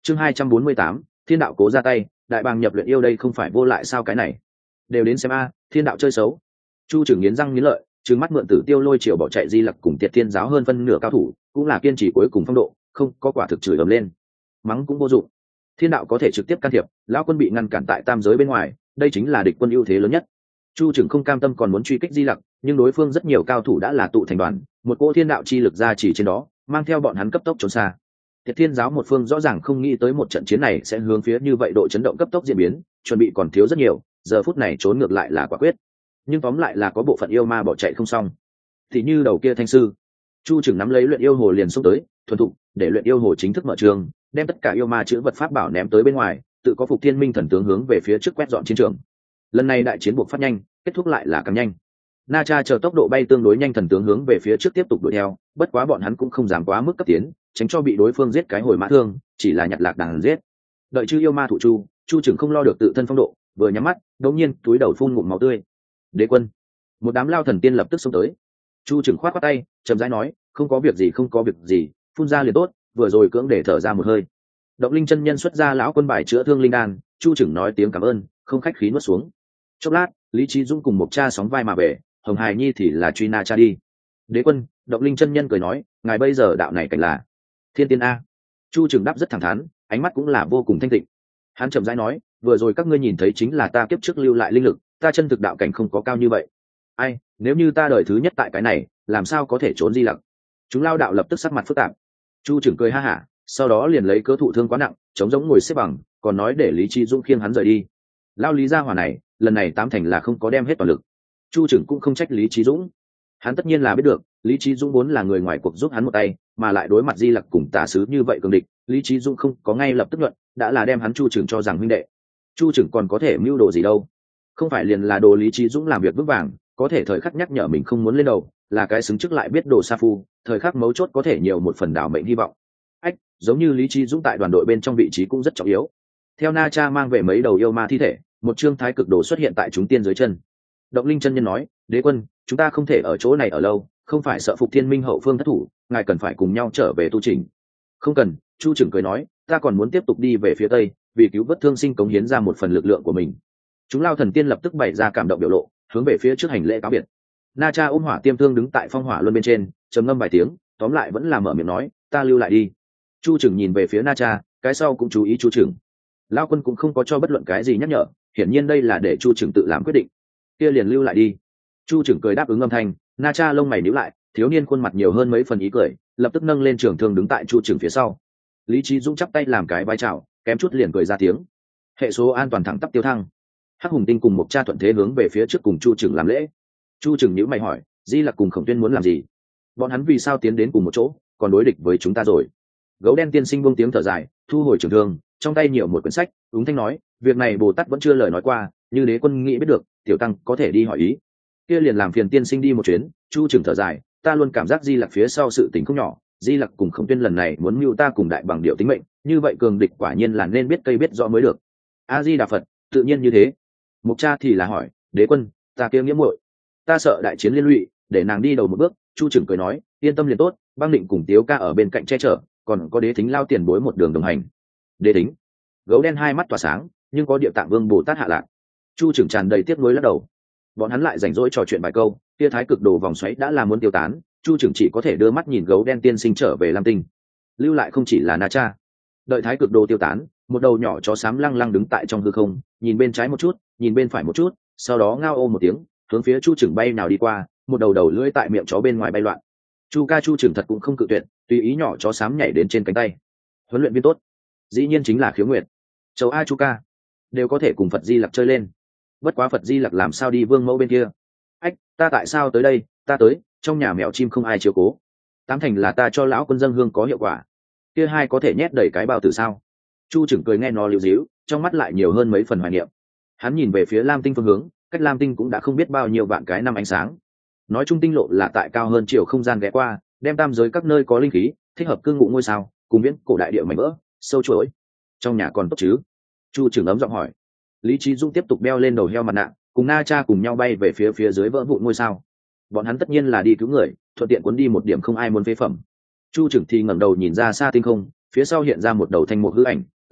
Chương 248, Thiên đạo cố ra tay, đại bàng nhập luyện yêu đây không phải vô lại sao, cái này đều đến xem a, Thiên đạo chơi xấu. Chu Trưởng nghiến răng nghiến lợi, trừng mắt mượn Tử Tiêu Lôi Triều bỏ chạy Di Lặc cùng Tiệt Thiên giáo hơn phân nửa cao thủ, cũng là kiên trì cuối cùng phong độ, không có quả thực chửi ầm lên. Mắng cũng vô dụng. Thiên đạo có thể trực tiếp can thiệp, lão quân bị ngăn cản tại tam giới bên ngoài, đây chính là địch quân ưu thế lớn nhất. Chu Trưởng không cam tâm còn muốn truy kích Di Lặc, nhưng đối phương rất nhiều cao thủ đã là tụ thành đoàn, một cỗ thiên đạo chi lực ra chỉ trên đó, mang theo bọn hắn cấp tốc trốn xa. Tiệt Thiên giáo một phương rõ ràng không nghĩ tới một trận chiến này sẽ hướng phía như vậy độ chấn động cấp tốc diễn biến, chuẩn bị còn thiếu rất nhiều, giờ phút này trốn ngược lại là quả quyết. Nhưng tóm lại là có bộ phận yêu ma bỏ chạy không xong. Thì như đầu kia thanh sư, Chu Trưởng nắm lấy luyện yêu hồ liền xông tới, thuần thục để luyện yêu hồ chính thức mở trường, đem tất cả yêu ma chữ vật pháp bảo ném tới bên ngoài, tự có phục thiên minh thần tướng hướng về phía trước quét dọn chiến trường. Lần này đại chiến buộc phát nhanh, kết thúc lại là càng nhanh. Na Cha chờ tốc độ bay tương đối nhanh, thần tướng hướng về phía trước tiếp tục đuổi theo, bất quá bọn hắn cũng không dám quá mức cấp tiến, tránh cho bị đối phương giết cái hồi mã thương, chỉ là nhặt lạc đàn giết. Đợi chư yêu ma thụ Chu Trưởng không lo được tự thân phong độ, vừa nhắm mắt, đột nhiên túi đầu phun ngụm máu tươi. Đế quân, một đám lao thần tiên lập tức xông tới. Chu Trưởng khoát khoát tay, chậm rãi nói, không có việc gì, không có việc gì, phun ra liền tốt, vừa rồi cưỡng để thở ra một hơi. Động Linh chân nhân xuất ra lão quân bài chữa thương linh đan, Chu Trưởng nói tiếng cảm ơn, không khách khí nuốt xuống. Chốc lát, Lý Chí Dung cùng một cha sóng vai mà về, Hồng Hải Nhi thì là truy Na Cha đi. Đế quân, Động Linh chân nhân cười nói, ngài bây giờ đạo này cảnh là thiên tiên a. Chu Trưởng đáp rất thẳng thắn, ánh mắt cũng là vô cùng thanh tịnh. Hắn chậm rãi nói, vừa rồi các ngươi nhìn thấy chính là ta kiếp trước lưu lại linh lực, ta chân thực đạo cảnh không có cao như vậy. Ai, nếu như ta đời thứ nhất tại cái này, làm sao có thể trốn Di Lặc? Chúng lao đạo lập tức sắc mặt phức tạp. Chu Trưởng cười ha hả, sau đó liền lấy cớ thụ thương quá nặng, chống giống ngồi xếp bằng, còn nói để Lý Chí Dung khiêng hắn rời đi. Lao Lý gia hỏa này, lần này tám thành là không có đem hết toàn lực. Chu Trưởng cũng không trách Lý Chí Dũng, hắn tất nhiên là biết được Lý Chí Dũng vốn là người ngoài cuộc giúp hắn một tay, mà lại đối mặt Di Lặc cùng tà sứ như vậy cường địch, Lý Chí Dũng không có ngay lập tức luận, đã là đem hắn Chu Trưởng cho rằng huynh đệ. Chu Trưởng còn có thể mưu đồ gì đâu, không phải liền là đồ Lý Chí Dũng làm việc vững vàng, có thể thời khắc nhắc nhở mình không muốn lên đầu, là cái xứng trước lại biết đồ sa phu, thời khắc mấu chốt có thể nhiều một phần đảo mệnh hy vọng. Ách, giống như Lý Chí Dũng tại đoàn đội bên trong vị trí cũng rất trọng yếu. Theo Na Cha mang về mấy đầu yêu ma thi thể, một trương thái cực đồ xuất hiện tại chúng tiên dưới chân. Động Linh chân nhân nói, đế quân, chúng ta không thể ở chỗ này ở lâu, không phải sợ phục thiên minh hậu phương thất thủ, ngài cần phải cùng nhau trở về tu trình. Không cần, Chu Trưởng cười nói, ta còn muốn tiếp tục đi về phía tây, vì cứu vớt thương sinh cống hiến ra một phần lực lượng của mình. Chúng lao thần tiên lập tức bày ra cảm động biểu lộ, hướng về phía trước hành lễ cáo biệt. Na Cha ôm hỏa tiêm thương đứng tại phong hỏa luân bên trên, trầm ngâm vài tiếng, tóm lại vẫn là mở miệng nói, ta lưu lại đi. Chu Trưởng nhìn về phía Na Cha, cái sau cũng chú ý Chu Trưởng. Lao quân cũng không có cho bất luận cái gì nhắc nhở, hiển nhiên đây là để Chu Trưởng tự làm quyết định. Kia liền lưu lại đi. Chu Trưởng cười đáp ứng âm thanh. Na Cha lông mày nhíu lại, thiếu niên khuôn mặt nhiều hơn mấy phần ý cười, lập tức nâng lên trường thương đứng tại Chu Trưởng phía sau. Lý Chí Dũng chắp tay làm cái vai chào, kém chút liền cười ra tiếng. Hệ số an toàn thẳng tắp tiêu thăng. Hắc Hùng Tinh cùng một cha thuận thế hướng về phía trước cùng Chu Trưởng làm lễ. Chu Trưởng nhíu mày hỏi, Di Lặc cùng Khổng Tuyên muốn làm gì? Bọn hắn vì sao tiến đến cùng một chỗ, còn đối địch với chúng ta rồi? Gấu đen tiên sinh buông tiếng thở dài, thu hồi trường thương, trong tay nhiều một quyển sách, ứng thanh nói, việc này Bồ Tát vẫn chưa lời nói qua, như đế quân nghĩ biết được, tiểu tăng có thể đi hỏi ý. Kia liền làm phiền tiên sinh đi một chuyến. Chu Trưởng thở dài, ta luôn cảm giác Di Lặc phía sau sự tình không nhỏ, Di Lặc cùng Khổng Tuyên lần này muốn mưu ta cùng đại bằng điệu tính mệnh, như vậy cường địch quả nhiên là nên biết cây biết rõ mới được. A Di Đà Phật, tự nhiên như thế. Mục cha thì là hỏi, đế quân, ta kia nghĩa muội, ta sợ đại chiến liên lụy, để nàng đi đầu một bước. Chu Trưởng cười nói, yên tâm liền tốt, băng định cùng Tiếu ca ở bên cạnh che chở, còn có đế thính lao tiền bối một đường đồng hành. Đế thính? Gấu đen hai mắt tỏa sáng, nhưng có Địa Tạng Vương Bồ Tát hạ lạc. Chu Trưởng tràn đầy tiếc nuối lắc đầu. Bọn hắn lại rảnh rỗi trò chuyện vài câu, kia thái cực đồ vòng xoáy đã là muốn tiêu tán, Chu Trưởng chỉ có thể đưa mắt nhìn gấu đen tiên sinh trở về Lam Tinh. Lưu lại không chỉ là Na Cha. Đợi thái cực đồ tiêu tán, một đầu nhỏ chó xám lăng lăng đứng tại trong hư không, nhìn bên trái một chút, nhìn bên phải một chút, sau đó ngao ô một tiếng, hướng phía Chu Trưởng bay nào đi qua, một đầu đầu lưỡi tại miệng chó bên ngoài bay loạn. Chu Trưởng thật cũng không cự tuyệt, tùy ý nhỏ chó xám nhảy đến trên cánh tay. Huấn luyện viên tốt, dĩ nhiên chính là Khiếu Nguyệt. Châu A Chu ca đều có thể cùng Phật Di Lặc chơi lên, bất quá Phật Di Lặc làm sao đi vương mẫu bên kia? Ách, ta tại sao tới đây? Ta tới, trong nhà mèo chim không ai chiếu cố, tám thành là ta cho lão quân dâng hương có hiệu quả. Kia hai có thể nhét đầy cái bao tử sao? Chu Trưởng cười nghe nó liễu díu, trong mắt lại nhiều hơn mấy phần hoài niệm. Hắn nhìn về phía Lam Tinh phương hướng, cách Lam Tinh cũng đã không biết bao nhiêu vạn cái năm ánh sáng. Nói chung tinh lộ là tại cao hơn chiều không gian ghé qua, đem tam giới các nơi có linh khí thích hợp cư ngụ ngôi sao cùng viễn cổ đại địa mảnh vỡ sâu chuỗi. Trong nhà còn tốt chứ? Chu Trưởng ấm giọng hỏi. Lý Chí Dũng tiếp tục đeo lên đầu heo mặt nạ, cùng Na Cha cùng nhau bay về phía dưới vỡ vụn ngôi sao. Bọn hắn tất nhiên là đi cứu người, thuận tiện cuốn đi một điểm không ai muốn phế phẩm. Chu Trưởng thì ngẩng đầu nhìn ra xa tinh không, phía sau hiện ra một đầu thanh mục hư ảnh,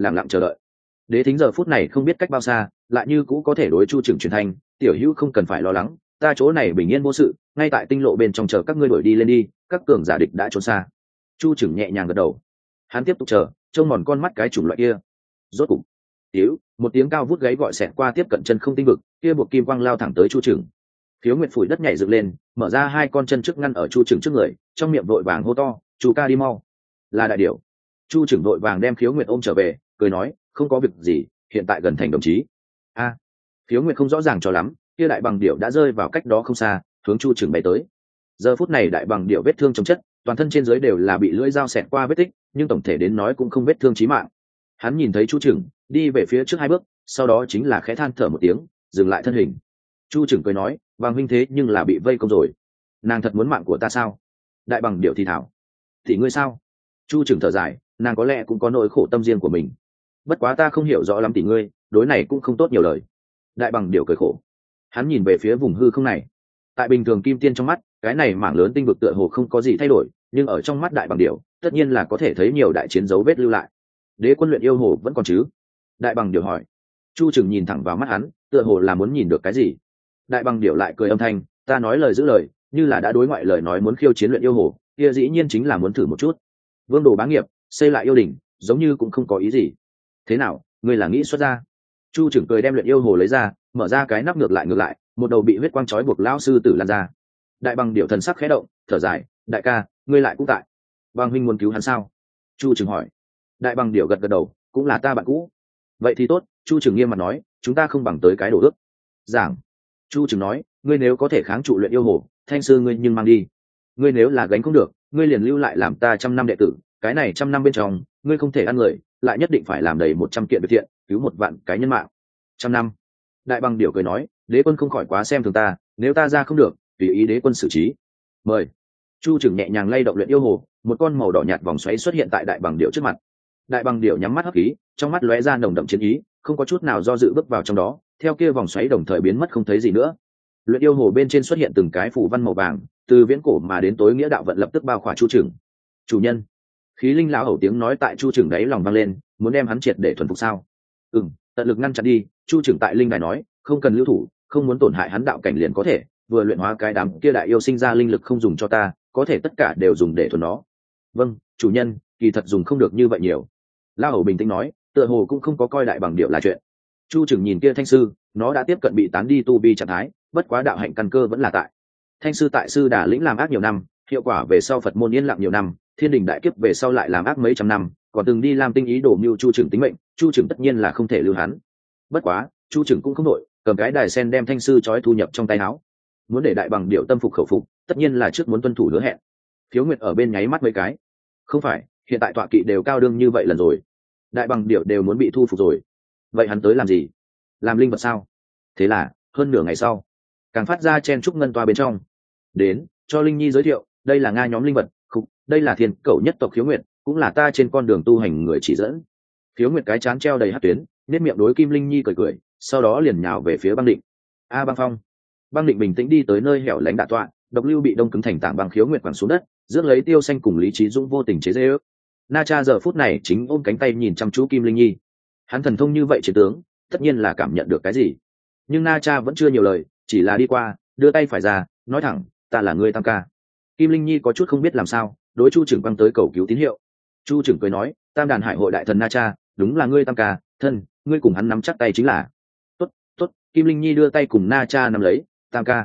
lặng lặng chờ đợi. Đế thính giờ phút này không biết cách bao xa, lại như cũ có thể đối chu trưởng truyền thanh, tiểu hữu không cần phải lo lắng, ta chỗ này bình yên vô sự, ngay tại tinh lộ bên trong chờ các ngươi đuổi đi lên đi, các cường giả địch đã trốn xa. Chu trưởng nhẹ nhàng gật đầu, hắn tiếp tục chờ, trông mòn con mắt cái chủng loại kia. Rốt cục, tiểu một tiếng cao vút gáy gọi xẹt qua tiếp cận chân không tinh vực, kia buộc kim quang lao thẳng tới chu trưởng. Khiếu Nguyệt phủi đất nhảy dựng lên, mở ra hai con chân trước ngăn ở chu trưởng trước người, trong miệng vội vàng hô to, chu ca đi mau. Là đại điểu. Chu trưởng vội vàng đem Khiếu Nguyệt ôm trở về, cười nói, không có việc gì, hiện tại gần thành đồng chí. A, Khiếu Nguyệt không rõ ràng cho lắm, kia đại bằng điểu đã rơi vào cách đó không xa, hướng chu trưởng bay tới. Giờ phút này đại bằng điểu vết thương chồng chất, toàn thân trên dưới đều là bị lưỡi dao xẹt qua vết tích, nhưng tổng thể đến nói cũng không vết thương chí mạng. Hắn nhìn thấy chu trưởng đi về phía trước hai bước, sau đó chính là khẽ than thở một tiếng, dừng lại thân hình. Chu trưởng cười nói, bằng huynh thế nhưng là bị vây công rồi, nàng thật muốn mạng của ta sao? Đại bằng điểu thì thảo, thì ngươi sao? Chu trưởng thở dài, nàng có lẽ cũng có nỗi khổ tâm riêng của mình, bất quá ta không hiểu rõ lắm tỷ ngươi, đối này cũng không tốt nhiều lời. Đại bằng điểu cười khổ, hắn nhìn về phía vùng hư không này. Tại bình thường kim tiên trong mắt, cái này mảng lớn tinh vực tựa hồ không có gì thay đổi, nhưng ở trong mắt đại bằng điểu tất nhiên là có thể thấy nhiều đại chiến dấu vết lưu lại. Đế quân luyện yêu hồ vẫn còn chứ? Đại bằng điểu hỏi. Chu trưởng nhìn thẳng vào mắt hắn, tựa hồ là muốn nhìn được cái gì. Đại bằng điểu lại cười âm thanh, ta nói lời giữ lời, như là đã đối ngoại lời nói muốn khiêu chiến luyện yêu hồ, kia dĩ nhiên chính là muốn thử một chút. Vương đồ bá nghiệp, xây lại yêu đỉnh, giống như cũng không có ý gì. Thế nào, ngươi là nghĩ xuất ra? Chu trưởng cười đem luyện yêu hồ lấy ra, mở ra cái nắp ngược lại, một đầu bị huyết quang trói buộc lão sư tử lan ra. Đại bằng điểu thần sắc khẽ động, thở dài, đại ca, ngươi lại cũng tại. Bằng huynh muốn cứu hắn sao? Chu trưởng hỏi. Đại bằng điểu gật gật đầu, cũng là ta bạn cũ. Vậy thì tốt. Chu trưởng nghiêm mặt nói, chúng ta không bằng tới cái đồ ước. Giảng. Chu trưởng nói, ngươi nếu có thể kháng trụ luyện yêu hồ, thanh sư ngươi nhưng mang đi. Ngươi nếu là gánh không được, ngươi liền lưu lại làm ta 100 năm đệ tử, cái này 100 năm bên trong, ngươi không thể ăn người, lại nhất định phải làm đầy 100 kiện việc thiện, cứu 1 vạn cái nhân mạng. 100 năm. Đại bằng điểu cười nói, đế quân không khỏi quá xem thường ta, nếu ta ra không được, tùy ý đế quân xử trí. Mời. Chu trưởng nhẹ nhàng lay động luyện yêu hồ, một con màu đỏ nhạt vòng xoáy xuất hiện tại đại bằng điểu trước mặt. Đại bằng điểu nhắm mắt hấp khí, trong mắt lóe ra nồng đậm chiến ý, không có chút nào do dự bước vào trong đó, theo kia vòng xoáy đồng thời biến mất không thấy gì nữa. Luyện yêu hồ bên trên xuất hiện từng cái phù văn màu vàng, từ viễn cổ mà đến tối nghĩa đạo vận lập tức bao khỏa chu trưởng. Chủ nhân. Khí linh lão hầu tiếng nói tại chu trưởng đáy lòng vang lên, muốn đem hắn triệt để thuần phục sao? Tận lực ngăn chặn đi. Chu trưởng tại linh đài nói, không cần lưu thủ, không muốn tổn hại hắn đạo cảnh liền có thể, vừa luyện hóa cái đám kia đại yêu sinh ra linh lực không dùng cho ta, có thể tất cả đều dùng để thuần nó. Vâng, chủ nhân, kỳ thật dùng không được như vậy nhiều. Lão hầu bình tĩnh nói, tựa hồ cũng không có coi đại bằng điệu là chuyện. Chu trưởng nhìn kia thanh sư, nó đã tiếp cận bị tán đi tu vi trạng thái, bất quá đạo hạnh căn cơ vẫn là tại. Thanh sư tại sư đà lĩnh làm ác nhiều năm, hiệu quả về sau Phật môn yên lặng nhiều năm, thiên đình đại kiếp về sau lại làm ác mấy trăm năm, còn từng đi làm tinh ý đổ mưu chu trưởng tính mệnh, chu trưởng tất nhiên là không thể lưu hắn. Bất quá chu trưởng cũng không nội, cầm cái đài sen đem thanh sư trói thu nhập trong tay áo. Muốn để đại bằng điệu tâm phục khẩu phục, tất nhiên là trước muốn tuân thủ hứa hẹn. Khiếu Nguyệt ở bên nháy mắt mấy cái. Không phải, hiện tại tọa kỵ đều cao đương như vậy lần rồi, đại bằng điệu đều muốn bị thu phục rồi, vậy hắn tới làm gì? Làm linh vật sao? Thế là hơn nửa ngày sau, càng phát ra chen trúc ngân toa bên trong. Đến cho linh nhi giới thiệu, đây là nga nhóm linh vật, không, đây là thiên cẩu nhất tộc Khiếu Nguyệt, cũng là ta trên con đường tu hành người chỉ dẫn. Khiếu Nguyệt cái chán treo đầy hát tuyến, nét miệng đối Kim Linh Nhi cười cười, sau đó liền nhào về phía băng định. Băng phong. Băng định bình tĩnh đi tới nơi hẻo lánh đả tọa, độc lưu bị đông cứng thành tảng băng. Khiếu Nguyệt quẳng xuống đất, rước lấy Tiêu Xanh cùng Lý Trí Dũng vô tình chế giễu. Na Cha giờ phút này chính ôm cánh tay nhìn chăm chú Kim Linh Nhi. Hắn thần thông như vậy chiến tướng, tất nhiên là cảm nhận được cái gì. Nhưng Na Cha vẫn chưa nhiều lời, chỉ là đi qua, đưa tay phải ra, nói thẳng, ta là ngươi Tam ca. Kim Linh Nhi có chút không biết làm sao, đối Chu trưởng quăng tới cầu cứu tín hiệu. Chu trưởng cười nói, Tam đàn hải hội đại thần Na Cha, đúng là ngươi Tam ca, thân, ngươi cùng hắn nắm chắc tay chính là. Tốt, tốt. Kim Linh Nhi đưa tay cùng Na Cha nắm lấy, Tam ca.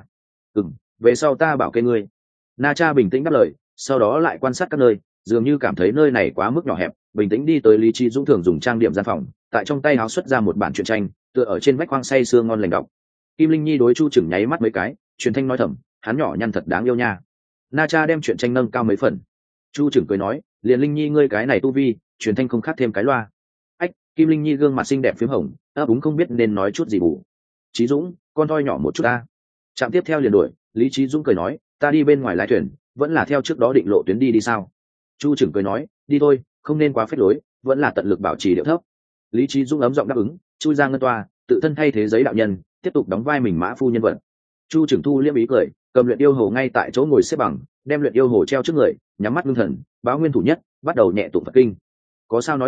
Về sau ta bảo kê ngươi. Na Cha bình tĩnh đáp lời, sau đó lại quan sát các nơi, dường như cảm thấy nơi này quá mức nhỏ hẹp, bình tĩnh đi tới Lý Trí Dũng thường dùng trang điểm gian phòng, tại trong tay háo xuất ra một bản truyện tranh, tựa ở trên vách khoang say sưa ngon lành đọc. Kim Linh Nhi đối Chu trưởng nháy mắt mấy cái, truyền thanh nói thầm, hắn nhỏ nhăn thật đáng yêu nha. Na Cha đem truyện tranh nâng cao mấy phần. Chu trưởng cười nói, liền Linh Nhi ngươi cái này tu vi, truyền thanh không khác thêm cái loa. Ách, Kim Linh Nhi gương mặt xinh đẹp phím hồng, đúng không biết nên nói chút gì bù. Trí Dũng, con thoi nhỏ một chút ta. Trạm tiếp theo liền đuổi. Lý Trí Dũng cười nói, ta đi bên ngoài lái thuyền, vẫn là theo trước đó định lộ tuyến đi sao? Chu trưởng cười nói, đi thôi, không nên quá phết lối, vẫn là tận lực bảo trì điệu thấp. Lý Trí Dũng ấm giọng đáp ứng, chui ra ngân toa, tự thân thay thế giấy đạo nhân, tiếp tục đóng vai mình mã phu nhân vật. Chu trưởng thu liêm ý cười, cầm luyện yêu hồ ngay tại chỗ ngồi xếp bằng, đem luyện yêu hồ treo trước người, nhắm mắt ngưng thần, báo nguyên thủ nhất, bắt đầu nhẹ tụng Phật kinh. Có sao nói vậy,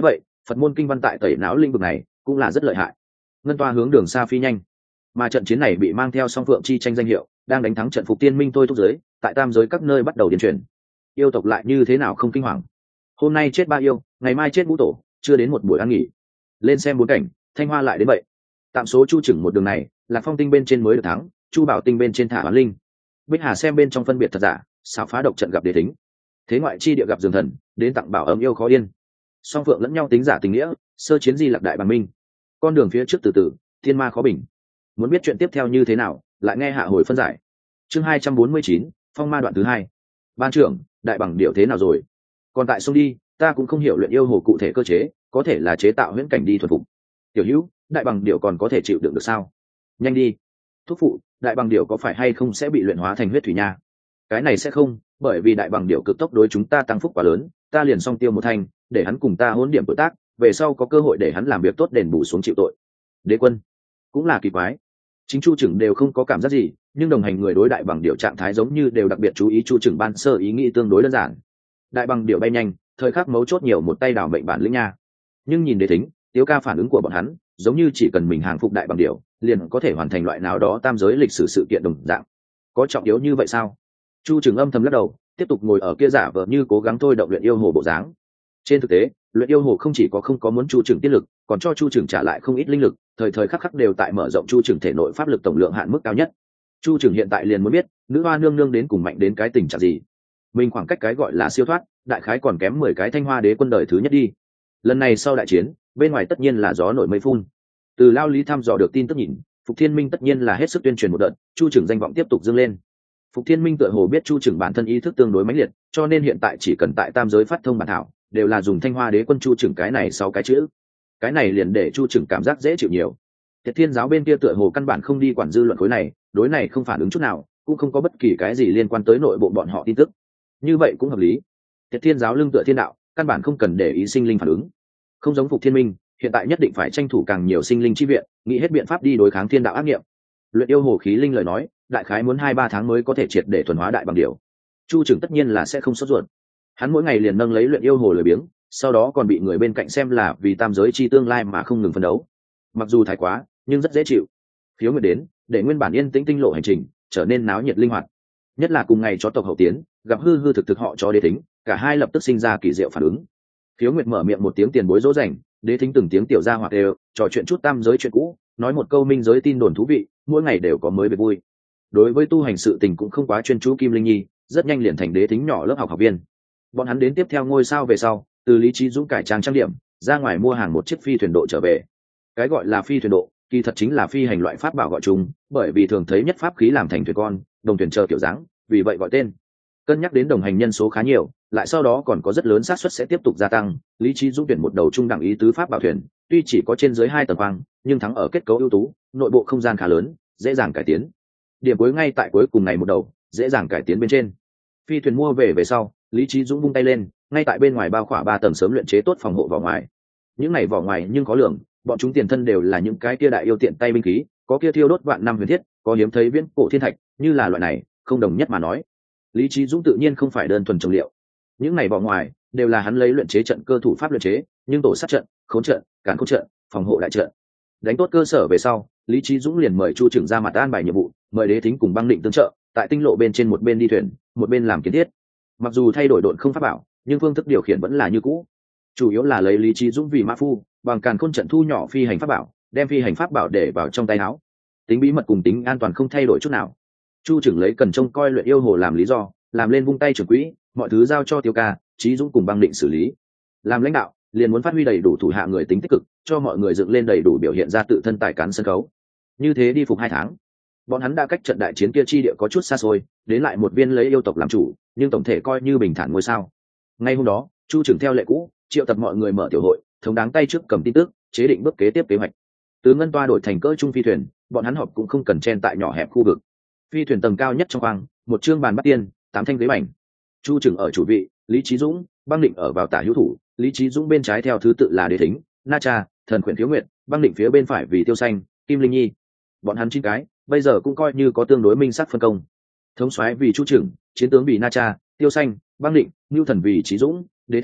Phật môn kinh văn tại tẩy não lĩnh vực này cũng là rất lợi hại. Ngân toa hướng đường xa phi nhanh, mà trận chiến này bị mang theo song phượng chi tranh danh hiệu, đang đánh thắng trận Phục Tiên Minh tôi thúc giới, tại tam giới các nơi bắt đầu điên truyền. Yêu tộc lại như thế nào không kinh hoàng? Hôm nay chết ba yêu, ngày mai chết ngũ tổ, chưa đến một buổi ăn nghỉ. Lên xem bốn cảnh, Thanh Hoa lại đến vậy. Tạm số Chu Chừng một đường này, Lạc Phong tinh bên trên mới được thắng, Chu Bảo tinh bên trên thả Hoán Linh. Bích Hà xem bên trong phân biệt thật giả, xảo phá độc trận gặp đế thính. Thế ngoại chi địa gặp Dương Thần, đến tặng bảo ấm yêu khó yên. Song phượng lẫn nhau tính giả tình nghĩa, sơ chiến di lạc đại bằng minh. Con đường phía trước từ từ, thiên ma khó bình. Muốn biết chuyện tiếp theo như thế nào, lại nghe hạ hồi phân giải. Chương 249, phong ma đoạn thứ 2. Ban trưởng, đại bằng điệu thế nào rồi? Còn tại sông đi, ta cũng không hiểu luyện yêu hồ cụ thể cơ chế, có thể là chế tạo huyễn cảnh đi thuần phục. Tiểu Hữu, đại bằng điệu còn có thể chịu đựng được sao? Nhanh đi. Thúc phụ, đại bằng điệu có phải hay không sẽ bị luyện hóa thành huyết thủy nha? Cái này sẽ không, bởi vì đại bằng điệu cực tốc đối chúng ta tăng phúc quá lớn, ta liền song tiêu một thanh, để hắn cùng ta hỗn điểm tuổi tác, về sau có cơ hội để hắn làm việc tốt đền bù xuống chịu tội. Đế quân, cũng là kỳ quái. Chính Chu Chừng đều không có cảm giác gì, nhưng đồng hành người đối đại bằng điệu trạng thái giống như đều đặc biệt chú ý. Chu Chừng ban sơ ý nghĩ tương đối đơn giản. Đại bằng điệu bay nhanh, thời khắc mấu chốt nhiều một tay đảo mệnh bản lĩnh nha. Nhưng nhìn Đế Thính, Tiếu Ca phản ứng của bọn hắn, giống như chỉ cần mình hàng phục đại bằng điệu, liền có thể hoàn thành loại nào đó tam giới lịch sử sự kiện đồng dạng. Có trọng yếu như vậy sao? Chu Chừng âm thầm lắc đầu, tiếp tục ngồi ở kia giả vờ như cố gắng thôi động luyện yêu hồ bộ dáng. Trên thực tế, luyện yêu hồ không chỉ có không có muốn Chu Chừng tiết lực, còn cho Chu Chừng trả lại không ít linh lực, thời thời khắc khắc đều tại mở rộng Chu Chừng thể nội pháp lực tổng lượng hạn mức cao nhất. Chu Chừng hiện tại liền muốn biết, nữ hoa nương nương đến cùng mạnh đến cái tình trạng gì. Mình khoảng cách cái gọi là siêu thoát, đại khái còn kém 10 cái Thanh Hoa đế quân đời thứ nhất đi. Lần này sau đại chiến, bên ngoài tất nhiên là gió nổi mây phun. Từ Lao Lý thăm dò được tin tức nhìn, Phục Thiên Minh tất nhiên là hết sức tuyên truyền một đợt, Chu Chừng danh vọng tiếp tục dâng lên. Phục Thiên Minh tựa hồ biết Chu Chừng bản thân ý thức tương đối mãnh liệt, cho nên hiện tại chỉ cần tại tam giới phát thông bản thảo, đều là dùng Thanh Hoa đế quân Chu Chừng cái này sau cái chữ. Cái này liền để Chu Chừng cảm giác dễ chịu nhiều. Thiệt Thiên giáo bên kia tựa hồ căn bản không đi quản dư luận khối này, đối này không phản ứng chút nào, cũng không có bất kỳ cái gì liên quan tới nội bộ bọn họ tin tức. Như vậy cũng hợp lý. Thiệt Thiên giáo lưng tựa thiên đạo, căn bản không cần để ý sinh linh phản ứng. Không giống Phục Thiên Minh, hiện tại nhất định phải tranh thủ càng nhiều sinh linh chi viện, nghĩ hết biện pháp đi đối kháng thiên đạo ác nghiệm. Luyện yêu hồ khí linh lời nói, đại khái muốn 2-3 tháng mới có thể triệt để thuần hóa đại bằng điều. Chu Chừng tất nhiên là sẽ không sốt ruột. Hắn mỗi ngày liền nâng lấy luyện yêu hồ lười biếng, sau đó còn bị người bên cạnh xem là vì tam giới chi tương lai mà không ngừng phấn đấu. Mặc dù thái quá, nhưng rất dễ chịu. Khiếu nguyệt đến, để nguyên bản yên tĩnh tinh lộ hành trình trở nên náo nhiệt linh hoạt. Nhất là cùng ngày chó tộc hậu tiến, gặp hư hư thực thực họ cho Đế Thính, cả hai lập tức sinh ra kỳ diệu phản ứng. Khiếu nguyệt mở miệng một tiếng tiền bối dỗ dành, Đế Thính từng tiếng tiểu gia hoặc đều trò chuyện chút tam giới chuyện cũ, nói một câu minh giới tin đồn thú vị, mỗi ngày đều có mới về vui. Đối với tu hành sự tình cũng không quá chuyên chú Kim Linh Nhi, rất nhanh liền thành Đế Thính nhỏ lớp học viên. Bọn hắn đến tiếp theo ngôi sao về sau, từ Lý Trí Dũng cải trang trang điểm, ra ngoài mua hàng một chiếc phi thuyền độ trở về. Cái gọi là phi thuyền độ, kỳ thật chính là phi hành loại pháp bảo gọi chung, bởi vì thường thấy nhất pháp khí làm thành thuyền con, đồng thuyền chờ kiểu dáng, vì vậy gọi tên. Cân nhắc đến đồng hành nhân số khá nhiều, lại sau đó còn có rất lớn xác suất sẽ tiếp tục gia tăng, Lý Trí Dũng tuyển một đầu trung đẳng ý tứ pháp bảo thuyền, tuy chỉ có trên dưới 2 tầng khoang, nhưng thắng ở kết cấu ưu tú, nội bộ không gian khá lớn, dễ dàng cải tiến. Điểm cuối ngay tại cuối cùng này một đầu, dễ dàng cải tiến bên trên. Phi thuyền mua về sau, Lý Trí Dũng vung tay lên, ngay tại bên ngoài bao khỏa 3 tầng sớm luyện chế tốt phòng hộ vỏ ngoài. Những này vỏ ngoài nhưng có lượng, bọn chúng tiền thân đều là những cái kia đại yêu tiện tay binh khí, có kia thiêu đốt vạn năm huyền thiết, có hiếm thấy viễn cổ thiên thạch, như là loại này, không đồng nhất mà nói. Lý Trí Dũng tự nhiên không phải đơn thuần trồng liệu. Những này vỏ ngoài đều là hắn lấy luyện chế trận cơ thủ pháp luyện chế, nhưng tổ sát trận, khốn trận, cản khốn trận, phòng hộ đại trận. Đánh tốt cơ sở về sau, Lý Trí Dũng liền mời Chu Chừng ra mặt an bài nhiệm vụ, mời Đế Thính cùng Băng Định tương trợ, tại tinh lộ bên trên một bên đi thuyền, một bên làm kiến thiết. Mặc dù thay đổi độn không pháp bảo, nhưng phương thức điều khiển vẫn là như cũ. Chủ yếu là lấy Lý Trí Dũng vì mã phu, bằng càn khôn trận thu nhỏ phi hành pháp bảo, đem phi hành pháp bảo để vào trong tay áo. Tính bí mật cùng tính an toàn không thay đổi chút nào. Chu Chừng lấy cần trông coi luyện yêu hồ làm lý do, làm lên vung tay trưởng quỹ, mọi thứ giao cho Tiêu Ca, Trí Dũng cùng Băng Định xử lý. Làm lãnh đạo, liền muốn phát huy đầy đủ thủ hạ người tính tích cực, cho mọi người dựng lên đầy đủ biểu hiện ra tự thân tài cán sân khấu. Như thế đi phục 2 tháng, bọn hắn đã cách trận đại chiến kia chi địa có chút xa xôi, đến lại một viên lấy yêu tộc làm chủ, nhưng tổng thể coi như bình thản ngôi sao. Ngay hôm đó, Chu Chừng theo lệ cũ, triệu tập mọi người mở tiểu hội, thống đáng tay trước cầm tin tức, chế định bước kế tiếp kế hoạch. Từ ngân toa đổi thành cỡ trung phi thuyền, bọn hắn họp cũng không cần chen tại nhỏ hẹp khu vực. Phi thuyền tầng cao nhất trong khoang, một chương bàn bắt tiên, 8 thanh ghế bành. Chu Chừng ở chủ vị, Lý Trí Dũng, Băng Định ở vào tả hữu thủ, Lý Trí Dũng bên trái theo thứ tự là Đế Thính, Na Cha, Thần Quyển Thiếu Nguyệt, Băng Định phía bên phải vì Tiêu Xanh, Kim Linh Nhi. Bọn hắn 9 cái, bây giờ cũng coi như có tương đối minh sắc phân công. Thống soái vì Chu Chừng, chiến tướng vì Na Cha, Tiêu Xanh, Băng Định, Nưu Thần vì Trí Dũng, Đế Thính,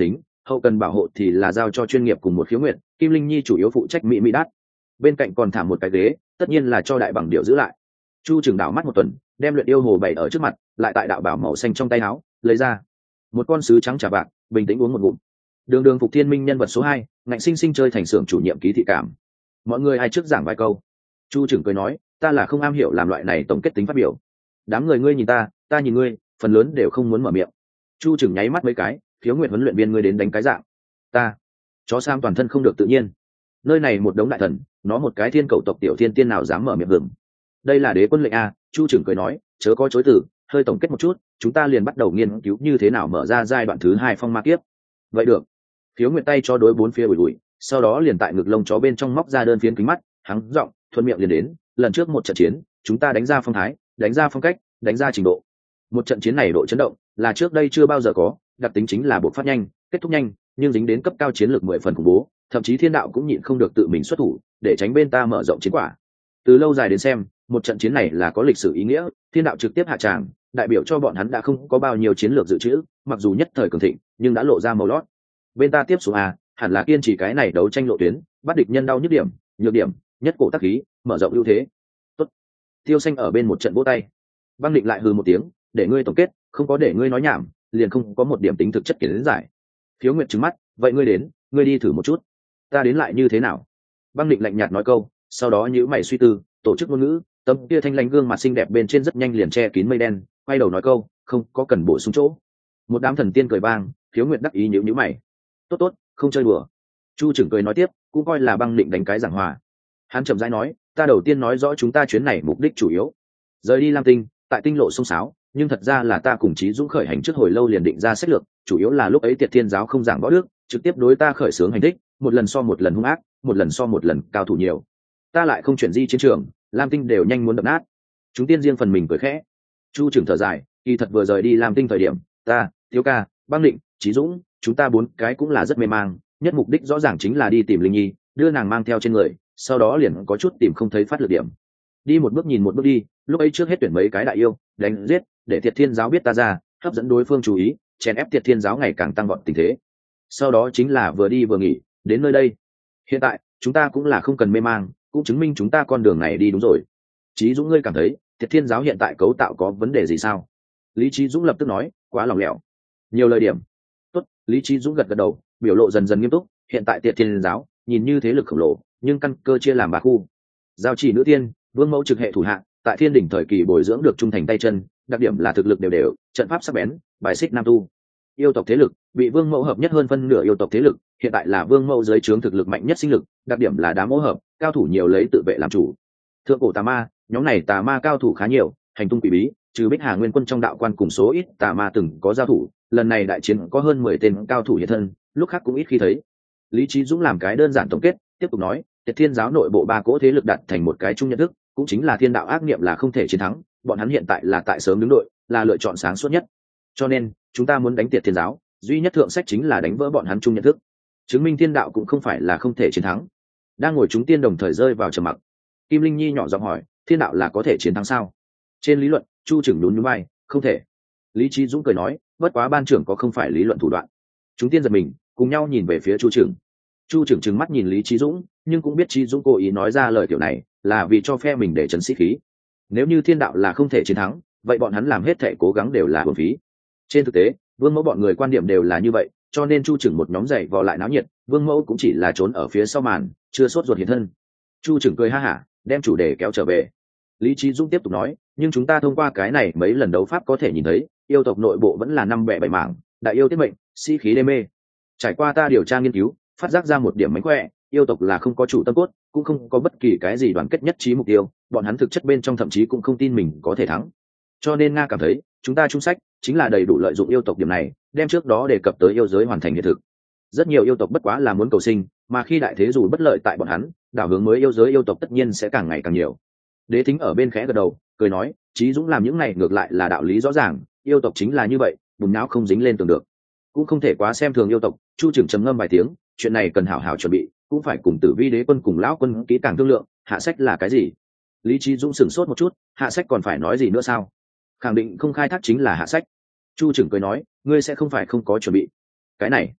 hậu cần bảo hộ thì là giao cho chuyên nghiệp cùng một khiếu nguyện, Kim Linh Nhi chủ yếu phụ trách mỹ đát. Bên cạnh còn thả một cái ghế, tất nhiên là cho đại bằng điệu giữ lại. Chu Trường đảo mắt một tuần, đem luyện yêu hồ bày ở trước mặt, lại tại đạo bảo màu xanh trong tay áo lấy ra một con sứ trắng trà bạc, bình tĩnh uống một ngụm. Đường Đường Phục Thiên Minh nhân vật số 2, ngạnh sinh sinh chơi thành xưởng chủ nhiệm ký thị cảm. Mọi người ai trước giảng vài câu. Chu Trường cười nói, ta là không am hiểu làm loại này tổng kết tính phát biểu. Đám người ngươi nhìn ta, ta nhìn ngươi, phần lớn đều không muốn mở miệng. Chu Trường nháy mắt mấy cái, Khiếu Nguyệt huấn luyện viên ngươi đến đánh cái dạng. Ta, chó Sam toàn thân không được tự nhiên. Nơi này một đống đại thần, nó một cái thiên cầu tộc tiểu thiên tiên nào dám mở miệng vừng. Đây là đế quân lệnh a. Chu Trường cười nói, chớ có chối từ, hơi tổng kết một chút, chúng ta liền bắt đầu nghiên cứu như thế nào mở ra giai đoạn thứ 2 phong ma kiếp. Vậy được. Khiếu Nguyệt tay cho đối bốn phía ủi ủi, sau đó liền tại ngực lông chó bên trong móc ra đơn phiến kính mắt, hắng giọng thuận miệng liền đến, lần trước một trận chiến, chúng ta đánh ra phong thái, đánh ra phong cách, đánh ra trình độ. Một trận chiến này độ chấn động là trước đây chưa bao giờ có, đặc tính chính là bộc phát nhanh, kết thúc nhanh, nhưng dính đến cấp cao chiến lược 10 phần khủng bố, thậm chí thiên đạo cũng nhịn không được tự mình xuất thủ, để tránh bên ta mở rộng chiến quả. Từ lâu dài đến xem, một trận chiến này là có lịch sử ý nghĩa, thiên đạo trực tiếp hạ tràng, đại biểu cho bọn hắn đã không có bao nhiêu chiến lược dự trữ, mặc dù nhất thời cường thịnh, nhưng đã lộ ra màu lót. Bên ta tiếp xuống hẳn là kiên trì cái này đấu tranh lộ tuyến, bắt địch nhân đau nhức điểm, nhược điểm, nhất cổ tác khí, mở rộng ưu thế. Tốt. Tiêu Xanh ở bên một trận vỗ tay. Băng Định lại hừ một tiếng, để ngươi tổng kết, không có để ngươi nói nhảm, liền không có một điểm tính thực chất kiến giải. Khiếu Nguyệt trừng mắt, vậy ngươi đến, ngươi đi thử một chút. Ta đến lại như thế nào? Băng Định lạnh nhạt nói câu, sau đó nhíu mày suy tư, tổ chức ngôn ngữ, tấm kia thanh lãnh gương mặt xinh đẹp bên trên rất nhanh liền che kín mây đen, quay đầu nói câu, không có cần bổ sung chỗ. Một đám thần tiên cười vang, Khiếu Nguyệt đắc ý nhíu mày. Tốt tốt, không chơi đùa. Chu Trường cười nói tiếp, cũng coi là Băng Định đánh cái giảng hòa. Hắn chậm rãi nói, ta đầu tiên nói rõ chúng ta chuyến này mục đích chủ yếu rời đi Lam Tinh, tại tinh lộ sông sáo, nhưng thật ra là ta cùng Chí Dũng khởi hành trước hồi lâu liền định ra sách lược, chủ yếu là lúc ấy Tiệt Thiên giáo không giảng võ đức, trực tiếp đối ta khởi xướng hành thích, một lần so một lần hung ác, một lần so một lần cao thủ nhiều. Ta lại không chuyển di chiến trường, Lam Tinh đều nhanh muốn đập nát. Chúng tiên riêng phần mình cười khẽ. Chu Trường thở dài, kỳ thật vừa rời đi Lam Tinh thời điểm, ta, Thiếu Ca, Băng Định, Chí Dũng, chúng ta 4 cái cũng là rất mê mang, nhất mục đích rõ ràng chính là đi tìm Linh Nhi, đưa nàng mang theo trên người, sau đó liền có chút tìm không thấy phát lực điểm. Đi một bước nhìn một bước đi, lúc ấy trước hết tuyển mấy cái đại yêu, đánh giết, để Tiệt Thiên giáo biết ta ra, hấp dẫn đối phương chú ý, chèn ép Tiệt Thiên giáo ngày càng tăng vọt tình thế. Sau đó chính là vừa đi vừa nghỉ, đến nơi đây. Hiện tại, chúng ta cũng là không cần mê mang, cũng chứng minh chúng ta con đường này đi đúng rồi. Chí Dũng ngươi cảm thấy, Tiệt Thiên giáo hiện tại cấu tạo có vấn đề gì sao? Lý Chí Dũng lập tức nói, quá lỏng lẻo. Nhiều lời điểm. Tốt, Lý Chí Dũng gật gật đầu, biểu lộ dần dần nghiêm túc, hiện tại Tiệt Thiên giáo, nhìn như thế lực khổng lồ, nhưng căn cơ chia làm 3 khu. Giao chỉ nữ tiên, vương mẫu trực hệ thủ hạ, tại Thiên đỉnh thời kỳ bồi dưỡng được trung thành tay chân, đặc điểm là thực lực đều đều, trận pháp sắc bén, bài xích nam tu. Yêu tộc thế lực, bị vương mẫu hợp nhất hơn phân nửa yêu tộc thế lực, hiện tại là vương mẫu dưới trướng thực lực mạnh nhất sinh lực, đặc điểm là đám mẫu hợp, cao thủ nhiều lấy tự vệ làm chủ. Thượng cổ tà ma, nhóm này tà ma cao thủ khá nhiều, hành tung quỷ bí, trừ Bích Hà Nguyên quân trong đạo quan cùng số ít tà ma từng có giao thủ, lần này đại chiến có hơn 10 tên cao thủ hiện thân, lúc khác cũng ít khi thấy. Lý Chí Dũng làm cái đơn giản tổng kết, tiếp tục nói, Tiệt Thiên giáo nội bộ 3 cỗ thế lực đặt thành một cái chung nhận thức, cũng chính là thiên đạo ác niệm là không thể chiến thắng, bọn hắn hiện tại là tại sớm đứng đội, là lựa chọn sáng suốt nhất. Cho nên, chúng ta muốn đánh Tiệt Thiên giáo, duy nhất thượng sách chính là đánh vỡ bọn hắn chung nhận thức, chứng minh thiên đạo cũng không phải là không thể chiến thắng. Đang ngồi chúng tiên đồng thời rơi vào trầm mặc. Kim Linh Nhi nhỏ giọng hỏi, thiên đạo là có thể chiến thắng sao? Trên lý luận, Chu Trường nhún nhún vai, không thể. Lý Chí Dũng cười nói, bất quá ban trưởng có không phải lý luận thủ đoạn. Chúng tiên giật mình, cùng nhau nhìn về phía Chu Trường. Chu Trường trừng mắt nhìn Lý Chí Dũng, nhưng cũng biết Chí Dũng cố ý nói ra lời kiểu này là vì cho phe mình để trấn sĩ khí. Nếu như thiên đạo là không thể chiến thắng, vậy bọn hắn làm hết thảy cố gắng đều là uổng phí. Trên thực tế, vương mẫu bọn người quan điểm đều là như vậy, cho nên Chu Trường một nhóm dậy vò lại náo nhiệt, vương mẫu cũng chỉ là trốn ở phía sau màn, chưa sốt ruột hiện thân. Chu Trường cười ha hả, đem chủ đề kéo trở về. Lý Chí Dũng tiếp tục nói, nhưng chúng ta thông qua cái này mấy lần đấu pháp có thể nhìn thấy, yêu tộc nội bộ vẫn là 5 bè 7 mảng, đại yêu tiết mệnh, sĩ khí đê mê. Trải qua ta điều tra nghiên cứu, phát giác ra một điểm mánh khỏe, yêu tộc là không có chủ tâm cốt, cũng không có bất kỳ cái gì đoàn kết nhất trí mục tiêu, bọn hắn thực chất bên trong thậm chí cũng không tin mình có thể thắng. Cho nên Nga cảm thấy, chúng ta trung sách chính là đầy đủ lợi dụng yêu tộc điểm này, đem trước đó đề cập tới yêu giới hoàn thành hiện thực. Rất nhiều yêu tộc bất quá là muốn cầu sinh, mà khi đại thế dù bất lợi tại bọn hắn, đảo hướng mới yêu giới yêu tộc tất nhiên sẽ càng ngày càng nhiều. Đế Thính ở bên khẽ gật đầu, cười nói, Chí Dũng làm những này ngược lại là đạo lý rõ ràng, yêu tộc chính là như vậy, bùn não không dính lên tường được, cũng không thể quá xem thường yêu tộc. Chu Trường trầm ngâm vài tiếng, chuyện này cần hảo hảo chuẩn bị, cũng phải cùng Tử Vi đế quân cùng lão quân kỹ càng thương lượng, hạ sách là cái gì. Lý Chí Dũng sửng sốt một chút, hạ sách còn phải nói gì nữa sao? Khẳng định không khai thác chính là hạ sách. Chu Trường cười nói, ngươi sẽ không phải không có chuẩn bị. Cái này,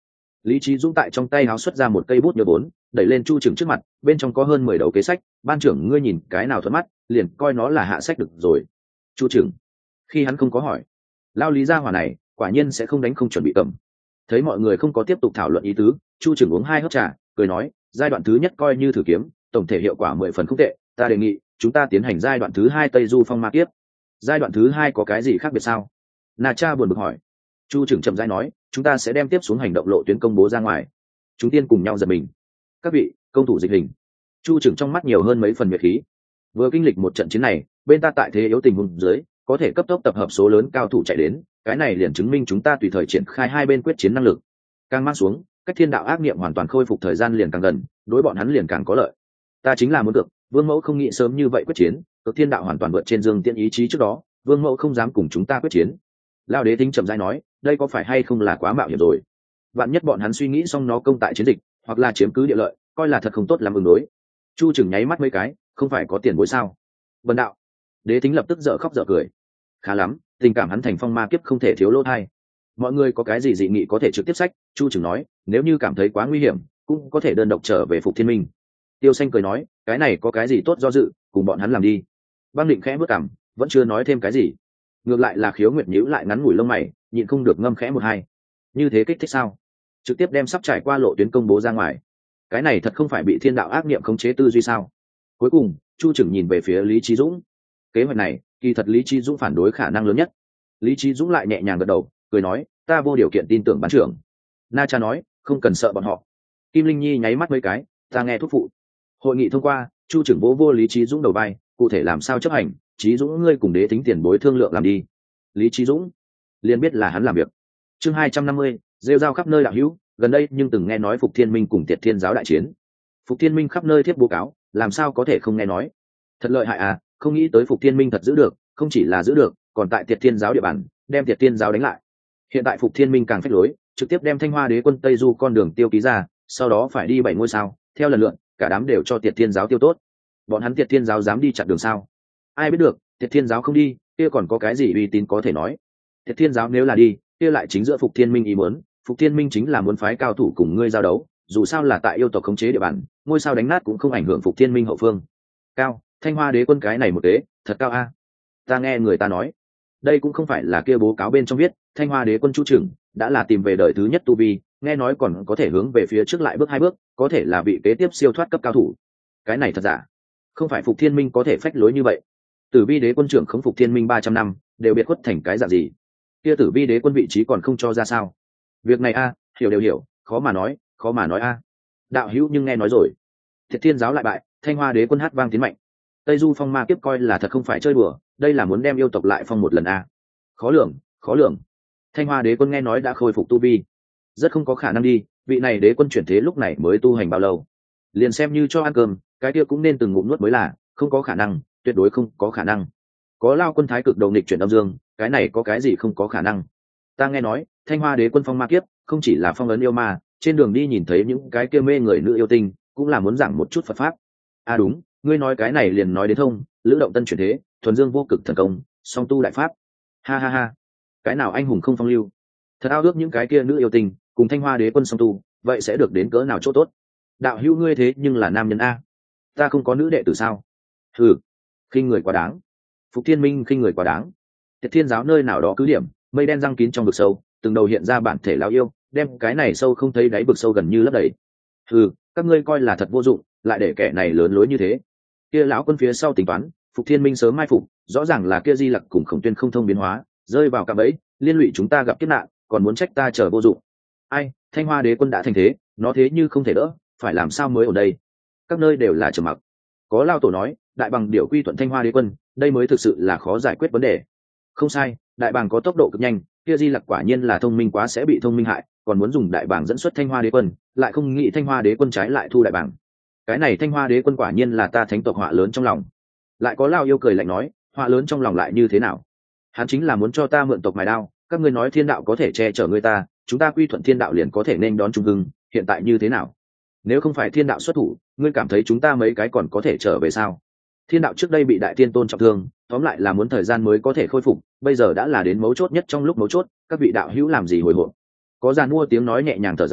Lý Trí Dũng tại trong tay háo xuất ra một cây bút nhớ bốn, đẩy lên Chu Trừng trước mặt, bên trong có hơn 10 đầu kế sách, ban trưởng ngươi nhìn cái nào thuận mắt, liền coi nó là hạ sách được rồi. Chu Trừng, khi hắn không có hỏi, lao Lý gia hỏa này, quả nhiên sẽ không đánh không chuẩn bị cầm. Thấy mọi người không có tiếp tục thảo luận ý tứ, Chu Trừng uống 2 hớp trà, cười nói, giai đoạn thứ nhất coi như thử kiếm, tổng thể hiệu quả 10 phần không tệ, ta đề nghị chúng ta tiến hành giai đoạn thứ 2 Tây Du Phong Ma Kiếp. Giai đoạn thứ 2 có cái gì khác biệt sao? Na Cha buồn bực hỏi. Chu Trừng chậm rãi nói, chúng ta sẽ đem tiếp xuống hành động lộ tuyến công bố ra ngoài. Chúng tiên cùng nhau giật mình. Các vị, công thủ dịch hình. Chu Trừng trong mắt nhiều hơn mấy phần nhiệt khí. Vừa kinh lịch một trận chiến này, bên ta tại thế yếu tình huống dưới, có thể cấp tốc tập hợp số lớn cao thủ chạy đến, cái này liền chứng minh chúng ta tùy thời triển khai hai bên quyết chiến năng lực. Càng mang xuống, cách thiên đạo ác niệm hoàn toàn khôi phục thời gian liền càng gần, đối bọn hắn liền càng có lợi. Ta chính là muốn được, Vương Mẫu không nghĩ sớm như vậy quyết chiến, cực thiên đạo hoàn toàn vượt trên Dương Tiễn ý chí trước đó, Vương Mẫu không dám cùng chúng ta quyết chiến. Lao Đế Thính chậm rãi nói, đây có phải hay không là quá mạo hiểm rồi? Vạn nhất bọn hắn suy nghĩ xong nó công tại chiến dịch, hoặc là chiếm cứ địa lợi, coi là thật không tốt làm ứng đối. Chu Trừng nháy mắt mấy cái, không phải có tiền bối sao? Vân đạo. Đế Thính lập tức dở khóc dở cười. Khá lắm, tình cảm hắn thành phong ma kiếp không thể thiếu lỗ thai. Mọi người có cái gì dị nghị có thể trực tiếp sách. Chu Trừng nói, nếu như cảm thấy quá nguy hiểm, cũng có thể đơn độc trở về Phục Thiên Minh. Tiêu Xanh cười nói, cái này có cái gì tốt do dự, cùng bọn hắn làm đi. Băng Định khẽ bước cằm, vẫn chưa nói thêm cái gì. Ngược lại là Khiếu Nguyệt nhíu lại ngắn ngủi lông mày, nhịn không được ngâm khẽ một hai. Như thế kích thích sao? Trực tiếp đem sắp trải qua lộ tuyến công bố ra ngoài. Cái này thật không phải bị thiên đạo ác niệm khống chế tư duy sao? Cuối cùng, Chu Trừng nhìn về phía Lý Chí Dũng. Kế hoạch này, kỳ thật Lý Chí Dũng phản đối khả năng lớn nhất. Lý Chí Dũng lại nhẹ nhàng gật đầu, cười nói, ta vô điều kiện tin tưởng bán trưởng. Na Cha nói, không cần sợ bọn họ. Kim Linh Nhi nháy mắt mấy cái, ta nghe thúc phụ. Hội nghị thông qua, Chu Trừng vỗ vô Lý Chí Dũng đầu vai, cụ thể làm sao chấp hành, Chí Dũng ngươi cùng Đế Thính tiền bối thương lượng làm đi. Lý Chí Dũng liền biết là hắn làm việc. Chương 250, rêu rao khắp nơi đạo hữu, gần đây nhưng từng nghe nói Phục Thiên Minh cùng Tiệt Thiên giáo đại chiến. Phục Thiên Minh khắp nơi thiết bố cáo, làm sao có thể không nghe nói. Thật lợi hại à, không nghĩ tới Phục Thiên Minh thật giữ được, không chỉ là giữ được, còn tại Tiệt Thiên giáo địa bàn, đem Tiệt Thiên giáo đánh lại. Hiện tại Phục Thiên Minh càng phách lối, trực tiếp đem Thanh Hoa Đế quân Tây Du con đường tiêu ký ra, sau đó phải đi 7 ngôi sao, theo lần lượt, cả đám đều cho Tiệt Thiên giáo tiêu tốt. Bọn hắn Tiệt Thiên giáo dám đi chặn đường sao? Ai biết được, Tiệt Thiên giáo không đi, kia còn có cái gì uy tín có thể nói. Tiệt Thiên giáo nếu là đi, kia lại chính giữa Phục Thiên Minh ý muốn, Phục Thiên Minh chính là muốn phái cao thủ cùng ngươi giao đấu, dù sao là tại yêu tộc khống chế địa bàn, ngôi sao đánh nát cũng không ảnh hưởng Phục Thiên Minh hậu phương. Cao, Thanh Hoa Đế quân cái này một tế, thật cao a. Ta nghe người ta nói, đây cũng không phải là kia bố cáo bên trong viết, Thanh Hoa Đế quân Chu Trừng đã là tìm về đời thứ nhất tu vi, nghe nói còn có thể hướng về phía trước lại bước 2 bước, có thể là vị kế tiếp siêu thoát cấp cao thủ. Cái này thật giả? Không phải Phục Thiên Minh có thể phách lối như vậy. Tử Vi Đế quân trưởng khống Phục Thiên Minh 300 năm, đều biệt khuất thành cái dạng gì? Kia Tử Vi Đế quân vị trí còn không cho ra sao? Việc này a, hiểu đều hiểu, khó mà nói a. Đạo hữu nhưng nghe nói rồi, Thiệt Thiên giáo lại bại, Thanh Hoa Đế quân hát vang tiến mạnh. Tây Du Phong ma kiếp coi là thật không phải chơi đùa, đây là muốn đem yêu tộc lại phong một lần a. Khó lường. Thanh Hoa Đế quân nghe nói đã khôi phục tu vi, rất không có khả năng đi, vị này đế quân chuyển thế lúc này mới tu hành bao lâu? Liền xem như cho ăn cơm, cái kia cũng nên từng ngụm nuốt mới là, không có khả năng, tuyệt đối không có khả năng. Có Lao quân thái cực đầu nghịch chuyển âm dương, cái này có cái gì không có khả năng. Ta nghe nói, Thanh Hoa Đế quân phong ma kiếp, không chỉ là phong ấn yêu ma, trên đường đi nhìn thấy những cái kia mê người nữ yêu tinh, cũng là muốn giảng một chút Phật pháp. À đúng, ngươi nói cái này liền nói đến thông, Lữ Động Tân chuyển thế, thuần dương vô cực thần công, song tu đại pháp. Ha ha ha, cái nào anh hùng không phong lưu. Thật ao ước những cái kia nữ yêu tinh, cùng Thanh Hoa Đế quân song tu, vậy sẽ được đến cỡ nào chỗ tốt. Đạo hữu ngươi thế nhưng là nam nhân a, ta không có nữ đệ tử sao? Hừ, khinh người quá đáng. Phục Thiên Minh khinh người quá đáng. Tiệt Thiên giáo nơi nào đó cứ điểm, mây đen răng kín trong vực sâu, từng đầu hiện ra bản thể lão yêu, đem cái này sâu không thấy đáy vực sâu gần như lấp đầy. Hừ, các ngươi coi là thật vô dụng, lại để kẻ này lớn lối như thế. Kia lão quân phía sau tính toán, Phục Thiên Minh sớm mai phục, rõ ràng là kia Di Lặc cùng Khổng Tuyên không thông biến hóa, rơi vào cạm bẫy, liên lụy chúng ta gặp kiếp nạn, còn muốn trách ta chờ vô dụng. Ai, Thanh Hoa Đế quân đã thành thế, nó thế như không thể đỡ, phải làm sao mới ở đây? Các nơi đều là trầm mặc. Có Lao tổ nói, đại bằng điểu quy thuận Thanh Hoa Đế quân, đây mới thực sự là khó giải quyết vấn đề. Không sai, đại bàng có tốc độ cực nhanh, kia Di Lặc quả nhiên là thông minh quá sẽ bị thông minh hại, còn muốn dùng đại bàng dẫn xuất Thanh Hoa Đế quân, lại không nghĩ Thanh Hoa Đế quân trái lại thu đại bàng. Cái này Thanh Hoa Đế quân quả nhiên là ta thánh tộc họa lớn trong lòng. Lại có Lao yêu cười lạnh nói, họa lớn trong lòng lại như thế nào? Hắn chính là muốn cho ta mượn tộc mài đao, các ngươi nói thiên đạo có thể che chở người ta, chúng ta quy thuận thiên đạo liền có thể nên đón trung hưng, hiện tại như thế nào? Nếu không phải thiên đạo xuất thủ, ngươi cảm thấy chúng ta mấy cái còn có thể trở về sao? Thiên đạo trước đây bị đại tiên tôn trọng thương, tóm lại là muốn thời gian mới có thể khôi phục, bây giờ đã là đến mấu chốt nhất trong lúc mấu chốt, các vị đạo hữu làm gì hồi hộp? Có giàn mua tiếng nói nhẹ nhàng thở dài,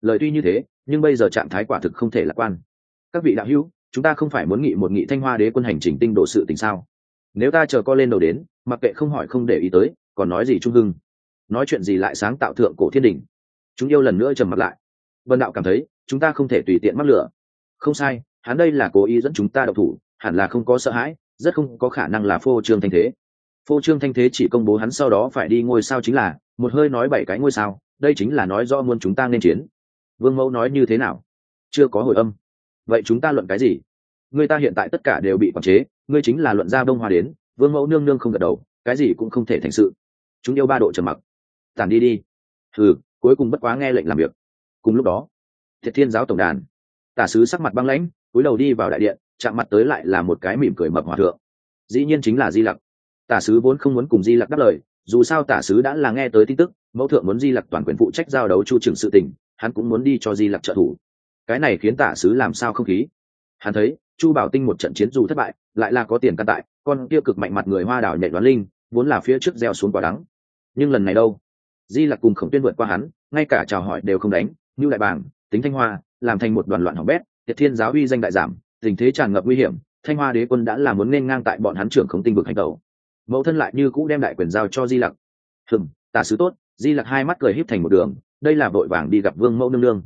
lời tuy như thế nhưng bây giờ trạng thái quả thực không thể lạc quan. Các vị đạo hữu, chúng ta không phải muốn nghị một nghị Thanh Hoa Đế quân hành trình tinh độ sự tình sao? Nếu ta chờ co lên đầu đến, mặc kệ không hỏi không để ý tới, còn nói gì trung hưng? Nói chuyện gì lại sáng tạo thượng cổ thiên đình? Chúng yêu lần nữa trầm mặt lại. Vân đạo cảm thấy chúng ta không thể tùy tiện mắc lửa. Không sai, hắn đây là cố ý dẫn chúng ta độc thủ, hẳn là không có sợ hãi, rất không có khả năng là phô trương thanh thế. Phô trương thanh thế chỉ công bố hắn sau đó phải đi ngôi sao chính là một hơi nói 7 cái ngôi sao, đây chính là nói rõ muốn chúng ta nên chiến. Vương Mẫu nói như thế nào? Chưa có hồi âm. Vậy chúng ta luận cái gì? Người ta hiện tại tất cả đều bị quản chế, ngươi chính là luận ra Đông Hoa đến. Vương Mẫu nương nương không gật đầu, cái gì cũng không thể thành sự. Chúng yêu 3 độ trầm mặc. Tản đi đi. Cuối cùng bất quá nghe lệnh làm việc. Cùng lúc đó, Thiệt Thiên giáo tổng đàn, tả sứ sắc mặt băng lãnh, cúi đầu đi vào đại điện, chạm mặt tới lại là một cái mỉm cười mập hòa thượng. Dĩ nhiên chính là Di Lặc. Tả sứ vốn không muốn cùng Di Lặc đáp lời, dù sao tả sứ đã là nghe tới tin tức mẫu thượng muốn Di Lặc toàn quyền phụ trách giao đấu chu trừng sự tình, hắn cũng muốn đi cho Di Lặc trợ thủ. Cái này khiến tả sứ làm sao không khí. Hắn thấy Chu Bảo Tinh một trận chiến dù thất bại, lại là có tiền căn tại, con kia cực mạnh mặt người Hoa Đảo nhảy đoán linh, vốn là phía trước gieo xuống quả đắng. Nhưng lần này đâu? Di Lặc cùng Khổng Tuyên vượt qua hắn, ngay cả chào hỏi đều không đánh, như đại bảng, tính Thanh Hoa, làm thành một đoàn loạn hỏng bét, Thiệt Thiên giáo uy danh đại giảm, tình thế tràn ngập nguy hiểm, Thanh Hoa Đế quân đã là muốn nên ngang tại bọn hắn trưởng Khống Tinh vực hành tẩu. Mẫu thân lại như cũ đem đại quyền giao cho Di Lặc. Tả sứ tốt. Di Lặc hai mắt cười híp thành một đường, đây là vội vàng đi gặp Vương Mẫu nương nương.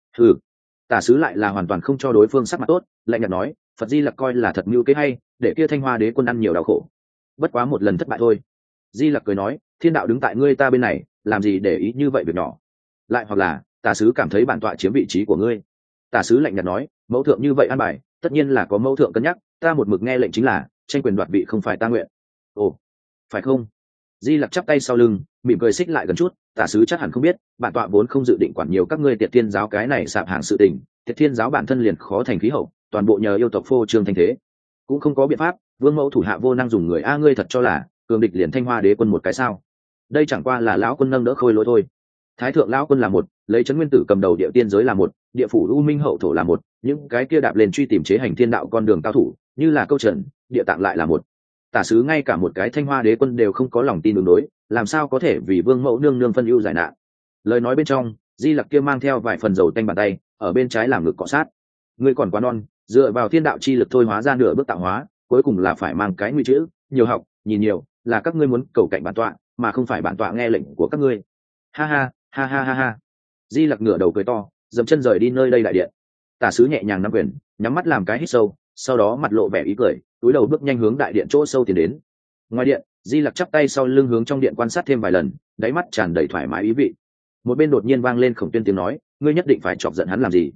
Tả sứ lại là hoàn toàn không cho đối phương sắc mặt tốt, lạnh nhạt nói, Phật Di Lặc coi là thật mưu kế hay, để kia Thanh Hoa Đế quân ăn nhiều đau khổ. Bất quá một lần thất bại thôi. Di Lặc cười nói, thiên đạo đứng tại ngươi ta bên này, làm gì để ý như vậy việc nhỏ. Lại hoặc là tả sứ cảm thấy bản tọa chiếm vị trí của ngươi. Tả sứ lạnh nhạt nói, mẫu thượng như vậy an bài, tất nhiên là có mẫu thượng cân nhắc, ta một mực nghe lệnh chính là tranh quyền đoạt vị không phải ta nguyện. Ồ, phải không? Di Lặc chắp tay sau lưng, mỉm cười xích lại gần chút, tả sứ chắc hẳn không biết, bản tọa vốn không dự định quản nhiều các ngươi Tiệt Thiên giáo cái này sạp hàng sự tình, Tiệt Thiên giáo bản thân liền khó thành khí hậu, toàn bộ nhờ yêu tộc phô trương thanh thế, cũng không có biện pháp, Vương Mẫu thủ hạ vô năng dùng người, ngươi thật cho là cường địch liền Thanh Hoa Đế quân một cái sao? Đây chẳng qua là lão quân nâng đỡ khôi lỗi thôi. Thái thượng lão quân là một, lấy Trấn Nguyên Tử cầm đầu địa tiên giới là một, địa phủ U Minh hậu thổ là một, những cái kia đạp lên truy tìm chế hành thiên đạo con đường cao thủ, như là Câu Trần, Địa Tạng lại là một. Tả sứ ngay cả một cái Thanh Hoa Đế quân đều không có lòng tin đường đối, làm sao có thể vì Vương Mẫu nương nương phân ưu giải nạn. Lời nói bên trong, Di Lặc kia mang theo vài phần dầu tanh bàn tay, ở bên trái làm ngực cọ sát. Ngươi còn quá non, dựa vào thiên đạo chi lực thôi hóa ra nửa bước tạo hóa, cuối cùng là phải mang cái nguy chữ, nhiều học, nhìn nhiều, là các ngươi muốn cầu cạnh bản tọa, mà không phải bản tọa nghe lệnh của các ngươi. Ha ha, ha ha ha ha. Di Lặc ngửa đầu cười to, dậm chân rời đi nơi đây đại điện. Tả sứ nhẹ nhàng nắm quyền, nhắm mắt làm cái hít sâu, sau đó mặt lộ vẻ ý cười, túi đầu bước nhanh hướng đại điện chỗ sâu tiến đến. Ngoài điện, Di Lặc chắp tay sau lưng hướng trong điện quan sát thêm vài lần, đáy mắt tràn đầy thoải mái ý vị. Một bên đột nhiên vang lên Khổng Tuyên tiếng nói, ngươi nhất định phải chọc giận hắn làm gì?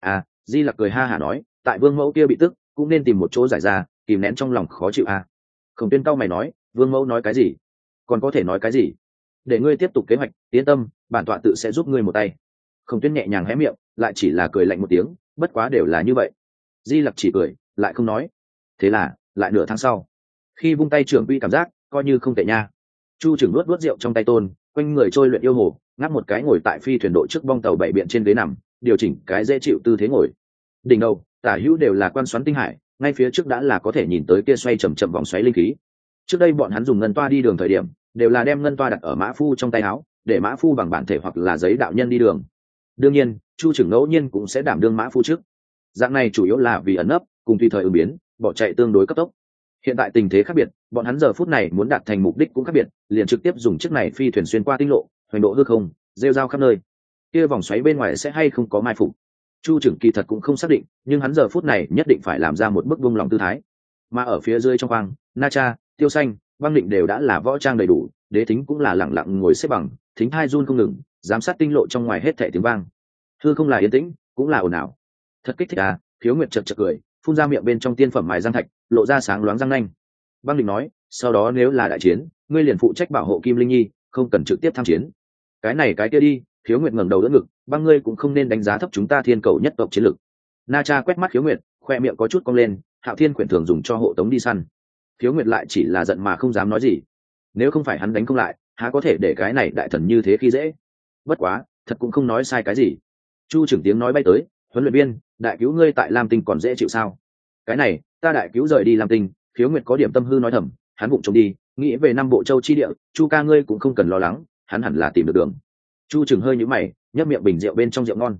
Di Lặc cười ha hả nói, tại Vương Mẫu kia bị tức, cũng nên tìm một chỗ giải ra, kìm nén trong lòng khó chịu Khổng Tuyên cau mày nói, Vương Mẫu nói cái gì? Còn có thể nói cái gì? Để ngươi tiếp tục kế hoạch, yên tâm, bản tọa tự sẽ giúp ngươi một tay. Khổng Tuyên nhẹ nhàng hé miệng, lại chỉ là cười lạnh một tiếng, bất quá đều là như vậy. Di Lặc chỉ cười, lại không nói. Thế là, lại nửa tháng sau, khi vung tay trưởng uy cảm giác, coi như không tệ nha. Chu Trừng nuốt rượu trong tay tôn, quanh người trôi luyện yêu hồ, ngáp một cái ngồi tại phi thuyền độ trước bong tàu bảy biện trên ghế nằm, điều chỉnh cái dễ chịu tư thế ngồi. Đỉnh đầu, tả hữu đều là quan xoắn tinh hải, ngay phía trước đã là có thể nhìn tới kia xoay chậm chậm vòng xoáy linh khí. Trước đây bọn hắn dùng ngân toa đi đường thời điểm, đều là đem ngân toa đặt ở mã phu trong tay áo, để mã phu bằng bản thể hoặc là giấy đạo nhân đi đường. Đương nhiên, Chu Trừng ngẫu nhiên cũng sẽ đảm đương mã phu trước. Dạng này chủ yếu là vì ẩn nấp, cùng tùy thời ứng biến, bỏ chạy tương đối cấp tốc. Hiện tại tình thế khác biệt, bọn hắn giờ phút này muốn đạt thành mục đích cũng khác biệt, liền trực tiếp dùng chiếc này phi thuyền xuyên qua tinh lộ, hoành độ hư không, rêu rao khắp nơi. Kia vòng xoáy bên ngoài sẽ hay không có mai phục, Chu Trừng kỳ thật cũng không xác định, nhưng hắn giờ phút này nhất định phải làm ra một bước buông lòng tư thái. Mà ở phía dưới trong khoang, Na Cha, Tiêu Xanh, Băng Định đều đã là võ trang đầy đủ, Đế Thính cũng là lẳng lặng ngồi xếp bằng, thính hai run không ngừng, giám sát tinh lộ trong ngoài hết thảy tiếng vang. Hư không là yên tĩnh, cũng là ồn ào. Thật kích thích Khiếu Nguyệt chật chật cười, phun ra miệng bên trong tiên phẩm mài răng thạch, lộ ra sáng loáng răng nanh. Băng Định nói, sau đó nếu là đại chiến, ngươi liền phụ trách bảo hộ Kim Linh Nhi, không cần trực tiếp tham chiến. Cái này cái kia đi. Khiếu Nguyệt ngẩng đầu đỡ ngực, Băng ngươi cũng không nên đánh giá thấp chúng ta Thiên Cầu nhất tộc chiến lực. Na Cha quét mắt Khiếu Nguyệt, khoe miệng có chút cong lên, Hạo Thiên quyển thường dùng cho hộ tống đi săn. Khiếu Nguyệt lại chỉ là giận mà không dám nói gì. Nếu không phải hắn đánh không lại, há có thể để cái này đại thần như thế khi dễ. Bất quá, thật cũng không nói sai cái gì. Chu Trừng tiếng nói bay tới, huấn luyện viên, đại cứu ngươi tại Lam Tinh còn dễ chịu sao? Cái này, ta đại cứu rời đi Lam Tinh. Khiếu Nguyệt có điểm tâm hư nói thầm, hắn vụng trộm đi, nghĩ về năm bộ châu chi địa, Chu ca ngươi cũng không cần lo lắng, hắn hẳn là tìm được đường. Chu Trừng hơi nhíu mày, nhấp miệng bình rượu bên trong rượu ngon.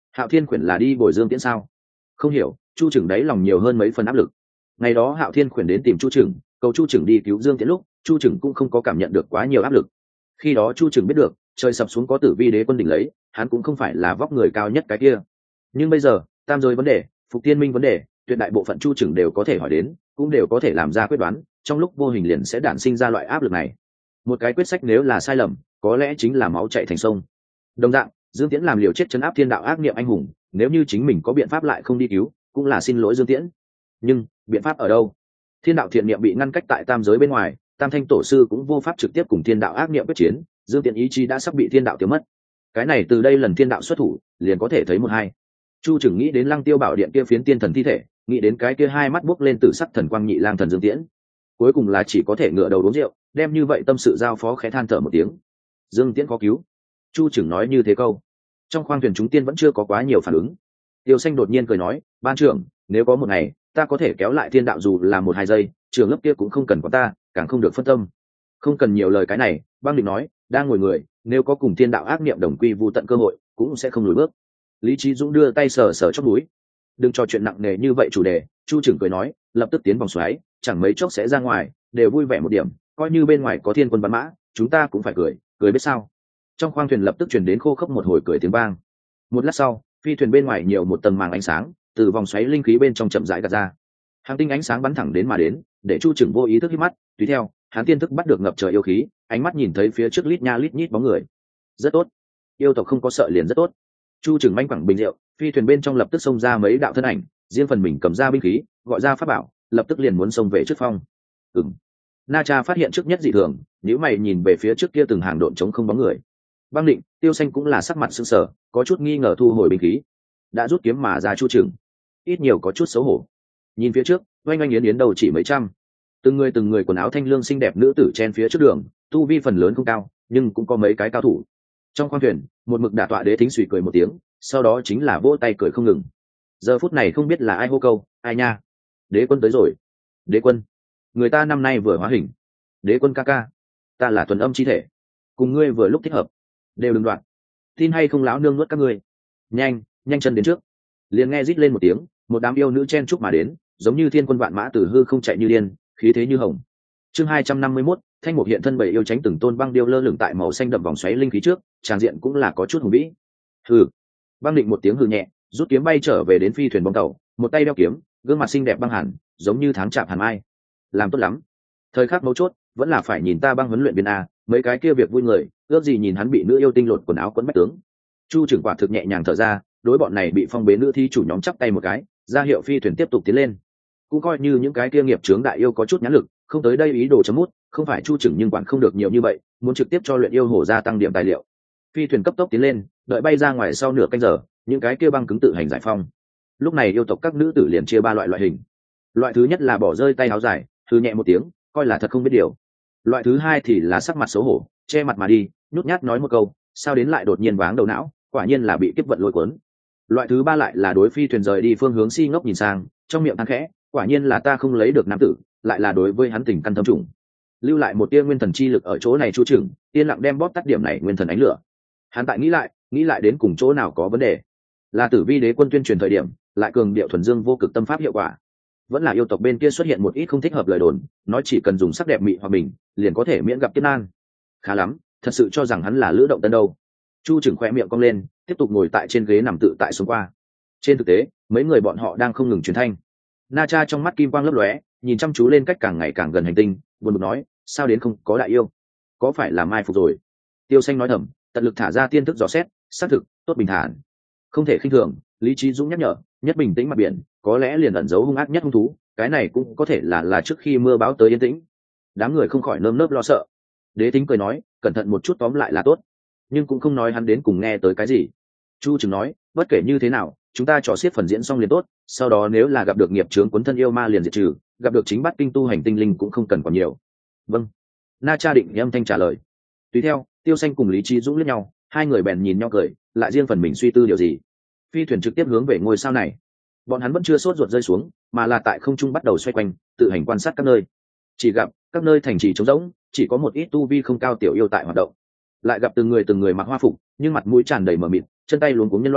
Hạo Thiên Khuyển là đi bồi Dương Tiễn sao? Không hiểu, Chu Trừng đáy lòng nhiều hơn mấy phần áp lực. Ngày đó Hạo Thiên Khuyển đến tìm Chu Trừng, cầu Chu Trừng đi cứu Dương Tiễn lúc, Chu Trừng cũng không có cảm nhận được quá nhiều áp lực. Khi đó Chu Trừng biết được, trời sập xuống có Tử Vi Đế quân đỉnh lấy, hắn cũng không phải là vóc người cao nhất cái kia. Nhưng bây giờ, tam giới vấn đề, Phục Tiên Minh vấn đề, tuyệt đại bộ phận Chu Trừng đều có thể hỏi đến, cũng đều có thể làm ra quyết đoán, trong lúc vô hình liền sẽ đản sinh ra loại áp lực này. Một cái quyết sách nếu là sai lầm, có lẽ chính là máu chảy thành sông. Đồng dạng, Dương Tiễn làm liều chết trấn áp thiên đạo ác niệm anh hùng, nếu như chính mình có biện pháp lại không đi cứu, cũng là xin lỗi Dương Tiễn. Nhưng biện pháp ở đâu? Thiên đạo thiện niệm bị ngăn cách tại tam giới bên ngoài, Tam Thanh tổ sư cũng vô pháp trực tiếp cùng thiên đạo ác niệm quyết chiến, Dương Tiễn ý chí đã sắp bị thiên đạo tiêu mất. Cái này từ đây lần thiên đạo xuất thủ, liền có thể thấy một hai. Chu Trừng nghĩ đến Lăng Tiêu Bảo Điện kia phiến tiên thần thi thể, nghĩ đến cái kia hai mắt buốc lên tử sắc thần quang nhị lang thần Dương Tiễn, cuối cùng là chỉ có thể ngửa đầu uống rượu, đem như vậy tâm sự giao phó khẽ than thở một tiếng. Dương Tiễn có cứu. Chu Trừng nói như thế câu. Trong khoang thuyền chúng tiên vẫn chưa có quá nhiều phản ứng. Tiêu Xanh đột nhiên cười nói, ban trưởng, nếu có một ngày ta có thể kéo lại thiên đạo dù là 1-2 giây, trường lớp kia cũng không cần có ta, càng không được phân tâm. Không cần nhiều lời cái này, Băng Định nói, đang ngồi người, nếu có cùng thiên đạo ác niệm đồng quy vu tận cơ hội, cũng sẽ không lùi bước. Lý Chí Dũng đưa tay sờ sờ chóp mũi. Đừng trò chuyện nặng nề như vậy chủ đề, Chu Trừng cười nói, lập tức tiến vòng xoáy, chẳng mấy chốc sẽ ra ngoài, đều vui vẻ một điểm, coi như bên ngoài có thiên quân bắn mã, chúng ta cũng phải cười, cười biết sao? Trong khoang thuyền lập tức truyền đến khô khốc một hồi cười tiếng vang. Một lát sau, phi thuyền bên ngoài nhiều một tầng màng ánh sáng, từ vòng xoáy linh khí bên trong chậm rãi gạt ra. Hàng tinh ánh sáng bắn thẳng đến mà đến, để Chu Trừng vô ý thức hít mắt, tùy theo, hắn tiên thức bắt được ngập trời yêu khí, ánh mắt nhìn thấy phía trước lít nha lít nhít bóng người. Rất tốt, yêu tộc không có sợ liền rất tốt. Chu Trừng manh quẳng bình rượu, phi thuyền bên trong lập tức xông ra mấy đạo thân ảnh, riêng phần mình cầm ra binh khí, gọi ra pháp bảo, lập tức liền muốn xông về trước phong. Na Cha phát hiện trước nhất dị thường, nếu mày nhìn về phía trước kia từng hàng độn trống không bóng người. Băng Định, Tiêu Xanh cũng là sắc mặt sưng sờ, có chút nghi ngờ thu hồi binh khí, đã rút kiếm mà ra Chu Trừng, ít nhiều có chút xấu hổ. Nhìn phía trước, oanh oanh yến yến đầu chỉ mấy trăm, từng người quần áo thanh lương xinh đẹp nữ tử chen phía trước đường, tu vi phần lớn không cao, nhưng cũng có mấy cái cao thủ. Trong khoang thuyền, một mực đả tọa Đế Thính suy cười một tiếng, sau đó chính là vỗ tay cười không ngừng. Giờ phút này không biết là ai hô câu, ai nha? Đế quân tới rồi. Đế quân, người ta năm nay vừa hóa hình. Đế quân ca ca, ta là thuần âm chi thể, cùng ngươi vừa lúc thích hợp, đều đừng đoạn. Tin hay không lão nương nuốt các ngươi. Nhanh, nhanh chân đến trước. Liền nghe rít lên một tiếng, một đám yêu nữ chen chúc mà đến, giống như thiên quân vạn mã từ hư không chạy như điên, khí thế như hồng. Chương 251, Thanh Mục hiện thân bảy yêu tránh từng tôn băng điêu lơ lửng tại màu xanh đậm vòng xoáy linh khí trước, tràng diện cũng là có chút hùng vĩ. Hừ. Băng Định một tiếng hừ nhẹ, rút kiếm bay trở về đến phi thuyền bong tàu, một tay đeo kiếm, gương mặt xinh đẹp băng hàn, giống như tháng chạm hàn mai. Làm tốt lắm. Thời khắc mấu chốt, vẫn là phải nhìn ta băng huấn luyện viên a, mấy cái kia việc vui người, ước gì nhìn hắn bị nữ yêu tinh lột quần áo quấn bách tướng. Chu Trừng quả thực nhẹ nhàng thở ra, đối bọn này bị phong bế nữ thi chủ nhóm chắp tay một cái, ra hiệu phi thuyền tiếp tục tiến lên. Cũng coi như những cái kia nghiệp chướng đại yêu có chút nhãn lực, không tới đây ý đồ chấm mút, không phải Chu Trừng nhưng quản không được nhiều như vậy, muốn trực tiếp cho luyện yêu hổ gia tăng điểm tài liệu. Phi thuyền cấp tốc tiến lên, đợi bay ra ngoài sau nửa canh giờ, những cái kia băng cứng tự hành giải phong. Lúc này yêu tộc các nữ tử liền chia ba loại hình. Loại thứ nhất là bỏ rơi tay áo dài, thư nhẹ một tiếng, coi là thật không biết điều. Loại thứ hai thì là sắc mặt xấu hổ, che mặt mà đi, nhút nhát nói một câu, sao đến lại đột nhiên váng đầu não, quả nhiên là bị kiếp vận lôi cuốn. Loại thứ ba lại là đối phi thuyền rời đi phương hướng si ngốc nhìn sang, trong miệng than khẽ, quả nhiên là ta không lấy được nam tử, lại là đối với hắn tình căn thâm trùng. Lưu lại một tia nguyên thần chi lực ở chỗ này Chu Trừng, yên lặng đem bóp tắt điểm này nguyên thần ánh lửa. Hắn tại nghĩ lại đến cùng chỗ nào có vấn đề. Là Tử Vi Đế quân tuyên truyền thời điểm, lại cường điệu thuần dương vô cực tâm pháp hiệu quả, vẫn là yêu tộc bên kia xuất hiện một ít không thích hợp lời đồn, nói chỉ cần dùng sắc đẹp mị hoặc mình, liền có thể miễn gặp kiếp nan. Khá lắm, thật sự cho rằng hắn là Lữ Động Tân đâu. Chu Trừng khẽ miệng cong lên, tiếp tục ngồi tại trên ghế nằm tự tại xuống qua. Trên thực tế, mấy người bọn họ đang không ngừng truyền thanh. Na Cha trong mắt kim quang lấp lóe, nhìn chăm chú lên cách càng ngày càng gần hành tinh, buồn bực nói, sao đến không có đại yêu, có phải là mai phục rồi? Tiêu Xanh nói thầm, tận lực thả ra tiên thức dò xét, xác thực, tốt bình thản, không thể khinh thường. Lý Chí Dũng nhắc nhở, nhất bình tĩnh mặt biển, có lẽ liền ẩn giấu hung ác nhất hung thú, cái này cũng có thể là trước khi mưa báo tới yên tĩnh. Đám người không khỏi nơm nớp lo sợ. Đế Tính cười nói, cẩn thận một chút tóm lại là tốt, nhưng cũng không nói hắn đến cùng nghe tới cái gì. Chu Trừng nói, bất kể như thế nào, chúng ta trò xiết phần diễn xong liền tốt, sau đó nếu là gặp được nghiệp chướng cuốn thân yêu ma liền diệt trừ, gặp được chính bát kinh tu hành tinh linh cũng không cần còn nhiều. Vâng. Na Cha định âm thanh trả lời. Tùy theo, Tiêu Xanh cùng Lý Chí Dũng liếc nhau, hai người bèn nhìn nhau cười, lại riêng phần mình suy tư điều gì. Phi thuyền trực tiếp hướng về ngôi sao này. Bọn hắn vẫn chưa sốt ruột rơi xuống, mà là tại không trung bắt đầu xoay quanh, tự hành quan sát các nơi. Chỉ gặp các nơi thành trì trống rỗng, chỉ có một ít tu vi không cao tiểu yêu tại hoạt động. Lại gặp từng người mặc hoa phục, nhưng mặt mũi tràn đầy mờ mịt, chân tay luống cuống nhân loại,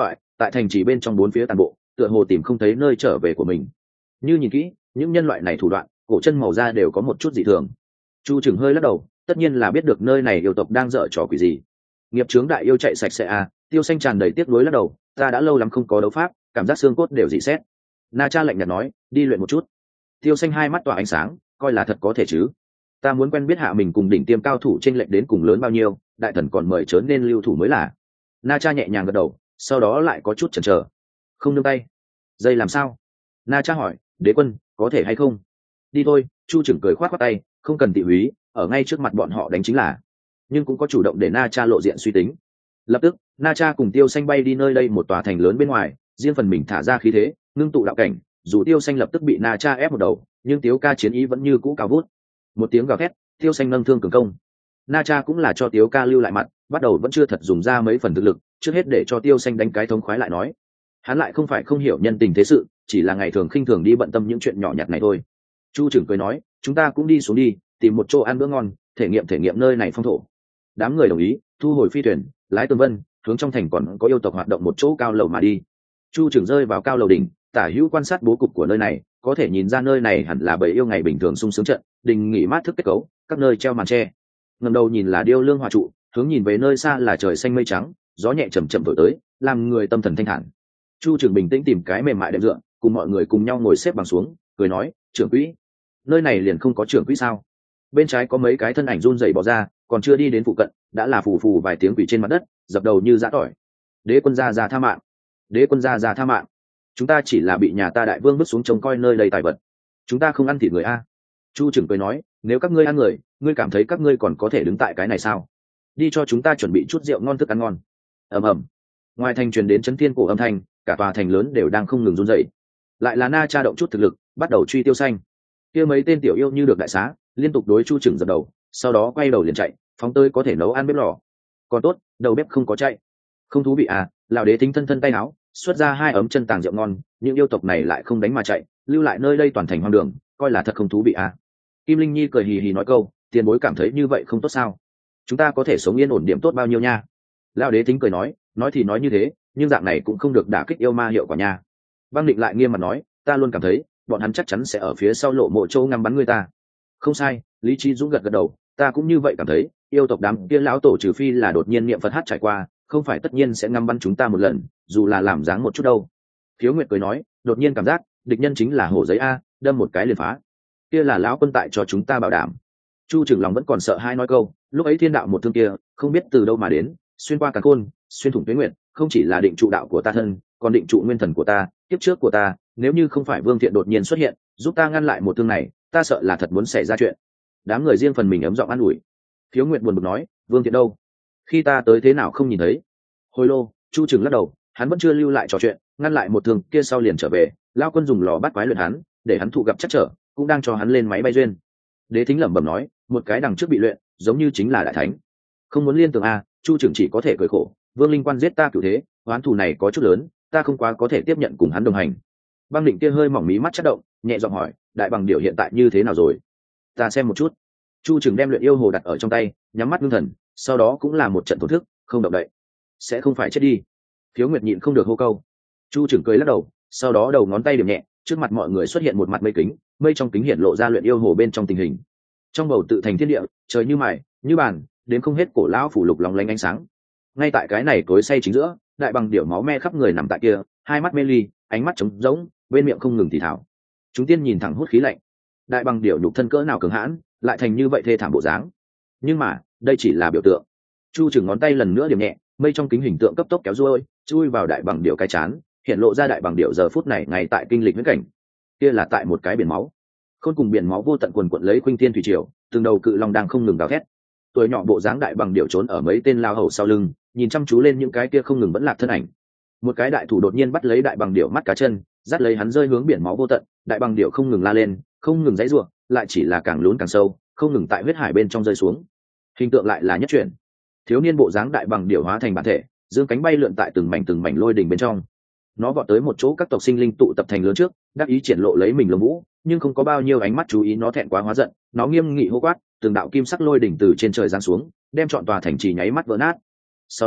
tại thành trì bên trong bốn phía tàn bộ tựa hồ tìm không thấy nơi trở về của mình. Như nhìn kỹ những nhân loại này thủ đoạn, cổ chân màu da đều có một chút dị thường. Chu Trừng hơi lắc đầu, tất nhiên là biết được nơi này yêu tộc đang dở trò quỷ gì. Nghiệp chướng đại yêu chạy sạch sẽ à? Tiêu Xanh tràn đầy tiếc nuối lắc đầu, ta đã lâu lắm không có đấu pháp, cảm giác xương cốt đều dị xét. Na Cha lạnh nhạt nói, đi luyện một chút. Tiêu Xanh hai mắt tỏa ánh sáng, coi là thật có thể chứ. Ta muốn quen biết hạ mình cùng đỉnh tiêm cao thủ trên lệnh đến cùng lớn bao nhiêu, đại thần còn mời chớ nên lưu thủ mới là. Na Cha nhẹ nhàng gật đầu, sau đó lại có chút chần chờ. Không nương tay. Dây làm sao? Na Cha hỏi, đế quân, có thể hay không? Đi thôi. Chu Trừng cười khoát khoát tay, không cần tị húy, ở ngay trước mặt bọn họ đánh chính là. Nhưng cũng có chủ động để Na Cha lộ diện suy tính. Lập tức, Na Cha cùng Tiêu Xanh bay đi nơi đây một tòa thành lớn bên ngoài, riêng phần mình thả ra khí thế, ngưng tụ đạo cảnh. Dù Tiêu Xanh lập tức bị Na Cha ép một đầu, nhưng Tiếu Ca chiến ý vẫn như cũ cao vút. Một tiếng gào thét, Tiêu Xanh nâng thương cường công. Na Cha cũng là cho Tiếu Ca lưu lại mặt, bắt đầu vẫn chưa thật dùng ra mấy phần thực lực, trước hết để cho Tiêu Xanh đánh cái thống khoái lại nói. Hắn lại không phải không hiểu nhân tình thế sự, chỉ là ngày thường khinh thường đi bận tâm những chuyện nhỏ nhặt này thôi. Chu Trừng cười nói, chúng ta cũng đi xuống đi, tìm một chỗ ăn bữa ngon, thể nghiệm nơi này phong thổ. Đám người đồng ý, thu hồi phi thuyền, lái Tường Vân, hướng trong thành còn có yêu tộc hoạt động một chỗ cao lầu mà đi. Chu Trừng rơi vào cao lầu đỉnh, tả hữu quan sát bố cục của nơi này, có thể nhìn ra nơi này hẳn là bầy yêu ngày bình thường sung sướng trận, đình nghỉ mát thức kết cấu, các nơi treo màn tre. Ngẩng đầu nhìn là điêu lương hòa trụ, hướng nhìn về nơi xa là trời xanh mây trắng, gió nhẹ chậm chậm thổi tới, làm người tâm thần thanh thản. Chu Trừng bình tĩnh tìm cái mềm mại đệm dựa, cùng mọi người cùng nhau ngồi xếp bằng xuống, cười nói, trưởng quỹ, nơi này liền không có trưởng quỹ sao? Bên trái có mấy cái thân ảnh run rẩy bò ra, còn chưa đi đến phụ cận, đã là phù phù vài tiếng quỷ trên mặt đất, dập đầu như giã tỏi. Đế quân gia tha mạng, đế quân gia tha mạng. Chúng ta chỉ là bị nhà ta đại vương bước xuống trông coi nơi đầy tài vật, chúng ta không ăn thịt người a. Chu Trừng cười nói, nếu các ngươi ăn người, ngươi cảm thấy các ngươi còn có thể đứng tại cái này sao? Đi cho chúng ta chuẩn bị chút rượu ngon thức ăn ngon. Ầm ầm. Ngoài thành truyền đến chấn thiên cổ âm thanh, cả tòa thành lớn đều đang không ngừng run rẩy. Lại là Na Cha động chút thực lực, bắt đầu truy Tiêu Xanh. Kia mấy tên tiểu yêu như được đại xá, liên tục đối Chu Trừng dập đầu, sau đó quay đầu liền chạy, phóng tới có thể nấu ăn bếp lò. Còn tốt, đầu bếp không có chạy. Không thú vị à? Lão đế tính thân thân tay áo, xuất ra 2 ấm chân tàng rượu ngon, những yêu tộc này lại không đánh mà chạy, lưu lại nơi đây toàn thành hoang đường, coi là thật không thú vị à? Kim Linh Nhi cười hì hì nói câu, tiền bối cảm thấy như vậy không tốt sao? Chúng ta có thể sống yên ổn điểm tốt bao nhiêu nha? Lão đế tính cười nói thì nói như thế, nhưng dạng này cũng không được đả kích yêu ma hiệu quả nha. Băng Định lại nghiêm mặt nói, ta luôn cảm thấy bọn hắn chắc chắn sẽ ở phía sau lộ mộ châu ngắm bắn người ta. Không sai, Lý Trí Dũng gật gật đầu, ta cũng như vậy cảm thấy, yêu tộc đám kia lão tổ trừ phi là đột nhiên niệm Phật hát trải qua, không phải tất nhiên sẽ ngắm bắn chúng ta một lần, dù là làm dáng một chút đâu. Thiếu Nguyệt cười nói, đột nhiên cảm giác địch nhân chính là hổ giấy a, đâm một cái liền phá. Kia là lão quân tại cho chúng ta bảo đảm. Chu Trừng lòng vẫn còn sợ hai nói câu, lúc ấy thiên đạo một thương kia không biết từ đâu mà đến, xuyên qua càn khôn, xuyên thủng tuyết nguyệt, không chỉ là định trụ đạo của ta thân, còn định trụ nguyên thần của ta, kiếp trước của ta, nếu như không phải Vương Thiện đột nhiên xuất hiện, giúp ta ngăn lại một thương này, ta sợ là thật muốn xảy ra chuyện. Đám người riêng phần mình ấm giọng an ủi. Thiếu Nguyệt buồn bực nói, Vương Thiện đâu? Khi ta tới thế nào không nhìn thấy? Hồi lô, Chu Trừng lắc đầu, hắn vẫn chưa lưu lại trò chuyện, ngăn lại một thương kia sau liền trở về, lão quân dùng lò bắt quái luyện hắn, để hắn thụ gặp chắc trở, cũng đang cho hắn lên máy bay duyên. Đế Thính lẩm bẩm nói, một cái đằng trước bị luyện, giống như chính là đại thánh. Không muốn liên tưởng a, Chu Trừng chỉ có thể cười khổ, Vương Linh Quan giết ta cửu thế, oán thù này có chút lớn, ta không quá có thể tiếp nhận cùng hắn đồng hành. Băng Định kia hơi mỏng mí mắt chớp động, nhẹ giọng hỏi, đại bằng điểu hiện tại như thế nào rồi? Ta xem một chút. Chu Trừng đem luyện yêu hồ đặt ở trong tay, nhắm mắt ngưng thần, sau đó cũng là một trận thổ thức, không động đậy. Sẽ không phải chết đi. Thiếu Nguyệt nhịn không được hô câu. Chu Trừng cười lắc đầu, sau đó đầu ngón tay điểm nhẹ, trước mặt mọi người xuất hiện một mặt mây kính, mây trong kính hiện lộ ra luyện yêu hồ bên trong tình hình. Trong bầu tự thành thiên địa, trời như mài, như bàn, đến không hết cổ lão phủ lục lóng lánh ánh sáng. Ngay tại cái này cối xay chính giữa, đại bằng điểu máu me khắp người nằm tại kia, hai mắt mê ly, ánh mắt trống rỗng, bên miệng không ngừng thì thào. Chúng tiên nhìn thẳng hút khí lạnh. Đại bằng điểu nhục thân cỡ nào cường hãn, lại thành như vậy thê thảm bộ dáng. Nhưng mà, đây chỉ là biểu tượng. Chu Trừng ngón tay lần nữa điểm nhẹ, mây trong kính hình tượng cấp tốc kéo ruôi, chui vào đại bằng điểu cái chán, hiện lộ ra đại bằng điểu giờ phút này ngay tại kinh lịch viễn cảnh. Kia là tại một cái biển máu. Khôn cùng biển máu vô tận quần quận lấy khuynh thiên thủy triều, từng đầu cự long đang không ngừng gào thét. Tuổi nhỏ bộ dáng đại bằng điểu trốn ở mấy tên lao hầu sau lưng, nhìn chăm chú lên những cái kia không ngừng vẫn lạc thân ảnh. Một cái đại thủ đột nhiên bắt lấy đại bằng điểu mắt cá chân, dắt lấy hắn rơi hướng biển máu vô tận. Đại bằng điểu không ngừng la lên, không ngừng giãy giụa, lại chỉ là càng lún càng sâu, không ngừng tại huyết hải bên trong rơi xuống. Hình tượng lại là nhất chuyển. Thiếu niên bộ dáng đại bằng điểu hóa thành bản thể, dương cánh bay lượn tại từng mảnh lôi đỉnh bên trong. Nó vọt tới một chỗ các tộc sinh linh tụ tập thành lớn trước, đắc ý triển lộ lấy mình lông vũ, nhưng không có bao nhiêu ánh mắt chú ý nó, thẹn quá hóa giận, nó nghiêm nghị hô quát, từng đạo kim sắc lôi đỉnh từ trên trời giáng xuống, đem trọn tòa thành trì nháy mắt vỡ nát. Sau đó,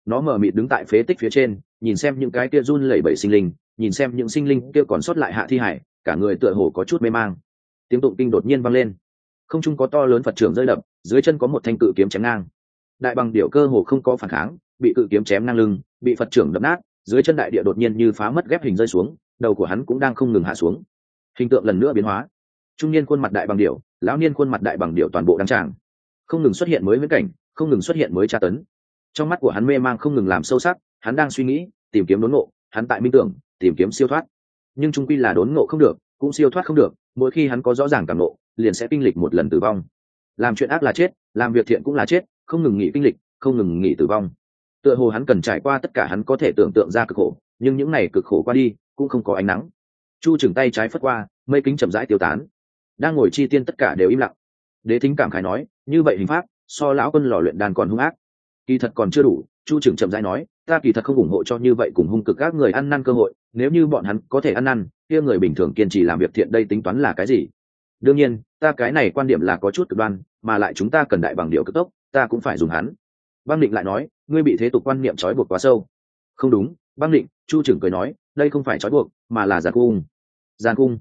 nó mờ mịt đứng tại phế tích phía trên, nhìn xem những cái kia run lẩy bẩy sinh linh, nhìn xem những sinh linh kia còn sót lại hạ thi hải, cả người tựa hồ có chút mê mang. Tiếng tụng kinh đột nhiên vang lên, không trung có to lớn Phật trưởng rơi đập, dưới chân có một thanh cự kiếm chém ngang. Đại bằng điểu cơ hồ không có phản kháng, bị cự kiếm chém ngang lưng, bị Phật trưởng đập nát, dưới chân đại địa đột nhiên như phá mất ghép hình rơi xuống, đầu của hắn cũng đang không ngừng hạ xuống. Hình tượng lần nữa biến hóa, trung niên khuôn mặt đại bằng điểu, lão niên khuôn mặt đại bằng điểu toàn bộ đăng tràng, không ngừng xuất hiện mới viễn cảnh, không ngừng xuất hiện mới tra tấn. Trong mắt của hắn mê mang không ngừng làm sâu sắc, hắn đang suy nghĩ, tìm kiếm đốn ngộ, hắn tại minh tưởng, tìm kiếm siêu thoát. Nhưng trung quy là đốn ngộ không được, cũng siêu thoát không được, mỗi khi hắn có rõ ràng cảm ngộ, liền sẽ kinh lịch một lần tử vong. Làm chuyện ác là chết, làm việc thiện cũng là chết, không ngừng nghỉ kinh lịch, không ngừng nghỉ tử vong. Tựa hồ hắn cần trải qua tất cả hắn có thể tưởng tượng ra cực khổ, nhưng những này cực khổ qua đi, cũng không có ánh nắng. Chu Trừng tay trái phất qua, mây kính chậm rãi tiêu tán. Đang ngồi chi tiên tất cả đều im lặng. Đế Thính cảm khái nói, như vậy hình pháp, so lão quân lò luyện đàn còn hung ác. Kỳ thật còn chưa đủ, Chu Trừng chậm rãi nói, ta kỳ thật không ủng hộ cho như vậy cùng hung cực các người ăn năn cơ hội, nếu như bọn hắn có thể ăn năn, kia người bình thường kiên trì làm việc thiện đây tính toán là cái gì? Đương nhiên, ta cái này quan điểm là có chút cực đoan, mà lại chúng ta cần đại bằng điệu cực tốc, ta cũng phải dùng hắn. Băng Định lại nói, ngươi bị thế tục quan niệm trói buộc quá sâu. Không đúng, Băng Định, Chu Trừng cười nói, đây không phải trói buộc, mà là giàn cung. Giàn cung?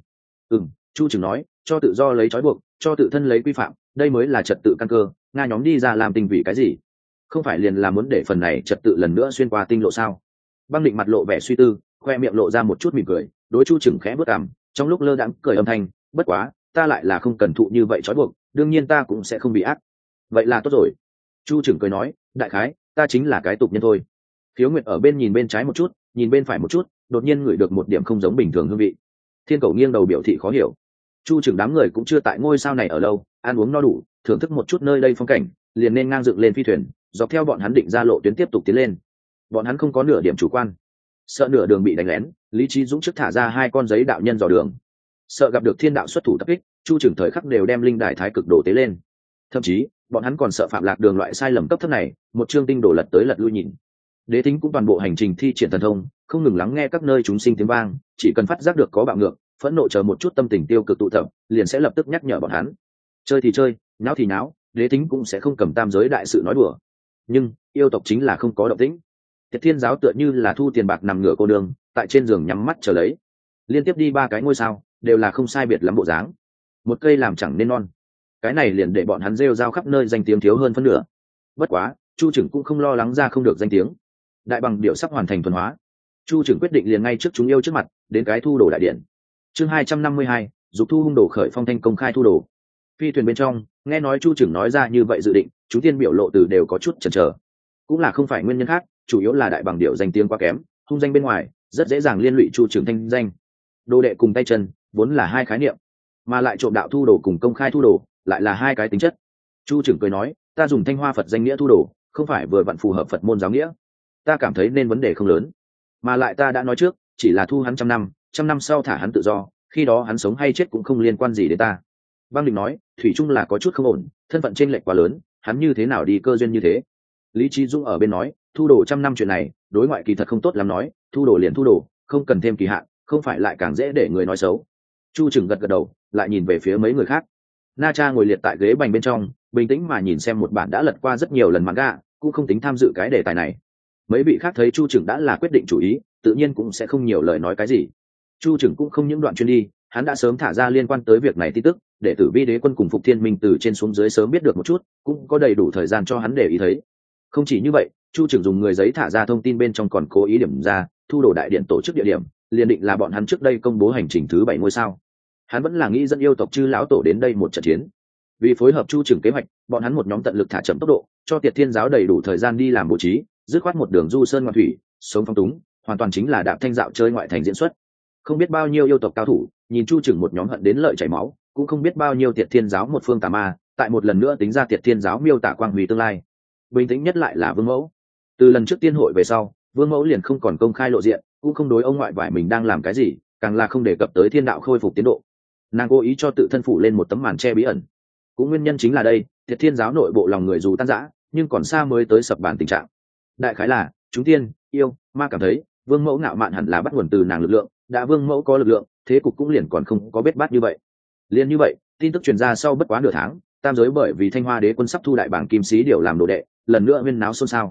Chu Trừng nói, cho tự do lấy trói buộc, cho tự thân lấy quy phạm, đây mới là trật tự căn cơ. Nga nhóm đi ra làm tình vì cái gì? Không phải liền là muốn để phần này trật tự lần nữa xuyên qua tinh lộ sao? Băng Định mặt lộ vẻ suy tư, khoe miệng lộ ra một chút mỉm cười, đối Chu Trừng khẽ bước cằm, trong lúc lơ đãng cười âm thanh, bất quá, ta lại là không cần thụ như vậy trói buộc, đương nhiên ta cũng sẽ không bị ác. Vậy là tốt rồi. Chu Trừng cười nói, đại khái, ta chính là cái tục nhân thôi. Khiếu Nguyệt ở bên nhìn bên trái một chút, nhìn bên phải một chút, đột nhiên ngửi được một điểm không giống bình thường hương vị. Thiên Cầu nghiêng đầu biểu thị khó hiểu. Chu Trừng đám người cũng chưa tại ngôi sao này ở lâu, ăn uống no đủ, thưởng thức một chút nơi đây phong cảnh, liền nên ngang dựng lên phi thuyền, dọc theo bọn hắn định ra lộ tuyến tiếp tục tiến lên. Bọn hắn không có nửa điểm chủ quan, sợ nửa đường bị đánh lén, Lý Chí Dũng trước thả ra 2 con giấy đạo nhân dò đường, sợ gặp được thiên đạo xuất thủ tập kích, Chu Trừng thời khắc đều đem linh đài thái cực đồ tế lên. Thậm chí bọn hắn còn sợ phạm lạc đường loại sai lầm cấp thấp này, một chương tinh đồ lật tới lật lui nhìn. Đế Thính cũng toàn bộ hành trình thi triển thần thông, không ngừng lắng nghe các nơi chúng sinh tiếng vang, chỉ cần phát giác được có bạo ngược, phẫn nộ chờ một chút tâm tình tiêu cực tụ tập, liền sẽ lập tức nhắc nhở bọn hắn. Chơi thì chơi, náo thì náo, Đế Thính cũng sẽ không cầm tam giới đại sự nói đùa. Nhưng yêu tộc chính là không có động tĩnh. Tiệt Thiên giáo tựa như là thu tiền bạc nằm ngửa cô đường, tại trên giường nhắm mắt chờ lấy. Liên tiếp đi 3 cái ngôi sao, đều là không sai biệt lắm bộ dáng. Một cây làm chẳng nên non. Cái này liền để bọn hắn rêu rao khắp nơi, danh tiếng thiếu hơn phân nửa. Bất quá, Chu Trừng cũng không lo lắng ra không được danh tiếng. Đại bằng điệu sắp hoàn thành thuần hóa, Chu Trừng quyết định liền ngay trước chúng yêu trước mặt, đến cái thu đồ đại điện. Chương 252, dục thu hung đồ khởi phong thanh công khai thu đồ. Phi thuyền bên trong, nghe nói Chu Trừng nói ra như vậy dự định, chúng tiên biểu lộ từ đều có chút chần chờ. Cũng là không phải nguyên nhân khác, chủ yếu là đại bằng điệu danh tiếng quá kém, hung danh bên ngoài, rất dễ dàng liên lụy Chu Trừng thanh danh. Đồ đệ cùng tay chân, vốn là 2 khái niệm, mà lại trộm đạo thu đồ cùng công khai thu đồ, lại là 2 cái tính chất. Chu Trừng cười nói, ta dùng Thanh Hoa Phật danh nghĩa thu đồ, không phải vừa vặn phù hợp Phật môn giáo nghĩa. Ta cảm thấy nên vấn đề không lớn, mà lại ta đã nói trước, chỉ là thu hắn 100 năm sau thả hắn tự do, khi đó hắn sống hay chết cũng không liên quan gì đến ta. Băng Định nói, thủy chung là có chút không ổn, thân phận chênh lệch quá lớn, hắn như thế nào đi cơ duyên như thế. Lý Chí Dũng ở bên nói, thu đồ 100 năm chuyện này, đối ngoại kỳ thật không tốt lắm nói, thu đồ liền thu đồ, không cần thêm kỳ hạn, không phải lại càng dễ để người nói xấu. Chu Trừng gật gật đầu, lại nhìn về phía mấy người khác. Na Cha ngồi liệt tại ghế bành bên trong, bình tĩnh mà nhìn xem một bản đã lật qua rất nhiều lần manga, cũng không tính tham dự cái đề tài này. Mấy vị khác thấy Chu Trừng đã là quyết định chủ ý, tự nhiên cũng sẽ không nhiều lời nói cái gì. Chu Trừng cũng không những đoạn chuyên đi, hắn đã sớm thả ra liên quan tới việc này tin tức, để Tử Vi Đế quân cùng Phục Thiên Minh từ trên xuống dưới sớm biết được một chút, cũng có đầy đủ thời gian cho hắn để ý thấy. Không chỉ như vậy, Chu Trừng dùng người giấy thả ra thông tin bên trong còn cố ý điểm ra, thu đồ đại điện tổ chức địa điểm, liền định là bọn hắn trước đây công bố hành trình thứ 7 ngôi sao. Hắn vẫn là nghĩ dẫn yêu tộc chư lão tổ đến đây một trận chiến. Vì phối hợp Chu Trừng kế hoạch, bọn hắn một nhóm tận lực thả chậm tốc độ, cho Tiệt Thiên giáo đầy đủ thời gian đi làm bố trí, dứt khoát một đường du sơn ngoạn thủy, sống phong túng, hoàn toàn chính là đạp thanh dạo chơi ngoại thành diễn xuất. Không biết bao nhiêu yêu tộc cao thủ, nhìn Chu Trừng một nhóm hận đến lợi chảy máu, cũng không biết bao nhiêu Tiệt Thiên giáo một phương tà ma, tại một lần nữa tính ra Tiệt Thiên giáo miêu tả quang huy tương lai. Bình tĩnh nhất lại là Vương Mẫu. Từ lần trước tiên hội về sau, Vương Mẫu liền không còn công khai lộ diện, cũng không đối ông ngoại vải mình đang làm cái gì, càng là không đề cập tới thiên đạo khôi phục tiến độ. Nàng cố ý cho tự thân phủ lên một tấm màn che bí ẩn. Cũng nguyên nhân chính là đây, Tiệt Thiên giáo nội bộ lòng người dù tan rã, nhưng còn xa mới tới sập bàn tình trạng. Đại khái là chúng tiên yêu ma cảm thấy Vương Mẫu ngạo mạn hẳn là bắt nguồn từ nàng lực lượng, đã Vương Mẫu có lực lượng, thế cục cũng liền còn không có bết bát như vậy. Liên như vậy, tin tức truyền ra sau bất quá nửa tháng, tam giới bởi vì Thanh Hoa Đế quân sắp thu đại bảng kim sĩ điều làm đồ đệ, lần nữa huyên náo xôn xao.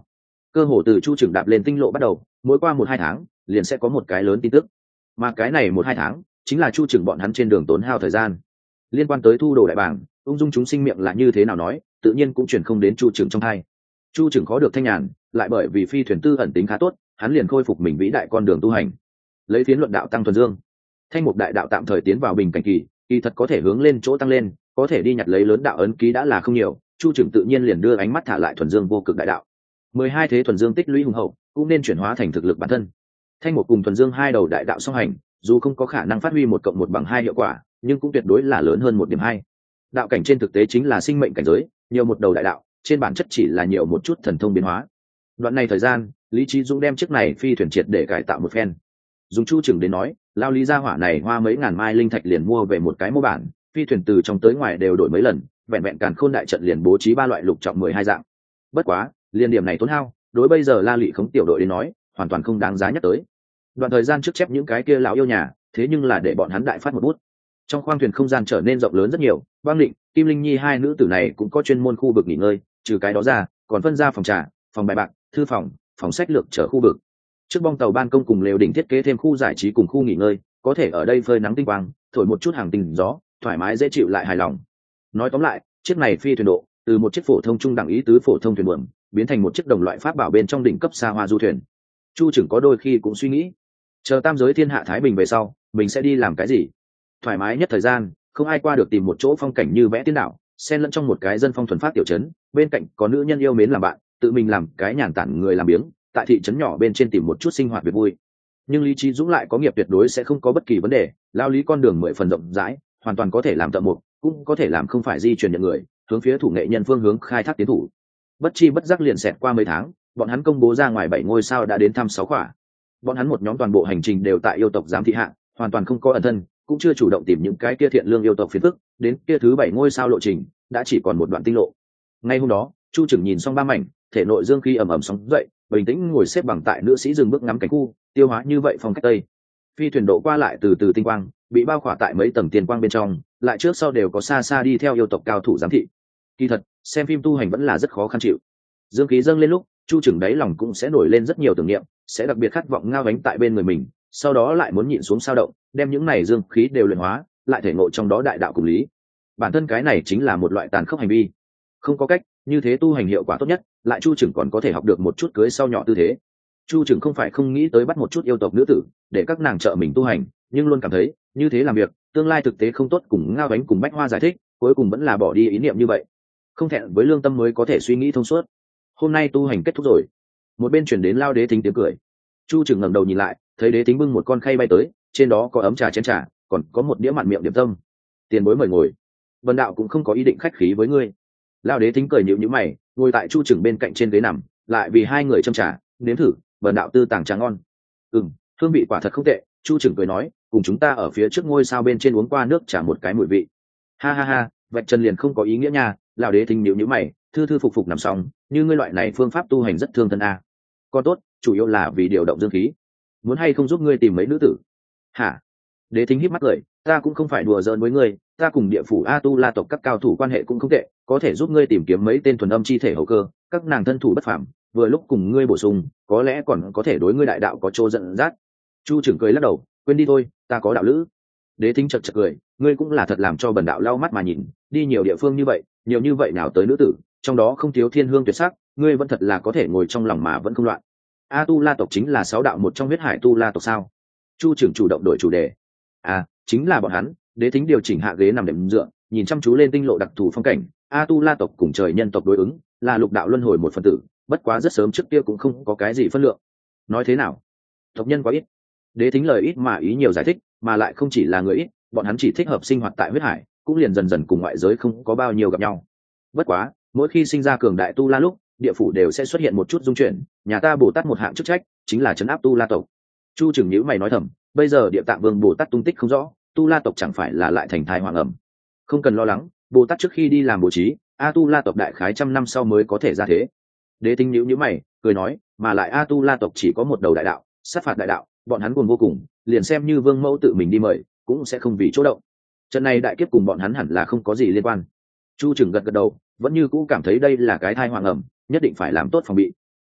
cơ hồ từ chu trưởng đạp lên tinh lộ bắt đầu, mỗi qua 1-2 tháng liền sẽ có một cái lớn tin tức, mà cái này 1-2 tháng chính là chu trưởng bọn hắn trên đường tốn hao thời gian. Liên quan tới thu đồ đại bảng, ung dung chúng sinh miệng là như thế nào nói, tự nhiên cũng truyền không đến chu trưởng trong tai. Chu trưởng khó được thanh nhàn, lại bởi vì phi thuyền tư ẩn tính khá tốt, hắn liền khôi phục mình vĩ đại con đường tu hành, lấy phiến luận đạo tăng thuần dương. Thanh mục đại đạo tạm thời tiến vào bình cảnh kỳ, kỳ thật có thể hướng lên chỗ tăng lên, có thể đi nhặt lấy lớn đạo ấn ký đã là không nhiều. Chu trưởng tự nhiên liền đưa ánh mắt thả lại thuần dương vô cực đại đạo. 12 thế thuần dương tích lũy hùng hậu, cũng nên chuyển hóa thành thực lực bản thân. Thanh mục cùng thuần dương hai đầu đại đạo song hành, dù không có khả năng phát huy 1+1=2 hiệu quả, nhưng cũng tuyệt đối là lớn hơn 1.2. Đạo cảnh trên thực tế chính là sinh mệnh cảnh giới, nhiều một đầu đại đạo, trên bản chất chỉ là nhiều một chút thần thông biến hóa. Đoạn này thời gian, Lý Chí Dũng đem chiếc này phi thuyền triệt để cải tạo một phen. Dùng chu trưởng đến nói, lao lý gia hỏa này hoa mấy ngàn mai linh thạch liền mua về một cái mô bản, phi thuyền từ trong tới ngoài đều đổi mấy lần, vẹn vẹn càn khôn đại trận liền bố trí 3 loại lục trọng 12 dạng. Bất quá, liên điểm này tốn hao, đối bây giờ La Lị khống tiểu đội đến nói, hoàn toàn không đáng giá nhắc tới. Đoạn thời gian trước chép những cái kia lão yêu nhà, thế nhưng là để bọn hắn đại phát một bút. Trong khoang thuyền không gian trở nên rộng lớn rất nhiều, Băng Định, Kim Linh Nhi hai nữ tử này cũng có chuyên môn khu vực nghỉ ngơi, trừ cái đó ra, còn phân ra phòng trà, phòng bài bạc, thư phòng, phòng sách lược trở khu vực. Trước bong tàu ban công cùng lều đỉnh thiết kế thêm khu giải trí cùng khu nghỉ ngơi, có thể ở đây phơi nắng tinh quang, thổi một chút hàng tình gió, thoải mái dễ chịu lại hài lòng. Nói tóm lại, chiếc này phi thuyền độ, từ một chiếc phổ thông trung đẳng ý tứ phổ thông thuyền buồm, biến thành một chiếc đồng loại pháp bảo bên trong đỉnh cấp xa hoa du thuyền. Chu trưởng có đôi khi cũng suy nghĩ, chờ tam giới thiên hạ thái bình về sau, mình sẽ đi làm cái gì? Thoải mái nhất thời gian, không ai qua được tìm một chỗ phong cảnh như vẽ tiên đảo, xen lẫn trong một cái dân phong thuần phát tiểu trấn, bên cạnh có nữ nhân yêu mến làm bạn, tự mình làm cái nhàn tản người làm biếng, tại thị trấn nhỏ bên trên tìm một chút sinh hoạt việc vui. Nhưng Lý Chí Dũng lại có nghiệp tuyệt đối sẽ không có bất kỳ vấn đề, lao lý con đường 10 phần rộng rãi, hoàn toàn có thể làm thợ mộc, cũng có thể làm không phải di truyền nhận người, hướng phía thủ nghệ nhân phương hướng khai thác tiến thủ. Bất chi bất giác liền xẹt qua mấy tháng, bọn hắn công bố ra ngoài 7 ngôi sao đã đến thăm 6 khỏa. Bọn hắn một nhóm toàn bộ hành trình đều tại yêu tộc giám thị hạ, hoàn toàn không có ẩn thân, cũng chưa chủ động tìm những cái kia thiện lương yêu tộc phiền phức, đến kia thứ 7 ngôi sao lộ trình, đã chỉ còn một đoạn tinh lộ. Ngay hôm đó, Chu Trừng nhìn xong 3 mảnh, thể nội dương khí ầm ầm sóng dậy, bình tĩnh ngồi xếp bằng tại nữ sĩ dừng bước ngắm cảnh khu, tiêu hóa như vậy phong cách tây. Phi thuyền độ qua lại từ từ tinh quang, bị bao khỏa tại mấy tầng tiền quang bên trong, lại trước sau đều có xa xa đi theo yêu tộc cao thủ giám thị. Kỳ thật, xem phim tu hành vẫn là rất khó khăn chịu. Dương khí dâng lên lúc, Chu Trừng đáy lòng cũng sẽ nổi lên rất nhiều tưởng niệm, sẽ đặc biệt khát vọng ngao gánh tại bên người mình, sau đó lại muốn nhịn xuống sao động, đem những này dương khí đều luyện hóa, lại thể ngộ trong đó đại đạo cùng lý. Bản thân cái này chính là một loại tàn khốc hành vi. Không có cách, như thế tu hành hiệu quả tốt nhất, lại Chu Trừng còn có thể học được một chút cưới sau nhỏ tư thế. Chu Trừng không phải không nghĩ tới bắt một chút yêu tộc nữ tử, để các nàng trợ mình tu hành, nhưng luôn cảm thấy, như thế làm việc, tương lai thực tế không tốt, cùng ngao gánh cùng Bách Hoa giải thích, cuối cùng vẫn là bỏ đi ý niệm như vậy. Không thẹn với lương tâm mới có thể suy nghĩ thông suốt. Hôm nay tu hành kết thúc rồi. Một bên chuyển đến Lao Đế Thính tiếng cười. Chu Trừng ngẩng đầu nhìn lại, thấy Đế Thính bưng một con khay bay tới, trên đó có ấm trà chén trà, còn có một đĩa mặn miệng điểm tâm. Tiền bối mời ngồi. Vân đạo cũng không có ý định khách khí với ngươi. Lao Đế Thính cười nhíu nhíu mày, ngồi tại Chu Trừng bên cạnh trên ghế nằm, lại vì hai người châm trà, nếm thử. Vân đạo tư tàng trà ngon. Hương vị quả thật không tệ. Chu Trừng cười nói, cùng chúng ta ở phía trước ngôi sao bên trên uống qua nước trà một cái mùi vị. Ha ha ha, vạch trần liền không có ý nghĩa nha. Lão Đế Thính nhíu nhíu mày, thư thư phục phục nằm xong, như ngươi loại này phương pháp tu hành rất thương thân a. Con tốt, chủ yếu là vì điều động dương khí. Muốn hay không giúp ngươi tìm mấy nữ tử? Hả? Đế Thính híp mắt cười, ta cũng không phải đùa giỡn với ngươi, ta cùng địa phủ A Tu La tộc các cao thủ quan hệ cũng không tệ, có thể giúp ngươi tìm kiếm mấy tên thuần âm chi thể hậu cơ, các nàng thân thủ bất phàm, vừa lúc cùng ngươi bổ sung, có lẽ còn có thể đối ngươi đại đạo có chỗ dẫn dắt. Chu Trừng cười lắc đầu, quên đi thôi, ta có đạo lữ. Đế Thính chật chật cười, ngươi cũng là thật làm cho bần đạo lau mắt mà nhìn, đi nhiều địa phương như vậy, nhiều như vậy nào tới nữ tử, trong đó không thiếu thiên hương tuyệt sắc, ngươi vẫn thật là có thể ngồi trong lòng mà vẫn không loạn. A Tu La tộc chính là 6 đạo một trong huyết hải Tu La tộc sao? Chu Trừng chủ động đổi chủ đề. Chính là bọn hắn. Đế Thính điều chỉnh hạ ghế nằm đệm dựa, nhìn chăm chú lên tinh lộ đặc thù phong cảnh. A Tu La tộc cùng trời nhân tộc đối ứng, là lục đạo luân hồi một phần tử, bất quá rất sớm trước kia cũng không có cái gì phân lượng. Nói thế nào? Tộc nhân quá ít. Đế Thính lời ít mà ý nhiều giải thích, mà lại không chỉ là người ít, bọn hắn chỉ thích hợp sinh hoạt tại huyết hải, cũng liền dần dần cùng ngoại giới không có bao nhiêu gặp nhau. Bất quá, mỗi khi sinh ra cường đại Tu La lúc, địa phủ đều sẽ xuất hiện một chút dung chuyển, nhà ta Bồ Tát một hạng chức trách, chính là trấn áp Tu La tộc. Chu Trừng nhíu mày nói thầm, bây giờ Địa Tạng Vương Bồ Tát tung tích không rõ, Tu La tộc chẳng phải là lại thành thai hoàng ẩm. Không cần lo lắng, Bồ Tát trước khi đi làm bố trí, A Tu La tộc đại khái 100 năm sau mới có thể ra thế. Đế Thính nhíu mày, cười nói, mà lại A Tu La tộc chỉ có một đầu đại đạo, sát phạt đại đạo, bọn hắn buồn vô cùng, liền xem như Vương Mẫu tự mình đi mời, cũng sẽ không vì chỗ động. Trận này đại kiếp cùng bọn hắn hẳn là không có gì liên quan. Chu Trừng gật gật đầu, vẫn như cũ cảm thấy đây là cái thai hoàng ẩm, nhất định phải làm tốt phòng bị.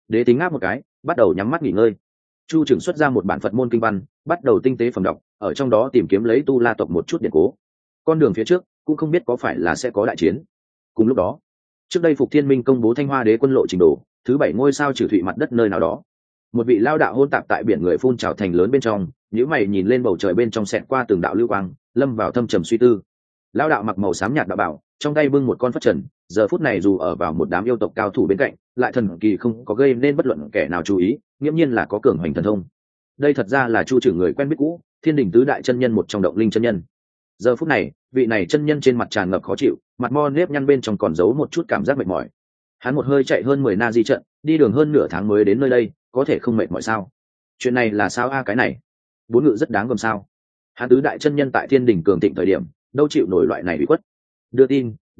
Đế tính ngáp một cái, bắt đầu nhắm mắt nghỉ ngơi. Chu trưởng xuất ra một bản Phật môn kinh văn, bắt đầu tinh tế phẩm đọc, ở trong đó tìm kiếm lấy tu la tộc một chút điện cố. Con đường phía trước cũng không biết có phải là sẽ có đại chiến. Cùng lúc đó, trước đây Phục Thiên Minh công bố Thanh Hoa Đế quân lộ trình đồ, thứ 7 ngôi sao trừ thụy mặt đất nơi nào đó. Một vị lao đạo hôn tạp tại biển người phun trào thành lớn bên trong, nhíu mày nhìn lên bầu trời bên trong xẹt qua từng đạo lưu quang, lâm vào thâm trầm suy tư. Lao đạo mặc màu xám nhạt đạo bảo, trong tay bưng một con phất trần, giờ phút này dù ở vào một đám yêu tộc cao thủ bên cạnh, lại thần kỳ không có gây nên bất luận kẻ nào chú ý, nghiễm nhiên là có cường hoành thần thông. Đây thật ra là Chu trưởng người quen biết cũ, Thiên Đình tứ đại chân nhân một trong Động Linh chân nhân. Giờ phút này, vị này chân nhân trên mặt tràn ngập khó chịu, mặt mo nếp nhăn bên trong còn giấu một chút cảm giác mệt mỏi. Hắn một hơi chạy hơn 10 na di trận, đi đường hơn nửa tháng mới đến nơi đây, có thể không mệt mỏi sao? Chuyện này là sao cái này? Bốn ngự rất đáng gờm sao? Hắn tứ đại chân nhân tại Thiên Đình cường thịnh thời điểm, đâu chịu nổi loại này bị quất. Đưa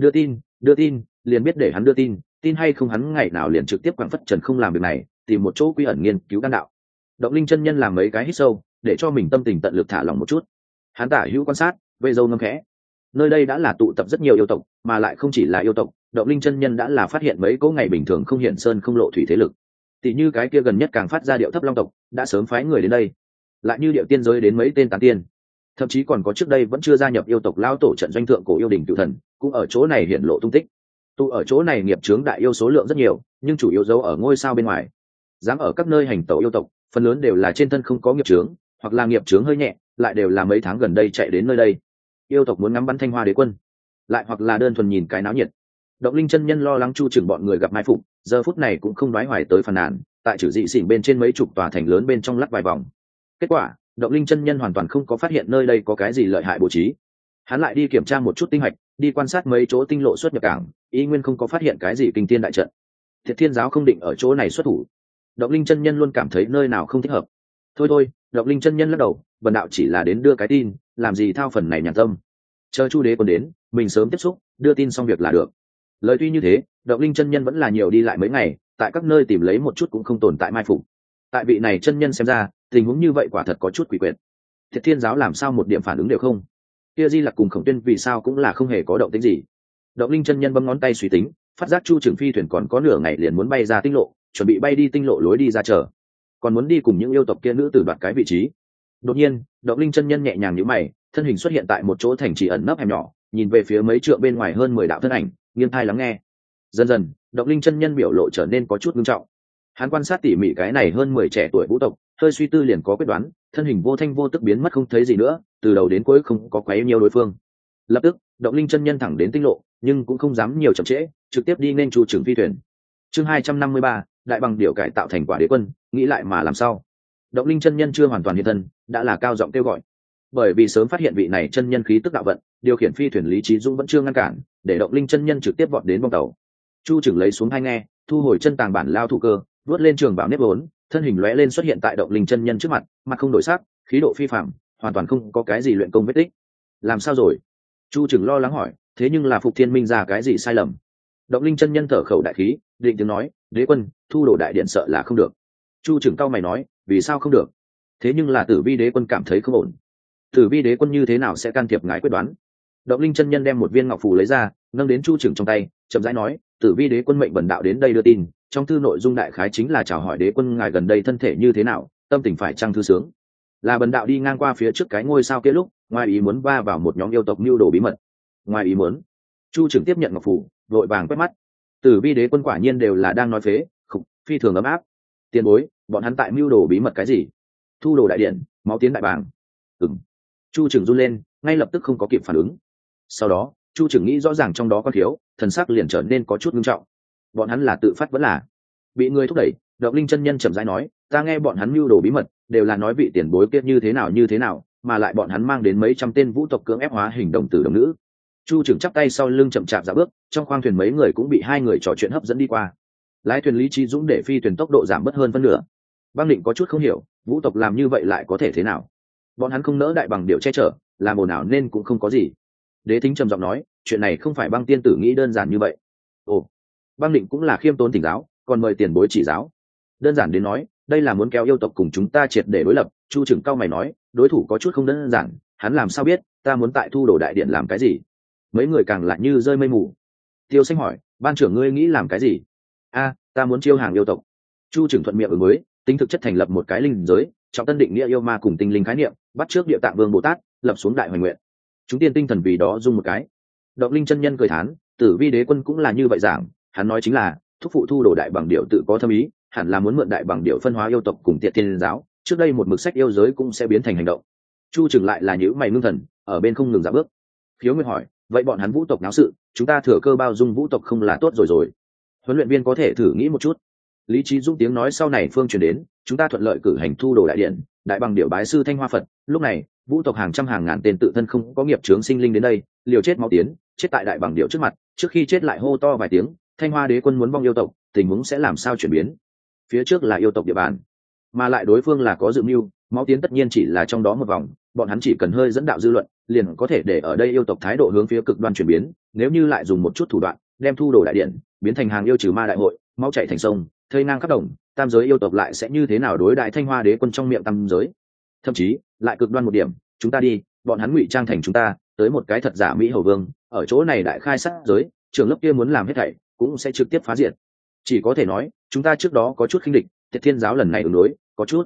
tin, liền biết để hắn đưa tin, tin hay không hắn ngày nào liền trực tiếp quảng phất trần không làm việc này, tìm một chỗ quy ẩn nghiên cứu đan đạo. Động Linh chân nhân làm mấy cái hít sâu, để cho mình tâm tình tận lực thả lỏng một chút. Hắn tả hữu quan sát, vây dâu ngâm khẽ. Nơi đây đã là tụ tập rất nhiều yêu tộc, mà lại không chỉ là yêu tộc, Động Linh chân nhân đã là phát hiện mấy cỗ ngày bình thường không hiện sơn không lộ thủy thế lực. Tỷ như cái kia gần nhất càng phát ra điệu thấp long tộc, đã sớm phái người đến đây. Lại như điệu tiên giới đến mấy tên tán tiên, thậm chí còn có trước đây vẫn chưa gia nhập yêu tộc lao tổ trận doanh thượng cổ yêu đình cựu thần, cũng ở chỗ này hiện lộ tung tích. Tụ ở chỗ này nghiệp chướng đại yêu số lượng rất nhiều, nhưng chủ yếu giấu ở ngôi sao bên ngoài. Dám ở các nơi hành tẩu yêu tộc, phần lớn đều là trên thân không có nghiệp chướng, hoặc là nghiệp chướng hơi nhẹ, lại đều là mấy tháng gần đây chạy đến nơi đây. Yêu tộc muốn ngắm bắn Thanh Hoa Đế quân, lại hoặc là đơn thuần nhìn cái náo nhiệt. Động Linh chân nhân lo lắng Chu trưởng bọn người gặp mai phục, giờ phút này cũng không đoái hoài tới phàn nàn, tại chữ dị xỉn bên trên mấy chục tòa thành lớn bên trong lắc vài vòng. Kết quả, Động Linh chân nhân hoàn toàn không có phát hiện nơi đây có cái gì lợi hại bố trí. Hắn lại đi kiểm tra một chút tinh hạch, đi quan sát mấy chỗ tinh lộ xuất nhập cảng, y nguyên không có phát hiện cái gì kinh thiên đại trận. Thiệt Thiên giáo không định ở chỗ này xuất thủ. Động Linh chân nhân luôn cảm thấy nơi nào không thích hợp. Thôi, Động Linh chân nhân lắc đầu, bần đạo chỉ là đến đưa cái tin, làm gì thao phần này nhàn tâm. Chờ Chu đế còn đến, mình sớm tiếp xúc, đưa tin xong việc là được. Lời tuy như thế, Động Linh chân nhân vẫn là nhiều đi lại mấy ngày, tại các nơi tìm lấy một chút cũng không tồn tại mai phục. Tại vị này chân nhân xem ra, tình huống như vậy quả thật có chút quỷ quyệt. Thiệt Thiên giáo làm sao một điểm phản ứng đều không? Kia Di Lặc cùng Khổng Tuyên vì sao cũng là không hề có động tĩnh gì? Động Linh chân nhân bấm ngón tay suy tính, phát giác Chu Trường phi thuyền còn có nửa ngày liền muốn bay ra tinh lộ, chuẩn bị bay đi tinh lộ lối đi ra chờ, còn muốn đi cùng những yêu tộc kia nữ tử đoạt cái vị trí. Đột nhiên, Động Linh chân nhân nhẹ nhàng nhíu mày, thân hình xuất hiện tại một chỗ thành trì ẩn nấp hẻm nhỏ, nhìn về phía mấy trượng bên ngoài hơn 10 đạo thân ảnh, nghiêng tai lắng nghe. Dần dần, Động Linh chân nhân biểu lộ trở nên có chút nghiêm trọng. Hắn quan sát tỉ mỉ cái này hơn 10 trẻ tuổi vũ tộc, hơi suy tư liền có quyết đoán, thân hình vô thanh vô tức biến mất không thấy gì nữa, từ đầu đến cuối không có quấy nhiều đối phương. Lập tức, Động Linh chân nhân thẳng đến tinh lộ, nhưng cũng không dám nhiều chậm trễ, trực tiếp đi nên Chu Trường phi thuyền. Chương 253, đại bằng điểu cải tạo thành quả đế quân, nghĩ lại mà làm sao? Động Linh chân nhân chưa hoàn toàn hiện thân, đã là cao giọng kêu gọi. Bởi vì sớm phát hiện vị này chân nhân khí tức đạo vận, điều khiển phi thuyền Lý Chí Dũng vẫn chưa ngăn cản, để Động Linh chân nhân trực tiếp vọt đến bong tàu. Chu Trường lấy xuống hai nghe, thu hồi chân tàng bản lao thủ cơ, vớt lên trường bảo nếp vốn, thân hình lóe lên xuất hiện tại Động Linh chân nhân trước mặt, mặt không đổi sắc, khí độ phi phàm, hoàn toàn không có cái gì luyện công vết tích. Làm sao rồi? Chu Trường lo lắng hỏi, thế nhưng là Phục Thiên Minh ra cái gì sai lầm? Động Linh chân nhân thở khẩu đại khí, định tiếng nói, đế quân, thu đồ đại điện sợ là không được. Chu Trường cao mày nói, vì sao không được? Thế nhưng là Tử Vi đế quân cảm thấy không ổn. Tử Vi đế quân như thế nào sẽ can thiệp ngài quyết đoán? Động Linh chân nhân đem một viên ngọc phù lấy ra, nâng đến Chu Trường trong tay, chậm rãi nói, Tử Vi đế quân mệnh bần đạo đến đây đưa tin, trong thư nội dung đại khái chính là chào hỏi đế quân ngài gần đây thân thể như thế nào, tâm tình phải chăng thư sướng. Là bần đạo đi ngang qua phía trước cái ngôi sao kia lúc, ngoài ý muốn va vào một nhóm yêu tộc mưu đồ bí mật. Ngoài ý muốn? Chu Trường tiếp nhận ngọc phù, vội vàng quét mắt. Tử Vi đế quân quả nhiên đều là đang nói phế, khục, phi thường ấm áp. Tiền bối, bọn hắn tại mưu đồ bí mật cái gì? Thu đồ đại điện, máu tiến đại bàng. Chu Trường run lên, ngay lập tức không có kịp phản ứng. Sau đó, Chu Trường nghĩ rõ ràng trong đó có thiếu, thần sắc liền trở nên có chút nghiêm trọng. Bọn hắn là tự phát vẫn là bị người thúc đẩy? Động Linh chân nhân chậm rãi nói, ta nghe bọn hắn mưu đồ bí mật, đều là nói vị tiền bối kia như thế nào, mà lại bọn hắn mang đến mấy trăm tên vũ tộc cưỡng ép hóa hình đồng tử đồng nữ. Chu Trường chắp tay sau lưng chậm chạp dạo bước, trong khoang thuyền mấy người cũng bị hai người trò chuyện hấp dẫn đi qua. Lái thuyền Lý Chí Dũng để phi thuyền tốc độ giảm bớt hơn phân nửa. Băng Định có chút không hiểu, vũ tộc làm như vậy lại có thể thế nào? Bọn hắn không nỡ đại bằng điệu che chở, làm ồn ào nên cũng không có gì. Đế Thính trầm giọng nói, chuyện này không phải Băng tiên tử nghĩ đơn giản như vậy. Ồ, Băng Định cũng là khiêm tốn thỉnh giáo, còn mời tiền bối chỉ giáo. Đơn giản đến nói, đây là muốn kéo yêu tộc cùng chúng ta triệt để đối lập. Chu Trường cao mày nói, đối thủ có chút không đơn giản, hắn làm sao biết ta muốn tại thu đồ đại điện làm cái gì? Mấy người càng lại như rơi mây mù. Tiêu Xanh hỏi, ban trưởng ngươi nghĩ làm cái gì? Ta muốn chiêu hàng yêu tộc. Chu Trừng thuận miệng ứng với, tính thực chất thành lập một cái linh giới, trọng tân định nghĩa yêu ma cùng tinh linh khái niệm, bắt trước địa tạng vương Bồ Tát, lập xuống đại hoành nguyện. Chúng tiên tinh thần vì đó dung một cái. Động Linh chân nhân cười thán, Tử Vi đế quân cũng là như vậy giảng, hắn nói chính là thúc phụ thu đồ đại bằng điệu tự có thâm ý, hẳn là muốn mượn đại bằng điệu phân hóa yêu tộc cùng Tiệt Thiên giáo, trước đây một mực sách yêu giới cũng sẽ biến thành hành động. Chu Trừng lại là nhíu mày ngưng thần, ở bên không ngừng dạo bước. Khiếu Nguyệt hỏi, vậy bọn hắn vũ tộc náo sự, chúng ta thừa cơ bao dung vũ tộc không là tốt rồi? Huấn luyện viên có thể thử nghĩ một chút. Lý Trí Dũng tiếng nói sau này phương truyền đến, chúng ta thuận lợi cử hành thu đồ đại điện, đại bằng điệu bái sư Thanh Hoa Phật, lúc này vũ tộc hàng trăm hàng ngàn tên tự thân không có nghiệp chướng sinh linh đến đây, liều chết máu tiến, chết tại đại bằng điệu trước mặt, trước khi chết lại hô to vài tiếng, Thanh Hoa đế quân muốn vong yêu tộc, tình huống sẽ làm sao chuyển biến? Phía trước là yêu tộc địa bàn, mà lại đối phương là có dự mưu, máu tiến tất nhiên chỉ là trong đó một vòng, bọn hắn chỉ cần hơi dẫn đạo dư luận, liền có thể để ở đây yêu tộc thái độ hướng phía cực đoan chuyển biến, nếu như lại dùng một chút thủ đoạn, đem thu đồ đại điện biến thành hàng yêu trừ ma đại hội, máu chảy thành sông, thây ngang khắp đồng, tam giới yêu tộc lại sẽ như thế nào đối đại Thanh Hoa đế quân trong miệng tam giới? Thậm chí lại cực đoan một điểm, chúng ta đi, bọn hắn ngụy trang thành chúng ta tới một cái thật giả Mỹ hầu vương, ở chỗ này đại khai sát giới, trường lớp kia muốn làm hết thảy cũng sẽ trực tiếp phá diệt. Chỉ có thể nói chúng ta trước đó có chút khinh địch, Tiệt Thiên giáo lần này ứng đối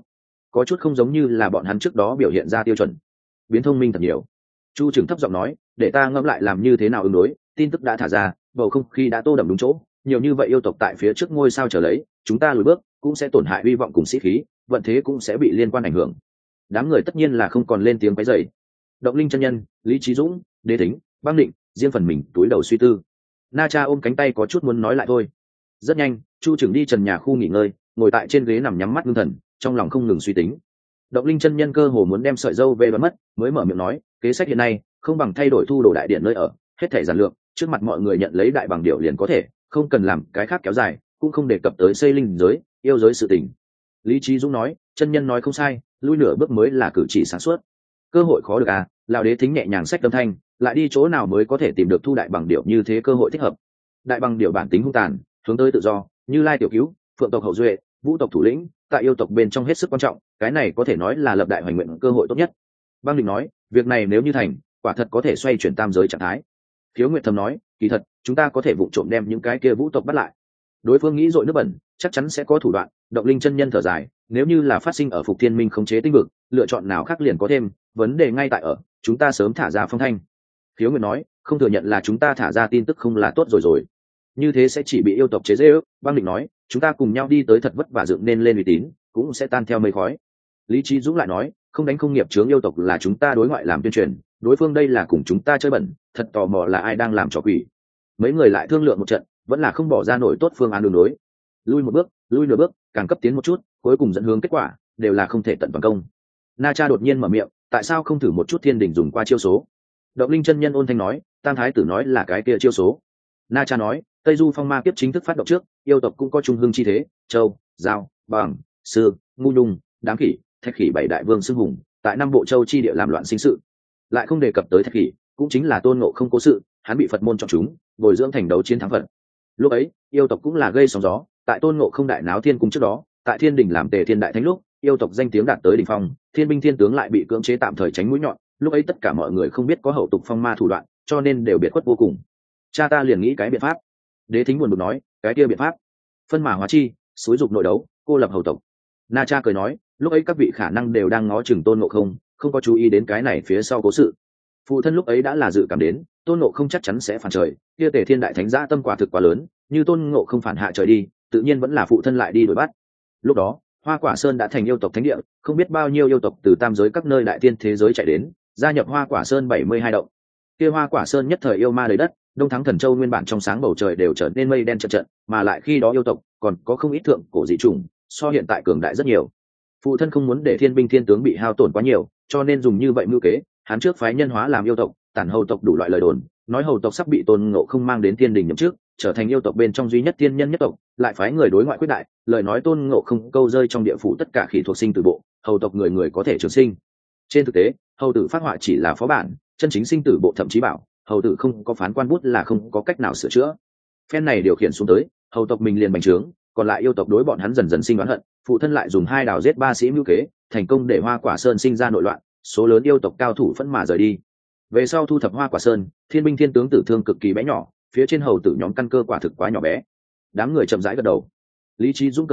có chút không giống như là bọn hắn trước đó biểu hiện ra tiêu chuẩn, biến thông minh thật nhiều. Chu Trừng thấp giọng nói, để ta ngẫm lại làm như thế nào ứng đối, tin tức đã thả ra, bầu không khí đã tô đậm đúng chỗ, nhiều như vậy yêu tộc tại phía trước ngôi sao trở lấy, chúng ta lùi bước cũng sẽ tổn hại hy vọng cùng sĩ khí, vận thế cũng sẽ bị liên quan ảnh hưởng. Đám người tất nhiên là không còn lên tiếng quấy rầy. Động Linh chân nhân, Lý Trí Dũng, Đế Thính, Băng Định riêng phần mình túi đầu suy tư. Na Cha ôm cánh tay có chút muốn nói lại thôi. Rất nhanh, Chu Trừng đi trần nhà khu nghỉ ngơi, ngồi tại trên ghế nằm nhắm mắt ngưng thần, trong lòng không ngừng suy tính. Động Linh chân nhân cơ hồ muốn đem sợi dâu về đoán mất, mới mở miệng nói, kế sách hiện nay không bằng thay đổi thu đồ đại điện nơi ở, hết thảy giản lược, trước mặt mọi người nhận lấy đại bằng điệu liền có thể, không cần làm cái khác kéo dài, cũng không đề cập tới xây linh giới, yêu giới sự tình. Lý Trí Dũng nói, chân nhân nói không sai, lui nửa bước mới là cử chỉ sáng suốt. Cơ hội khó được à? Lão Đế Thính nhẹ nhàng sách âm thanh, lại đi chỗ nào mới có thể tìm được thu đại bằng điệu như thế cơ hội thích hợp? Đại bằng điệu bản tính hung tàn, hướng tới tự do, Như Lai tiểu cứu, Phượng tộc hậu duệ, Vũ tộc thủ lĩnh, tại yêu tộc bên trong hết sức quan trọng, cái này có thể nói là lập đại hoành nguyện cơ hội tốt nhất. Băng Định nói, việc này nếu như thành, quả thật có thể xoay chuyển tam giới trạng thái. Khiếu Nguyệt thầm nói, kỳ thật chúng ta có thể vụng trộm đem những cái kia vũ tộc bắt lại. Đối phương nghĩ dội nước bẩn, chắc chắn sẽ có thủ đoạn. Động Linh chân nhân thở dài, nếu như là phát sinh ở Phục Thiên Minh khống chế tinh vực, lựa chọn nào khác liền có thêm, vấn đề ngay tại ở chúng ta sớm thả ra phong thanh. Khiếu Nguyệt nói, không thừa nhận là chúng ta thả ra tin tức không là tốt rồi, như thế sẽ chỉ bị yêu tộc chế giễu. Băng Định nói, chúng ta cùng nhau đi tới thật vất vả dựng nên lên uy tín, cũng sẽ tan theo mây khói. Lý Trí Dũng lại nói, không đánh không nghiệp chướng yêu tộc là chúng ta đối ngoại làm tuyên truyền, đối phương đây là cùng chúng ta chơi bẩn, thật tò mò là ai đang làm trò quỷ. Mấy người lại thương lượng một trận, vẫn là không bỏ ra nổi tốt phương án đường đối, lui một bước lui nửa bước, càng cấp tiến một chút, cuối cùng dẫn hướng kết quả đều là không thể tận toàn công. Na Cha đột nhiên mở miệng, tại sao không thử một chút thiên đình dùng qua chiêu số? Động Linh chân nhân ôn thanh nói, Tam Thái tử nói là cái kia chiêu số. Na Cha nói, Tây Du phong ma kiếp chính thức phát động trước, yêu tộc cũng có trung hưng chi thế, châu, giao, bằng, sư, ngu nhung, đám khỉ, thạch khỉ bảy đại vương xưng hùng, tại năm bộ châu chi địa làm loạn sinh sự. Lại không đề cập tới thạch khỉ, cũng chính là Tôn Ngộ không cố sự, hắn bị Phật môn chọn chúng, bồi dưỡng thành đấu chiến thắng Phật. Lúc ấy yêu tộc cũng là gây sóng gió, tại Tôn Ngộ không đại náo thiên cung trước đó, tại thiên đình làm Tề Thiên đại thánh lúc, yêu tộc danh tiếng đạt tới đỉnh phong, thiên binh thiên tướng lại bị cưỡng chế tạm thời tránh mũi nhọn, lúc ấy tất cả mọi người không biết có hậu tục phong ma thủ đoạn, cho nên đều biệt khuất vô cùng. Cha ta liền nghĩ cái biện pháp. Đế Thính buồn bực nói, cái kia biện pháp phân mà hóa chi, xúi dục nội đấu, cô lập hầu tộc. Na Cha cười nói, lúc ấy các vị khả năng đều đang ngó chừng Tôn Ngộ không, không có chú ý đến cái này phía sau cố sự. Phụ thân lúc ấy đã là dự cảm đến Tôn Ngộ không chắc chắn sẽ phản trời, kia Tề Thiên đại thánh dã tâm quả thực quá lớn, như Tôn Ngộ không phản hạ trời đi, tự nhiên vẫn là phụ thân lại đi đuổi bắt. Lúc đó Hoa Quả Sơn đã thành yêu tộc thánh địa, không biết bao nhiêu yêu tộc từ tam giới các nơi đại tiên thế giới chạy đến, gia nhập Hoa Quả Sơn 72 động. Kia Hoa Quả Sơn nhất thời yêu ma đầy đất, Đông Thắng Thần Châu nguyên bản trong sáng bầu trời đều trở nên mây đen trận trận, mà lại khi đó yêu tộc còn có không ít thượng cổ dị chủng, so hiện tại cường đại rất nhiều. Phụ thân không muốn để thiên binh thiên tướng bị hao tổn quá nhiều, cho nên dùng như vậy mưu kế, hắn trước phái nhân hóa làm yêu tộc, tản hầu tộc đủ loại lời đồn, nói hầu tộc sắp bị Tôn Ngộ không mang đến thiên đình nhậm chức, trở thành yêu tộc bên trong duy nhất thiên nhân nhất tộc, lại phái người đối ngoại quyết đại, lời nói Tôn Ngộ không câu rơi trong địa phủ tất cả khỉ thuộc sinh tử bộ, hầu tộc người người có thể trường sinh. Trên thực tế, hầu tử phát họa chỉ là phó bản, chân chính sinh tử bộ thậm chí bảo, hầu tử không có phán quan bút là không có cách nào sửa chữa. Phen này điều khiển xuống tới, hầu tộc mình liền bành trướng, còn lại yêu tộc đối bọn hắn dần dần sinh oán hận, phụ thân lại dùng hai đào giết ba sĩ mưu kế, thành công để Hoa Quả Sơn sinh ra nội loạn, số lớn yêu tộc cao thủ phẫn mà rời đi. Về sau thu thập Hoa Quả Sơn, thiên binh thiên tướng tử thương cực kỳ bé nhỏ, phía trên hầu tử nhóm căn cơ quả thực quá nhỏ bé. Đám người chậm rãi gật đầu. Lý Trí Dũng cười nói,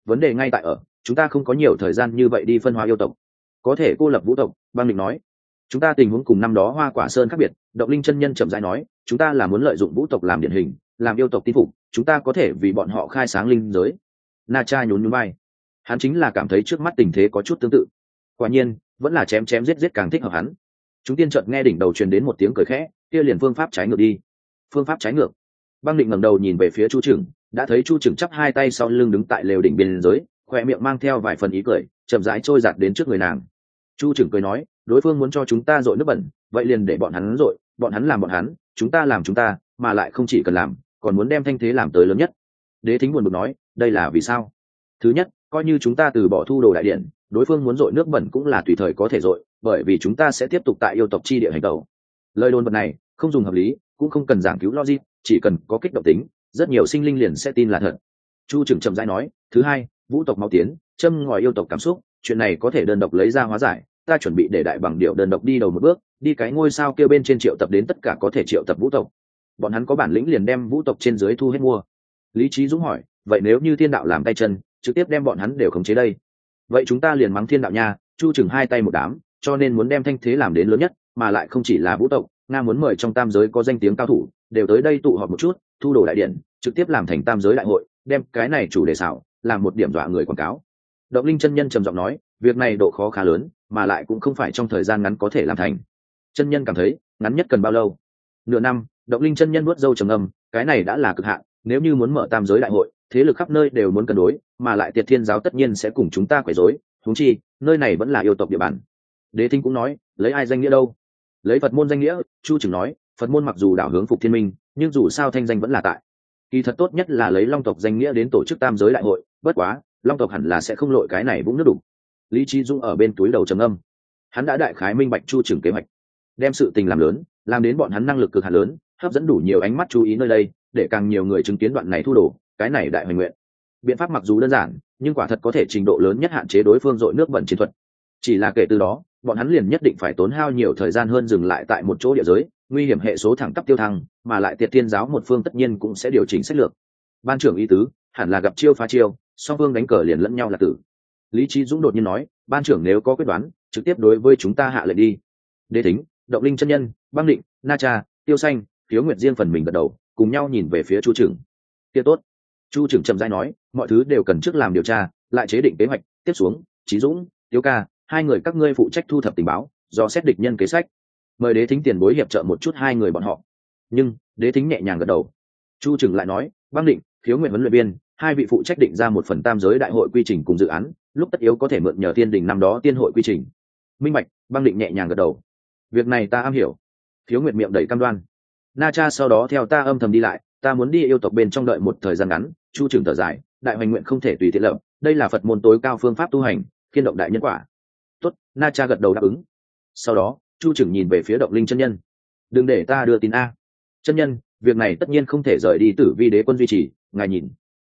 vấn đề ngay tại ở chúng ta không có nhiều thời gian như vậy đi phân hóa yêu tộc, có thể cô lập vũ tộc. Băng Định nói chúng ta tình huống cùng năm đó Hoa Quả Sơn khác biệt. Động Linh chân nhân chậm rãi nói chúng ta là muốn lợi dụng vũ tộc làm điển hình, làm yêu tộc tin phục, chúng ta có thể vì bọn họ khai sáng linh giới. Na Cha nhún nhún vai, hắn chính là cảm thấy trước mắt tình thế có chút tương tự. Quả nhiên vẫn là chém chém giết giết càng thích hợp hắn. Chúng tiên chợt nghe đỉnh đầu truyền đến một tiếng cười khẽ, kia liền phương pháp trái ngược đi. Phương pháp trái ngược. Băng Định ngẩng đầu nhìn về phía Chu Trừng, đã thấy Chu Trừng chắp hai tay sau lưng đứng tại lều đỉnh biên giới, khoe miệng mang theo vài phần ý cười, chậm rãi trôi giạt đến trước người nàng. Chu Trừng cười nói đối phương muốn cho chúng ta dội nước bẩn, vậy liền để bọn hắn dội, bọn hắn làm bọn hắn, chúng ta làm chúng ta, mà lại không chỉ cần làm, còn muốn đem thanh thế làm tới lớn nhất. Đế Thính buồn bực nói đây là vì sao? Thứ nhất, coi như chúng ta từ bỏ thu đồ đại điện, đối phương muốn dội nước bẩn cũng là tùy thời có thể dội, bởi vì chúng ta sẽ tiếp tục tại yêu tộc chi địa hành tẩu. Lời đồn vật này không dùng hợp lý, cũng không cần giảng cứu logic, chỉ cần có kích động tính, rất nhiều sinh linh liền sẽ tin là thật. Chu Trừng chậm rãi nói thứ hai, vũ tộc máu tiến châm ngòi yêu tộc cảm xúc, chuyện này có thể đơn độc lấy ra hóa giải, ta chuẩn bị để đại bằng điệu đơn độc đi đầu một bước, đi cái ngôi sao kêu bên trên triệu tập đến tất cả có thể triệu tập vũ tộc, bọn hắn có bản lĩnh liền đem vũ tộc trên dưới thu hết mua. Lý Trí Dũng hỏi vậy nếu như thiên đạo làm tay chân, trực tiếp đem bọn hắn đều khống chế đây, vậy chúng ta liền mắng thiên đạo nha. Chu Trừng hai tay một đám, cho nên muốn đem thanh thế làm đến lớn nhất, mà lại không chỉ là vũ tộc, nga muốn mời trong tam giới có danh tiếng cao thủ đều tới đây tụ họp một chút, thu đồ đại điện, trực tiếp làm thành tam giới đại hội, đem cái này chủ đề xảo làm một điểm dọa người quảng cáo. Động Linh chân nhân trầm giọng nói việc này độ khó khá lớn, mà lại cũng không phải trong thời gian ngắn có thể làm thành. Chân nhân cảm thấy ngắn nhất cần bao lâu? Nửa năm. Động Linh chân nhân nuốt dâu trầm ngâm, cái này đã là cực hạn, nếu như muốn mở tam giới đại hội, thế lực khắp nơi đều muốn cân đối, mà lại Tiệt Thiên giáo tất nhiên sẽ cùng chúng ta quấy rối, huống chi nơi này vẫn là yêu tộc địa bàn. Đế Thính cũng nói lấy ai danh nghĩa đâu? Lấy Phật môn danh nghĩa. Chu Trừng nói Phật môn mặc dù đảo hướng phục thiên minh, nhưng dù sao thanh danh vẫn là tại. Kỳ thật tốt nhất là lấy Long tộc danh nghĩa đến tổ chức tam giới đại hội, bất quá Long tộc hẳn là sẽ không lội cái này vũng nước đục. Lý Trí Dũng ở bên túi đầu trầm âm, hắn đã đại khái minh bạch Chu Trừng kế hoạch, đem sự tình làm lớn, làm đến bọn hắn năng lực cực hạn lớn, hấp dẫn đủ nhiều ánh mắt chú ý nơi đây, để càng nhiều người chứng kiến đoạn này thu đồ, cái này đại hoành nguyện. Biện pháp mặc dù đơn giản, nhưng quả thật có thể trình độ lớn nhất hạn chế đối phương dội nước bẩn chiến thuật. Chỉ là kể từ đó, bọn hắn liền nhất định phải tốn hao nhiều thời gian hơn dừng lại tại một chỗ địa giới, nguy hiểm hệ số thẳng tắp tiêu thăng, mà lại Tiệt Thiên giáo một phương tất nhiên cũng sẽ điều chỉnh sách lược. Ban trưởng ý tứ hẳn là gặp chiêu phá chiêu, song phương đánh cờ liền lẫn nhau là tử. Lý Trí Dũng đột nhiên nói ban trưởng nếu có quyết đoán, trực tiếp đối với chúng ta hạ lệnh đi. Đế Thính, Động Linh chân nhân, Băng Định, Na Cha, Tiêu Xanh, Khiếu Nguyệt riêng phần mình gật đầu, cùng nhau nhìn về phía Chu Trừng. Kia tốt. Chu Trừng chậm rãi nói mọi thứ đều cần trước làm điều tra, lại chế định kế hoạch. Tiếp xuống Trí Dũng, Tiêu ca, hai người các ngươi phụ trách thu thập tình báo, do xét địch nhân kế sách, mời Đế Thính tiền bối hiệp trợ một chút hai người bọn họ. Nhưng Đế Thính nhẹ nhàng gật đầu. Chu Trừng lại nói Băng Định, Khiếu Nguyệt huấn luyện viên, hai vị phụ trách định ra một phần tam giới đại hội quy trình cùng dự án, lúc tất yếu có thể mượn nhờ Tiên Đình năm đó tiên hội quy trình. Minh bạch. Băng Định nhẹ nhàng gật đầu. Việc này ta am hiểu. Khiếu Nguyệt miệng đầy cam đoan. Na Cha sau đó theo ta âm thầm đi lại, ta muốn đi yêu tộc bên trong đợi một thời gian ngắn. Chu Trừng thở dài, đại hoành nguyện không thể tùy tiện lập, đây là Phật môn tối cao phương pháp tu hành, khiên động đại nhân quả. Tốt. Na Cha gật đầu đáp ứng. Sau đó Chu Trừng nhìn về phía Động Linh chân nhân, đừng để ta đưa tin a. Chân nhân, việc này tất nhiên không thể rời đi Tử Vi đế quân duy trì, ngài nhìn.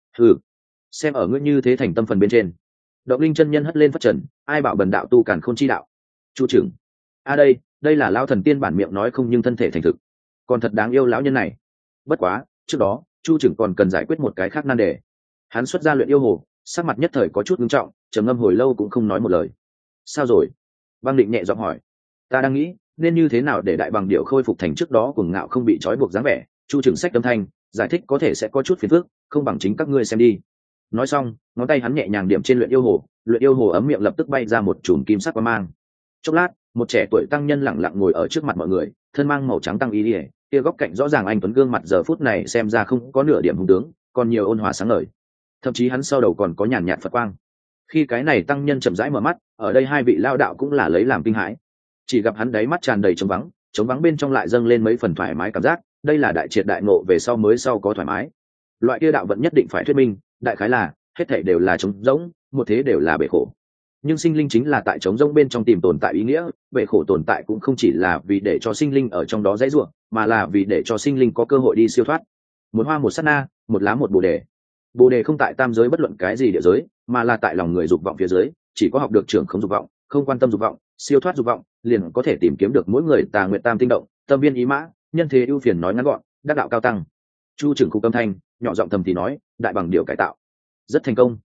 Xem ở ngươi như thế thành tâm phần bên trên. Động Linh chân nhân hất lên phất trần, ai bảo bần đạo tu càn khôn chi đạo. Chu Trừng, đây là lão thần tiên bản miệng nói không nhưng thân thể thành thực, còn thật đáng yêu lão nhân này. Bất quá trước đó Chu Trừng còn cần giải quyết một cái khác nan đề. Hắn xuất ra luyện yêu hồ, sắc mặt nhất thời có chút nghiêm trọng, trầm ngâm hồi lâu cũng không nói một lời. Sao rồi? Băng Định nhẹ giọng hỏi. Ta đang nghĩ nên như thế nào để đại bằng điệu khôi phục thành trước đó cuồng ngạo không bị trói buộc dáng vẻ. Chu Trừng sách âm thanh giải thích có thể sẽ có chút phiền phức, không bằng chính các ngươi xem đi. Nói xong ngón tay hắn nhẹ nhàng điểm trên luyện yêu hồ ấm miệng lập tức bay ra một chùm kim sắc quang mang. Chốc lát một trẻ tuổi tăng nhân lẳng lặng ngồi ở trước mặt mọi người, thân mang màu trắng tăng y ỉa, kia góc cạnh rõ ràng anh tuấn gương mặt giờ phút này xem ra không có nửa điểm hung tướng, còn nhiều ôn hòa sáng ngời, thậm chí hắn sau đầu còn có nhàn nhạt Phật quang. Khi cái này tăng nhân chậm rãi mở mắt, ở đây hai vị lao đạo cũng là lấy làm kinh hãi. Chỉ gặp hắn đáy mắt tràn đầy trống vắng bên trong lại dâng lên mấy phần thoải mái cảm giác, đây là đại triệt đại ngộ về sau mới sau có thoải mái. Loại kia đạo vận nhất định phải thuyết minh, đại khái là hết thảy đều là trống rỗng, một thế đều là bể khổ. Nhưng sinh linh chính là tại trống rỗng bên trong tìm tồn tại ý nghĩa, bể khổ tồn tại cũng không chỉ là vì để cho sinh linh ở trong đó dãy rủa, mà là vì để cho sinh linh có cơ hội đi siêu thoát. Một hoa một sát na, một lá một bồ đề. Bồ đề không tại tam giới bất luận cái gì địa giới, mà là tại lòng người dục vọng phía dưới, chỉ có học được trưởng không dục vọng, không quan tâm dục vọng, siêu thoát dục vọng, liền có thể tìm kiếm được mỗi người tà nguyện tam tinh động, tâm viên ý mã, nhân thế ưu phiền nói ngắn gọn, đắc đạo cao tăng. Chu Trừng khúc âm thanh nhỏ giọng thầm thì nói, đại bằng điệu cải tạo rất thành công.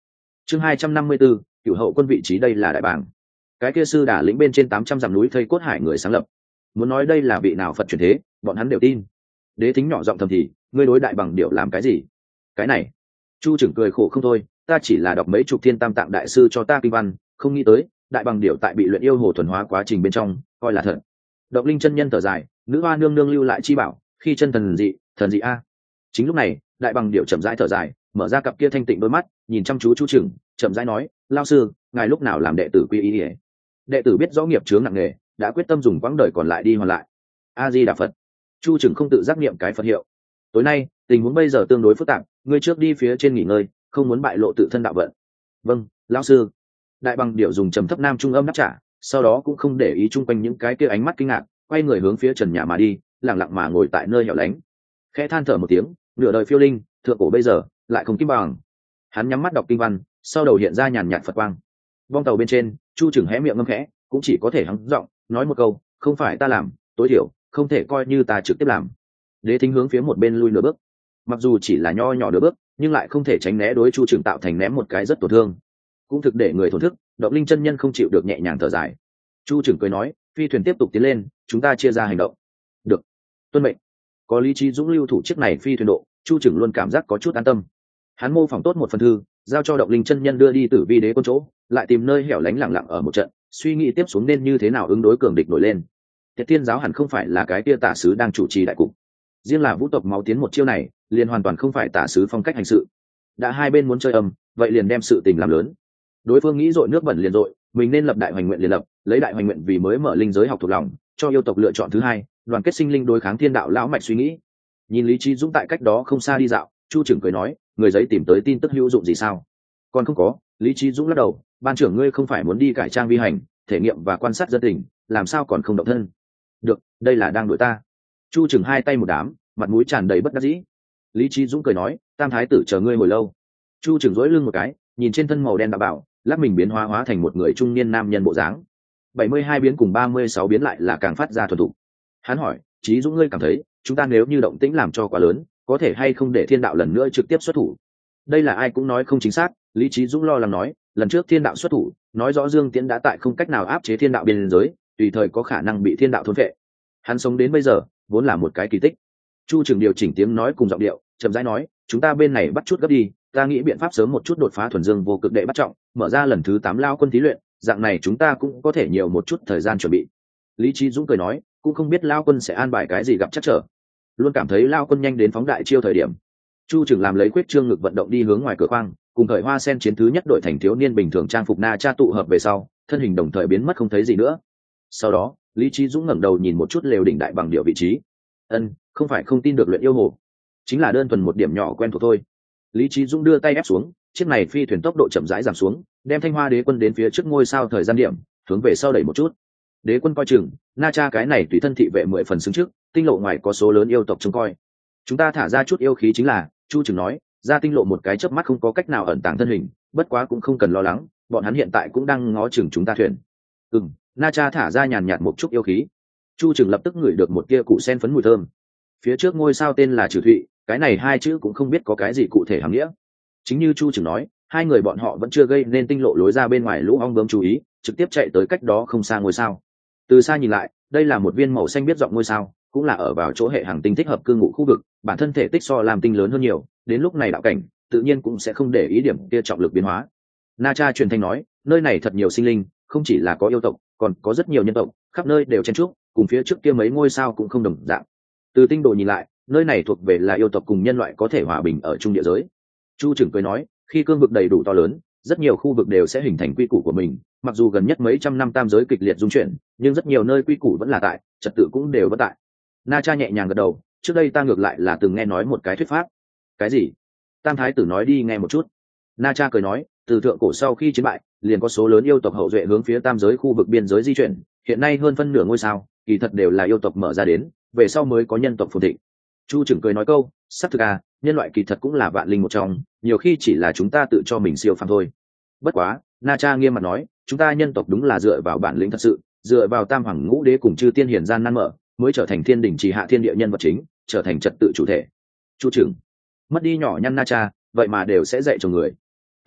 chương 254, cửu hậu quân vị trí đây là đại bàng. Cái kia sư đà lĩnh bên trên 800 dặm núi thây cốt hải người sáng lập, muốn nói đây là vị nào Phật truyền thế, bọn hắn đều tin. Đế Thính nhỏ giọng thầm thì, ngươi đối đại bằng điệu làm cái gì? Cái này, Chu Trừng cười khổ không thôi, ta chỉ là đọc mấy chục thiên tam tạng đại sư cho ta kinh văn, không nghĩ tới đại bằng điệu tại bị luyện yêu hồ thuần hóa quá trình bên trong, coi là thật. Động Linh chân nhân thở dài, nữ hoa nương nương lưu lại chi bảo, khi chân thần dị a. Chính lúc này, đại bằng điệu chậm rãi thở dài, mở ra cặp kia thanh tịnh đôi mắt, nhìn chăm chú Chu Trừng, chậm rãi nói, lao sư, ngài lúc nào làm đệ tử quy y? Đệ tử biết rõ nghiệp chướng nặng nề, đã quyết tâm dùng quãng đời còn lại đi hoàn lại. A Di Đà Phật. Chu Trừng không tự giác niệm cái Phật hiệu. Tối nay tình huống bây giờ tương đối phức tạp, ngươi trước đi phía trên nghỉ ngơi, không muốn bại lộ tự thân đạo vận. Vâng, lão sư. Đại bằng điệu dùng trầm thấp nam trung âm đáp trả, sau đó cũng không để ý chung quanh những cái kia ánh mắt kinh ngạc, quay người hướng phía trần nhà mà đi, lặng lặng mà ngồi tại nơi hẻo lánh. Khẽ than thở một tiếng, nửa đời phiêu linh, thượng cổ bây giờ lại không kim bằng. Hắn nhắm mắt đọc kinh văn, sau đầu hiện ra nhàn nhạt Phật quang. Vong tàu bên trên, Chu Trừng hé miệng ngâm khẽ, cũng chỉ có thể hắng giọng nói một câu, không phải ta làm, tối thiểu không thể coi như ta trực tiếp làm. Đế Thính hướng phía một bên lui nửa bước, mặc dù chỉ là nho nhỏ nửa bước, nhưng lại không thể tránh né đối Chu Trừng tạo thành ném một cái rất tổn thương, cũng thực để người thổn thức. Động Linh chân nhân không chịu được nhẹ nhàng thở dài. Chu Trừng cười nói, phi thuyền tiếp tục tiến lên, chúng ta chia ra hành động. Được, tuân mệnh. Có lý trí dũng lưu thủ chiếc này phi thuyền độ, Chu Trừng luôn cảm giác có chút an tâm. Hắn mô phỏng tốt một phần thư, giao cho Động Linh chân nhân đưa đi Tử Vi đế quân chỗ, lại tìm nơi hẻo lánh lặng lặng ở một trận, suy nghĩ tiếp xuống nên như thế nào ứng đối cường địch nổi lên. Thiệt Thiên giáo hẳn không phải là cái kia tả sứ đang chủ trì đại cục, riêng là vũ tộc máu tiến một chiêu này liền hoàn toàn không phải tả sứ phong cách hành sự. Đã hai bên muốn chơi âm, vậy liền đem sự tình làm lớn. Đối phương nghĩ dội nước bẩn liền dội, mình nên lập đại hoành nguyện liền lập, lấy đại hoành nguyện vì mới mở linh giới học thuộc lòng, cho yêu tộc lựa chọn thứ hai, đoàn kết sinh linh đối kháng thiên đạo lão mạch suy nghĩ. Nhìn lý trí dũng tại cách đó không xa đi dạo, Chu Trừng cười nói, người giấy tìm tới tin tức hữu dụng gì sao? Còn không có. Lý trí dũng lắc đầu, ban trưởng ngươi không phải muốn đi cải trang vi hành, thể nghiệm và quan sát dân tình, làm sao còn không động thân? Được, đây là đang đuổi ta. Chu Trừng hai tay một đám, mặt mũi tràn đầy bất đắc dĩ. Lý trí dũng cười nói, tam thái tử chờ ngươi hồi lâu. Chu Trừng dỗi lưng một cái, nhìn trên thân màu đen đạo bảo, lắc mình biến hóa thành một người trung niên nam nhân bộ dáng. 72 biến cùng 36 biến lại là càng phát ra thuần thục. Hắn hỏi, trí dũng ngươi cảm thấy chúng ta nếu như động tĩnh làm cho quá lớn, có thể hay không để thiên đạo lần nữa trực tiếp xuất thủ? Đây là ai cũng nói không chính xác. Lý trí dũng lo lắng nói, lần trước thiên đạo xuất thủ, nói rõ Dương Tiễn đã tại không cách nào áp chế thiên đạo biên giới, tùy thời có khả năng bị thiên đạo thôn phệ. Hắn sống đến bây giờ vốn là một cái kỳ tích. Chu Trừng điều chỉnh tiếng nói cùng giọng điệu, chậm rãi nói, chúng ta bên này bắt chút gấp đi, ta nghĩ biện pháp sớm một chút đột phá thuần dương vô cực đệ bắt trọng, mở ra lần thứ 8 lao quân thí luyện, dạng này chúng ta cũng có thể nhiều một chút thời gian chuẩn bị. Lý trí dũng cười nói, cũng không biết lao quân sẽ an bài cái gì gặp chắc trở, luôn cảm thấy lao quân nhanh đến phóng đại chiêu thời điểm. Chu Trừng làm lấy quyết trương ngực vận động đi hướng ngoài cửa khoang, cùng thời hoa sen chiến thứ nhất đội thành thiếu niên bình thường trang phục na cha tụ hợp về sau, thân hình đồng thời biến mất không thấy gì nữa. Sau đó Lý trí dũng ngẩng đầu nhìn một chút lều đỉnh đại bằng điệu vị trí. Không phải không tin được luyện yêu hồ, chính là đơn thuần một điểm nhỏ quen thuộc thôi. Lý trí dũng đưa tay ép xuống, chiếc này phi thuyền tốc độ chậm rãi giảm xuống, đem Thanh Hoa đế quân đến phía trước ngôi sao thời gian điểm, hướng về sau đẩy một chút. Đế quân coi chừng, na cha cái này tùy thân thị vệ 10 phần xứng trước, tinh lộ ngoài có số lớn yêu tộc trông coi, chúng ta thả ra chút yêu khí chính là. Chu Trừng nói, ra tinh lộ một cái chớp mắt không có cách nào ẩn tàng thân hình, bất quá cũng không cần lo lắng, bọn hắn hiện tại cũng đang ngó chừng chúng ta thuyền. Na cha thả ra nhàn nhạt một chút yêu khí. Chu Trừng lập tức ngửi được một kia củ sen phấn mùi thơm. Phía trước ngôi sao tên là Trừ Thụy, cái này hai chữ cũng không biết có cái gì cụ thể hàm nghĩa. Chính như Chu Trừng nói, hai người bọn họ vẫn chưa gây nên tinh lộ lối ra bên ngoài lũ ong bướm chú ý, trực tiếp chạy tới cách đó không xa ngôi sao. Từ xa nhìn lại, đây là một viên màu xanh biết rộng ngôi sao, cũng là ở vào chỗ hệ hành tinh thích hợp cư ngụ khu vực, bản thân thể tích so làm tinh lớn hơn nhiều, đến lúc này đạo cảnh tự nhiên cũng sẽ không để ý điểm kia trọng lực biến hóa. Na cha truyền thanh nói, nơi này thật nhiều sinh linh, không chỉ là có yêu tộc, còn có rất nhiều nhân tộc, khắp nơi đều chen chúc, cùng phía trước kia mấy ngôi sao cũng không đồng dạng. Từ tinh độ nhìn lại, nơi này thuộc về là yêu tộc cùng nhân loại có thể hòa bình ở chung địa giới. Chu Trừng cười nói, khi cương vực đầy đủ to lớn, rất nhiều khu vực đều sẽ hình thành quy củ của mình, mặc dù gần nhất mấy trăm năm tam giới kịch liệt dung chuyển, nhưng rất nhiều nơi quy củ vẫn là tại, trật tự cũng đều vẫn tại. Na cha nhẹ nhàng gật đầu, trước đây ta ngược lại là từng nghe nói một cái thuyết pháp. Cái gì? Tam thái tử nói đi nghe một chút. Na cha cười nói, từ thượng cổ sau khi chiến bại, liền có số lớn yêu tộc hậu duệ hướng phía tam giới khu vực biên giới di chuyển, hiện nay hơn phân nửa ngôi sao kỳ thật đều là yêu tộc mở ra đến, về sau mới có nhân tộc phồn thịnh. Chu Trừng cười nói câu, xác thực à, nhân loại kỳ thật cũng là vạn linh một trong, nhiều khi chỉ là chúng ta tự cho mình siêu phàm thôi. Bất quá, Na cha nghiêm mặt nói, chúng ta nhân tộc đúng là dựa vào bản lĩnh thật sự, dựa vào tam hoàng ngũ đế cùng chư tiên hiển gian nan mở, mới trở thành thiên đỉnh trì hạ thiên địa nhân vật chính, trở thành trật tự chủ thể. Chu Trừng mất đi nhỏ nhăn Na cha, vậy mà đều sẽ dạy cho người.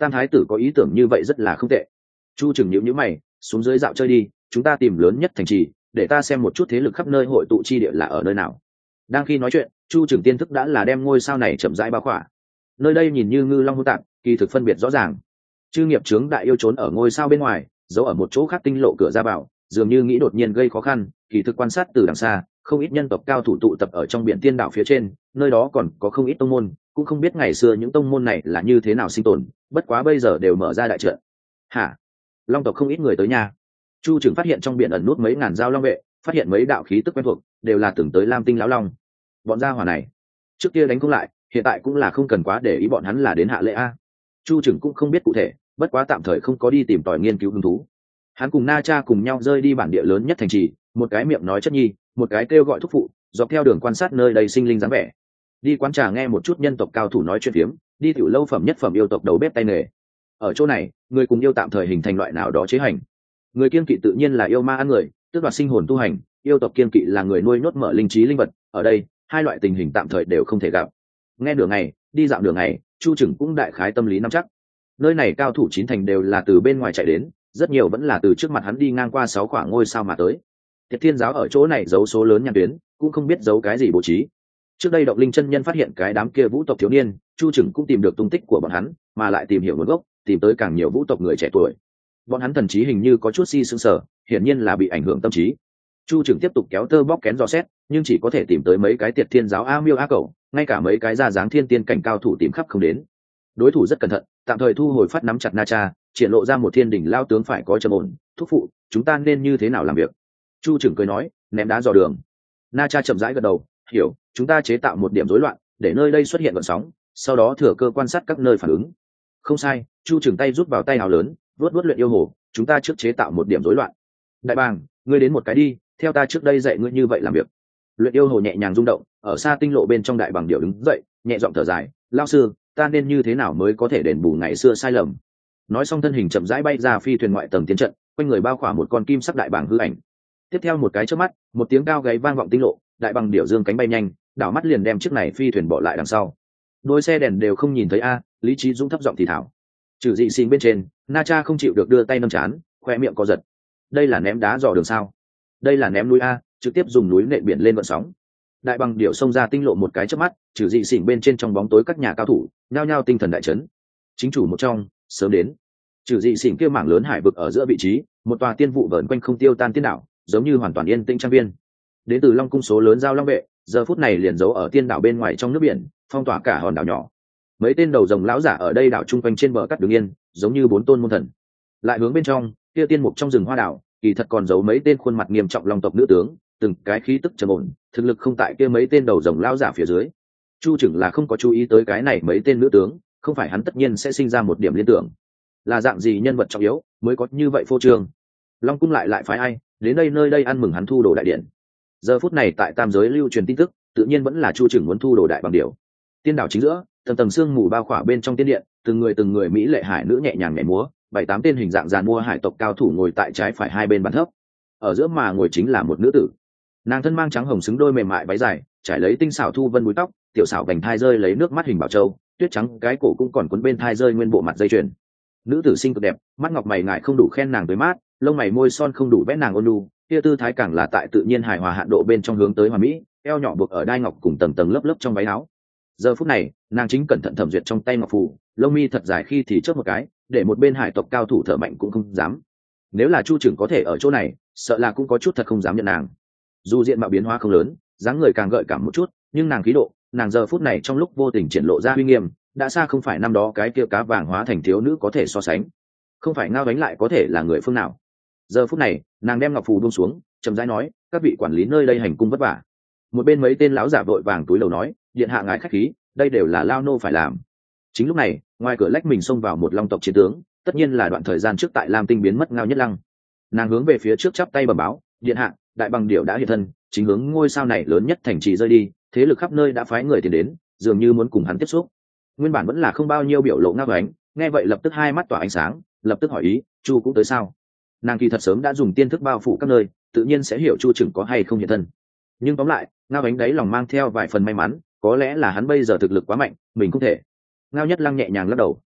Tam thái tử có ý tưởng như vậy rất là không tệ. Chu Trừng nhíu nhíu mày, xuống dưới dạo chơi đi, chúng ta tìm lớn nhất thành trì, để ta xem một chút thế lực khắp nơi hội tụ chi địa là ở nơi nào. Đang khi nói chuyện, Chu Trừng tiên thức đã là đem ngôi sao này chậm rãi bao khỏa. Nơi đây nhìn như ngư long hỗn tạp, kỳ thực phân biệt rõ ràng. Chư nghiệp chướng đại yêu trốn ở ngôi sao bên ngoài, giấu ở một chỗ khác tinh lộ cửa ra vào, dường như nghĩ đột nhiên gây khó khăn, kỳ thực quan sát từ đằng xa, không ít nhân tộc cao thủ tụ tập ở trong biển tiên đảo phía trên, nơi đó còn có không ít tông môn, cũng không biết ngày xưa những tông môn này là như thế nào sinh tồn, bất quá bây giờ đều mở ra đại trận. Hả? Long tộc không ít người tới nhà. Chu Trừng phát hiện trong biển ẩn nút mấy ngàn dao long vệ, phát hiện mấy đạo khí tức quen thuộc, đều là từng tới Lam Tinh lão long. Bọn gia hỏa này, trước kia đánh không lại, hiện tại cũng là không cần quá để ý bọn hắn là đến hạ lễ a. Chu Trừng cũng không biết cụ thể, bất quá tạm thời không có đi tìm tòi nghiên cứu hứng thú. Hắn cùng Na Cha cùng nhau rơi đi bản địa lớn nhất thành trì, một cái miệng nói chất nhi, một cái kêu gọi thúc phụ, dọc theo đường quan sát nơi đầy sinh linh dáng vẻ. Đi quán trà nghe một chút nhân tộc cao thủ nói chuyện phiếm, đi tiểu lâu phẩm nhất phẩm yêu tộc đầu bếp tay nghề. Ở chỗ này, người cùng yêu tạm thời hình thành loại nào đó chế hành. Người kiên kỵ tự nhiên là yêu ma ăn người, tước đoạt sinh hồn tu hành, yêu tộc kiên kỵ là người nuôi nhốt mở linh trí linh vật. Ở đây, hai loại tình hình tạm thời đều không thể gặp. Nghe nửa ngày, đi dạo nửa ngày, Chu Trừng cũng đại khái tâm lý nắm chắc. Nơi này cao thủ chín thành đều là từ bên ngoài chạy đến, rất nhiều vẫn là từ trước mặt hắn đi ngang qua 6 khoảng ngôi sao mà tới. Thiệt Thiên giáo ở chỗ này giấu số lớn nhãn tuyến, cũng không biết giấu cái gì bố trí. Trước đây Độc Linh chân nhân phát hiện cái đám kia vũ tộc thiếu niên, Chu Trừng cũng tìm được tung tích của bọn hắn, mà lại tìm hiểu nguồn gốc, tìm tới càng nhiều vũ tộc người trẻ tuổi. Bọn hắn thần trí hình như có chút si sững sờ, hiển nhiên là bị ảnh hưởng tâm trí. Chu Trừng tiếp tục kéo tơ bóc kén dò xét, nhưng chỉ có thể tìm tới mấy cái Tiệt Thiên giáo a miêu a cẩu, ngay cả mấy cái ra dáng thiên tiên cảnh cao thủ tìm khắp không đến. Đối thủ rất cẩn thận, tạm thời thu hồi phát nắm chặt Na Cha, triển lộ ra một thiên đỉnh lao tướng phải có trầm ổn. Thúc phụ, chúng ta nên như thế nào làm việc? Chu Trừng cười nói, ném đá dò đường. Na Cha chậm rãi gật đầu, hiểu, chúng ta chế tạo một điểm rối loạn, để nơi đây xuất hiện gợn sóng, sau đó thừa cơ quan sát các nơi phản ứng. Không sai. Chu Trừng tay rút vào tay hào lớn, vuốt vuốt luyện yêu hồ, chúng ta trước chế tạo một điểm rối loạn. Đại bàng, ngươi đến một cái đi, theo ta trước đây dạy ngươi như vậy làm việc. Luyện yêu hồ nhẹ nhàng rung động, ở xa tinh lộ bên trong đại bàng điệu đứng dậy, nhẹ giọng thở dài, lao sư, ta nên như thế nào mới có thể đền bù ngày xưa sai lầm? Nói xong thân hình chậm rãi bay ra phi thuyền ngoại tầng tiến trận, quanh người bao khỏa một con kim sắc đại bàng hư ảnh. Tiếp theo một cái chớp mắt, một tiếng cao gáy vang vọng tinh lộ, đại bàng điệu dương cánh bay nhanh, đảo mắt liền đem chiếc này phi thuyền bỏ lại đằng sau. Đôi xe đèn đều không nhìn thấy a, Lý Trí Dũng thấp giọng thì thảo. Trừ dị sinh bên trên, Na Cha không chịu được đưa tay nâng chán, khoe miệng co giật. Đây là ném đá dò đường sao? Đây là ném núi a, trực tiếp dùng núi nện biển lên vận sóng. Đại bàng điệu xông ra tinh lộ một cái chớp mắt, trừ dị sinh bên trên trong bóng tối các nhà cao thủ, nhao nhao tinh thần đại chấn. Chính chủ một trong, sớm đến. Trừ dị sinh kia mảng lớn hải vực ở giữa vị trí, một tòa tiên vụ vờn quanh không tiêu tan tiên đảo, giống như hoàn toàn yên tĩnh trang viên. Đến từ Long cung số lớn giao long vệ, giờ phút này liền giấu ở tiên đảo bên ngoài trong nước biển, phong tỏa cả hòn đảo nhỏ. Mấy tên đầu rồng lão giả ở đây đảo chung quanh trên bờ cát đứng yên, giống như 4 tôn môn thần. Lại hướng bên trong, kia tiên mục trong rừng hoa đảo, kỳ thật còn giấu mấy tên khuôn mặt nghiêm trọng long tộc nữ tướng, từng cái khí tức trầm ổn, thực lực không tại kia mấy tên đầu rồng lão giả phía dưới. Chu Trừng là không có chú ý tới cái này mấy tên nữ tướng, không phải hắn tất nhiên sẽ sinh ra một điểm liên tưởng. Là dạng gì nhân vật trọng yếu mới có như vậy phô trương? Long cung lại phái ai đến đây nơi đây ăn mừng hắn thu đồ đại điện? Giờ phút này tại tam giới lưu truyền tin tức, tự nhiên vẫn là Chu Trừng muốn thu đồ đại bằng điều. Tiên đảo chính giữa, tầng tầng sương mù bao khỏa bên trong tiên điện, từng người mỹ lệ hải nữ nhẹ nhàng nhảy múa, 7-8 tên hình dạng giàn mua hải tộc cao thủ ngồi tại trái phải hai bên bàn thấp. Ở giữa mà ngồi chính là một nữ tử. Nàng thân mang trắng hồng xứng đôi mềm mại váy dài, trải lấy tinh xảo thu vân búi tóc, tiểu xảo vành thai rơi lấy nước mắt hình bảo châu, tuyết trắng cái cổ cũng còn cuốn bên thai rơi nguyên bộ mặt dây chuyền. Nữ tử xinh cực đẹp, mắt ngọc mày ngài không đủ khen nàng tới mát, lông mày môi son không đủ vẽ nàng ôn nhu, kia tư thái càng là tại tự nhiên hài hòa hạn độ bên trong hướng tới hoàn mỹ, eo nhỏ buộc ở đai ngọc cùng tầng tầng lớp lớp trong váy áo. Giờ phút này, nàng chính cẩn thận thẩm duyệt trong tay ngọc phù, lông mi thật dài khi thì chớp một cái, để một bên hải tộc cao thủ thở mạnh cũng không dám. Nếu là Chu Trừng có thể ở chỗ này, sợ là cũng có chút thật không dám nhận nàng. Dù diện mạo biến hóa không lớn, dáng người càng gợi cảm một chút, nhưng nàng khí độ, nàng giờ phút này trong lúc vô tình triển lộ ra uy nghiêm, đã xa không phải năm đó cái kia cá vàng hóa thành thiếu nữ có thể so sánh. Không phải Ngao Đánh lại có thể là người phương nào. Giờ phút này, nàng đem ngọc phù buông xuống, chậm rãi nói, các vị quản lý nơi đây hành cung vất vả. Một bên mấy tên lão giả vội vàng túi lầu nói, điện hạ ngài khách khí, đây đều là lao nô phải làm. Chính lúc này, ngoài cửa lách mình xông vào một long tộc chiến tướng, tất nhiên là đoạn thời gian trước tại Lam Tinh biến mất Ngao Nhất Lăng. Nàng hướng về phía trước chắp tay bẩm báo, điện hạ, đại bằng điểu đã hiện thân, chính hướng ngôi sao này lớn nhất thành trì rơi đi, thế lực khắp nơi đã phái người tiền đến, dường như muốn cùng hắn tiếp xúc. Nguyên bản vẫn là không bao nhiêu biểu lộ Ngao Ánh, nghe vậy lập tức hai mắt tỏa ánh sáng, lập tức hỏi ý, Chu cũng tới sao? Nàng kỳ thật sớm đã dùng tiên thức bao phủ các nơi, tự nhiên sẽ hiểu Chu Trừng có hay không hiện thân. Nhưng tóm lại, Ngao Ánh đáy lòng mang theo vài phần may mắn, có lẽ là hắn bây giờ thực lực quá mạnh, mình không thể. Ngao Nhất Lăng nhẹ nhàng lắc đầu.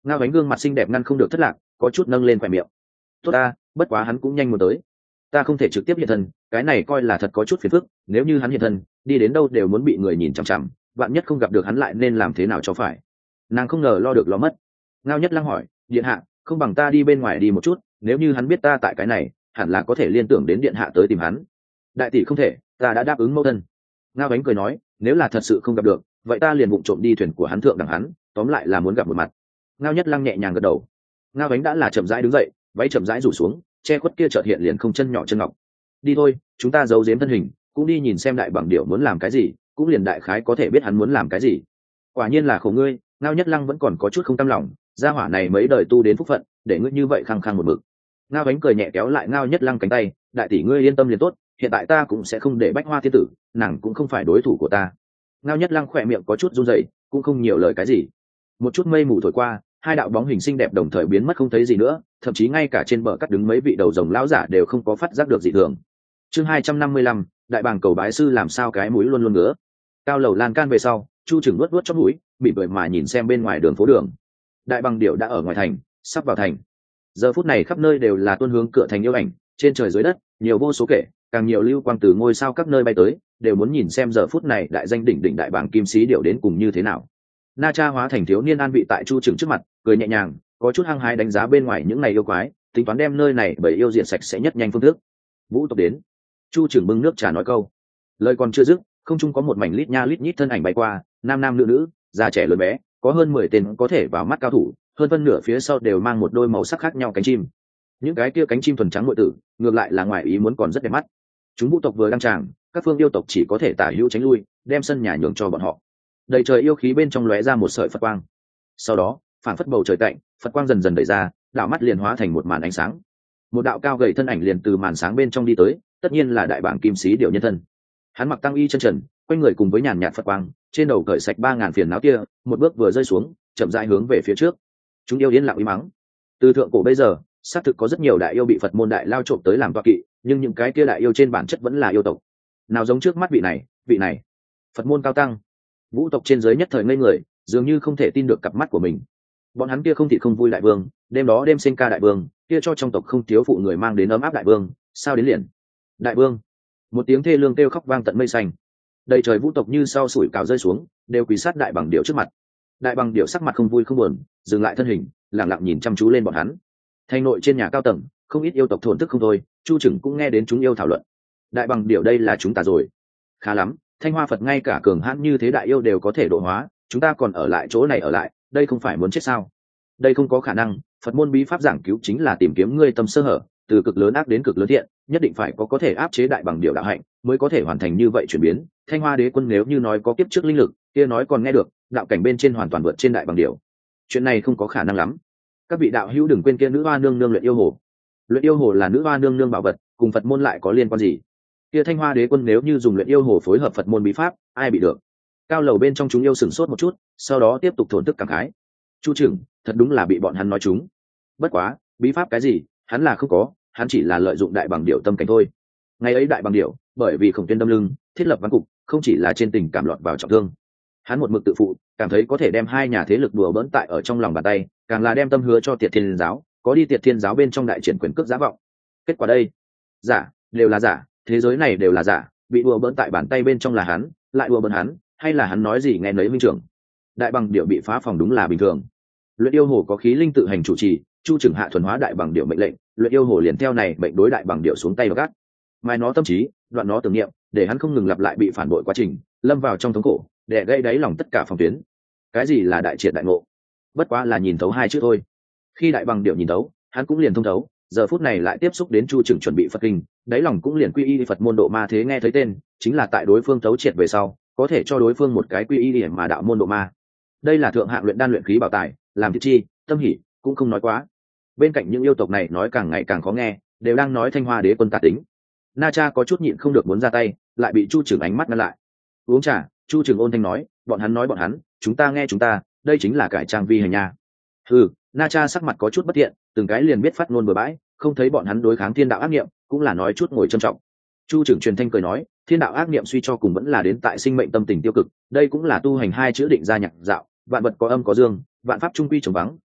Ngao Ánh gương mặt xinh đẹp ngăn không được thất lạc, có chút nâng lên khỏe miệng. Tốt ta, bất quá hắn cũng nhanh muốn tới. Ta không thể trực tiếp hiện thân, cái này coi là thật có chút phiền phức, nếu như hắn hiện thân, đi đến đâu đều muốn bị người nhìn chằm chằm, vạn nhất không gặp được hắn lại nên làm thế nào cho phải. Nàng không ngờ lo được lo mất. Ngao Nhất Lăng hỏi, điện hạ, không bằng ta đi bên ngoài đi một chút, nếu như hắn biết ta tại cái này, hẳn là có thể liên tưởng đến điện hạ tới tìm hắn. Đại tỷ không thể, ta đã đáp ứng mẫu thân. Ngao Ánh cười nói, nếu là thật sự không gặp được, vậy ta liền vụng trộm đi thuyền của hắn thượng đẳng hắn, tóm lại là muốn gặp một mặt. Ngao Nhất Lăng nhẹ nhàng gật đầu. Ngao Ánh đã là chậm rãi đứng dậy, váy chậm rãi rủ xuống, che khuất kia chợt hiện liền không chân nhỏ chân ngọc. Đi thôi, chúng ta giấu giếm thân hình, cũng đi nhìn xem đại bằng điểu muốn làm cái gì, cũng liền đại khái có thể biết hắn muốn làm cái gì. Quả nhiên là khổ ngươi. Ngao Nhất Lăng vẫn còn có chút không cam lòng, gia hỏa này mấy đời tu đến phúc phận, để ngươi như vậy khăng khăng một mực. Ngao Ánh cười nhẹ kéo lại Ngao Nhất Lăng cánh tay, đại tỷ ngươi yên tâm liền tốt, hiện tại ta cũng sẽ không để Bách Hoa thiên tử, nàng cũng không phải đối thủ của ta. Ngao Nhất Lăng khỏe miệng có chút run rẩy, cũng không nhiều lời cái gì. Một chút mây mù thổi qua, hai đạo bóng hình xinh đẹp đồng thời biến mất không thấy gì nữa, thậm chí ngay cả trên bờ cắt đứng mấy vị đầu rồng lão giả đều không có phát giác được dị thường. Chương 255, đại bàng cầu bái sư làm sao cái mũi luôn luôn ngứa. Cao lầu lan can về sau, Chu Trừng nuốt chóp mũi, mỉm cười mà nhìn xem bên ngoài đường phố đường. Đại bàng điểu đã ở ngoài thành, sắp vào thành. Giờ phút này khắp nơi đều là tuôn hướng cửa thành yêu ảnh, trên trời dưới đất, nhiều vô số kể, càng nhiều lưu quang từ ngôi sao các nơi bay tới, đều muốn nhìn xem giờ phút này đại danh đỉnh đỉnh đại bàng kim sĩ điểu đến cùng như thế nào. Na Cha hóa thành thiếu niên an vị tại Chu Trừng trước mặt, cười nhẹ nhàng, có chút hăng hái đánh giá bên ngoài những này yêu quái, tính toán đem nơi này bởi yêu diện sạch sẽ nhất nhanh phương thức. Vũ tộc đến. Chu Trừng bưng nước trà nói câu. Lời còn chưa dứt, không trung có một mảnh lít nha lít nhít thân ảnh bay qua, nam nam nữ nữ, già trẻ lớn bé, có hơn 10 tên có thể vào mắt cao thủ, hơn phân nửa phía sau đều mang một đôi màu sắc khác nhau cánh chim. Những cái kia cánh chim thuần trắng muội tử, ngược lại là ngoài ý muốn còn rất đẹp mắt. Chúng vũ tộc vừa đăng tràng, các phương yêu tộc chỉ có thể tả hữu tránh lui, đem sân nhà nhường cho bọn họ. Đầy trời yêu khí bên trong lóe ra một sợi Phật quang. Sau đó, phản phất bầu trời cạnh, Phật quang dần dần đẩy ra, đạo mắt liền hóa thành một màn ánh sáng. Một đạo cao gầy thân ảnh liền từ màn sáng bên trong đi tới, tất nhiên là đại bảng kim sĩ điểu nhân thân. Hắn mặc tăng y chân trần, quanh người cùng với nhàn nhạt Phật quang, trên đầu cởi sạch 3000 phiền não kia, một bước vừa rơi xuống, chậm rãi hướng về phía trước. Chúng yêu yên lặng uy mắng. Từ thượng cổ bây giờ, xác thực có rất nhiều đại yêu bị Phật môn đại lao trộm tới làm tọa kỵ, nhưng những cái kia đại yêu trên bản chất vẫn là yêu tộc. Nào giống trước mắt vị này, Phật môn cao tăng. Vũ tộc trên giới nhất thời ngây người, dường như không thể tin được cặp mắt của mình. Bọn hắn kia không thì không vui đại vương, đêm đó đêm sinh ca đại vương, kia cho trong tộc không thiếu phụ người mang đến ấm áp đại vương, sao đến liền? Đại vương! Một tiếng thê lương kêu khóc vang tận mây xanh. Đầy trời vũ tộc như sau sủi cảo rơi xuống, đều quỳ sát đại bằng điểu trước mặt. Đại bằng điểu sắc mặt không vui không buồn, dừng lại thân hình, lặng lặng nhìn chăm chú lên bọn hắn. Thành nội trên nhà cao tầng, không ít yêu tộc thổn thức không thôi, Chu Trừng cũng nghe đến chúng yêu thảo luận. Đại bằng điểu đây là chúng ta rồi. Khá lắm, Thanh Hoa Phật ngay cả cường hãn như thế đại yêu đều có thể độ hóa, chúng ta còn ở lại chỗ này ở lại, đây không phải muốn chết sao? Đây không có khả năng, Phật môn bí pháp giảng cứu chính là tìm kiếm ngươi tâm sơ hở, từ cực lớn ác đến cực lớn thiện, nhất định phải có thể áp chế đại bằng điểu đạo hạnh, mới có thể hoàn thành như vậy chuyển biến. Thanh Hoa Đế quân nếu như nói có kiếp trước linh lực, kia nói còn nghe được, đạo cảnh bên trên hoàn toàn vượt trên đại bằng điểu. Chuyện này không có khả năng lắm. Các vị đạo hữu đừng quên kia nữ hoa nương nương luyện yêu hồ. Luyện yêu hồ là nữ hoa nương nương bảo vật, cùng Phật môn lại có liên quan gì? Kia Thanh Hoa Đế quân nếu như dùng luyện yêu hồ phối hợp Phật môn bí pháp, ai bị được? Cao lầu bên trong chúng yêu sửng sốt một chút, sau đó tiếp tục thổn thức cảm khái. Chu Trừng, thật đúng là bị bọn hắn nói trúng. Bất quá, bí pháp cái gì, hắn là không có, hắn chỉ là lợi dụng đại bằng điểu tâm cảnh thôi. Ngày ấy đại bằng điểu, bởi vì Khổng Tuyên đâm lưng, thiết lập văn cục, không chỉ là trên tình cảm lọt vào trọng thương. Hắn một mực tự phụ, cảm thấy có thể đem hai nhà thế lực đùa bỡn tại ở trong lòng bàn tay, càng là đem tâm hứa cho Tiệt Thiên giáo, có đi Tiệt Thiên giáo bên trong đại triển quyền cước giả vọng. Kết quả đây, giả, đều là giả, thế giới này đều là giả, bị đùa bỡn tại bàn tay bên trong là hắn, lại đùa bỡn hắn, hay là hắn nói gì nghe nấy minh trưởng. Đại bằng điểu bị phá phòng đúng là bình thường. Luyện yêu hồ có khí linh tự hành chủ trì, Chu Trừng hạ thuần hóa đại bằng điểu mệnh lệnh, luyện yêu hồ liền theo này mệnh đối đại bằng điểu xuống tay và gắt. Mai nó tâm trí, đoạn nó tưởng niệm, để hắn không ngừng lặp lại bị phản bội quá trình, lâm vào trong thống khổ, để gây đáy lòng tất cả phòng tuyến. Cái gì là đại triệt đại ngộ? Bất quá là nhìn thấu hai chữ thôi. Khi đại bằng điểu nhìn thấu, hắn cũng liền thông thấu, giờ phút này lại tiếp xúc đến Chu Trừng chuẩn bị Phật kinh, đáy lòng cũng liền quy y Phật môn độ ma thế nghe thấy tên, chính là tại đối phương thấu triệt về sau, có thể cho đối phương một cái quy y điểm mà đạo môn độ ma. Đây là thượng hạng luyện đan luyện khí bảo tài, làm thị chi, tâm hỉ, cũng không nói quá. Bên cạnh những yêu tộc này nói càng ngày càng khó nghe, đều đang nói Thanh Hoa Đế quân tà tính. Na Cha có chút nhịn không được muốn ra tay, lại bị Chu Trừng ánh mắt ngăn lại. Uống trà, Chu Trừng ôn thanh nói, bọn hắn nói bọn hắn, chúng ta nghe chúng ta, đây chính là cải trang vi hành nha. Ừ, Na Cha sắc mặt có chút bất tiện, từng cái liền biết phát ngôn bừa bãi, không thấy bọn hắn đối kháng thiên đạo ác niệm, cũng là nói chút ngồi trân trọng. Chu Trừng truyền thanh cười nói, thiên đạo ác niệm suy cho cùng vẫn là đến tại sinh mệnh tâm tình tiêu cực, đây cũng là tu hành hai chữ định ra nhạc dạo, vạn vật có âm có dương, vạn pháp trung quy trồng vắng,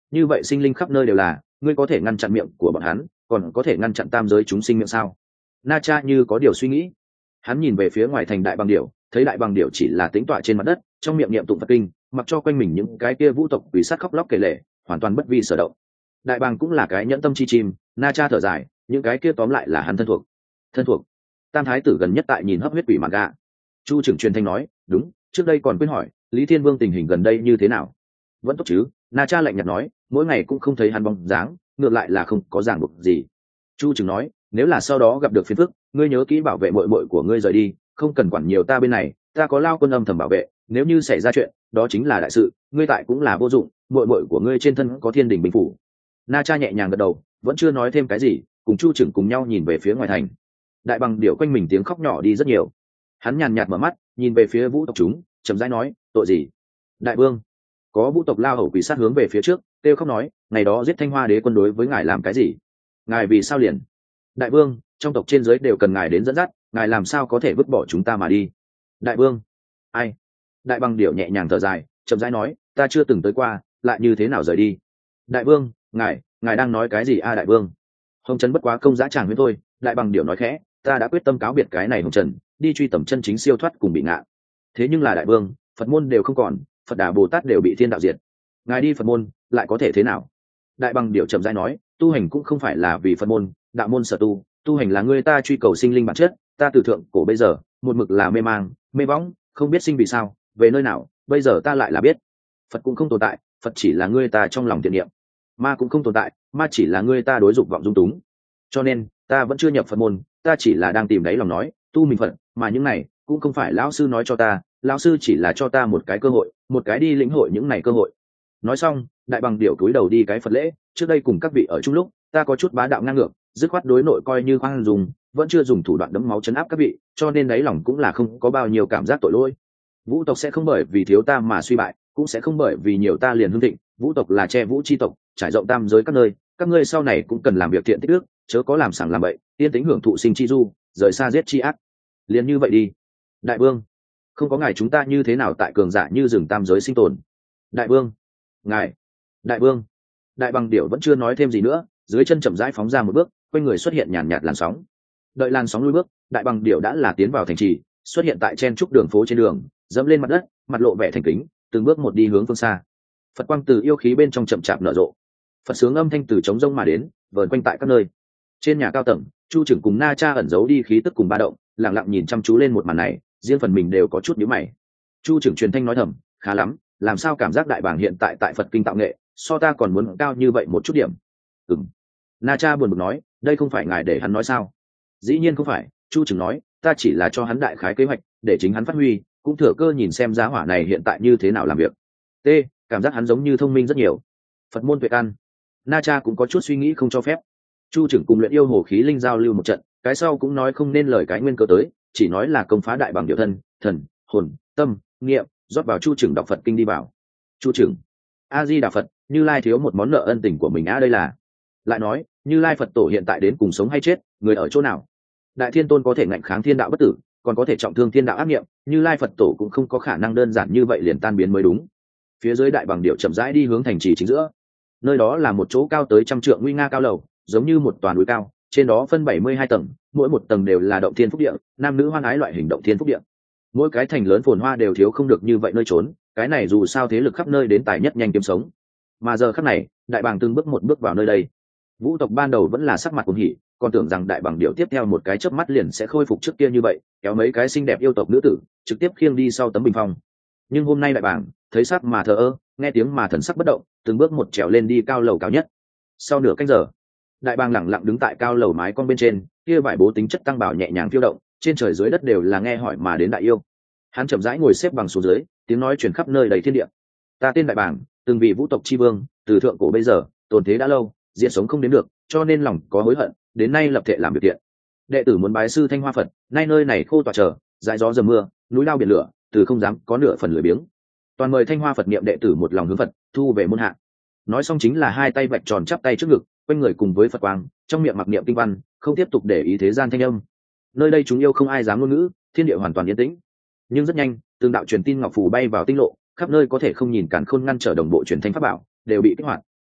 như vậy sinh linh khắp nơi đều là, ngươi có thể ngăn chặn miệng của bọn hắn, còn có thể ngăn chặn tam giới chúng sinh miệng sao? Na Cha như có điều suy nghĩ, hắn nhìn về phía ngoài thành đại bằng điểu, thấy đại bằng điểu chỉ là tĩnh tọa trên mặt đất, trong miệng niệm tụng Phật kinh, mặc cho quanh mình những cái kia vũ tộc quỷ sát khóc lóc kể lể, hoàn toàn bất vi sở động. Đại bàng cũng là cái nhẫn tâm chi chim. Na Cha thở dài, những cái kia tóm lại là hắn thân thuộc. Thân thuộc? Tam thái tử gần nhất tại nhìn hấp huyết quỷ mặt gà. Chu trưởng truyền thanh nói, đúng, trước đây còn quên hỏi, Lý Thiên Vương tình hình gần đây như thế nào? Vẫn tốt chứ? Na Cha lạnh nhạt nói, mỗi ngày cũng không thấy hắn bóng dáng, ngược lại là không có ràng buộc gì. Chu trưởng nói, nếu là sau đó gặp được phiền phức, ngươi nhớ kỹ bảo vệ muội muội của ngươi rời đi, không cần quản nhiều ta bên này, ta có Lao Quân âm thầm bảo vệ, nếu như xảy ra chuyện, đó chính là đại sự, ngươi tại cũng là vô dụng, muội muội của ngươi trên thân có Thiên Đình bình phủ. Na Cha nhẹ nhàng gật đầu, vẫn chưa nói thêm cái gì, cùng Chu trưởng cùng nhau nhìn về phía ngoài thành. Đại bằng điểu quanh mình tiếng khóc nhỏ đi rất nhiều. Hắn nhàn nhạt mở mắt, nhìn về phía vũ tộc chúng, chậm rãi nói, tội gì? Đại vương. Có vũ tộc lao hầu quỷ sát hướng về phía trước, kêu khóc nói, ngày đó giết Thanh Hoa Đế quân đối với ngài làm cái gì? Ngài vì sao liền? Đại vương, trong tộc trên dưới đều cần ngài đến dẫn dắt, ngài làm sao có thể vứt bỏ chúng ta mà đi? Đại vương. Ai? Đại bằng điểu nhẹ nhàng thở dài, chậm rãi nói, ta chưa từng tới qua, lại như thế nào rời đi? Đại vương, ngài đang nói cái gì a? Đại vương. Hồng Trần bất quá công dã tràng với tôi. Đại bằng điểu nói khẽ, ta đã quyết tâm cáo biệt cái này Hồng Trần, đi truy tầm chân chính siêu thoát cùng bị ngạ. Thế nhưng là đại vương, Phật môn đều không còn, Phật Đà Bồ Tát đều bị thiên đạo diệt, ngài đi Phật môn lại có thể thế nào? Đại bằng điểu chậm rãi nói, tu hành cũng không phải là vì Phật môn, đạo môn sở tu, tu hành là người ta truy cầu sinh linh bản chất, ta từ thượng cổ bây giờ một mực là mê mang mê võng, không biết sinh vì sao về nơi nào, bây giờ ta lại là biết. Phật cũng không tồn tại, Phật chỉ là người ta trong lòng thiện niệm. Ma cũng không tồn tại, ma chỉ là người ta đối dục vọng dung túng. Cho nên ta vẫn chưa nhập Phật môn, ta chỉ là đang tìm đáy lòng nói tu mình Phật, mà những này cũng không phải lão sư nói cho ta, lão sư chỉ là cho ta một cái cơ hội, một cái đi lĩnh hội những này cơ hội. Nói xong, đại bằng điểu cúi đầu đi cái Phật lễ, trước đây cùng các vị ở chung lúc, ta có chút bá đạo ngang ngược, dứt khoát đối nội coi như khoan dùng, vẫn chưa dùng thủ đoạn đẫm máu chấn áp các vị, cho nên đáy lòng cũng là không có bao nhiêu cảm giác tội lỗi. Vũ tộc sẽ không bởi vì thiếu ta mà suy bại, cũng sẽ không bởi vì nhiều ta liền hưng thịnh. Vũ tộc là che vũ chi tộc, trải rộng tam giới các nơi, các ngươi sau này cũng cần làm việc thiện tích đức, chớ có làm sảng làm bậy, yên tĩnh hưởng thụ sinh chi du, rời xa giết chi ác. Liền như vậy đi. Đại vương, không có ngài chúng ta như thế nào tại cường giả như rừng tam giới sinh tồn. Đại vương, ngài. Đại vương. Đại bằng điểu vẫn chưa nói thêm gì nữa, dưới chân chậm rãi phóng ra một bước, quanh người xuất hiện nhàn nhạt làn sóng. Đợi làn sóng lui bước, đại bằng điểu đã là tiến vào thành trì, xuất hiện tại chen trúc đường phố trên đường, dẫm lên mặt đất, mặt lộ vẻ thành kính, từng bước một đi hướng phương xa. Phật quang từ yêu khí bên trong chậm chạp nở rộ, Phật sướng âm thanh từ trống rông mà đến, vờn quanh tại các nơi. Trên nhà cao tầng, Chu trưởng cùng Na Cha ẩn giấu đi khí tức cùng ba động, lặng lặng nhìn chăm chú lên một màn này, riêng phần mình đều có chút nhíu mày. Chu trưởng truyền thanh nói thầm, khá lắm, làm sao cảm giác đại bàng hiện tại tại Phật kinh tạo nghệ so ta còn muốn cao như vậy một chút điểm. Na Cha buồn bực nói, đây không phải ngài để hắn nói sao? Dĩ nhiên không phải, Chu trưởng nói, ta chỉ là cho hắn đại khái kế hoạch, để chính hắn phát huy, cũng thừa cơ nhìn xem giá hỏa này hiện tại như thế nào làm việc. T, cảm giác hắn giống như thông minh rất nhiều. Phật môn tuệ căn. Na Cha cũng có chút suy nghĩ không cho phép. Chu trưởng cùng luyện yêu hồ khí linh giao lưu một trận, cái sau cũng nói không nên lời cái nguyên cơ tới, chỉ nói là công phá đại bằng điều thân, thần, hồn, tâm, niệm, rót vào Chu trưởng đọc Phật kinh đi vào. Chu trưởng, A Di Đà Phật, Như Lai thiếu một món nợ ân tình của mình đây là. Lại nói, Như Lai Phật tổ hiện tại đến cùng sống hay chết, người ở chỗ nào? Đại Thiên Tôn có thể ngạnh kháng thiên đạo bất tử, còn có thể trọng thương thiên đạo ác nghiệm, Như Lai Phật tổ cũng không có khả năng đơn giản như vậy liền tan biến mới đúng. Phía dưới đại bằng điệu chậm rãi đi hướng thành trì chính giữa. Nơi đó là một chỗ cao tới 100 trượng nguy nga cao lầu, giống như một toàn núi cao, trên đó phân 72 tầng, mỗi một tầng đều là động thiên phúc địa, nam nữ hoan ái loại hình động thiên phúc địa. Mỗi cái thành lớn phồn hoa đều thiếu không được như vậy nơi trốn, cái này dù sao thế lực khắp nơi đến tài nhất nhanh kiếm sống. Mà giờ khắc này, đại bàng từng bước một bước vào nơi đây. Vũ tộc ban đầu vẫn là sắc mặt cuồng hỉ, còn tưởng rằng đại bàng điệu tiếp theo một cái chớp mắt liền sẽ khôi phục trước kia như vậy, kéo mấy cái xinh đẹp yêu tộc nữ tử, trực tiếp khiêng đi sau tấm bình phong. Nhưng hôm nay đại bàng, thấy sắc mà thờ ơ, nghe tiếng mà thần sắc bất động, từng bước một trèo lên đi cao lầu cao nhất. Sau nửa canh giờ, đại bàng lẳng lặng đứng tại cao lầu mái con bên trên, kia vải bố tính chất tăng bảo nhẹ nhàng phiêu động, trên trời dưới đất đều là nghe hỏi mà đến đại yêu. Hắn chậm rãi ngồi xếp bằng xuống dưới, tiếng nói truyền khắp nơi đầy thiên địa. Ta tên đại bàng, từng vì vũ tộc chi vương, từ thượng cổ bây giờ tồn thế đã lâu, diện sống không đến được, cho nên lòng có hối hận, đến nay lập thể làm việc thiện. Đệ tử muốn bái sư Thanh Hoa Phật, nay nơi này khô tỏa trở, dãi gió dầm mưa, núi lao biển lửa, từ không dám có nửa phần lười biếng. Toàn mời Thanh Hoa Phật niệm đệ tử một lòng hướng Phật, thu về môn hạ. Nói xong chính là hai tay vạch tròn chắp tay trước ngực, quanh người cùng với Phật quang, trong miệng mặc niệm kinh văn, không tiếp tục để ý thế gian thanh âm. Nơi đây chúng yêu không ai dám ngôn ngữ, thiên địa hoàn toàn yên tĩnh. Nhưng rất nhanh, từng đạo truyền tin ngọc phù bay vào tinh lộ, khắp nơi có thể không nhìn cản khôn ngăn trở đồng bộ truyền thanh pháp bảo đều bị kích hoạt.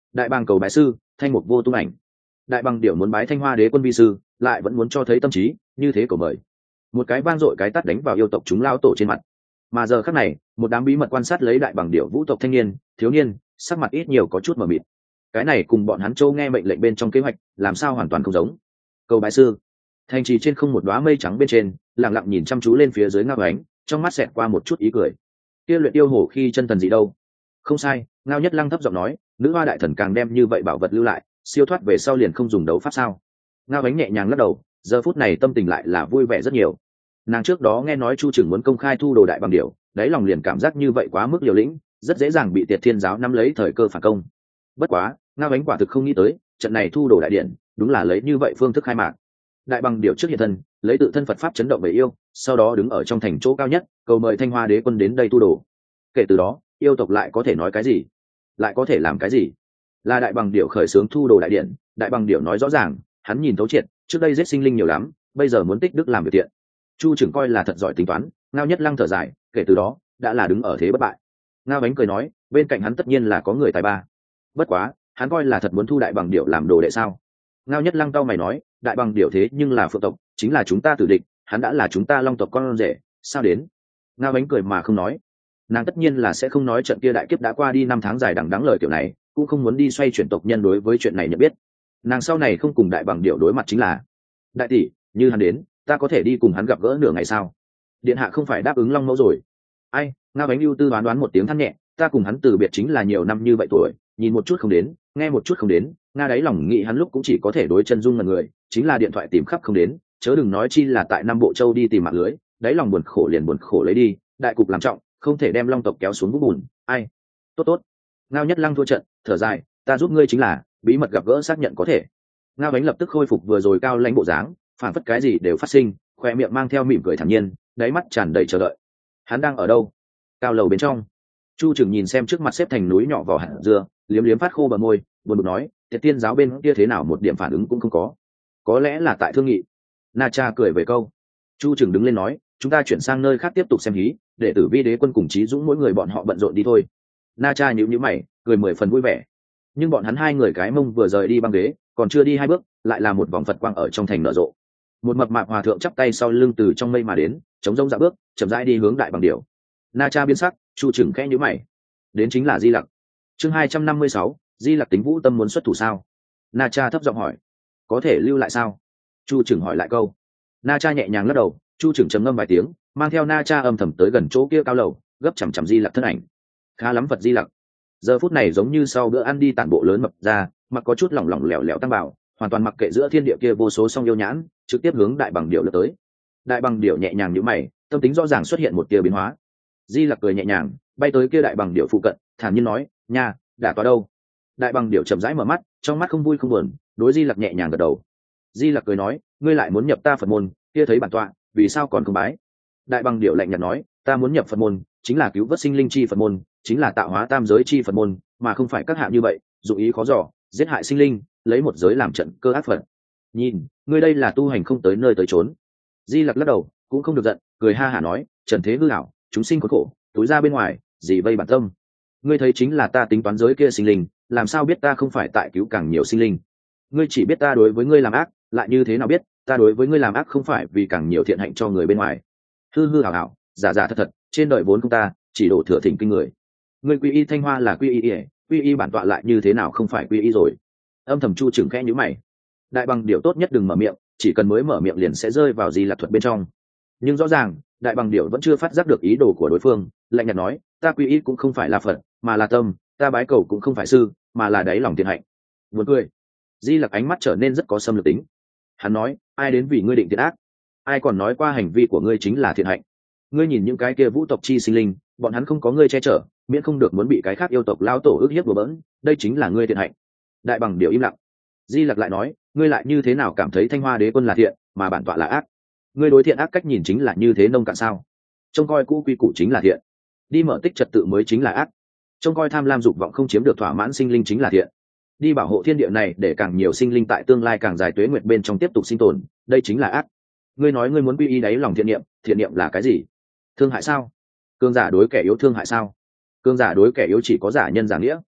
đại bàng cầu bái sư, thanh mục vô tung ảnh. Đại bằng điểu muốn bái Thanh Hoa Đế quân vi sư, lại vẫn muốn cho thấy tâm trí, như thế cầu mời. Một cái vang dội cái tát đánh vào yêu tộc chúng lao tổ trên mặt. Mà giờ khắc này, một đám bí mật quan sát lấy đại bằng điểu vũ tộc thanh niên, thiếu niên, sắc mặt ít nhiều có chút mờ mịt. Cái này cùng bọn hắn châu nghe mệnh lệnh bên trong kế hoạch, làm sao hoàn toàn không giống. Cầu bái sư, thành trì trên không một đóa mây trắng bên trên, lặng lặng nhìn chăm chú lên phía dưới Ngao Ánh, trong mắt xẹt qua một chút ý cười. Kia luyện yêu hổ khi chân thần gì đâu? Không sai, Ngao Nhất Lăng thấp giọng nói, nữ hoa đại thần càng đem như vậy bảo vật lưu lại, siêu thoát về sau liền không dùng đấu pháp sao? Ngao Ánh nhẹ nhàng lắc đầu, giờ phút này tâm tình lại là vui vẻ rất nhiều. Nàng trước đó nghe nói Chu Trừng muốn công khai thu đồ đại bằng điểu, đáy lòng liền cảm giác như vậy quá mức liều lĩnh, rất dễ dàng bị Tiệt Thiên giáo nắm lấy thời cơ phản công. Bất quá, Ngao Ánh quả thực không nghĩ tới, trận này thu đồ đại điện, đúng là lấy như vậy phương thức khai mạc. Đại bằng điểu trước hiện thân, lấy tự thân Phật pháp chấn động bầy yêu, sau đó đứng ở trong thành chỗ cao nhất, cầu mời Thanh Hoa Đế quân đến đây thu đồ. Kể từ đó, yêu tộc lại có thể nói cái gì? Lại có thể làm cái gì? Là đại bằng điểu khởi xướng thu đồ đại điện, đại bằng điểu nói rõ ràng, hắn nhìn thấu triệt, trước đây giết sinh linh nhiều lắm, bây giờ muốn tích đức làm việc thiện. Chu Trừng coi là thật giỏi tính toán, Ngao Nhất Lăng thở dài, kể từ đó đã là đứng ở thế bất bại. Ngao Ánh cười nói, bên cạnh hắn tất nhiên là có người tài ba. Bất quá, hắn coi là thật muốn thu đại bằng điểu làm đồ đệ sao? Ngao Nhất Lăng cau mày nói, đại bằng điểu thế nhưng là phượng tộc, chính là chúng ta tử địch, hắn đã là chúng ta long tộc con rể, sao đến? Ngao Ánh cười mà không nói. Nàng tất nhiên là sẽ không nói trận kia đại kiếp đã qua đi 5 tháng dài đằng đẵng lời kiểu này, cũng không muốn đi xoay chuyển tộc nhân đối với chuyện này nhận biết. Nàng sau này không cùng đại bằng điểu đối mặt chính là, đại tỷ, như hắn đến, ta có thể đi cùng hắn gặp gỡ nửa ngày sao? Điện hạ không phải đáp ứng long mẫu rồi? Ai? Ngao Ánh ưu tư đoán một tiếng than nhẹ, ta cùng hắn từ biệt chính là nhiều năm như vậy tuổi, nhìn một chút không đến, nghe một chút không đến, nga đáy lòng nghĩ hắn lúc cũng chỉ có thể đối chân dung ngần người, chính là điện thoại tìm khắp không đến, chớ đừng nói chi là tại Nam Bộ Châu đi tìm mạng lưới, đáy lòng buồn khổ liền buồn khổ lấy đi, đại cục làm trọng, không thể đem long tộc kéo xuống vũng bùn. Ai? Tốt tốt. Ngao Nhất Lăng thua trận, thở dài, ta giúp ngươi chính là bí mật gặp gỡ xác nhận có thể. Ngao Ánh lập tức khôi phục vừa rồi cao lãnh bộ dáng, phản phất cái gì đều phát sinh, khoe miệng mang theo mỉm cười thản nhiên, đáy mắt tràn đầy chờ đợi. Hắn đang ở đâu? Cao lầu bên trong. Chu Trừng nhìn xem trước mặt xếp thành núi nhỏ vỏ hạt dưa, liếm liếm phát khô bờ môi, buồn bực nói, Tiệt Tiên giáo bên kia thế nào một điểm phản ứng cũng không có lẽ là tại thương nghị. Na Cha cười về câu. Chu Trừng đứng lên nói, chúng ta chuyển sang nơi khác tiếp tục xem hí, để Tử Vi đế quân cùng Chí Dũng mỗi người bọn họ bận rộn đi thôi. Na Cha nhíu nhíu mày, cười 10 phần vui vẻ. Nhưng bọn hắn hai người cái mông vừa rời đi băng ghế, còn chưa đi 2 bước, lại là một vòng Phật quang ở trong thành nở rộ. Một mập mạp hòa thượng chắp tay sau lưng từ trong mây mà đến, chống rông dạ bước, chậm rãi đi hướng đại bằng điểu. Na Cha biến sắc, Chu Trừng khẽ nhíu mày. Đến chính là Di Lặc. Chương 256, Di Lặc tính vũ tâm muốn xuất thủ sao? Na Cha thấp giọng hỏi. Có thể lưu lại sao? Chu Trừng hỏi lại câu. Na Cha nhẹ nhàng lắc đầu, Chu Trừng trầm ngâm vài tiếng, mang theo Na Cha âm thầm tới gần chỗ kia cao lầu, gấp chằm chằm Di Lặc thân ảnh. Khá lắm Phật Di Lặc. Giờ phút này giống như sau bữa ăn đi tản bộ lớn mập ra, mặc có chút lỏng lỏng lẻo lẻo tăng bảo, hoàn toàn mặc kệ giữa thiên địa kia vô số song yêu nhãn, trực tiếp hướng đại bằng điểu lướt tới. Đại bằng điểu nhẹ nhàng nhíu mày, tâm tính rõ ràng xuất hiện một tia biến hóa. Di Lặc cười nhẹ nhàng, bay tới kia đại bằng điểu phụ cận, thản nhiên nói, nha, đã tọa đâu? Đại bằng điểu chậm rãi mở mắt, trong mắt không vui không buồn, đối Di Lặc nhẹ nhàng gật đầu. Di Lặc cười nói, ngươi lại muốn nhập ta Phật môn, kia thấy bản tọa, vì sao còn không bái? Đại bằng điểu lạnh nhạt nói, ta muốn nhập Phật môn, chính là cứu vớt sinh linh chi Phật môn, chính là tạo hóa tam giới chi Phật môn, mà không phải các hạ như vậy, dụng ý khó dò, giết hại sinh linh, lấy một giới làm trận cơ ác Phật. Nhìn, ngươi đây là tu hành không tới nơi tới chốn. Di Lặc lắc đầu, cũng không được giận, cười ha hả nói, trần thế hư ảo, chúng sinh khốn khổ, túi ra bên ngoài, gì vây bản tâm. Ngươi thấy chính là ta tính toán giới kia sinh linh, làm sao biết ta không phải tại cứu càng nhiều sinh linh? Ngươi chỉ biết ta đối với ngươi làm ác, lại như thế nào biết ta đối với ngươi làm ác không phải vì càng nhiều thiện hạnh cho người bên ngoài? Hư hư ảo ảo, giả giả thật thật, trên đời vốn không ta, chỉ đổ thừa thỉnh kinh người. Ngươi quy y Thanh Hoa là quy y bản tọa lại như thế nào không phải quy y rồi? Âm thầm Chu Trừng khẽ nhíu mày. Đại bằng điểu tốt nhất đừng mở miệng, chỉ cần mới mở miệng liền sẽ rơi vào Di Lặc thuật bên trong. Nhưng rõ ràng đại bằng điểu vẫn chưa phát giác được ý đồ của đối phương, lạnh nhạt nói, ta quy y cũng không phải là Phật, mà là tâm, ta bái cầu cũng không phải sư, mà là đáy lòng thiện hạnh. Buồn cười. Di Lặc ánh mắt trở nên rất có xâm lược tính. Hắn nói, ai đến vì ngươi định thiện ác? Ai còn nói qua hành vi của ngươi chính là thiện hạnh? Ngươi nhìn những cái kia vũ tộc chi sinh linh, bọn hắn không có ngươi che chở, miễn không được muốn bị cái khác yêu tộc lao tổ ức hiếp bừa bỡn, đây chính là ngươi thiện hạnh. Đại bằng điểu im lặng. Di Lặc lại nói, ngươi lại như thế nào cảm thấy Thanh Hoa đế quân là thiện, mà bản tọa là ác? Ngươi đối thiện ác cách nhìn chính là như thế nông cạn sao? Trông coi cũ quy củ chính là thiện, đi mở tích trật tự mới chính là ác. Trông coi tham lam dục vọng không chiếm được thỏa mãn sinh linh chính là thiện, đi bảo hộ thiên địa này để càng nhiều sinh linh tại tương lai càng dài tuế nguyệt bên trong tiếp tục sinh tồn, đây chính là ác. Ngươi nói ngươi muốn quy y đáy lòng thiện niệm là cái gì? Thương hại sao? Cường giả đối kẻ yếu thương hại sao? Cường giả đối kẻ yếu chỉ có giả nhân giả nghĩa.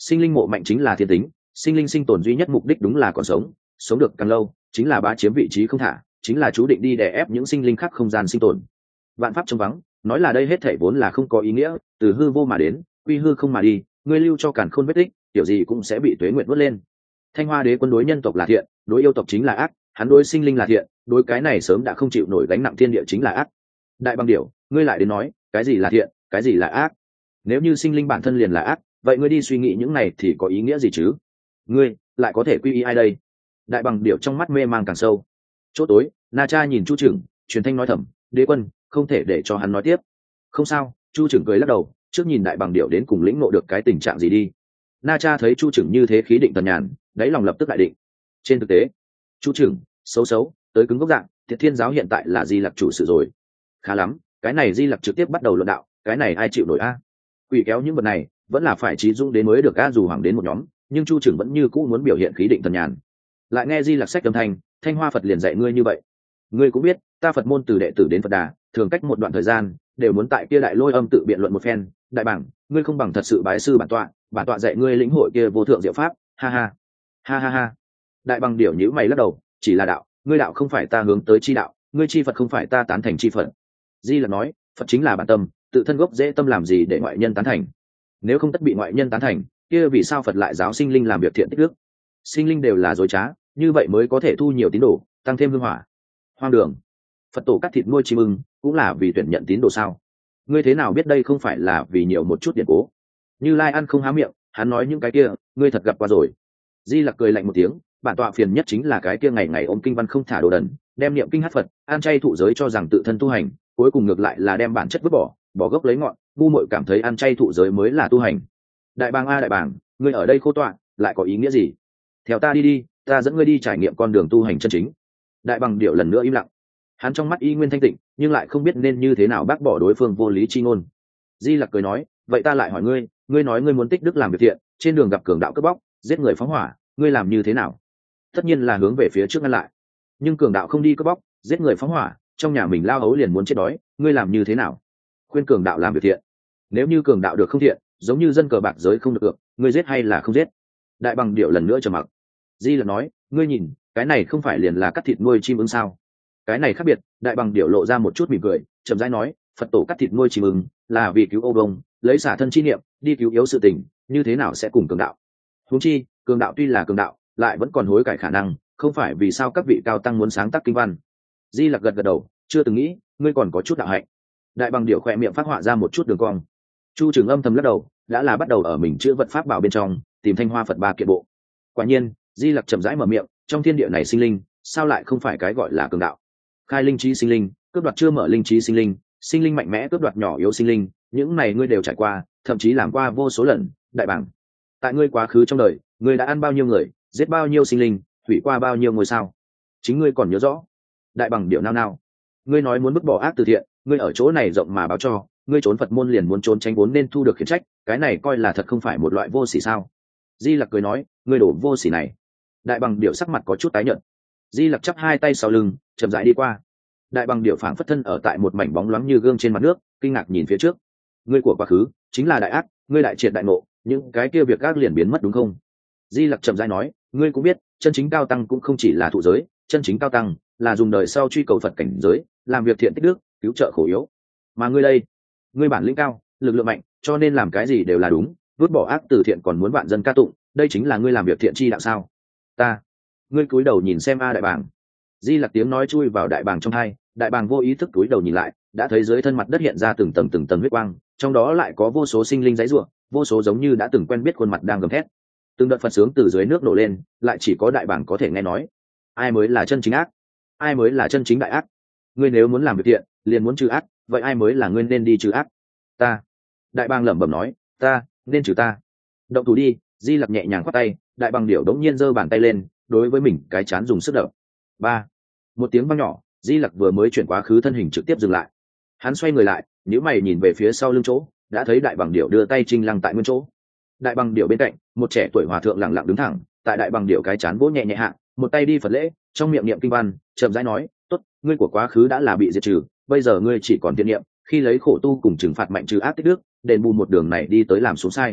Sinh linh mộ mạnh chính là thiên tính, sinh linh sinh tồn duy nhất mục đích đúng là còn sống, sống được càng lâu chính là bá chiếm vị trí không thả, chính là chú định đi đè ép những sinh linh khác không gian sinh tồn. Vạn pháp trong vắng, nói là đây hết thảy vốn là không có ý nghĩa, từ hư vô mà đến, quy hư không mà đi, ngươi lưu cho càn khôn vết tích, kiểu gì cũng sẽ bị tuế nguyệt vớt lên. Thanh Hoa Đế quân đối nhân tộc là thiện, đối yêu tộc chính là ác, hắn đối sinh linh là thiện, đối cái này sớm đã không chịu nổi gánh nặng thiên địa chính là ác. Đại Bằng Điểu, ngươi lại đến nói, cái gì là thiện, cái gì là ác? Nếu như sinh linh bản thân liền là ác, vậy ngươi đi suy nghĩ những này thì có ý nghĩa gì chứ? Ngươi lại có thể quy y ai đây? Đại Bằng Điểu trong mắt mê mang càng sâu. Chỗ tối, Na Cha nhìn Chu Trừng, truyền thanh nói thầm, đế quân, không thể để cho hắn nói tiếp. Không sao, Chu Trừng cười lắc đầu, trước nhìn Đại Bằng Điểu đến cùng lĩnh ngộ được cái tình trạng gì đi. Na Cha thấy Chu Trừng như thế khí định tần nhàn, đáy lòng lập tức đại định. Trên thực tế, Chu Trừng xấu xấu tới cứng gốc dạng, Thiệt Thiên giáo hiện tại là Di Lặc chủ sự rồi. Khá lắm, cái này Di Lặc trực tiếp bắt đầu luận đạo, cái này ai chịu nổi a? Quỷ kéo những vật này, vẫn là phải trí dũng đến mới được a, dù hoàng đến một nhóm, nhưng Chu Trừng vẫn như cũ muốn biểu hiện khí định tần nhàn. Lại nghe Di Lặc sách âm thanh, Thanh Hoa Phật liền dạy ngươi như vậy. Ngươi cũng biết, ta Phật môn từ đệ tử đến Phật đà, thường cách một đoạn thời gian, đều muốn tại kia Đại Lôi Âm tự biện luận một phen. Đại Bảng, ngươi không bằng thật sự bái sư bản tọa dạy ngươi lĩnh hội kia vô thượng diệu pháp. Ha ha, ha ha ha. Đại Bằng Điểu nhíu mày lắc đầu, chỉ là đạo, ngươi đạo không phải ta hướng tới chi đạo, ngươi chi Phật không phải ta tán thành chi Phật. Di Lặc nói, Phật chính là bản tâm, tự thân gốc dễ tâm làm gì để ngoại nhân tán thành? Nếu không tất bị ngoại nhân tán thành, kia vì sao Phật lại giáo sinh linh làm việc thiện tích đức? Sinh linh đều là dối trá, như vậy mới có thể thu nhiều tín đồ, tăng thêm hương hỏa. Hoang đường. Phật tổ cắt thịt nuôi chim ưng, cũng là vì tuyển nhận tín đồ sao? Ngươi thế nào biết đây không phải là vì nhiều một chút điển cố? Như Lai ăn không há miệng, hắn nói những cái kia, ngươi thật gặp qua rồi. Di Lặc cười lạnh một tiếng, bản tọa phiền nhất chính là cái kia ngày ngày ôm kinh văn không thả đồ đần, đem niệm kinh hát Phật, an chay thụ giới cho rằng tự thân tu hành, cuối cùng ngược lại là đem bản chất vứt bỏ gốc lấy ngọn, ngu muội cảm thấy ăn chay thụ giới mới là tu hành. Đại Bàng a Đại Bàng, ngươi ở đây khô tọa, lại có ý nghĩa gì? Theo ta đi, ta dẫn ngươi đi trải nghiệm con đường tu hành chân chính. Đại Bằng Điểu lần nữa im lặng, hắn trong mắt y nguyên thanh tịnh, nhưng lại không biết nên như thế nào bác bỏ đối phương vô lý chi ngôn. Di Lặc cười nói, vậy ta lại hỏi ngươi, ngươi nói ngươi muốn tích đức làm việc thiện, trên đường gặp cường đạo cướp bóc, giết người phóng hỏa, ngươi làm như thế nào? Tất nhiên là hướng về phía trước ngăn lại, nhưng cường đạo không đi cướp bóc, giết người phóng hỏa, trong nhà mình lao ấu liền muốn chết đói, ngươi làm như thế nào? Khuyên cường đạo làm việc thiện. Nếu như cường đạo được không thiện, giống như dân cờ bạc giới không được, ngươi giết hay là không giết? Đại Bằng Điểu lần nữa trầm mặc. Di Lặc nói, ngươi nhìn, cái này không phải liền là cắt thịt nuôi chim ưng sao? Cái này khác biệt. Đại Bằng Điểu lộ ra một chút mỉm cười, chậm rãi nói, Phật tổ cắt thịt nuôi chim ưng là vì cứu Âu Đông, lấy xả thân chi niệm đi cứu yếu sự tình, như thế nào sẽ cùng cường đạo? Huống chi, cường đạo tuy là cường đạo, lại vẫn còn hối cải khả năng, không phải vì sao các vị cao tăng muốn sáng tác kinh văn. Di Lặc gật đầu, chưa từng nghĩ, ngươi còn có chút đạo hạnh. Đại Bằng Điểu khỏe miệng phát họa ra một chút đường cong. Chu Trừng âm thầm lắc đầu, đã là bắt đầu ở mình chữa vật pháp bảo bên trong tìm Thanh Hoa Phật ba kiện bộ. Quả nhiên, Di Lặc chậm rãi mở miệng, trong thiên địa này sinh linh, sao lại không phải cái gọi là cường đạo? Khai linh trí sinh linh, cướp đoạt chưa mở linh trí sinh linh, sinh linh mạnh mẽ cướp đoạt nhỏ yếu sinh linh, những này ngươi đều trải qua, thậm chí làm qua vô số lần. Đại Bàng, tại ngươi quá khứ trong đời, ngươi đã ăn bao nhiêu người, giết bao nhiêu sinh linh, hủy qua bao nhiêu ngôi sao? Chính ngươi còn nhớ rõ? Đại Bằng Điểu nao nao. Ngươi nói muốn bứt bỏ ác từ thiện, ngươi ở chỗ này rộng mà báo cho, ngươi trốn Phật môn liền muốn trốn tránh vốn nên thu được khiển trách, cái này coi là thật không phải một loại vô sỉ sao? Di Lặc cười nói, ngươi đổ vô sỉ này. Đại Bằng Điểu sắc mặt có chút tái nhợt. Di Lặc chắp hai tay sau lưng, chậm rãi đi qua. Đại Bằng Điểu phảng phất thân ở tại một mảnh bóng loáng như gương trên mặt nước, kinh ngạc nhìn phía trước. Ngươi của quá khứ chính là đại ác, ngươi đại triệt đại ngộ, những cái kia việc ác liền biến mất đúng không? Di Lặc chậm rãi nói, ngươi cũng biết, chân chính cao tăng cũng không chỉ là thụ giới, chân chính cao tăng là dùng đời sau truy cầu Phật cảnh giới, làm việc thiện tích đức, cứu trợ khổ yếu. Mà ngươi đây, ngươi bản lĩnh cao, lực lượng mạnh, cho nên làm cái gì đều là đúng, vứt bỏ ác từ thiện còn muốn vạn dân ca tụng, đây chính là ngươi làm việc thiện chi đạo sao? Ngươi cúi đầu nhìn xem a Đại Bàng. Di Lặc tiếng nói chui vào Đại Bàng trong hai, Đại Bàng vô ý thức cúi đầu nhìn lại, đã thấy dưới thân mặt đất hiện ra từng tầng huyết quang, trong đó lại có vô số sinh linh giãy giụa, vô số giống như đã từng quen biết khuôn mặt đang gầm thét. Từng đợt Phật sướng từ dưới nước nổ lên, lại chỉ có Đại Bàng có thể nghe nói. Ai mới là chân chính ác? Ai mới là chân chính đại ác? Ngươi nếu muốn làm việc thiện, liền muốn trừ ác, vậy ai mới là ngươi nên đi trừ ác? Ta. Đại Bàng lẩm bẩm nói, ta nên trừ ta. Động thủ đi. Di Lặc nhẹ nhàng khoát tay, Đại Bằng Điểu đống nhiên giơ bàn tay lên, đối với mình cái chán dùng sức đập. Ba. Một tiếng vang nhỏ, Di Lặc vừa mới chuyển quá khứ thân hình trực tiếp dừng lại. Hắn xoay người lại, nhíu mày nhìn về phía sau lưng chỗ, đã thấy Đại Bằng Điểu đưa tay chinh lăng tại nguyên chỗ. Đại Bằng Điểu bên cạnh, một trẻ tuổi hòa thượng lặng lặng đứng thẳng, tại Đại Bằng Điểu cái chán vỗ nhẹ nhẹ hạ, một tay đi Phật lễ, trong miệng niệm kinh văn, chậm rãi nói, "Tốt, ngươi của quá khứ đã là bị diệt trừ, bây giờ ngươi chỉ còn thiện niệm, khi lấy khổ tu cùng trừng phạt mạnh trừ ác tích đức, đền bù một đường này đi tới làm xuống sai."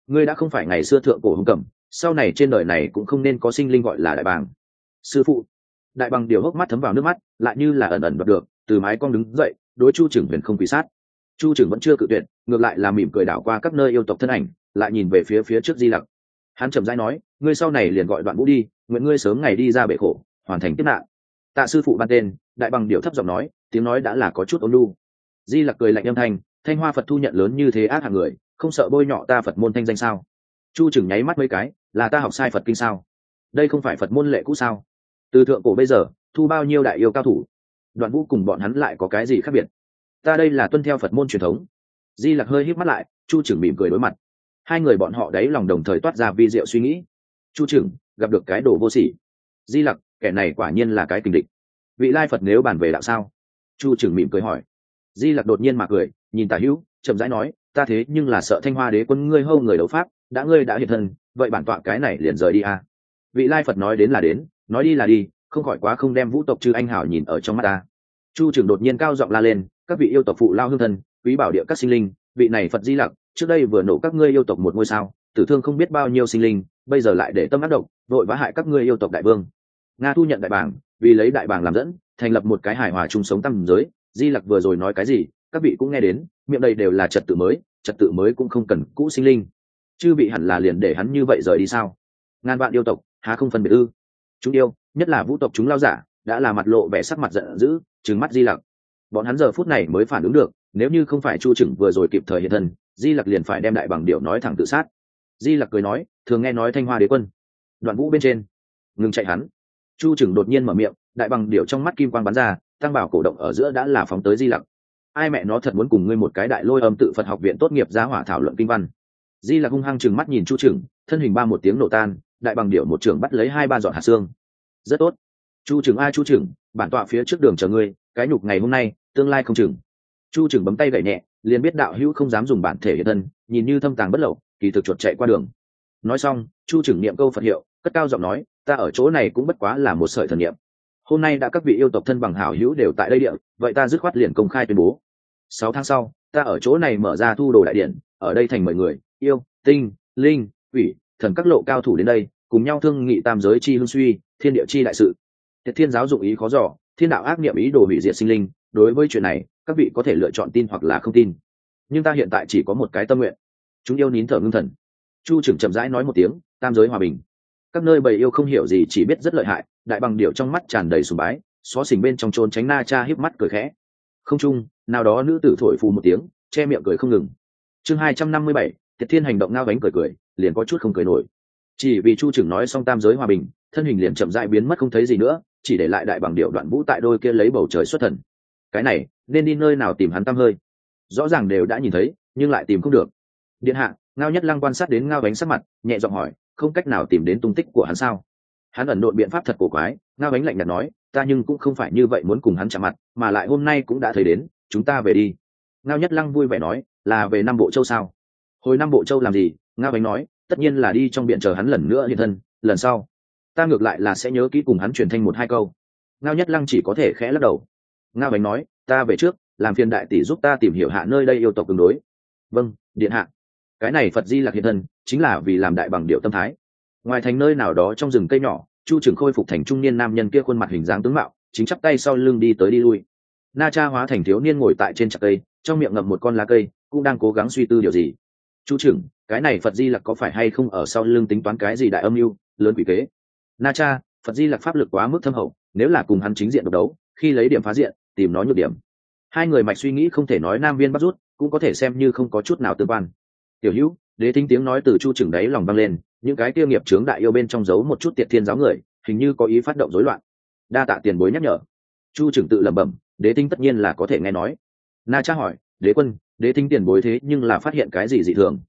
ngươi đã không phải ngày xưa thượng cổ hùng cẩm, sau này trên đời này cũng không nên có sinh linh gọi là đại bàng. Sư phụ. Đại bằng điều hốc mắt thấm vào nước mắt, lại như là ẩn ẩn đoạt được, từ mái cong đứng dậy, đối Chu Trừng huyền không quỳ sát. Chu Trừng vẫn chưa cự tuyệt, ngược lại là mỉm cười đảo qua các nơi yêu tộc thân ảnh, lại nhìn về phía trước Di Lặc. Hắn chậm rãi nói, ngươi sau này liền gọi Đoạn Vũ đi, nguyện ngươi sớm ngày đi ra bể khổ, hoàn thành kiếp nạn. Tạ sư phụ ban tên. Đại bằng điều thấp giọng nói, tiếng nói đã là có chút ôn nhu. Di Lặc cười lạnh âm thanh, Thanh Hoa Phật thu nhận lớn như thế ác hạng người, không sợ bôi nhọ ta Phật môn thanh danh sao? Chu Trừng nháy mắt mấy cái, là ta học sai Phật kinh sao? Đây không phải Phật môn lệ cũ sao? Từ thượng cổ bây giờ, thu bao nhiêu đại yêu cao thủ, Đoạn Vũ cùng bọn hắn lại có cái gì khác biệt? Ta đây là tuân theo Phật môn truyền thống. Di Lặc hơi híp mắt lại, Chu Trừng mỉm cười đối mặt. Hai người bọn họ đấy lòng đồng thời toát ra vi diệu suy nghĩ. Chu Trừng gặp được cái đồ vô sỉ. Di Lặc, kẻ này quả nhiên là cái kình địch. Vị lai Phật nếu bàn về đạo sao? Chu Trừng mỉm cười hỏi. Di Lặc đột nhiên mà cười, nhìn Tả Hữu, chậm rãi nói, ta thế nhưng là sợ Thanh Hoa Đế quân ngươi hâu người đấu pháp, đã ngươi đã hiện thân, vậy bản tọa cái này liền rời đi a. Vị lai Phật nói đến là đến, nói đi là đi, không khỏi quá không đem vũ tộc chư anh hảo nhìn ở trong mắt ta. Chu Trừng đột nhiên cao giọng la lên, các vị yêu tộc phụ lao hương thân, quý bảo địa các sinh linh, vị này Phật Di Lặc trước đây vừa nổ các ngươi yêu tộc một ngôi sao, tử thương không biết bao nhiêu sinh linh, bây giờ lại để tâm ác độc, vội vã hại các ngươi yêu tộc đại vương. Nga thu nhận đại bảng, vì lấy đại bảng làm dẫn, thành lập một cái hài hòa chung sống tam giới. Di Lặc vừa rồi nói cái gì, các vị cũng nghe đến, miệng đây đều là trật tự mới cũng không cần cũ sinh linh. Chư vị hẳn là liền để hắn như vậy rời đi sao? Ngàn vạn yêu tộc, há không phân biệt ư? Chúng yêu, nhất là vũ tộc chúng lao giả, đã là mặt lộ vẻ sắc mặt giận dữ, trừng mắt Di Lặc. Bọn hắn giờ phút này mới phản ứng được, nếu như không phải Chu Trừng vừa rồi kịp thời hiện thân, Di Lặc liền phải đem đại bằng điệu nói thẳng tự sát. Di Lặc cười nói, thường nghe nói Thanh Hoa Đế quân. Đoạn Vũ bên trên, ngừng chạy hắn. Chu Trừng đột nhiên mở miệng, đại bằng điệu trong mắt kim quang bắn ra, tăng bảo cổ động ở giữa đã là phóng tới Di Lặc. Ai mẹ nó thật muốn cùng ngươi một cái đại lôi âm tự Phật học viện tốt nghiệp giá hỏa thảo luận kinh văn. Di Lặc hung hăng trừng mắt nhìn Chu Trừng, thân hình ba một tiếng nổ tan, đại bằng điệu một trường bắt lấy 2-3 giọt hạt xương. Rất tốt. Chu Trừng a Chu Trừng, bản tọa phía trước đường chờ ngươi, cái nhục ngày hôm nay, tương lai không chừng. Chu Trừng bấm tay gảy nhẹ, liền biết đạo hữu không dám dùng bản thể hiện thân, nhìn như thâm tàng bất lậu, kỳ thực chuột chạy qua đường. Nói xong, Chu Trừng niệm câu Phật hiệu, cất cao giọng nói, ta ở chỗ này cũng bất quá là một sợi thần niệm. Hôm nay đã các vị yêu tộc thân bằng hảo hữu đều tại đây địa, vậy ta dứt khoát liền công khai tuyên bố. 6 tháng sau, ta ở chỗ này mở ra thu đồ đại điện, ở đây thành 10 người, yêu, tinh, linh, quỷ, thần các lộ cao thủ đến đây, cùng nhau thương nghị tam giới chi hưng suy, thiên địa chi đại sự. Tiệt Thiên giáo dụng ý khó dò, thiên đạo ác niệm ý đồ hủy diệt sinh linh, đối với chuyện này, các vị có thể lựa chọn tin hoặc là không tin. Nhưng ta hiện tại chỉ có một cái tâm nguyện. Chúng yêu nín thở ngưng thần. Chu Trừng chậm rãi nói một tiếng, tam giới hòa bình. Các nơi bầy yêu không hiểu gì chỉ biết rất lợi hại, đại bằng điệu trong mắt tràn đầy sùng bái, xó xỉnh bên trong trốn tránh Na Cha híp mắt cười khẽ. Không trung, nào đó nữ tử thổi phù một tiếng, che miệng cười không ngừng. Chương 257, Tiệt Thiên hành động ngao bánh cười, liền có chút không cười nổi. Chỉ vì Chu Trừng nói xong tam giới hòa bình, thân hình liền chậm rãi biến mất không thấy gì nữa, chỉ để lại đại bằng điệu Đoạn Vũ tại đôi kia lấy bầu trời xuất thần. Cái này, nên đi nơi nào tìm hắn tăm hơi? Rõ ràng đều đã nhìn thấy, nhưng lại tìm không được. Điện hạ, Ngao Nhất Lăng quan sát đến Ngao Bánh sắc mặt, nhẹ giọng hỏi, không cách nào tìm đến tung tích của hắn sao? Hắn ẩn độn biện pháp thật cổ quái. Ngao Bánh lạnh nhạt nói, ta nhưng cũng không phải như vậy muốn cùng hắn chạm mặt, mà lại hôm nay cũng đã thấy đến, chúng ta về đi. Ngao Nhất Lăng vui vẻ nói, là về Nam Bộ Châu sao? Hồi Nam Bộ Châu làm gì? Ngao Bánh nói, tất nhiên là đi trong biển chờ hắn lần nữa hiện thân, lần sau ta ngược lại là sẽ nhớ kỹ cùng hắn truyền thanh 1-2 câu. Ngao Nhất Lăng chỉ có thể khẽ lắc đầu. Ngao Bánh nói, ta về trước, làm phiền đại tỷ giúp ta tìm hiểu hạ nơi đây yêu tộc tương đối. Vâng, điện hạ. Cái này Phật Di Lặc hiện thân, chính là vì làm đại bằng điệu tâm thái. Ngoài thành nơi nào đó trong rừng cây nhỏ, Chu Trừng khôi phục thành trung niên nam nhân kia khuôn mặt hình dáng tướng mạo, chính chắp tay sau lưng đi tới đi lui. Na Cha hóa thành thiếu niên ngồi tại trên chạc cây, trong miệng ngậm một con lá cây, cũng đang cố gắng suy tư điều gì. Chu Trừng, cái này Phật Di Lặc có phải hay không ở sau lưng tính toán cái gì đại âm mưu lớn quỷ kế? Na Cha, Phật Di Lặc pháp lực quá mức thâm hậu, nếu là cùng hắn chính diện độc đấu, khi lấy điểm phá diện, tìm nó nhược điểm. Hai người mạch suy nghĩ không thể nói nam viên bắt rút, cũng có thể xem như không có chút nào tương quan. Tiểu Hữu, Đế Thính tiếng nói từ Chu Trừng đáy lòng vang lên, những cái kia nghiệp chướng đại yêu bên trong giấu một chút Tiệt Thiên giáo người, hình như có ý phát động rối loạn. Đa tạ tiền bối nhắc nhở. Chu Trừng tự lẩm bẩm, Đế Thính tất nhiên là có thể nghe nói. Na Cha hỏi, Đế quân, Đế Thính tiền bối thế nhưng là phát hiện cái gì dị thường?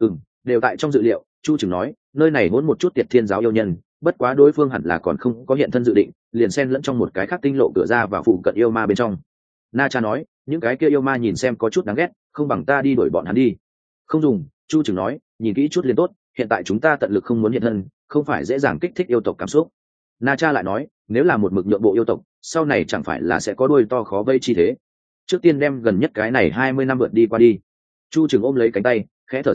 Đều tại trong dự liệu. Chu Trừng nói, nơi này hỗn một chút Tiệt Thiên giáo yêu nhân, bất quá đối phương hẳn là còn không có hiện thân dự định, liền xen lẫn trong một cái khác tinh lộ cửa ra và phụ cận yêu ma bên trong. Na Cha nói, những cái kia yêu ma nhìn xem có chút đáng ghét, không bằng ta đi đuổi bọn hắn đi. Không dùng. Chu Trừng nói, nhìn kỹ chút liền tốt, hiện tại chúng ta tận lực không muốn hiện thân, không phải dễ dàng kích thích yêu tộc cảm xúc. Na Cha lại nói, nếu là một mực nhượng bộ yêu tộc, sau này chẳng phải là sẽ có đuôi to khó vây chi thế. Trước tiên đem gần nhất cái này 20 năm vượt đi qua đi. Chu Trừng ôm lấy cánh tay, khẽ thở dài,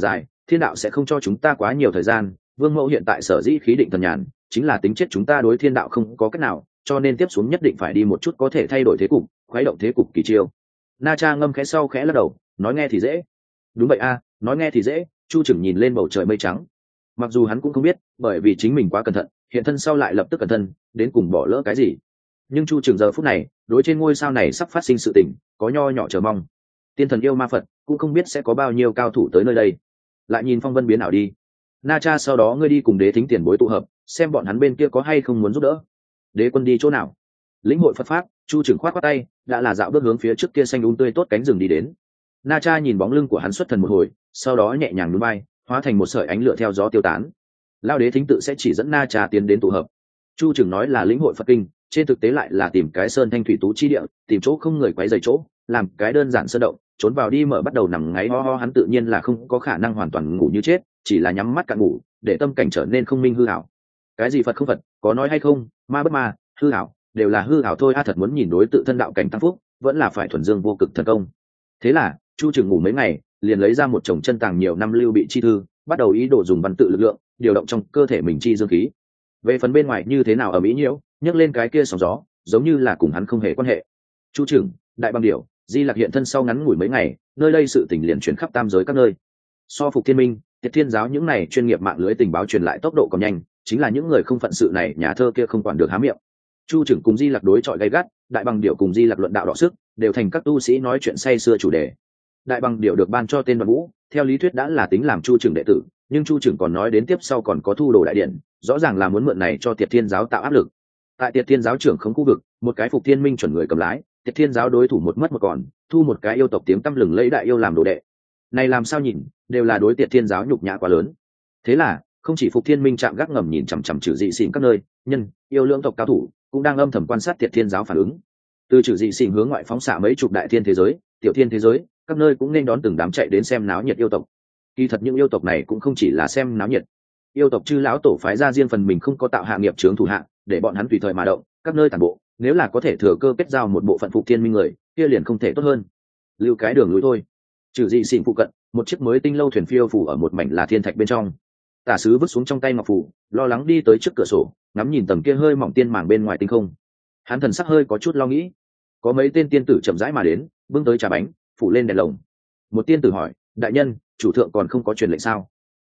thiên đạo sẽ không cho chúng ta quá nhiều thời gian. Vương mẫu hiện tại sở dĩ khí định thần nhàn chính là tính chết chúng ta đối thiên đạo không có cách nào, cho nên tiếp xuống nhất định phải đi một chút có thể thay đổi thế cục, khuấy động thế cục kỳ chiêu. Na Cha ngâm khẽ sau khẽ lắc đầu, nói nghe thì dễ. Đúng vậy a, nói nghe thì dễ. Chu Trừng nhìn lên bầu trời mây trắng, mặc dù hắn cũng không biết bởi vì chính mình quá cẩn thận hiện thân sau lại lập tức cẩn thân đến cùng bỏ lỡ cái gì, nhưng Chu Trừng giờ phút này đối trên ngôi sao này sắp phát sinh sự tình có nho nhỏ chờ mong. Tiên thần yêu ma Phật cũng không biết sẽ có bao nhiêu cao thủ tới nơi đây. Lại nhìn phong vân biến ảo đi. Na Cha, sau đó ngươi đi cùng Đế Thính tiền bối tụ hợp, xem bọn hắn bên kia có hay không muốn giúp đỡ. Đế quân đi chỗ nào? Lĩnh hội Phật pháp. Chu Trừng khoát khoát tay, đã là dạo bước hướng phía trước kia xanh tươi tốt cánh rừng đi đến. Na Cha nhìn bóng lưng của hắn xuất thần một hồi, sau đó nhẹ nhàng nhún vai, hóa thành một sợi ánh lửa theo gió tiêu tán. Lao Đế Thính tự sẽ chỉ dẫn Na Cha tiến đến tụ hợp. Chu Trừng nói là lĩnh hội Phật kinh, trên thực tế lại là tìm cái sơn thanh thủy tú chi địa, tìm chỗ không người quấy rầy chỗ, làm cái đơn giản sơn động, trốn vào đi mở bắt đầu nằm ngáy ho ho. Hắn tự nhiên là không có khả năng hoàn toàn ngủ như chết, chỉ là nhắm mắt cạn ngủ, để tâm cảnh trở nên không minh hư ảo. Cái gì Phật không Phật, có nói hay không, ma bất ma, hư ảo, đều là hư ảo thôi a. Thật muốn nhìn đối tự thân đạo cảnh tăng phúc, vẫn là phải thuần dương vô cực thần công. Thế là Chu Trừng ngủ mấy ngày, liền lấy ra một chồng chân tàng nhiều năm lưu bị chi thư, bắt đầu ý đồ dùng văn tự lực lượng điều động trong cơ thể mình chi dương khí. Về phần bên ngoài như thế nào ở mỹ nhiễu nhấc lên cái kia sóng gió, giống như là cùng hắn không hề quan hệ. Chu Trừng, Đại Băng Điểu, Di Lặc hiện thân sau ngắn ngủi mấy ngày, nơi đây sự tình liền chuyển khắp tam giới các nơi. So Phục Thiên Minh, Tiệt Thiên giáo những này chuyên nghiệp mạng lưới tình báo truyền lại tốc độ còn nhanh, chính là những người không phận sự này nhà thơ kia không quản được há miệng. Chu Trừng cùng Di Lặc đối chọi gay gắt, Đại Băng Điểu cùng Di Lặc luận đạo đọ sức, đều thành các tu sĩ nói chuyện say sưa chủ đề. Đại Băng Điểu được ban cho tên Đoàn Vũ, theo lý thuyết đã là tính làm Chu Trừng đệ tử, nhưng Chu Trừng còn nói đến tiếp sau còn có thu đồ đại điện, rõ ràng là muốn mượn này cho Tiệt Thiên giáo tạo áp lực. Tại Tiệt Thiên giáo trưởng không khu vực, một cái Phục Thiên Minh chuẩn người cầm lái, Tiệt Thiên giáo đối thủ một mất một còn, thu một cái yêu tộc tiếng tăm lừng lẫy đại yêu làm đồ đệ. Này làm sao nhìn, đều là đối Tiệt Thiên giáo nhục nhã quá lớn. Thế là, không chỉ Phục Thiên Minh chạm gác ngầm nhìn chằm chằm trừ dị xỉn các nơi, nhân, yêu lưỡng tộc cao thủ cũng đang âm thầm quan sát Tiệt Thiên giáo phản ứng. Từ trừ dị xỉn hướng ngoại phóng xạ mấy chục đại thiên thế giới, tiểu thiên thế giới, các nơi cũng nên đón từng đám chạy đến xem náo nhiệt yêu tộc. Kỳ thật những yêu tộc này cũng không chỉ là xem náo nhiệt. Yêu tộc chư lão tổ phái ra riêng phần mình không có tạo hạ nghiệp chướng thủ hạ, để bọn hắn tùy thời mà động, các nơi tản bộ, nếu là có thể thừa cơ kết giao một bộ phận Phục Thiên Minh người, kia liền không thể tốt hơn. Lưu cái đường lui thôi. Trừ dị xỉn phụ cận, một chiếc mới tinh lâu thuyền phiêu phủ ở một mảnh là thiên thạch bên trong. Tả sứ vứt xuống trong tay ngọc phủ, lo lắng đi tới trước cửa sổ, ngắm nhìn tầng kia hơi mỏng tiên màng bên ngoài tinh không. Hắn thần sắc hơi có chút lo nghĩ. Có mấy tên tiên tử chậm rãi mà đến, bưng tới trà bánh, phủ lên đèn lồng. Một tiên tử hỏi, đại nhân, chủ thượng còn không có truyền lệnh sao?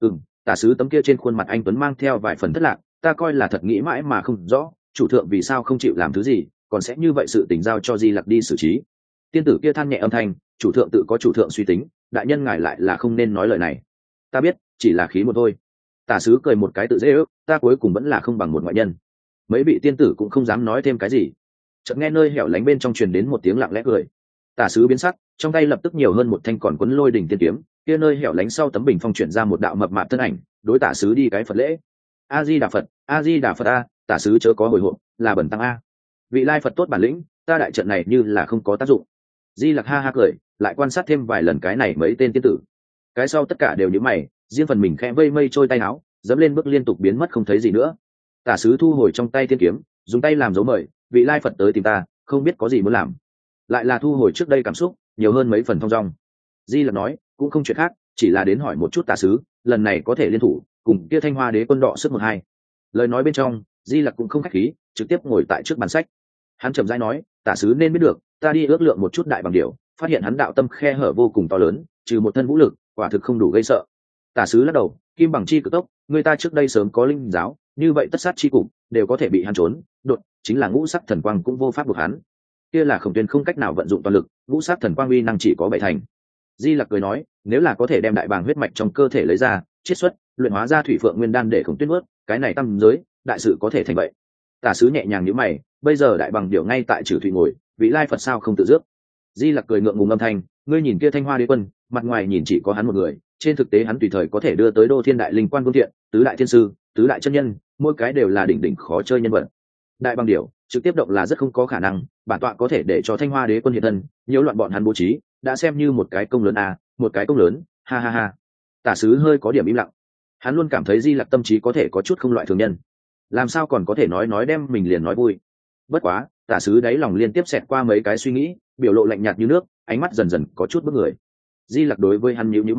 Tả sứ tấm kia trên khuôn mặt anh tuấn mang theo vài phần thất lạc, ta coi là thật nghĩ mãi mà không rõ, chủ thượng vì sao không chịu làm thứ gì, còn sẽ như vậy sự tình giao cho Di Lặc đi xử trí. Tiên tử kia than nhẹ âm thanh, chủ thượng tự có chủ thượng suy tính, đại nhân ngài lại là không nên nói lời này. Ta biết, chỉ là khí một thôi. Tả sứ cười một cái tự dễ ước, ta cuối cùng vẫn là không bằng một ngoại nhân. Mấy vị tiên tử cũng không dám nói thêm cái gì. Chợt nghe nơi hẻo lánh bên trong truyền đến một tiếng lặng lẽ cười. Tả sứ biến sắc, trong tay lập tức nhiều hơn một thanh còn quấn lôi đỉnh tiên kiếm, kia nơi hẻo lánh sau tấm bình phong chuyển ra một đạo mập mạp thân ảnh, đối tả sứ đi cái Phật lễ. A Di Đà Phật, A Di Đà Phật a, tả sứ chớ có hồi hộp, là bẩn tăng a. Vị lai Phật tốt bản lĩnh, ta đại trận này như là không có tác dụng. Di Lặc ha ha cười, lại quan sát thêm vài lần cái này mấy tên tiên tử. Cái sau tất cả đều nhíu mày, riêng phần mình khẽ vây mây trôi tay áo, dẫm lên bước liên tục biến mất không thấy gì nữa. Tả sứ thu hồi trong tay tiên kiếm, dùng tay làm dấu mời, vị lai Phật tới tìm ta, không biết có gì muốn làm. Lại là thu hồi trước đây cảm xúc, nhiều hơn mấy phần thong dong. Di Lặc nói, cũng không chuyện khác, chỉ là đến hỏi một chút tả sứ, lần này có thể liên thủ, cùng kia Thanh Hoa Đế quân đọ sức một hai. Lời nói bên trong, Di Lặc cũng không khách khí, trực tiếp ngồi tại trước bàn sách. Hắn chậm rãi nói, tả sứ nên biết được, ta đi ước lượng một chút Đại Bằng Điểu, phát hiện hắn đạo tâm khe hở vô cùng to lớn, trừ một thân vũ lực, quả thực không đủ gây sợ. Tả sứ lắc đầu, kim bằng chi cực tốc, người ta trước đây sớm có linh giáo, như vậy tất sát chi cục đều có thể bị hắn trốn, đột chính là ngũ sắc thần quang cũng vô pháp buộc hắn. Kia là Khổng Tuyên không cách nào vận dụng toàn lực, ngũ sắc thần quang uy năng chỉ có bảy thành. Di Lặc cười nói, nếu là có thể đem đại bàng huyết mạch trong cơ thể lấy ra, chiết xuất, luyện hóa ra thủy phượng nguyên đan để Khổng Tuyên nuốt, cái này tam giới, đại sự có thể thành vậy. Tả sứ nhẹ nhàng nhíu mày, bây giờ đại bằng điểu ngay tại Trừ Thủy ngồi, vị lai Phật sao không tự dước. Di Lặc cười ngượng ngùng âm thanh, ngươi nhìn kia Thanh Hoa Đế quân, mặt ngoài nhìn chỉ có hắn một người, trên thực tế hắn tùy thời có thể đưa tới Đô Thiên Đại Linh Quan Vương Thiện, tứ đại thiên sư, tứ đại chân nhân, mỗi cái đều là đỉnh đỉnh khó chơi nhân vật. Đại bằng điểu trực tiếp động là rất không có khả năng, bản tọa có thể để cho Thanh Hoa Đế quân hiện thân, nhiễu loạn bọn hắn bố trí, đã xem như một cái công lớn à, một cái công lớn, ha ha ha. Tả sứ hơi có điểm im lặng, hắn luôn cảm thấy Di Lặc tâm trí có thể có chút không loại thường nhân, làm sao còn có thể nói đem mình liền nói vui. Bất quá, tả sứ đáy lòng liên tiếp xẹt qua mấy cái suy nghĩ, biểu lộ lạnh nhạt như nước, ánh mắt dần dần có chút bức người. Di Lặc đối với hắn nhíu nhíu mày,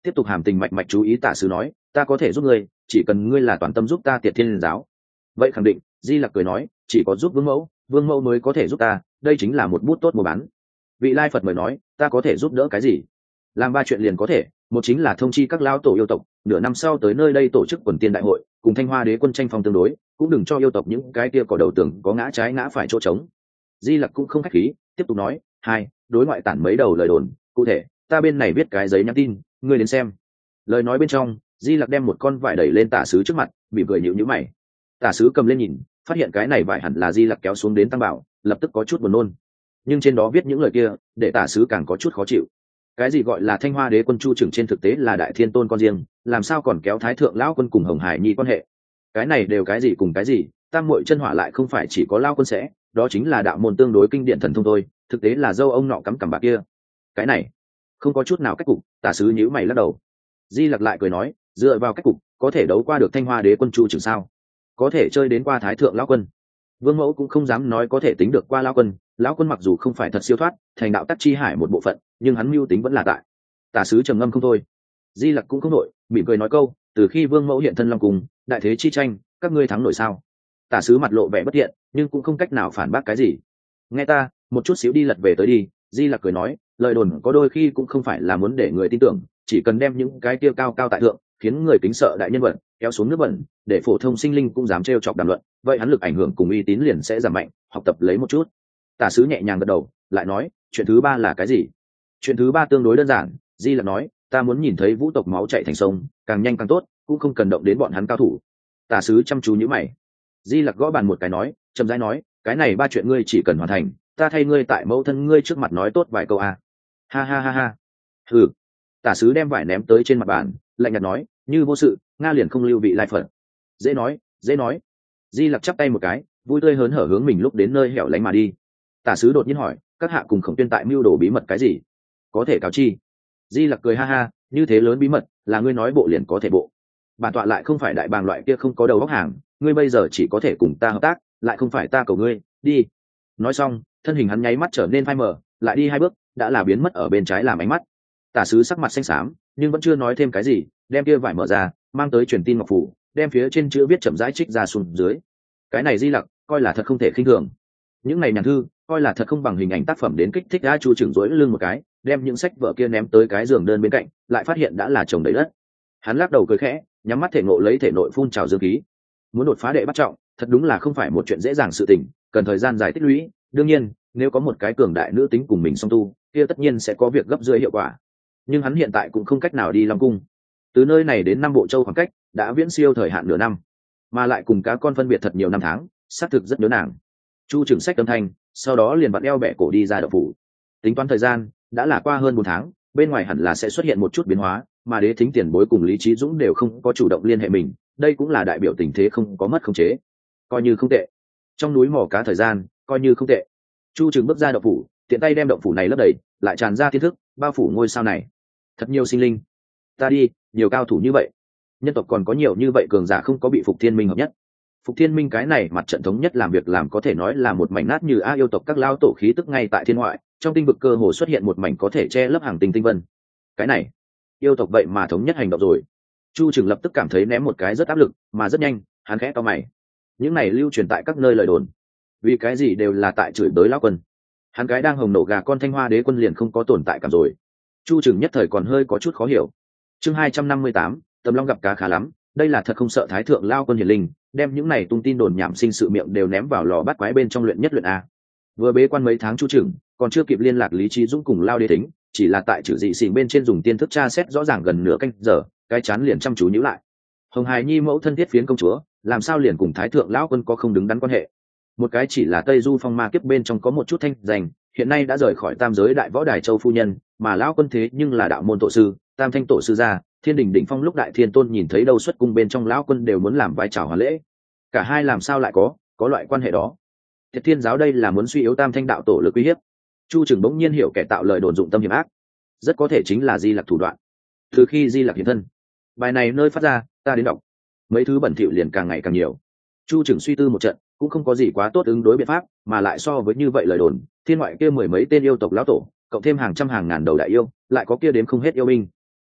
tiếp tục hàm tình mạch mạch chú ý tả sứ nói, ta có thể giúp ngươi, chỉ cần ngươi là toàn tâm giúp ta Tiệt Thiên giáo. Vậy khẳng định. Di Lặc cười nói, chỉ có giúp vương mẫu mới có thể giúp ta, đây chính là một bút tốt mua bán. Vị lai Phật mời nói, ta có thể giúp đỡ cái gì? Làm ba chuyện liền có thể, một chính là thông chi các lão tổ yêu tộc, nửa năm sau tới nơi đây tổ chức quần tiên đại hội, cùng Thanh Hoa Đế quân tranh phong tương đối, cũng đừng cho yêu tộc những cái kia cỏ đầu tường có ngã trái ngã phải chỗ trống. Di Lặc cũng không khách khí, tiếp tục nói, hai, đối ngoại tản mấy đầu lời đồn, cụ thể, ta bên này viết cái giấy nhắn tin, ngươi đến xem. Lời nói bên trong, Di Lặc đem một con vải đẩy lên tả sứ trước mặt, bị cười nhíu nhíu mày. Tả sứ cầm lên nhìn, phát hiện cái này vải hẳn là Di Lặc kéo xuống đến Tăng Bảo, lập tức có chút buồn nôn. Nhưng trên đó viết những lời kia, để tả sứ càng có chút khó chịu. Cái gì gọi là Thanh Hoa Đế quân Chu Trừng trên thực tế là Đại Thiên Tôn con riêng, làm sao còn kéo Thái thượng lão quân cùng Hồng Hải Nhi quan hệ? Cái này đều cái gì cùng cái gì, tam muội chân hỏa lại không phải chỉ có lão quân sẽ, đó chính là đạo môn tương đối kinh điển thần thông thôi, thực tế là dâu ông nọ cắm cằm bạc kia. Cái này không có chút nào cách cục. Tả sứ nhíu mày lắc đầu. Di Lặc lại cười nói, dựa vào cách cục có thể đấu qua được Thanh Hoa Đế quân Chu Trừng sao? Có thể chơi đến qua Thái thượng lão quân. Vương mẫu cũng không dám nói có thể tính được qua lão quân. Lão quân mặc dù không phải thật siêu thoát, thành đạo tắc chi hải một bộ phận, nhưng hắn mưu tính vẫn là tại. Tả sứ trầm ngâm không thôi. Di Lặc cũng không nổi, mỉm cười nói câu, từ khi vương mẫu hiện thân long cung, đại thế chi tranh, các ngươi thắng nổi sao? Tả sứ mặt lộ vẻ bất thiện, nhưng cũng không cách nào phản bác cái gì. Nghe ta, một chút xíu đi lật về tới đi. Di Lặc cười nói, lời đồn có đôi khi cũng không phải là muốn để người tin tưởng, chỉ cần đem những cái tiêu cao cao tại thượng, khiến người kính sợ đại nhân vật kéo xuống nước bẩn, để phổ thông sinh linh cũng dám trêu chọc đàm luận, vậy hắn lực ảnh hưởng cùng uy tín liền sẽ giảm mạnh. Học tập lấy một chút. Tả sứ nhẹ nhàng gật đầu, lại nói, chuyện thứ ba là cái gì? Chuyện thứ ba tương đối đơn giản. Di Lặc nói, ta muốn nhìn thấy vũ tộc máu chảy thành sông, càng nhanh càng tốt, cũng không cần động đến bọn hắn cao thủ. Tả sứ chăm chú nhíu mày. Di Lặc gõ bàn một cái nói, chậm rãi nói, cái này ba chuyện ngươi chỉ cần hoàn thành, ta thay ngươi tại mẫu thân ngươi trước mặt nói tốt vài câu a. Ha ha ha ha. Hừ. Tả sứ đem vải ném tới trên mặt bàn, lạnh nhạt nói, như vô sự, nga liền không lưu vị lai phật. Dễ nói, dễ nói. Di Lặc chắp tay một cái, vui tươi hớn hở hướng mình lúc đến nơi hẻo lánh mà đi. Tả sứ đột nhiên hỏi, các hạ cùng Khổng Tuyên tại mưu đồ bí mật cái gì? Có thể cáo chi. Di Lặc cười ha ha, như thế lớn bí mật, là ngươi nói bộ liền có thể bộ. Bản tọa lại không phải đại bàng loại kia không có đầu óc hàng, ngươi bây giờ chỉ có thể cùng ta hợp tác, lại không phải ta cầu ngươi, đi. Nói xong, thân hình hắn nháy mắt trở nên phai mờ, lại đi hai bước, đã là biến mất ở bên trái làm ánh mắt. Tả sứ sắc mặt xanh xám, nhưng vẫn chưa nói thêm cái gì, đem kia vải mở ra, mang tới truyền tin ngọc phủ, đem phía trên chữ viết chậm rãi trích ra xuống dưới. Cái này Di Lặc coi là thật không thể khinh thường. Những này nhàn thư coi là thật không bằng hình ảnh tác phẩm đến kích thích đã. Chu Trừng rối lưng một cái, đem những sách vở kia ném tới cái giường đơn bên cạnh, lại phát hiện đã là chồng đầy đất. Hắn lắc đầu cười khẽ, nhắm mắt thể ngộ lấy thể nội phun trào dương khí. Muốn đột phá đệ bắt trọng, thật đúng là không phải một chuyện dễ dàng sự tình, cần thời gian dài tích lũy. Đương nhiên, nếu có một cái cường đại nữ tính cùng mình song tu, kia tất nhiên sẽ có việc gấp rưỡi hiệu quả. Nhưng hắn hiện tại cũng không cách nào đi Long Cung. Từ nơi này đến Nam Bộ Châu khoảng cách đã viễn siêu thời hạn nửa năm, mà lại cùng cá con phân biệt thật nhiều năm tháng, xác thực rất nhớ nàng. Chu Trừng sách âm thanh, sau đó liền vặn eo bẻ cổ đi ra đậu phủ. Tính toán thời gian, đã là qua hơn 4 tháng, bên ngoài hẳn là sẽ xuất hiện một chút biến hóa, mà Đế Thính tiền bối cùng Lý Chí Dũng đều không có chủ động liên hệ mình, đây cũng là đại biểu tình thế không có mất khống chế, coi như không tệ. Trong núi mỏ cá thời gian, coi như không tệ. Chu Trừng bước ra đậu phủ, tiện tay đem đậu phủ này lấp đầy, lại tràn ra thiên thức, bao phủ ngôi sao này. Thật nhiều sinh linh. Ta đi, nhiều cao thủ như vậy. Nhân tộc còn có nhiều như vậy cường giả không có bị Phục Thiên Minh hợp nhất. Phục Thiên Minh cái này mặt trận thống nhất làm việc làm có thể nói là một mảnh nát như yêu tộc các lao tổ khí tức ngay tại thiên ngoại, trong tinh vực cơ hồ xuất hiện một mảnh có thể che lấp hàng tinh tinh vân. Cái này, yêu tộc vậy mà thống nhất hành động rồi. Chu Trừng lập tức cảm thấy ném một cái rất áp lực, mà rất nhanh, hắn khẽ cau mày. Những này lưu truyền tại các nơi lời đồn, vì cái gì đều là tại chửi bới lão quân. Hắn cái đang hồng nổ gà con Thanh Hoa Đế quân liền không có tồn tại cảm rồi. Chu Trừng nhất thời còn hơi có chút khó hiểu. Chương 258, Tầm Long gặp cá khá lắm, đây là thật không sợ Thái thượng lao quân hiển linh, đem những này tung tin đồn nhảm sinh sự miệng đều ném vào lò bắt quái bên trong luyện nhất luyện a. Vừa bế quan mấy tháng Chu Trừng, còn chưa kịp liên lạc Lý Chí Dũng cùng Lao Đế Thính, chỉ là tại chữ dị xỉn bên trên dùng tiên thức tra xét rõ ràng gần nửa canh giờ, cái chán liền chăm chú nhíu lại. Hồng Hải Nhi mẫu thân thiết phiến công chúa, làm sao liền cùng Thái thượng lão quân có không đứng đắn quan hệ? Một cái chỉ là Tây Du phong ma kiếp bên trong có một chút thanh danh, hiện nay đã rời khỏi tam giới đại võ đài châu phu nhân, mà lão quân thế nhưng là đạo môn tổ sư, tam thanh tổ sư gia, Thiên Đình đỉnh phong lúc Đại Thiên Tôn nhìn thấy đâu xuất cung bên trong lão quân đều muốn làm vai chào hoàn lễ. Cả hai làm sao lại có loại quan hệ đó? Tiệt Thiên giáo đây là muốn suy yếu tam thanh đạo tổ lực uy hiếp. Chu Trừng bỗng nhiên hiểu kẻ tạo lời đồn dụng tâm hiểm ác, rất có thể chính là Di Lặc thủ đoạn. Từ khi Di Lặc hiện thân, bài này nơi phát ra, ta đến đọc, mấy thứ bẩn thỉu liền càng ngày càng nhiều. Chu Trừng suy tư một trận, cũng không có gì quá tốt ứng đối biện pháp, mà lại so với như vậy lời đồn, thiên ngoại kia mười mấy tên yêu tộc lão tổ, cộng thêm hàng trăm hàng ngàn đầu đại yêu, lại có kia đến không hết yêu binh.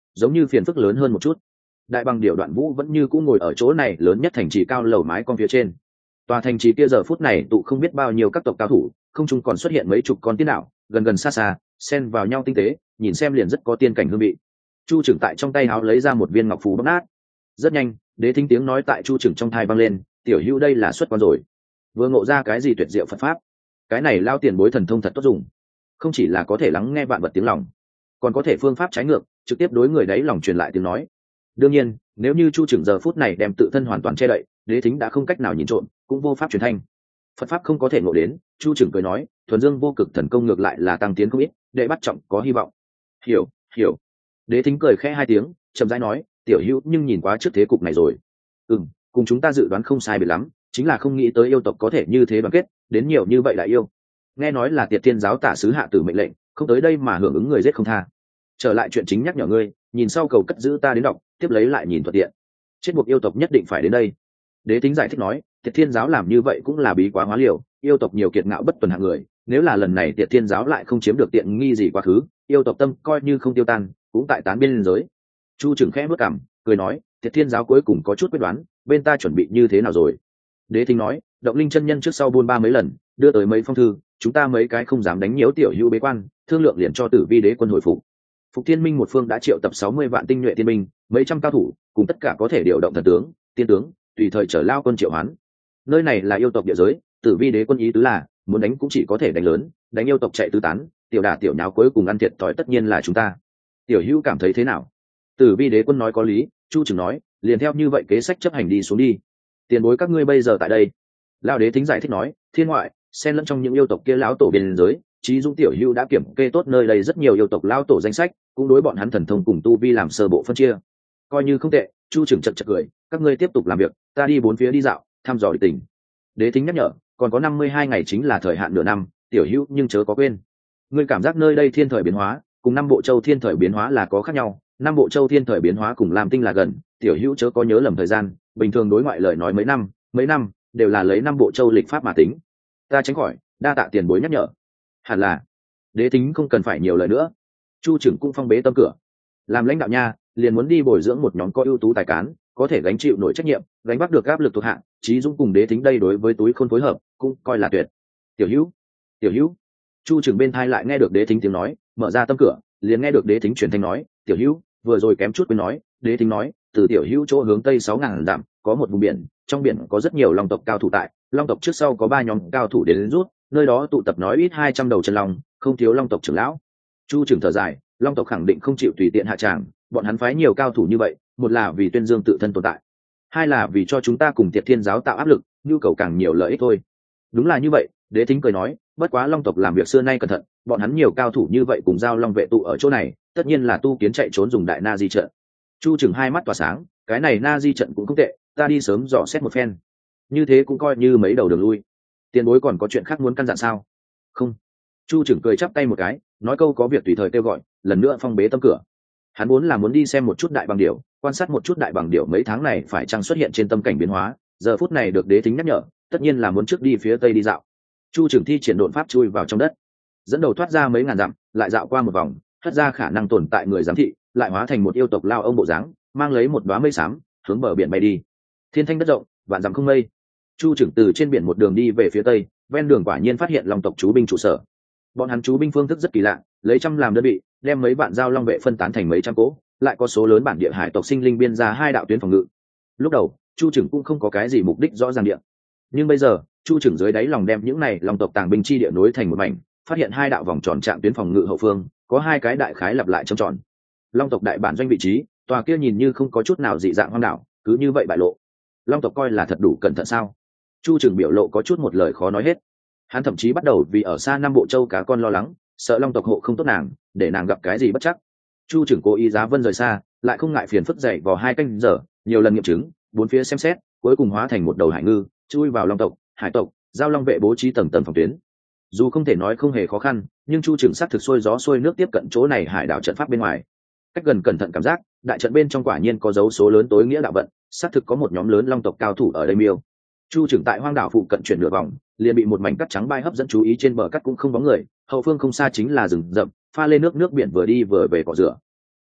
giống như phiền phức lớn hơn một chút. Đại bằng điểu Đoạn Vũ vẫn như cũ ngồi ở chỗ này lớn nhất thành trì cao lầu mái con phía trên. Tòa thành trì kia giờ phút này tụ không biết bao nhiêu các tộc cao thủ, không trung còn xuất hiện mấy chục con tiên đạo, gần gần xa xa, xen vào nhau tinh tế, nhìn xem liền rất có tiên cảnh hương vị. Chu trưởng tại trong tay háo lấy ra một viên ngọc phù bóc nát. Rất nhanh, Đế Thính tiếng nói tại Chu trưởng trong thai vang lên, tiểu hữu đây là xuất quan rồi. Vừa ngộ ra cái gì tuyệt diệu Phật pháp, cái này lao tiền bối thần thông thật tốt dùng, không chỉ là có thể lắng nghe vạn vật tiếng lòng, còn có thể phương pháp trái ngược, trực tiếp đối người đấy lòng truyền lại tiếng nói. Đương nhiên, nếu như Chu trưởng giờ phút này đem tự thân hoàn toàn che đậy, Đế Thính đã không cách nào nhìn trộm, cũng vô pháp truyền thanh. Phật pháp không có thể ngộ đến. Chu trưởng cười nói, thuần dương vô cực thần công ngược lại là tăng tiến không ít, đệ bắt trọng có hy vọng. Hiểu. Đế Thính cười khẽ hai tiếng, chậm rãi nói, tiểu hữu nhưng nhìn quá trước thế cục này rồi. Cùng chúng ta dự đoán không sai biệt lắm, chính là không nghĩ tới yêu tộc có thể như thế đoàn kết đến nhiều như vậy đại yêu. Nghe nói là Tiệt Thiên giáo tả sứ hạ tử mệnh lệnh, không tới đây mà hưởng ứng người giết không tha. Trở lại chuyện chính nhắc nhở ngươi, nhìn sau cầu cất giữ ta đến đọc, tiếp lấy lại nhìn thuận tiện. Chết buộc yêu tộc nhất định phải đến đây. Đế Thính giải thích nói, Tiệt Thiên giáo làm như vậy cũng là bí quá hóa liều, yêu tộc nhiều kiệt ngạo bất tuần hạng người, nếu là lần này Tiệt Thiên giáo lại không chiếm được tiện nghi gì quá khứ, yêu tộc tâm coi như không tiêu tan, cũng tại tán biên giới. Chu trưởng khẽ bước cằm, cười nói, Tiệt Thiên giáo cuối cùng có chút quyết đoán, bên ta chuẩn bị như thế nào rồi? Đế Thính nói, Động Linh chân nhân trước sau buôn ba mấy lần, đưa tới mấy phong thư, chúng ta mấy cái không dám đánh nhiễu tiểu hữu bế quan, thương lượng liền cho Tử Vi đế quân hồi phục. Phục Thiên Minh một phương đã triệu tập 60 vạn tinh nhuệ tiên binh, mấy trăm cao thủ, cùng tất cả có thể điều động thần tướng, tiên tướng, tùy thời trở lao quân triệu hoán. Nơi này là yêu tộc địa giới, Tử Vi đế quân ý tứ là, muốn đánh cũng chỉ có thể đánh lớn, đánh yêu tộc chạy tứ tán, tiểu đả tiểu nháo cuối cùng ăn thiệt thòi tất nhiên là chúng ta. Tiểu hữu cảm thấy thế nào? Tử Vi đế quân nói có lý, Chu trưởng nói, liền theo như vậy kế sách chấp hành đi xuống đi. Tiền bối các ngươi bây giờ tại đây. Lão Đế Thính giải thích nói, thiên ngoại, xen lẫn trong những yêu tộc kia lão tổ biên giới, Chí Dung tiểu hữu đã kiểm kê tốt nơi đây rất nhiều yêu tộc lão tổ danh sách, cũng đối bọn hắn thần thông cùng tu vi làm sơ bộ phân chia. Coi như không tệ. Chu trưởng chật chật cười, các ngươi tiếp tục làm việc, ta đi bốn phía đi dạo, thăm dò địch tình. Đế Thính nhắc nhở, còn có 52 ngày chính là thời hạn nửa năm, tiểu hữu nhưng chớ có quên. Ngươi cảm giác nơi đây thiên thời biến hóa, cùng năm bộ châu thiên thời biến hóa là có khác nhau, năm bộ châu thiên thời biến hóa cùng Lam Tinh là gần, tiểu hữu chớ có nhớ lầm thời gian, bình thường đối ngoại lời nói mấy năm đều là lấy năm bộ châu lịch pháp mà tính. Ta tránh khỏi, đa tạ tiền bối nhắc nhở. Hẳn là Đế Thính không cần phải nhiều lời nữa. Chu trưởng cũng phong bế tâm cửa, làm lãnh đạo nha, liền muốn đi bồi dưỡng một nhóm có ưu tú tài cán, có thể gánh chịu nổi trách nhiệm, gánh vác được áp lực thuộc hạ. Chí Dũng cùng Đế Thính đây đối với túi khôn phối hợp, cũng coi là tuyệt. Tiểu hữu. Chu trưởng bên thai lại nghe được Đế Thính tiếng nói, mở ra tâm cửa, liền nghe được Đế Thính truyền thanh nói, tiểu hữu, vừa rồi kém chút quên nói. Đế Thính nói, từ tiểu hữu chỗ hướng tây 6.000 dặm có một vùng biển, trong biển có rất nhiều long tộc cao thủ tại, long tộc trước sau có 3 nhóm cao thủ đến rút, nơi đó tụ tập nói ít 200 đầu chân long, không thiếu long tộc trưởng lão. Chu trưởng thở dài, long tộc khẳng định không chịu tùy tiện hạ tràng, bọn hắn phái nhiều cao thủ như vậy, một là vì tuyên dương tự thân tồn tại, hai là vì cho chúng ta cùng Tiệt Thiên giáo tạo áp lực, nhu cầu càng nhiều lợi ích thôi. Đúng là như vậy. Đế Thính cười nói, bất quá long tộc làm việc xưa nay cẩn thận, bọn hắn nhiều cao thủ như vậy cùng giao long vệ tụ ở chỗ này, tất nhiên là tu kiến chạy trốn dùng đại na di trận. Chu trưởng hai mắt tỏa sáng, cái này na di trận cũng không tệ, ta đi sớm dò xét một phen, như thế cũng coi như mấy đầu đường lui. Tiền bối còn có chuyện khác muốn căn dặn sao? Không. Chu trưởng cười chắp tay một cái, nói câu có việc tùy thời kêu gọi, lần nữa phong bế tâm cửa. Hắn muốn đi xem một chút đại bằng điểu, quan sát một chút đại bằng điểu mấy tháng này phải chăng xuất hiện trên tâm cảnh biến hóa, giờ phút này được Đế Thính nhắc nhở, tất nhiên là muốn trước đi phía tây đi dạo. Chu trưởng thi triển độn pháp chui vào trong đất, dẫn đầu thoát ra mấy ngàn dặm, lại dạo qua một vòng, thoát ra khả năng tồn tại người giám thị, lại hóa thành một yêu tộc lao ông bộ dáng, mang lấy một đóa mây xám, hướng bờ biển bay đi. Thiên thanh đất rộng, vạn dặm không mây. Chu trưởng từ trên biển một đường đi về phía tây, ven đường quả nhiên phát hiện long tộc chú binh trụ sở. Bọn hắn chú binh phương thức rất kỳ lạ, lấy trăm làm đơn vị, đem mấy vạn giao long vệ phân tán thành mấy trăm cỗ, lại có số lớn bản địa hải tộc sinh linh biên ra 2 đạo tuyến phòng ngự. Lúc đầu Chu trưởng cũng không có cái gì mục đích rõ ràng địa, nhưng bây giờ Chu trưởng dưới đáy lòng đem những này long tộc tàng binh chi địa nối thành một mảnh, phát hiện 2 đạo vòng tròn trạng tuyến phòng ngự hậu phương, có 2 cái đại khái lặp lại trong tròn. Long tộc đại bản doanh vị trí, tòa kia nhìn như không có chút nào dị dạng hoang đảo, cứ như vậy bại lộ. Long tộc coi là thật đủ cẩn thận sao? Chu trưởng biểu lộ có chút một lời khó nói hết. Hắn thậm chí bắt đầu vì ở xa năm bộ châu cá con lo lắng, sợ long tộc hộ không tốt nàng, để nàng gặp cái gì bất chắc. Chu trưởng cố ý giá vân rời xa, lại không ngại phiền phức dậy vào 2 canh giờ, nhiều lần nghiệm chứng, bốn phía xem xét, cuối cùng hóa thành một đầu hải ngư, chui vào long tộc, hải tộc, giao long vệ bố trí tầng tầng phòng tuyến. Dù không thể nói không hề khó khăn, nhưng Chu trưởng xác thực xuôi gió xuôi nước tiếp cận chỗ này hải đảo trận pháp bên ngoài. Cách gần cẩn thận cảm giác, đại trận bên trong quả nhiên có dấu số lớn tối nghĩa đạo vận, xác thực có một nhóm lớn long tộc cao thủ ở đây miêu. Chu trưởng tại hoang đảo phụ cận chuyển nửa vòng, liền bị một mảnh cắt trắng bay hấp dẫn chú ý, trên bờ cắt cũng không bóng người, hậu phương không xa chính là rừng rậm, pha lên nước biển vừa đi vừa về cỏ rửa.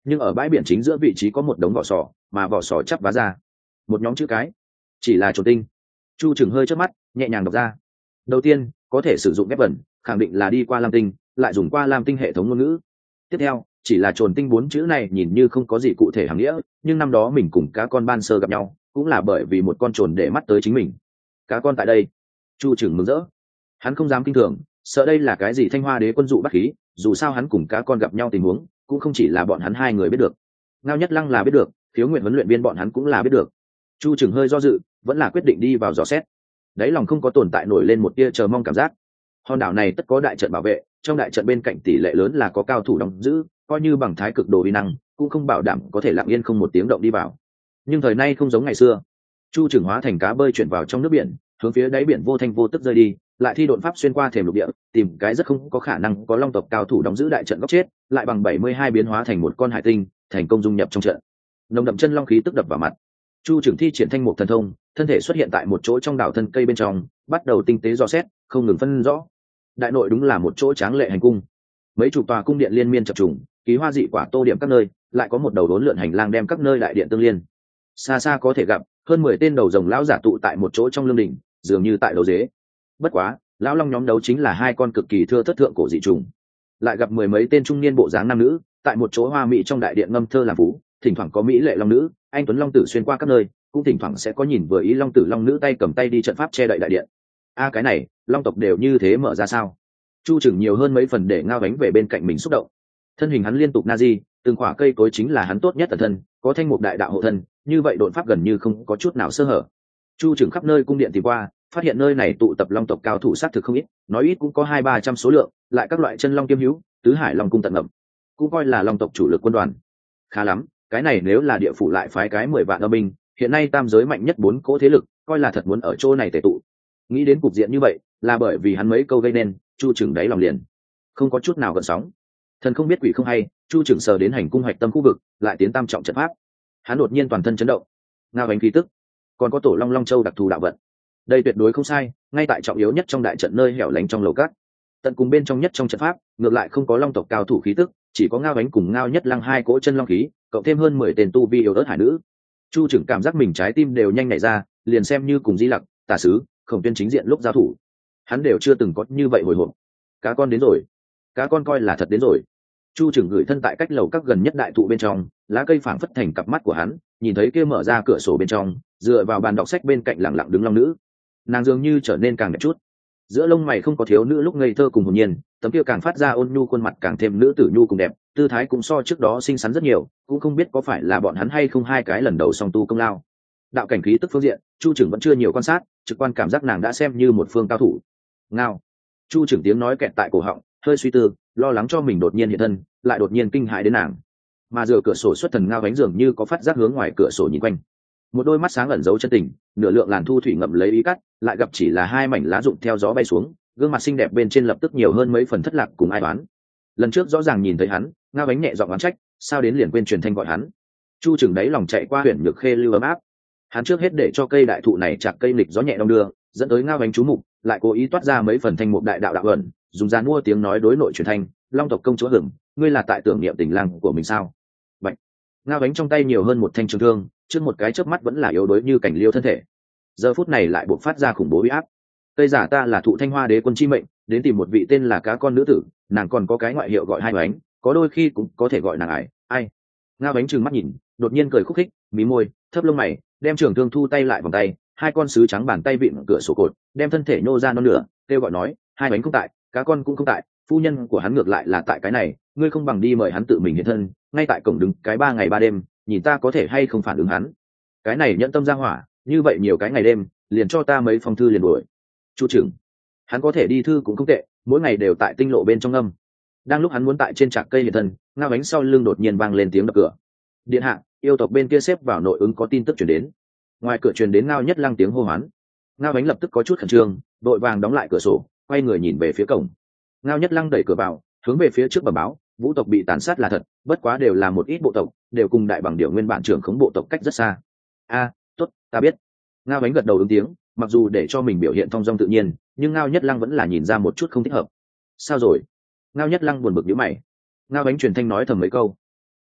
nhưng ở bãi biển chính giữa vị trí có một đống vỏ sò, mà vỏ sò chắp vá ra một nhóm chữ cái, chỉ là trồn tinh. Chu Trừng hơi chớp mắt, nhẹ nhàng đọc ra. Đầu tiên có thể sử dụng ghép vần, khẳng định là đi qua lam tinh, lại dùng qua lam tinh hệ thống ngôn ngữ. Tiếp theo chỉ là trồn tinh 4 chữ này nhìn như không có gì cụ thể hàm nghĩa, nhưng năm đó mình cùng cá con ban sơ gặp nhau cũng là bởi vì một con trồn để mắt tới chính mình. Cá con tại đây. Chu Trừng mừng rỡ, hắn không dám kinh thường, sợ đây là cái gì Thanh Hoa Đế quân dụ bắt khí, dù sao hắn cùng cá con gặp nhau tình huống cũng không chỉ là bọn hắn hai người biết được. Ngao Nhất Lăng là biết được, Khiếu Nguyện huấn luyện viên bọn hắn cũng là biết được. Chu Trừng hơi do dự, vẫn là quyết định đi vào dò xét. Đáy lòng không có tồn tại nổi lên một tia chờ mong cảm giác. Hòn đảo này tất có đại trận bảo vệ, trong đại trận bên cạnh tỷ lệ lớn là có cao thủ đóng giữ, coi như bằng thái cực đồ uy năng cũng không bảo đảm có thể lặng yên không một tiếng động đi vào. Nhưng thời nay không giống ngày xưa. Chu Trừng hóa thành cá bơi chuyển vào trong nước biển, hướng phía đáy biển vô thanh vô tức rơi đi, lại thi độn pháp xuyên qua thềm lục địa, tìm cái rất không có khả năng có long tộc cao thủ đóng giữ đại trận góc chết, lại bằng 72 biến hóa thành một con hải tinh, thành công dung nhập trong trận. Nồng đậm chân long khí tức đập vào mặt. Chu Trừng thi triển thanh mục thần thông, thân thể xuất hiện tại một chỗ trong đảo thân cây bên trong, bắt đầu tinh tế dò xét, không ngừng phân rõ. Đại nội đúng là một chỗ tráng lệ hành cung, mấy chục tòa cung điện liên miên chập trùng, ký hoa dị quả tô điểm các nơi, lại có một đầu đốn lượn hành lang đem các nơi đại điện tương liên. Xa xa có thể gặp hơn 10 tên đầu rồng lão giả tụ tại một chỗ trong lương đình, dường như tại đấu dế. Bất quá lão long nhóm đấu chính là hai con cực kỳ thưa thất thượng cổ dị trùng. Lại gặp 10 mấy tên trung niên bộ dáng nam nữ tại một chỗ hoa mỹ trong đại điện ngâm thơ làm vũ, thỉnh thoảng có mỹ lệ long nữ anh tuấn long tử xuyên qua các nơi, cũng thỉnh thoảng sẽ có nhìn vừa ý long tử long nữ tay cầm tay đi trận pháp che đậy đại điện. Cái này long tộc đều như thế mở ra sao? Chu Trừng nhiều hơn mấy phần để Ngao Gánh về bên cạnh mình xúc động. Thân hình hắn liên tục na di, từng khỏa cây cối chính là hắn tốt nhất tần thân, có thanh mục đại đạo hộ thân, như vậy đột pháp gần như không có chút nào sơ hở. Chu Trừng khắp nơi cung điện tìm qua, phát hiện nơi này tụ tập long tộc cao thủ sát thực không ít, nói ít cũng có 200-300 số lượng, lại các loại chân long kiêm hữu, tứ hải long cung tận ngập, cũng coi là long tộc chủ lực quân đoàn. Khá lắm, cái này nếu là địa phủ lại phái cái 10 vạn âm binh, hiện nay tam giới mạnh nhất 4 cỗ thế lực, coi là thật muốn ở chỗ này tề tụ. Nghĩ đến cục diện như vậy, là bởi vì hắn mấy câu gây nên, Chu Trừng đáy lòng liền không có chút nào gợn sóng. Thần không biết quỷ không hay, Chu Trừng sờ đến hành cung hoạch tâm khu vực, lại tiến tam trọng trận pháp. Hắn đột nhiên toàn thân chấn động. Ngao Gánh khí tức, còn có tổ long long châu đặc thù đạo vận. Đây tuyệt đối không sai, ngay tại trọng yếu nhất trong đại trận nơi hẻo lánh trong lầu cát, tận cùng bên trong nhất trong trận pháp, ngược lại không có long tộc cao thủ khí tức, chỉ có Ngao Gánh cùng Ngao Nhất Lăng hai cỗ chân long khí, cộng thêm hơn 10 tên tu vi yếu ớt hải nữ. Chu Trừng cảm giác mình trái tim đều nhanh nhảy ra, liền xem như cùng Di Lặc, Tả Sứ, Khổng Tuyên chính diện lúc giao thủ, hắn đều chưa từng có như vậy hồi hộp. Cá con đến rồi, cá con coi là thật đến rồi. Chu Trừng gửi thân tại cách lầu các gần nhất đại thụ bên trong, lá cây phảng phất thành cặp mắt của hắn, nhìn thấy kia mở ra cửa sổ bên trong, dựa vào bàn đọc sách bên cạnh lặng lặng đứng long nữ. Nàng dường như trở nên càng đẹp chút, giữa lông mày không có thiếu nữ lúc ngây thơ cùng hồn nhiên, tấm kia càng phát ra ôn nhu, khuôn mặt càng thêm nữ tử nhu cùng đẹp, tư thái cũng so trước đó xinh xắn rất nhiều, cũng không biết có phải là bọn hắn hay không hai cái lần đầu song tu công lao. Đạo cảnh khí tức phương diện, Chu Trừng vẫn chưa nhiều quan sát, trực quan cảm giác nàng đã xem như một phương cao thủ. Ngao. Chu Trừng tiếng nói kẹt tại cổ họng, hơi suy tư, lo lắng cho mình đột nhiên hiện thân, lại đột nhiên kinh hãi đến nàng. Mà dựa cửa sổ xuất thần Ngao Gánh dường như có phát giác hướng ngoài cửa sổ nhìn quanh, một đôi mắt sáng ẩn giấu chân tình, nửa lượng làn thu thủy ngậm lấy ý cắt, lại gặp chỉ là hai mảnh lá rụng theo gió bay xuống, gương mặt xinh đẹp bên trên lập tức nhiều hơn mấy phần thất lạc cùng ai toán. Lần trước rõ ràng nhìn thấy hắn, Ngao Gánh nhẹ giọng oán trách, sao đến liền quên truyền thanh gọi hắn. Chu Trừng đáy lòng chạy qua huyện nhược khê lưu ấm áp. Hắn trước hết để cho cây đại thụ này chạc cây lịch gió nhẹ đông đưa, dẫn tới Ngao Gánh chú mục, lại cố ý toát ra mấy phần thanh mục đại đạo đạo ẩn, dùng dàn mua tiếng nói đối nội truyền thanh, long tộc công chúa hưởng, ngươi là tại tưởng niệm tình lang của mình sao? Bạch. Ngao Gánh trong tay nhiều hơn một thanh trường thương, trước một cái chớp mắt vẫn là yếu đuối như cảnh liêu thân thể, giờ phút này lại buộc phát ra khủng bố uy áp. Tây giả ta là thụ Thanh Hoa Đế quân chi mệnh, đến tìm một vị tên là cá con nữ tử, nàng còn có cái ngoại hiệu gọi Hai Bánh, có đôi khi cũng có thể gọi nàng ai. Ngao Gánh trừng mắt nhìn, đột nhiên cười khúc khích, mí môi, thấp lông mày, đem trường thương thu tay lại vòng tay, hai con sứ trắng bàn tay vịn cửa sổ cột, đem thân thể nhô ra non nửa, kêu gọi nói, Hai Bánh không tại, cá con cũng không tại, phu nhân của hắn ngược lại là tại cái này, ngươi không bằng đi mời hắn tự mình hiện thân, ngay tại cổng đứng cái 3 ngày 3 đêm, nhìn ta có thể hay không phản ứng hắn. Cái này nhẫn tâm ra hỏa, như vậy nhiều cái ngày đêm, liền cho ta mấy phong thư liền đuổi. Chu Trừng, hắn có thể đi thư cũng không tệ, mỗi ngày đều tại tinh lộ bên trong âm. Đang lúc hắn muốn tại trên trạc cây hiện thân, Ngao Gánh sau lưng đột nhiên vang lên tiếng đập cửa. Điện hạ, yêu tộc bên kia xếp vào nội ứng có tin tức truyền đến. Ngoài cửa truyền đến Ngao Nhất Lăng tiếng hô hoán. Ngao Gánh lập tức có chút khẩn trương, đội vàng đóng lại cửa sổ, quay người nhìn về phía cổng. Ngao Nhất Lăng đẩy cửa vào, hướng về phía trước bẩm báo, vũ tộc bị tàn sát là thật, bất quá đều là một ít bộ tộc, đều cùng đại bằng điểu nguyên bản trưởng khống bộ tộc cách rất xa. Tốt, ta biết. Ngao Gánh gật đầu ứng tiếng, mặc dù để cho mình biểu hiện thong dong tự nhiên, nhưng Ngao Nhất Lăng vẫn là nhìn ra một chút không thích hợp. Sao rồi? Ngao Nhất Lăng buồn bực nhíu mày. Ngao Gánh truyền thanh nói thầm mấy câu.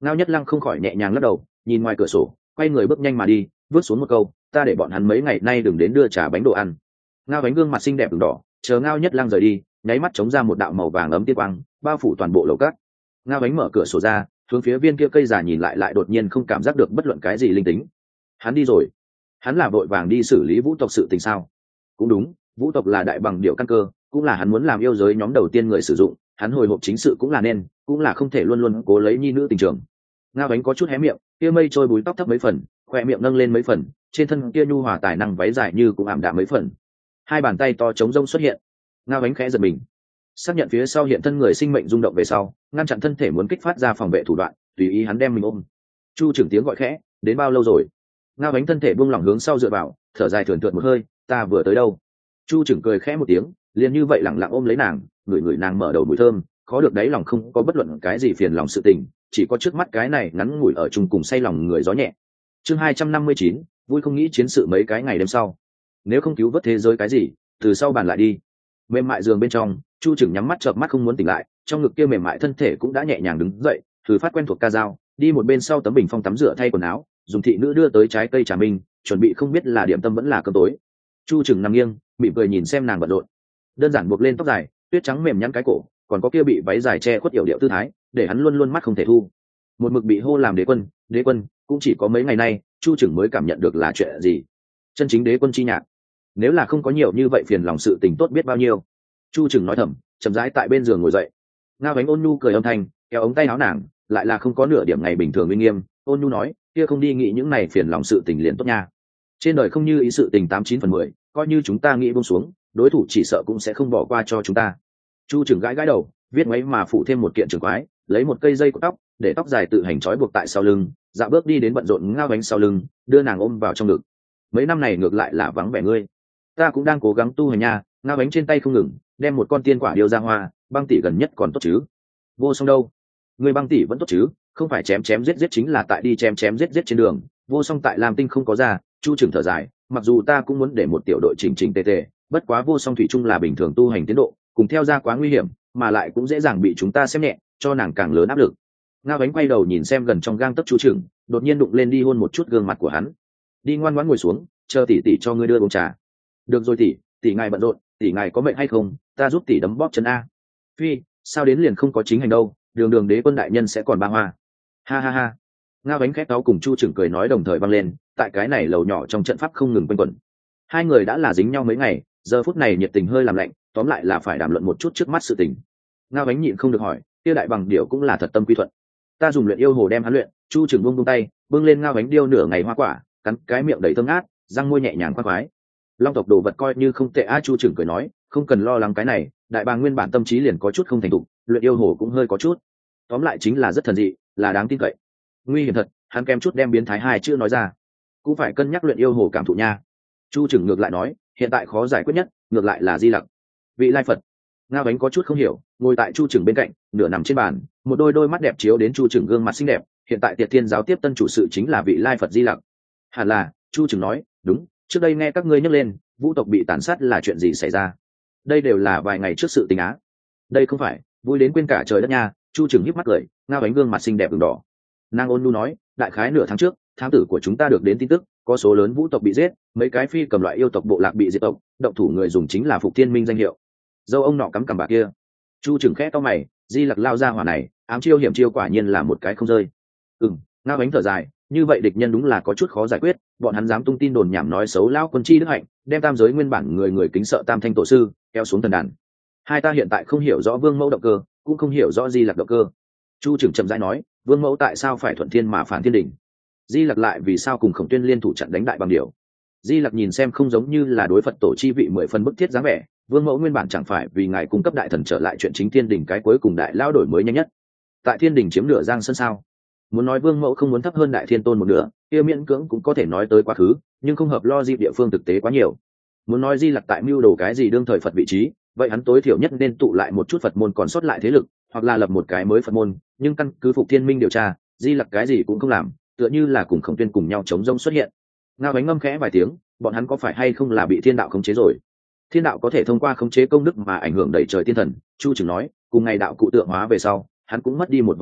Ngao Nhất Lăng không khỏi nhẹ nhàng lắc đầu, nhìn ngoài cửa sổ, quay người bước nhanh mà đi, vứt xuống một câu, ta để bọn hắn mấy ngày nay đừng đến đưa trà bánh đồ ăn. Ngao Bánh gương mặt xinh đẹp ửng đỏ, chờ Ngao Nhất Lăng rời đi, nháy mắt chống ra một đạo màu vàng ấm tiên quang, bao phủ toàn bộ lầu cát. Ngao Bánh mở cửa sổ ra, hướng phía viên kia cây già nhìn lại đột nhiên không cảm giác được bất luận cái gì linh tính. Hắn đi rồi. Hắn là vội vàng đi xử lý vũ tộc sự tình sao? Cũng đúng, vũ tộc là đại bằng điệu căn cơ, cũng là hắn muốn làm yêu giới nhóm đầu tiên người sử dụng, hắn hồi hộp chính sự cũng là nên, cũng là không thể luôn luôn cố lấy nhi nữ tình trường. Ngao Bánh có chút hé miệng, kia mây trôi búi tóc thấp mấy phần, khoe miệng nâng lên mấy phần, trên thân kia nhu hòa tài năng váy dài như cũng ảm đạm mấy phần. Hai bàn tay to trống rông xuất hiện. Ngao Bánh khẽ giật mình, xác nhận phía sau hiện thân người sinh mệnh rung động về sau, ngăn chặn thân thể muốn kích phát ra phòng vệ thủ đoạn, tùy ý hắn đem mình ôm. Chu trưởng tiếng gọi khẽ, đến bao lâu rồi? Ngao Bánh thân thể buông lỏng hướng sau dựa vào, thở dài thườn thượt một hơi, ta vừa tới đâu? Chu trưởng cười khẽ một tiếng, liền như vậy lẳng lặng ôm lấy nàng, ngửi nàng mở đầu mùi thơm, khó được đáy lòng không có bất luận cái gì phiền lòng sự tình, chỉ có trước mắt cái này ngắn ngủi ở chung cùng say lòng người gió nhẹ. Chương 259, vui không nghĩ chiến sự mấy cái ngày đêm sau. Nếu không cứu vớt thế giới cái gì, từ sau bàn lại đi. Mềm mại giường bên trong, Chu trưởng nhắm mắt chợp mắt không muốn tỉnh lại, trong ngực kia mềm mại thân thể cũng đã nhẹ nhàng đứng dậy, thử phát quen thuộc ca dao, đi một bên sau tấm bình phong tắm rửa thay quần áo, dùng thị nữ đưa tới trái cây trà minh, chuẩn bị không biết là điểm tâm vẫn là cơm tối. Chu trưởng nằm nghiêng, mỉm cười nhìn xem nàng bận rộn. Đơn giản buộc lên tóc dài, tuyết trắng mềm nhăn cái cổ, còn có kia bị váy dài che khuất yểu điệu tư thái, để hắn luôn luôn mắt không thể thu. Một mực bị hô làm đế quân, cũng chỉ có mấy ngày nay, Chu trưởng mới cảm nhận được là chuyện gì. Chân chính đế quân chi nhạc. Nếu là không có nhiều như vậy phiền lòng sự tình tốt biết bao nhiêu. Chu trưởng nói thầm, chậm rãi tại bên giường ngồi dậy. Ngao Bánh ôn nhu cười âm thanh, kéo ống tay áo nàng, lại là không có nửa điểm ngày bình thường uy nghiêm, ôn nhu nói, kia không đi nghĩ những này phiền lòng sự tình liền tốt nha. Trên đời không như ý sự tình 89/10, coi như chúng ta nghĩ buông xuống, đối thủ chỉ sợ cũng sẽ không bỏ qua cho chúng ta. Chu trưởng gãi đầu, viết ngoáy mà phụ thêm một kiện trường quái, lấy một cây dây của tóc, để tóc dài tự hành trói buộc tại sau lưng, dạo bước đi đến bận rộn Ngao Bánh sau lưng, đưa nàng ôm vào trong ngực. Mấy năm này ngược lại là vắng vẻ ngươi, ta cũng đang cố gắng tu hành nha. Ngao Bánh trên tay không ngừng đem một con tiên quả điêu ra hoa, Băng tỷ gần nhất còn tốt chứ? Vô Song đâu? Người Băng tỷ vẫn tốt chứ? Không phải chém chém giết giết chính là tại đi chém chém giết giết trên đường. Vô Song tại Lam Tinh không có ra. Chu trưởng thở dài, mặc dù ta cũng muốn để một tiểu đội chỉnh chỉnh tề tề, bất quá Vô Song thủy chung là bình thường tu hành tiến độ, cùng theo ra quá nguy hiểm, mà lại cũng dễ dàng bị chúng ta xem nhẹ, cho nàng càng lớn áp lực. Ngao Bánh quay đầu nhìn xem gần trong gang tấc Chu trưởng, đột nhiên đụng lên đi hôn một chút gương mặt của hắn. Đi ngoan ngoãn ngồi xuống, chờ tỷ tỷ cho ngươi đưa uống trà. Được rồi tỷ ngài bận rộn, tỷ ngài có mệnh hay không, ta giúp tỷ đấm bóp chân a. Phi, sao đến liền không có chính hành đâu, đường đế quân đại nhân sẽ còn ba hoa. Ha ha ha. Ngao Bánh khét cáu cùng Chu trưởng cười nói đồng thời vang lên, tại cái này lầu nhỏ trong trận pháp không ngừng quanh quẩn. Hai người đã là dính nhau mấy ngày, giờ phút này nhiệt tình hơi làm lạnh, tóm lại là phải đàm luận một chút trước mắt sự tình. Ngao Bánh nhịn không được hỏi, kia đại bằng điểu cũng là thật tâm quy thuận. Ta dùng luyện yêu hồ đem hắn luyện. Chu trưởng buông tay, bưng lên Ngao Bánh điêu nửa ngày hoa quả, cắn cái miệng đầy thơm ngát, răng môi nhẹ nhàng khoái khoái. Long tộc đồ vật coi như không tệ. Chu trưởng cười nói, không cần lo lắng cái này, đại bàng nguyên bản tâm trí liền có chút không thành thục, luyện yêu hồ cũng hơi có chút, tóm lại chính là rất thần dị, là đáng tin cậy. Nguy hiểm thật, hắn kém chút đem biến thái hai chữ nói ra. Cũng phải cân nhắc luyện yêu hồ cảm thụ nha. Chu trưởng ngược lại nói, hiện tại khó giải quyết nhất ngược lại là Di Lặc, vị lai Phật. Ngao Bánh có chút không hiểu, ngồi tại Chu trưởng bên cạnh, nửa nằm trên bàn, một đôi mắt đẹp chiếu đến Chu trưởng gương mặt xinh đẹp. Hiện tại Tiệt Thiên giáo tiếp tân chủ sự chính là vị lai Phật Di Lặc. Hẳn là. Chu trưởng nói, đúng, trước đây nghe các ngươi nhắc lên vũ tộc bị tàn sát là chuyện gì xảy ra. Đây đều là vài ngày trước sự tình á. Đây không phải vui đến quên cả trời đất nha. Chu trưởng híp mắt cười, Ngao Bánh gương mặt xinh đẹp ửng đỏ. Nàng ôn nhu nói, đại khái nửa tháng trước, thám tử của chúng ta được đến tin tức, có số lớn vũ tộc bị giết, mấy cái phi cầm loại yêu tộc bộ lạc bị diệt tộc, động thủ người dùng chính là Phục Thiên Minh danh hiệu. Dâu ông nọ cắm cằm bà kia. Chu trưởng khẽ to mày, Di Lặc lao ra hỏa này, ám chiêu hiểm chiêu quả nhiên là một cái không rơi. Ngao Bánh thở dài, như vậy địch nhân đúng là có chút khó giải quyết, bọn hắn dám tung tin đồn nhảm nói xấu lão quân chi đức hạnh, đem tam giới nguyên bản người kính sợ tam thanh tổ sư kéo xuống thần đàn. Hai ta hiện tại không hiểu rõ Vương Mẫu động cơ, cũng không hiểu rõ Di Lặc động cơ. Chu trưởng chậm rãi nói, Vương Mẫu tại sao phải thuận thiên mà phản thiên đỉnh? Di Lặc lại vì sao cùng Khổng Tuyên liên thủ chặn đánh đại bằng điểu? Di Lặc nhìn xem không giống như là đối Phật tổ chi vị 10 phần bức thiết dáng vẻ, Vương Mẫu nguyên bản chẳng phải vì ngài cung cấp đại thần trở lại chuyện chính thiên đỉnh cái cuối cùng đại lao đổi mới nhanh nhất. Tại thiên đỉnh chiếm nửa giang sơn sao? Muốn nói Vương Mẫu không muốn thấp hơn đại thiên tôn một nửa, kia miễn cưỡng cũng có thể nói tới quá khứ, nhưng không hợp lo dịp địa phương thực tế quá nhiều. Muốn nói Di Lặc tại mưu đồ cái gì đương thời Phật vị trí, vậy hắn tối thiểu nhất nên tụ lại một chút Phật môn còn sót lại thế lực, hoặc là lập một cái mới Phật môn, nhưng căn cứ Phục Thiên Minh điều tra, Di Lặc cái gì cũng không làm, tựa như là cùng Khổng Tuyên cùng nhau chống rông xuất hiện. Ngao Bánh ngâm khẽ vài tiếng, bọn hắn có phải hay không là bị thiên đạo khống chế rồi? Thiên đạo có thể thông qua khống chế công đức mà ảnh hưởng đẩy trời tiên thần. Chu trưởng nói, cùng ngày đạo cụ tượng hóa về sau, hắn cũng mất đi một vài thứ,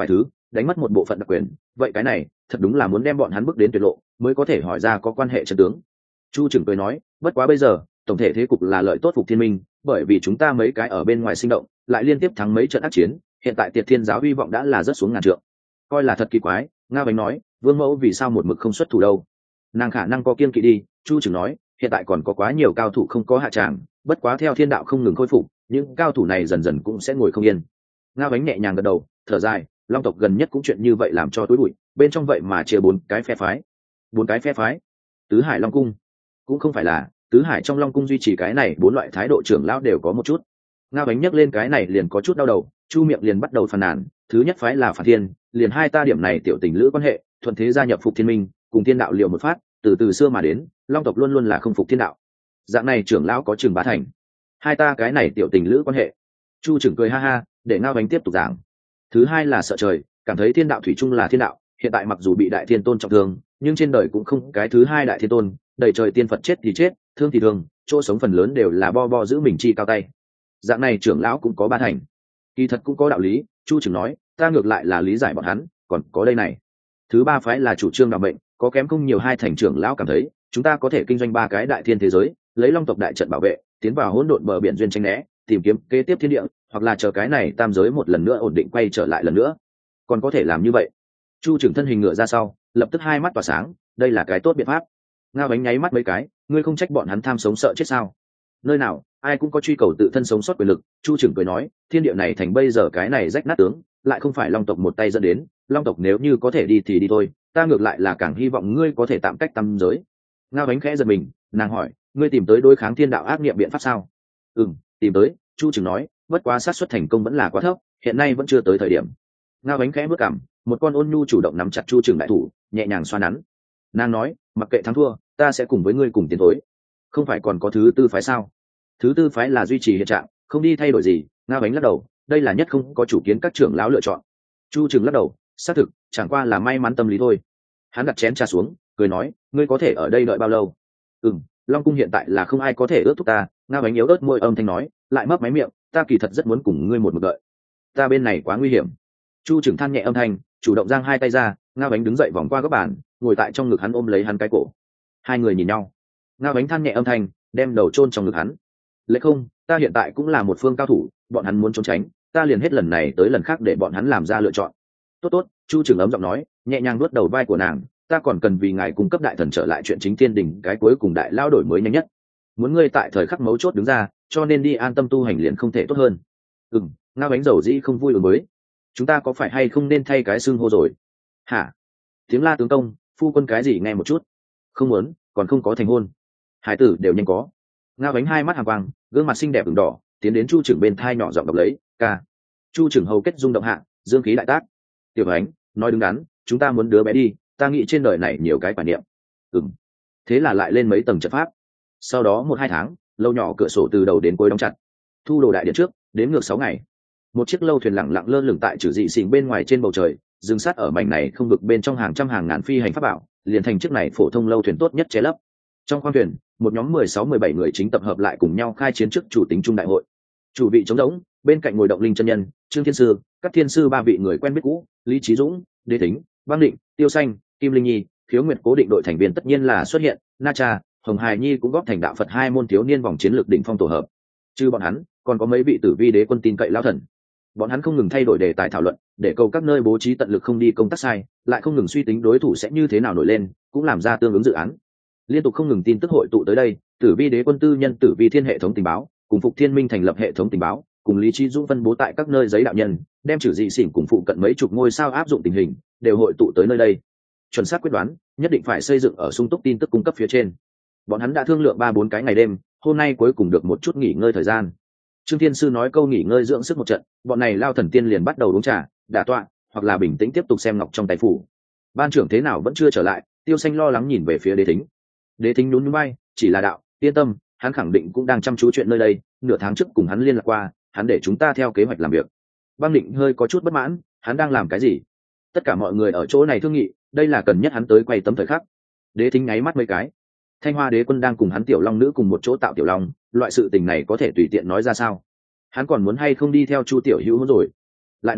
đánh mất một bộ phận đặc quyền, vậy cái này thật đúng là muốn đem bọn hắn bước đến tuyệt lộ mới có thể hỏi ra có quan hệ trận tướng. Chu Trừng cười nói, bất quá bây giờ tổng thể thế cục là lợi tốt Phục Thiên Minh, bởi vì chúng ta mấy cái ở bên ngoài sinh động lại liên tiếp thắng mấy trận ác chiến, hiện tại Tiệt Thiên giáo hy vọng đã là rất xuống ngàn trượng. Coi là thật kỳ quái. Nga Bánh nói, Vương mẫu vì sao một mực không xuất thủ đâu? Nàng khả năng có kiên kỵ đi. Chu Trừng nói, hiện tại còn có quá nhiều cao thủ không có hạ tràng, bất quá theo thiên đạo không ngừng khôi phục, những cao thủ này dần dần cũng sẽ ngồi không yên. Nga Bánh nhẹ nhàng gật đầu, thở dài, Long tộc gần nhất cũng chuyện như vậy làm cho tối bụi, bên trong vậy mà chia 4 cái phe phái. 4 cái phe phái? Tứ Hải Long cung cũng không phải là, Tứ Hải trong Long cung duy trì cái này 4 loại thái độ trưởng lão đều có một chút. Nga Bánh nhắc lên cái này liền có chút đau đầu, Chu miệng liền bắt đầu phàn nàn, thứ nhất phái là Phản Thiên, liền hai ta điểm này tiểu tình lữ quan hệ, thuận thế gia nhập Phục Thiên Minh, cùng thiên đạo liệu một phát, từ xưa mà đến, Long tộc luôn luôn là không phục thiên đạo. Dạng này trưởng lão có chừng bá thành. Hai ta cái này tiểu tình lữ quan hệ. Chu Trừng cười ha ha, để Nga Bánh tiếp tục giảng. Thứ hai là sợ trời, cảm thấy thiên đạo thủy chung là thiên đạo, hiện tại mặc dù bị đại thiên tôn trọng thương, nhưng trên đời cũng không cái thứ hai đại thiên tôn, đầy trời tiên phật chết thì chết, thương thì thương, chỗ sống phần lớn đều là bo giữ mình chi cao tay. Dạng này trưởng lão cũng có ba thành. Kỳ thật cũng có đạo lý. Chu Trừng nói, ta ngược lại là lý giải bọn hắn, còn có đây này. Thứ ba phái là chủ trương đạo mệnh, có kém không nhiều hai thành trưởng lão cảm thấy chúng ta có thể kinh doanh 3 cái đại thiên thế giới, lấy Long tộc đại trận bảo vệ, tiến vào hỗn độn bờ biển duyên tranh né, tìm kiếm kế tiếp thiên địa, hoặc là chờ cái này tam giới một lần nữa ổn định quay trở lại lần nữa. Còn có thể làm như vậy. Chu Trừng thân hình ngựa ra sau, lập tức hai mắt tỏa sáng, đây là cái tốt biện pháp. Nga Bánh nháy mắt mấy cái, ngươi không trách bọn hắn tham sống sợ chết sao? Nơi nào ai cũng có truy cầu tự thân sống sót quyền lực. Chu Trừng cười nói, thiên địa này thành bây giờ cái này rách nát tướng, lại không phải Long tộc một tay dẫn đến, Long tộc nếu như có thể đi thì đi thôi, ta ngược lại là càng hy vọng ngươi có thể tạm cách tam giới. Nga Bánh khẽ giật mình, nàng hỏi, ngươi tìm tới đối kháng thiên đạo ác nghiệm biện pháp sao? Tìm tới. Chu Trừng nói, bất quá xác suất thành công vẫn là quá thấp, hiện nay vẫn chưa tới thời điểm. Nga Bánh khẽ bước cảm, một con ôn nhu chủ động nắm chặt Chu Trừng đại thủ, nhẹ nhàng xoa nắn. Nàng nói, mặc kệ thắng thua, ta sẽ cùng với ngươi cùng tiến thối. Không phải còn có thứ tư phái sao? Thứ tư phái là duy trì hiện trạng, không đi thay đổi gì. Nga Bánh lắc đầu, đây là nhất không có chủ kiến các trưởng lão lựa chọn. Chu Trừng lắc đầu, xác thực chẳng qua là may mắn tâm lý thôi. Hắn đặt chén trà xuống, cười nói, ngươi có thể ở đây đợi bao lâu? Long cung hiện tại là không ai có thể ước thúc ta. Nga Bánh yếu ớt môi âm thanh nói, lại mấp máy miệng, ta kỳ thật rất muốn cùng ngươi một mực đợi. Ta bên này quá nguy hiểm. Chu Trừng than nhẹ âm thanh, chủ động giang hai tay ra. Nga Bánh đứng dậy vòng qua góc bàn, ngồi tại trong ngực hắn ôm lấy hắn cái cổ. Hai người nhìn nhau. Nga Bánh than nhẹ âm thanh, đem đầu chôn trong ngực hắn. Lẽ không, ta hiện tại cũng là một phương cao thủ, bọn hắn muốn trốn tránh, ta liền hết lần này tới lần khác để bọn hắn làm ra lựa chọn. Tốt. Chu Trừng ấm giọng nói, nhẹ nhàng nuốt đầu vai của nàng, ta còn cần vì ngài cung cấp đại thần trở lại chuyện chính thiên đình cái cuối cùng đại lao đổi mới nhanh nhất. Muốn ngươi tại thời khắc mấu chốt đứng ra, cho nên đi an tâm tu hành liền không thể tốt hơn. Nga Bánh dầu dĩ không vui mới. Chúng ta có phải hay không nên thay cái xưng hô rồi? Hả? Tiếng la tướng công, phu quân cái gì nghe một chút. Không muốn, còn không có thành hôn. Hải tử đều nhanh có. Nga Bánh hai mắt hàm quang, gương mặt xinh đẹp ửng đỏ, tiến đến Chu Trừng bên thai nhỏ giọng đọc lấy, ca. Chu Trừng hầu kết rung động hạ, dương khí đại tác. Tiểu Ánh, nói đứng đắn, chúng ta muốn đứa bé đi, ta nghĩ trên đời này nhiều cái quả niệm. Thế là lại lên mấy tầng trận pháp. Sau đó 1-2 tháng, lâu nhỏ cửa sổ từ đầu đến cuối đóng chặt. Thu đồ đại điện trước, đến ngược 6 ngày. Một chiếc lâu thuyền lặng lặng lơ lửng tại Trừ Dị Xỉn bên ngoài trên bầu trời, dừng sát ở mảnh này không vực bên trong hàng trăm hàng ngàn phi hành pháp bảo, liền thành chiếc này phổ thông lâu thuyền tốt nhất che lấp. Trong khoang thuyền, một nhóm 16-17 người chính tập hợp lại cùng nhau khai chiến trước chủ tính trung đại hội. Chủ vị trống rỗng, bên cạnh ngồi Động Linh chân nhân, Trương Thiên Sư, các thiên sư 3 vị người quen biết cũ, Lý Chí Dũng, Đế Thính, Băng Định, Tiêu Xanh, Kim Linh Nhi, Khiếu Nguyệt cố định đội thành viên tất nhiên là xuất hiện, Na Cha, Hồng Hải Nhi cũng góp thành đạo Phật 2 môn thiếu niên vòng chiến lược đỉnh phong tổ hợp. Trừ bọn hắn, còn có mấy vị tử vi đế quân tin cậy lão thần. Bọn hắn không ngừng thay đổi đề tài thảo luận, để cầu các nơi bố trí tận lực không đi công tác sai, lại không ngừng suy tính đối thủ sẽ như thế nào nổi lên, cũng làm ra tương ứng dự án. Liên tục không ngừng tin tức hội tụ tới đây, tử vi đế quân tư nhân tử vi thiên hệ thống tình báo, cùng Phục Thiên Minh thành lập hệ thống tình báo, cùng Lý Chí Dũng phân bố tại các nơi giấy đạo nhân, đem Trừ Dị Xỉn cùng phụ cận mấy chục ngôi sao áp dụng tình hình, đều hội tụ tới nơi đây. Chuẩn xác quyết đoán, nhất định phải xây dựng ở sung túc tin tức cung cấp phía trên. Bọn hắn đã thương lượng 3-4 cái ngày đêm, hôm nay cuối cùng được một chút nghỉ ngơi thời gian. Trương Thiên Sư nói câu nghỉ ngơi dưỡng sức một trận, bọn này lao thần tiên liền bắt đầu uống trà, đả tọa, hoặc là bình tĩnh tiếp tục xem ngọc trong tay phủ. Ban trưởng thế nào vẫn chưa trở lại, Tiêu Xanh lo lắng nhìn về phía Đế Thính. Đế Thính nhún nhún vai, chỉ là đạo, yên tâm, hắn khẳng định cũng đang chăm chú chuyện nơi đây, nửa tháng trước cùng hắn liên lạc qua, hắn để chúng ta theo kế hoạch làm việc. Băng Định hơi có chút bất mãn, hắn đang làm cái gì? Tất cả mọi người ở chỗ này thương nghị, đây là cần nhất hắn tới quay tấm thời khắc. Đế Thính nháy mắt mấy cái. Thanh Hoa đế quân đang cùng hắn tiểu long nữ cùng một chỗ tạo tiểu long, loại sự tình này có thể tùy tiện nói ra sao? Hắn còn muốn hay không đi theo Chu tiểu hữu rồi? Lại nói,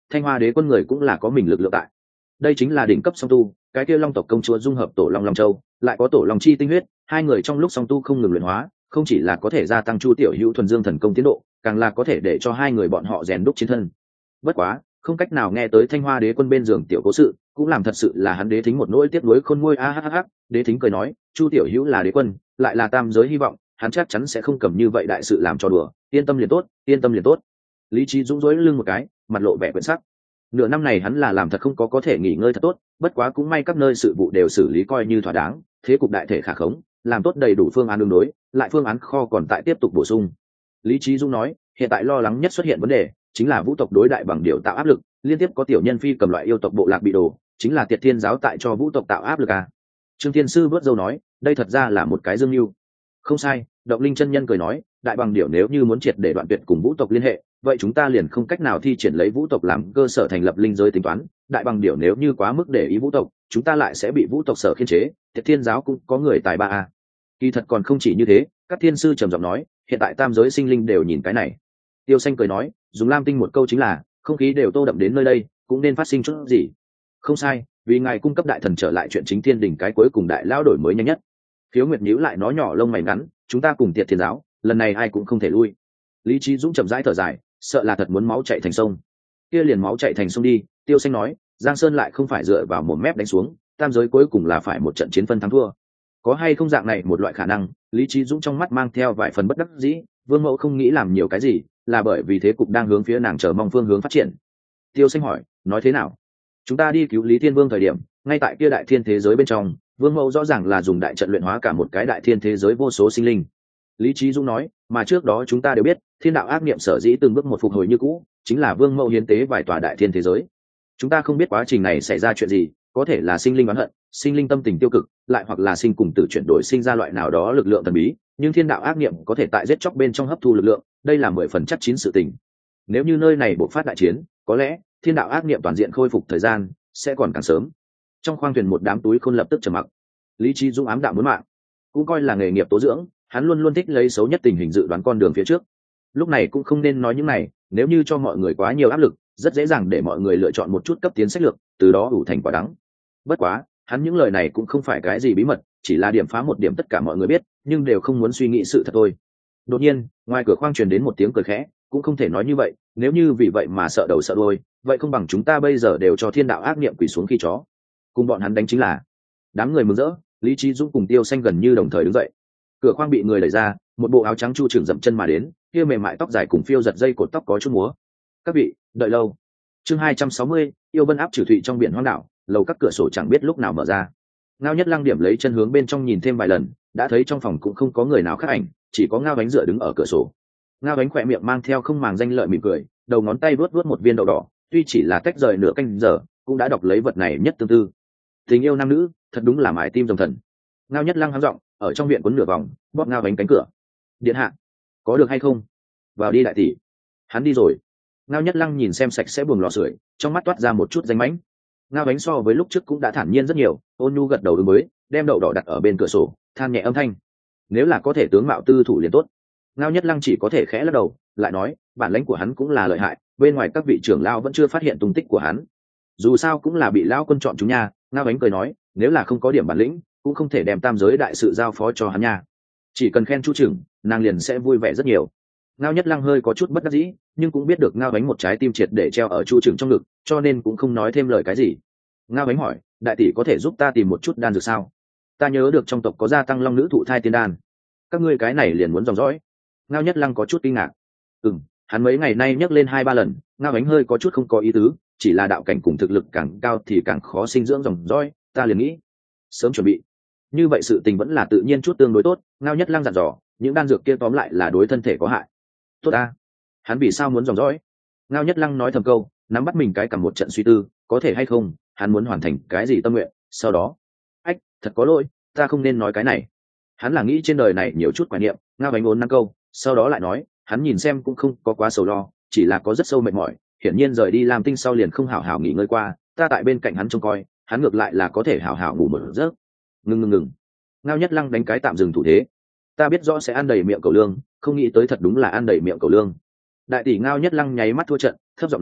Thanh Hoa Đế quân người cũng là có mình lực lượng tại. Đây chính là đỉnh cấp song tu, cái kia Long tộc công chúa dung hợp tổ Long Châu, lại có tổ Long chi tinh huyết, hai người trong lúc song tu không ngừng luyện hóa, không chỉ là có thể gia tăng Chu Tiểu Hữu thuần dương thần công tiến độ, càng là có thể để cho hai người bọn họ rèn đúc chiến thân. Bất quá, không cách nào nghe tới Thanh Hoa Đế quân bên giường tiểu cố sự, cũng làm thật sự là hắn Đế Thính một nỗi tiếc nuối khôn nguôi. Đế Thính cười nói, Chu Tiểu Hữu là đế quân, lại là tam giới hy vọng, hắn chắc chắn sẽ không cầm như vậy đại sự làm cho đùa, yên tâm liền tốt, yên tâm liền tốt. Lý Trí Dũng dối lưng một cái, mặt lộ vẻ quyển sắc. Nửa năm này hắn là làm thật không có thể nghỉ ngơi thật tốt, bất quá cũng may các nơi sự vụ đều xử lý coi như thỏa đáng, thế cục đại thể khả khống, làm tốt đầy đủ phương án đường đối, lại phương án kho còn tại tiếp tục bổ sung. Lý Trí Dũng nói, hiện tại lo lắng nhất xuất hiện vấn đề chính là vũ tộc đối đại bằng điểu tạo áp lực, liên tiếp có tiểu nhân phi cầm loại yêu tộc bộ lạc bị đổ, chính là Tiệt Thiên giáo tại cho vũ tộc tạo áp lực à. Trương Thiên Sư vớt dâu nói, đây thật ra là một cái dương mưu. Không sai, Động Linh chân nhân cười nói, đại bằng điểu nếu như muốn triệt để đoạn tuyệt cùng vũ tộc liên hệ, vậy chúng ta liền không cách nào thi triển lấy vũ tộc làm cơ sở thành lập linh giới tính toán. Đại bằng điểu nếu như quá mức để ý vũ tộc, chúng ta lại sẽ bị vũ tộc sở khiên chế. Tiệt Thiên giáo cũng có người tài ba a. Kỳ thật còn không chỉ như thế, các thiên sư trầm giọng nói, hiện tại tam giới sinh linh đều nhìn cái này. Tiêu Xanh cười nói, dùng lam tinh một câu chính là, không khí đều tô đậm đến nơi đây, cũng nên phát sinh chút gì. Không sai, vì ngài cung cấp đại thần trở lại chuyện chính thiên đỉnh cái cuối cùng đại lao đổi mới nhanh nhất. Khiếu Nguyệt nhíu lại nói nhỏ lông mày ngắn, chúng ta cùng Tiệt Thiên giáo, lần này ai cũng không thể lui. Lý Trí Dũng chậm rãi thở dài, sợ là thật muốn máu chảy thành sông. Kia liền máu chảy thành sông đi. Tiêu Xanh nói, Giang Sơn lại không phải dựa vào một mép đánh xuống, tam giới cuối cùng là phải một trận chiến phân thắng thua. Có hay không dạng này một loại khả năng? Lý Trí Dũng trong mắt mang theo vài phần bất đắc dĩ. Vương Mẫu không nghĩ làm nhiều cái gì, là bởi vì thế cục đang hướng phía nàng chờ mong phương hướng phát triển. Tiêu Xanh hỏi, nói thế nào? Chúng ta đi cứu Lý Thiên Vương thời điểm, ngay tại kia đại thiên thế giới bên trong, Vương Mẫu rõ ràng là dùng đại trận luyện hóa cả một cái đại thiên thế giới vô số sinh linh. Lý Trí Dũng nói, mà trước đó chúng ta đều biết, thiên đạo ác niệm sở dĩ từng bước một phục hồi như cũ, chính là Vương Mẫu hiến tế vài tòa đại thiên thế giới. Chúng ta không biết quá trình này xảy ra chuyện gì, có thể là sinh linh oán hận, sinh linh tâm tình tiêu cực, lại hoặc là sinh cùng tử chuyển đổi sinh ra loại nào đó lực lượng thần bí, nhưng thiên đạo ác niệm có thể tại giết chóc bên trong hấp thu lực lượng, đây là 10 phần chắc chín sự tình. Nếu như nơi này bộc phát đại chiến, có lẽ thiên đạo ác niệm toàn diện khôi phục thời gian sẽ còn càng sớm. Trong khoang thuyền một đám túi khôn lập tức trầm mặc. Lý Trí Dũng ám đạo muốn mạng, cũng coi là nghề nghiệp tố dưỡng, hắn luôn luôn thích lấy xấu nhất tình hình dự đoán con đường phía trước. Lúc này cũng không nên nói những này, nếu như cho mọi người quá nhiều áp lực, rất dễ dàng để mọi người lựa chọn một chút cấp tiến sách lược, từ đó ủ thành quả đắng. Bất quá, hắn những lời này cũng không phải cái gì bí mật, chỉ là điểm phá một điểm tất cả mọi người biết, nhưng đều không muốn suy nghĩ sự thật thôi. Đột nhiên, ngoài cửa khoang truyền đến một tiếng cười khẽ, cũng không thể nói như vậy, nếu như vì vậy mà sợ đầu sợ đuôi, vậy không bằng chúng ta bây giờ đều cho thiên đạo ác niệm quỳ xuống khi chó. Cùng bọn hắn đánh chính là. Đám người mừng rỡ, Lý Trí Dũng cùng Tiêu Xanh gần như đồng thời đứng dậy. Cửa khoang bị người đẩy ra, một bộ áo trắng chu trưởng dậm chân mà đến, kia mềm mại tóc dài cùng phiêu giật dây cột tóc có chút múa. Các vị, đợi lâu. Chương 260, yêu vân áp trừ thụy trong biển hoang đảo, lầu các cửa sổ chẳng biết lúc nào mở ra. Ngao Nhất Lăng điểm lấy chân hướng bên trong nhìn thêm vài lần, đã thấy trong phòng cũng không có người nào khác ảnh, chỉ có Ngao Bánh dựa đứng ở cửa sổ. Ngao Bánh khỏe miệng mang theo không màng danh lợi mỉm cười, đầu ngón tay vuốt vuốt một viên đậu đỏ, tuy chỉ là tách rời nửa canh giờ, cũng đã đọc lấy vật này nhất tương tư. Tình yêu nam nữ, thật đúng là mái tim rồng thần. Ngao Nhất Lăng hắng giọng, ở trong viện cuốn nửa vòng, bóp Ngao Bánh cánh cửa. Điện hạ, có được hay không? Vào đi đại tỷ. Hắn đi rồi. Ngao Nhất Lăng nhìn xem sạch sẽ buồng lò sưởi, trong mắt toát ra một chút danh mãnh. Ngao Bánh so với lúc trước cũng đã thản nhiên rất nhiều, ôn nhu gật đầu ứng mới, đem đậu đỏ đặt ở bên cửa sổ, than nhẹ âm thanh. Nếu là có thể tướng mạo tư thủ liền tốt. Ngao Nhất Lăng chỉ có thể khẽ lắc đầu, lại nói, bản lãnh của hắn cũng là lợi hại, bên ngoài các vị trưởng lao vẫn chưa phát hiện tung tích của hắn. Dù sao cũng là bị lão quân chọn chúng nha. Ngao Bánh cười nói, nếu là không có điểm bản lĩnh, cũng không thể đem tam giới đại sự giao phó cho hắn nha. Chỉ cần khen Chu Trừng, nàng liền sẽ vui vẻ rất nhiều. Ngao Nhất Lăng hơi có chút bất đắc dĩ, nhưng cũng biết được Ngao Bánh một trái tim triệt để treo ở Chu Trừng trong ngực, cho nên cũng không nói thêm lời cái gì. Ngao Bánh hỏi, đại tỷ có thể giúp ta tìm một chút đan dược sao? Ta nhớ được trong tộc có gia tăng long nữ thụ thai tiên đan. Các ngươi cái này liền muốn dòng dõi? Ngao Nhất Lăng có chút kinh ngạc. Hắn mấy ngày nay nhắc lên 2-3 lần. Ngao Bánh hơi có chút không có ý tứ, chỉ là đạo cảnh cùng thực lực càng cao thì càng khó sinh dưỡng dòng dõi, ta liền nghĩ sớm chuẩn bị. Như vậy sự tình vẫn là tự nhiên chút tương đối tốt. Ngao Nhất Lăng dặn dò, những đan dược kia tóm lại là đối thân thể có hại. Tốt ta. Hắn vì sao muốn dòng dõi? Ngao Nhất Lăng nói thầm câu, nắm bắt mình cái cầm một trận suy tư, có thể hay không, hắn muốn hoàn thành cái gì tâm nguyện, sau đó. Ách, thật có lỗi, ta không nên nói cái này. Hắn là nghĩ trên đời này nhiều chút quả niệm. Ngao Bánh ốn năng câu, sau đó lại nói, hắn nhìn xem cũng không có quá sầu lo, chỉ là có rất sâu mệt mỏi, hiển nhiên rời đi làm tinh sau liền không hảo hảo nghỉ ngơi qua, ta tại bên cạnh hắn trông coi, hắn ngược lại là có thể hảo hảo ngủ một giấc. Ngừng. Ngao Nhất Lăng đánh cái tạm dừng thủ thế. Ta biết rõ sẽ ăn đầy miệng cầu lương, không nghĩ tới thật đúng là ăn đầy miệng cầu lương. Đại tỷ Ngao Nhất Lăng nháy mắt thua trận, thấp giọng nói,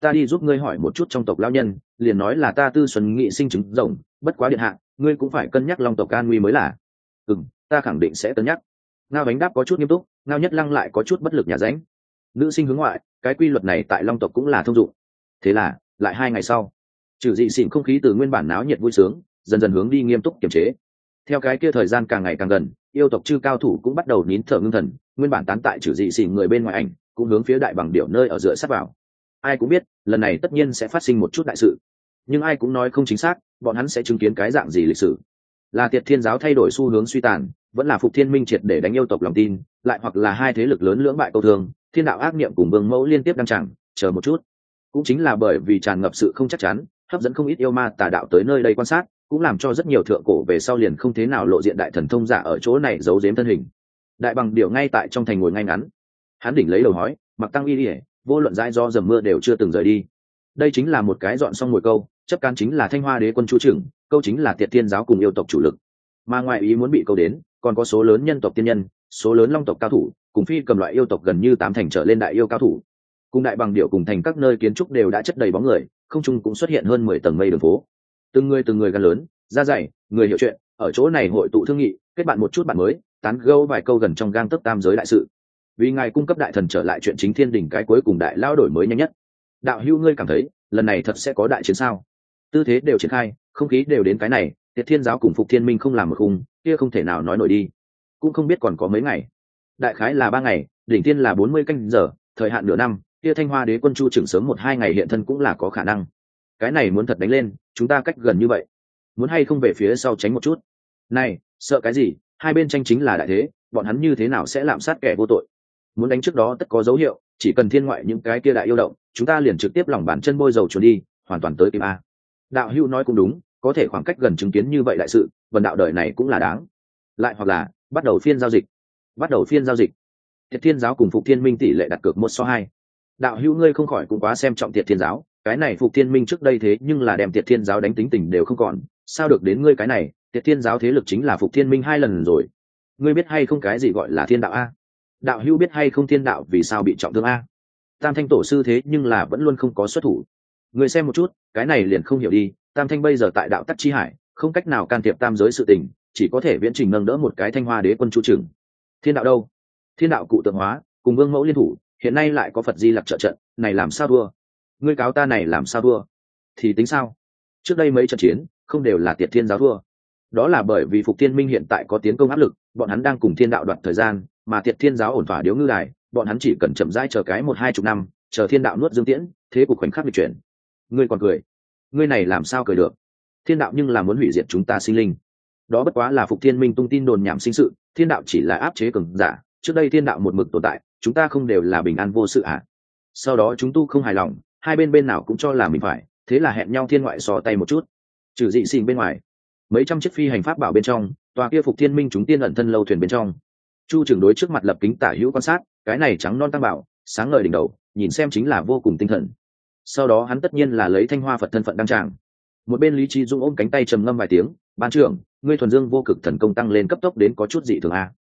ta đi giúp ngươi hỏi một chút trong tộc lão nhân, liền nói là ta Tư Xuân nghị sinh chứng rồng, bất quá điện hạ, ngươi cũng phải cân nhắc long tộc an nguy mới là. Ta khẳng định sẽ cân nhắc. Ngao Bánh đáp có chút nghiêm túc, Ngao Nhất Lăng lại có chút bất lực nhà ránh. Nữ sinh hướng ngoại, cái quy luật này tại long tộc cũng là thông dụng. Thế là lại 2 ngày sau, trừ dị xỉn không khí từ nguyên bản náo nhiệt vui sướng dần dần hướng đi nghiêm túc kiềm chế. Theo cái kia thời gian càng ngày càng gần, yêu tộc chư cao thủ cũng bắt đầu nín thở ngưng thần, nguyên bản tán tại trừ dị xỉn người bên ngoài ảnh cũng hướng phía đại bằng điểu nơi ở dựa sát vào. Ai cũng biết lần này tất nhiên sẽ phát sinh một chút đại sự, nhưng ai cũng nói không chính xác bọn hắn sẽ chứng kiến cái dạng gì lịch sử. Là Tiệt Thiên giáo thay đổi xu hướng suy tàn, vẫn là Phục Thiên Minh triệt để đánh yêu tộc lòng tin, lại hoặc là hai thế lực lớn lưỡng bại câu thương, thiên đạo ác niệm cùng vương mẫu liên tiếp đăng tràng. Chờ một chút, cũng chính là bởi vì tràn ngập sự không chắc chắn, hấp dẫn không ít yêu ma tà đạo tới nơi đây quan sát, cũng làm cho rất nhiều thượng cổ về sau liền không thế nào lộ diện đại thần thông giả ở chỗ này giấu giếm thân hình. Đại bằng điểu ngay tại trong thành ngồi ngay ngắn, hắn đỉnh lấy đầu hói, mặc tăng y đi, vô luận dãi do dầm mưa đều chưa từng rời đi. Đây chính là một cái dọn xong mồi câu, chấp can chính là Thanh Hoa Đế quân chú trưởng, câu chính là Tiệt Thiên giáo cùng yêu tộc chủ lực. Mà ngoài ý muốn bị câu đến, còn có số lớn nhân tộc tiên nhân, số lớn long tộc cao thủ, cùng phi cầm loại yêu tộc gần như 8 thành trở lên đại yêu cao thủ. Cùng đại bằng điệu cùng thành các nơi kiến trúc đều đã chất đầy bóng người, không trung cũng xuất hiện hơn 10 tầng mây đường phố. Từng người gan lớn, da dày, người hiểu chuyện, ở chỗ này hội tụ thương nghị, kết bạn một chút bạn mới, tán gẫu vài câu gần trong gang tấc tam giới đại sự. Vì ngài cung cấp đại thần trở lại chuyện chính thiên đỉnh cái cuối cùng đại lao đổi mới nhanh nhất. Đạo hữu ngươi cảm thấy, lần này thật sẽ có đại chiến sao? Tư thế đều triển khai, không khí đều đến cái này, Tiệt Thiên giáo cùng Phục Thiên Minh không làm một khung, kia không thể nào nói nổi đi. Cũng không biết còn có mấy ngày. Đại khái là 3 ngày, đỉnh thiên là 40 canh giờ, thời hạn nửa năm, kia Thanh Hoa Đế quân chu trưởng sớm 1-2 ngày hiện thân cũng là có khả năng. Cái này muốn thật đánh lên, chúng ta cách gần như vậy, muốn hay không về phía sau tránh một chút? Này, sợ cái gì, hai bên tranh chính là đại thế, bọn hắn như thế nào sẽ lạm sát kẻ vô tội? Muốn đánh trước đó tất có dấu hiệu, chỉ cần thiên ngoại những cái kia đại yêu động, chúng ta liền trực tiếp lòng bàn chân bôi dầu chuồn đi, hoàn toàn tới kịp a. Đạo hữu nói cũng đúng, có thể khoảng cách gần chứng kiến như vậy đại sự, vần đạo đời này cũng là đáng. Lại hoặc là bắt đầu phiên giao dịch. Tiệt Thiên giáo cùng Phục Thiên Minh tỷ lệ đặt cược 1-2. Đạo hữu ngươi không khỏi cũng quá xem trọng Tiệt Thiên giáo, cái này Phục Thiên Minh trước đây thế nhưng là đem Tiệt Thiên giáo đánh tính tình đều không còn, sao được đến ngươi cái này? Tiệt Thiên giáo thế lực chính là Phục Thiên Minh 2 lần rồi. Ngươi biết hay không cái gì gọi là thiên đạo a? Đạo hữu biết hay không thiên đạo vì sao bị trọng thương a? Tam Thanh tổ sư thế nhưng là vẫn luôn không có xuất thủ. Ngươi xem một chút, cái này liền không hiểu đi, Tam Thanh bây giờ tại đạo tắc chi hải, không cách nào can thiệp tam giới sự tình, chỉ có thể viễn trình nâng đỡ một cái Thanh Hoa Đế quân chủ trưởng. Thiên đạo đâu? Thiên đạo cụ tượng hóa, cùng vương mẫu liên thủ, hiện nay lại có Phật Di Lặc trợ trận, này làm sao đua? Ngươi cáo ta này làm sao đua? Thì tính sao? Trước đây mấy trận chiến, không đều là Tiệt Thiên giáo thua. Đó là bởi vì Phục Thiên Minh hiện tại có tiến công áp lực, bọn hắn đang cùng thiên đạo đoạt thời gian, mà Tiệt Thiên giáo ổn thỏa điếu ngư đài, bọn hắn chỉ cần chậm rãi chờ cái 1-2 năm, chờ thiên đạo nuốt dương tiễn, thế cục khoảnh khắc lịch chuyển. Ngươi còn cười? Ngươi này làm sao cười được? Thiên đạo nhưng là muốn hủy diệt chúng ta sinh linh. Đó bất quá là Phục Thiên Minh tung tin đồn nhảm sinh sự, thiên đạo chỉ là áp chế cường giả, trước đây thiên đạo một mực tồn tại, chúng ta không đều là bình an vô sự à? Sau đó chúng tu không hài lòng, hai bên nào cũng cho là mình phải, thế là hẹn nhau thiên ngoại sò tay một chút. Trừ dị sinh bên ngoài, mấy trăm chiếc phi hành pháp bảo bên trong, tòa kia Phục Thiên Minh chúng tiên ẩn thân lâu thuyền bên trong. Chu trưởng đối trước mặt lập kính tả hữu quan sát, cái này trắng non tăng bảo, sáng ngời đỉnh đầu, nhìn xem chính là vô cùng tinh thần. Sau đó hắn tất nhiên là lấy Thanh Hoa Phật thân phận đăng tràng. Một bên Lý Trí Dung ôm cánh tay trầm ngâm vài tiếng, ban trưởng, ngươi thuần dương vô cực thần công tăng lên cấp tốc đến có chút dị thường a.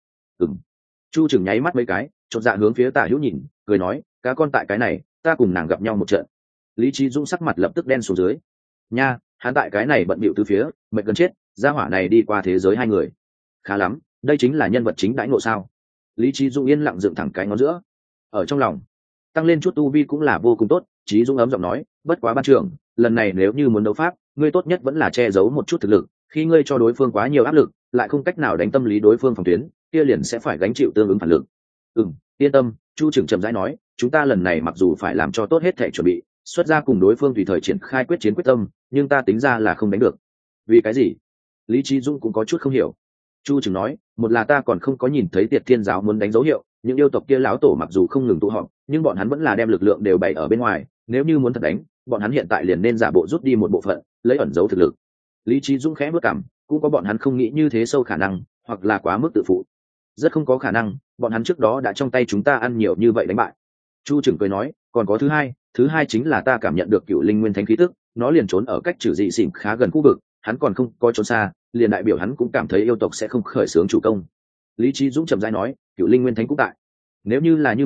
Chu trưởng nháy mắt mấy cái, chột dạ hướng phía tả hữu nhìn, cười nói, cá con tại cái này, ta cùng nàng gặp nhau một trận. Lý Trí Dung sắc mặt lập tức đen xuống dưới. Nha, hắn tại cái này bận bịu từ phía, mệt gần chết, gia hỏa này đi qua thế giới hai người. Khá lắm, đây chính là nhân vật chính đãi ngộ sao? Lý Trí Dung yên lặng dựng thẳng cái ngón giữa, ở trong lòng tăng lên chút tu vi cũng là vô cùng tốt. Trí Dung ấm giọng nói, bất quá ban trưởng, lần này nếu như muốn đấu pháp, ngươi tốt nhất vẫn là che giấu một chút thực lực, khi ngươi cho đối phương quá nhiều áp lực, lại không cách nào đánh tâm lý đối phương phòng tuyến, kia liền sẽ phải gánh chịu tương ứng phản lực. Yên tâm, Chu trưởng trầm rãi nói, chúng ta lần này mặc dù phải làm cho tốt hết thể chuẩn bị, xuất ra cùng đối phương tùy thời triển khai quyết chiến quyết tâm, nhưng ta tính ra là không đánh được. Vì cái gì? Lý Trí Dung cũng có chút không hiểu. Chu trưởng nói, một là ta còn không có nhìn thấy Tiệt Thiên giáo muốn đánh dấu hiệu, những yêu tộc kia lão tổ mặc dù không ngừng tụ họp, nhưng bọn hắn vẫn là đem lực lượng đều bày ở bên ngoài, nếu như muốn thật đánh, bọn hắn hiện tại liền nên giả bộ rút đi một bộ phận, lấy ẩn giấu thực lực. Lý Trí Dung khẽ bước cằm, cũng có bọn hắn không nghĩ như thế sâu khả năng, hoặc là quá mức tự phụ. Rất không có khả năng, bọn hắn trước đó đã trong tay chúng ta ăn nhiều như vậy đánh bại. Chu trưởng cười nói, còn có thứ hai chính là ta cảm nhận được Cựu Linh Nguyên Thánh khí tức, nó liền trốn ở cách trừ dị xỉn khá gần khu vực, hắn còn không có trốn xa, liền đại biểu hắn cũng cảm thấy yêu tộc sẽ không khởi xướng chủ công. Lý Trí Dũng chậm rãi nói, Cựu Linh Nguyên Thánh cũng tại. Nếu như là như vậy,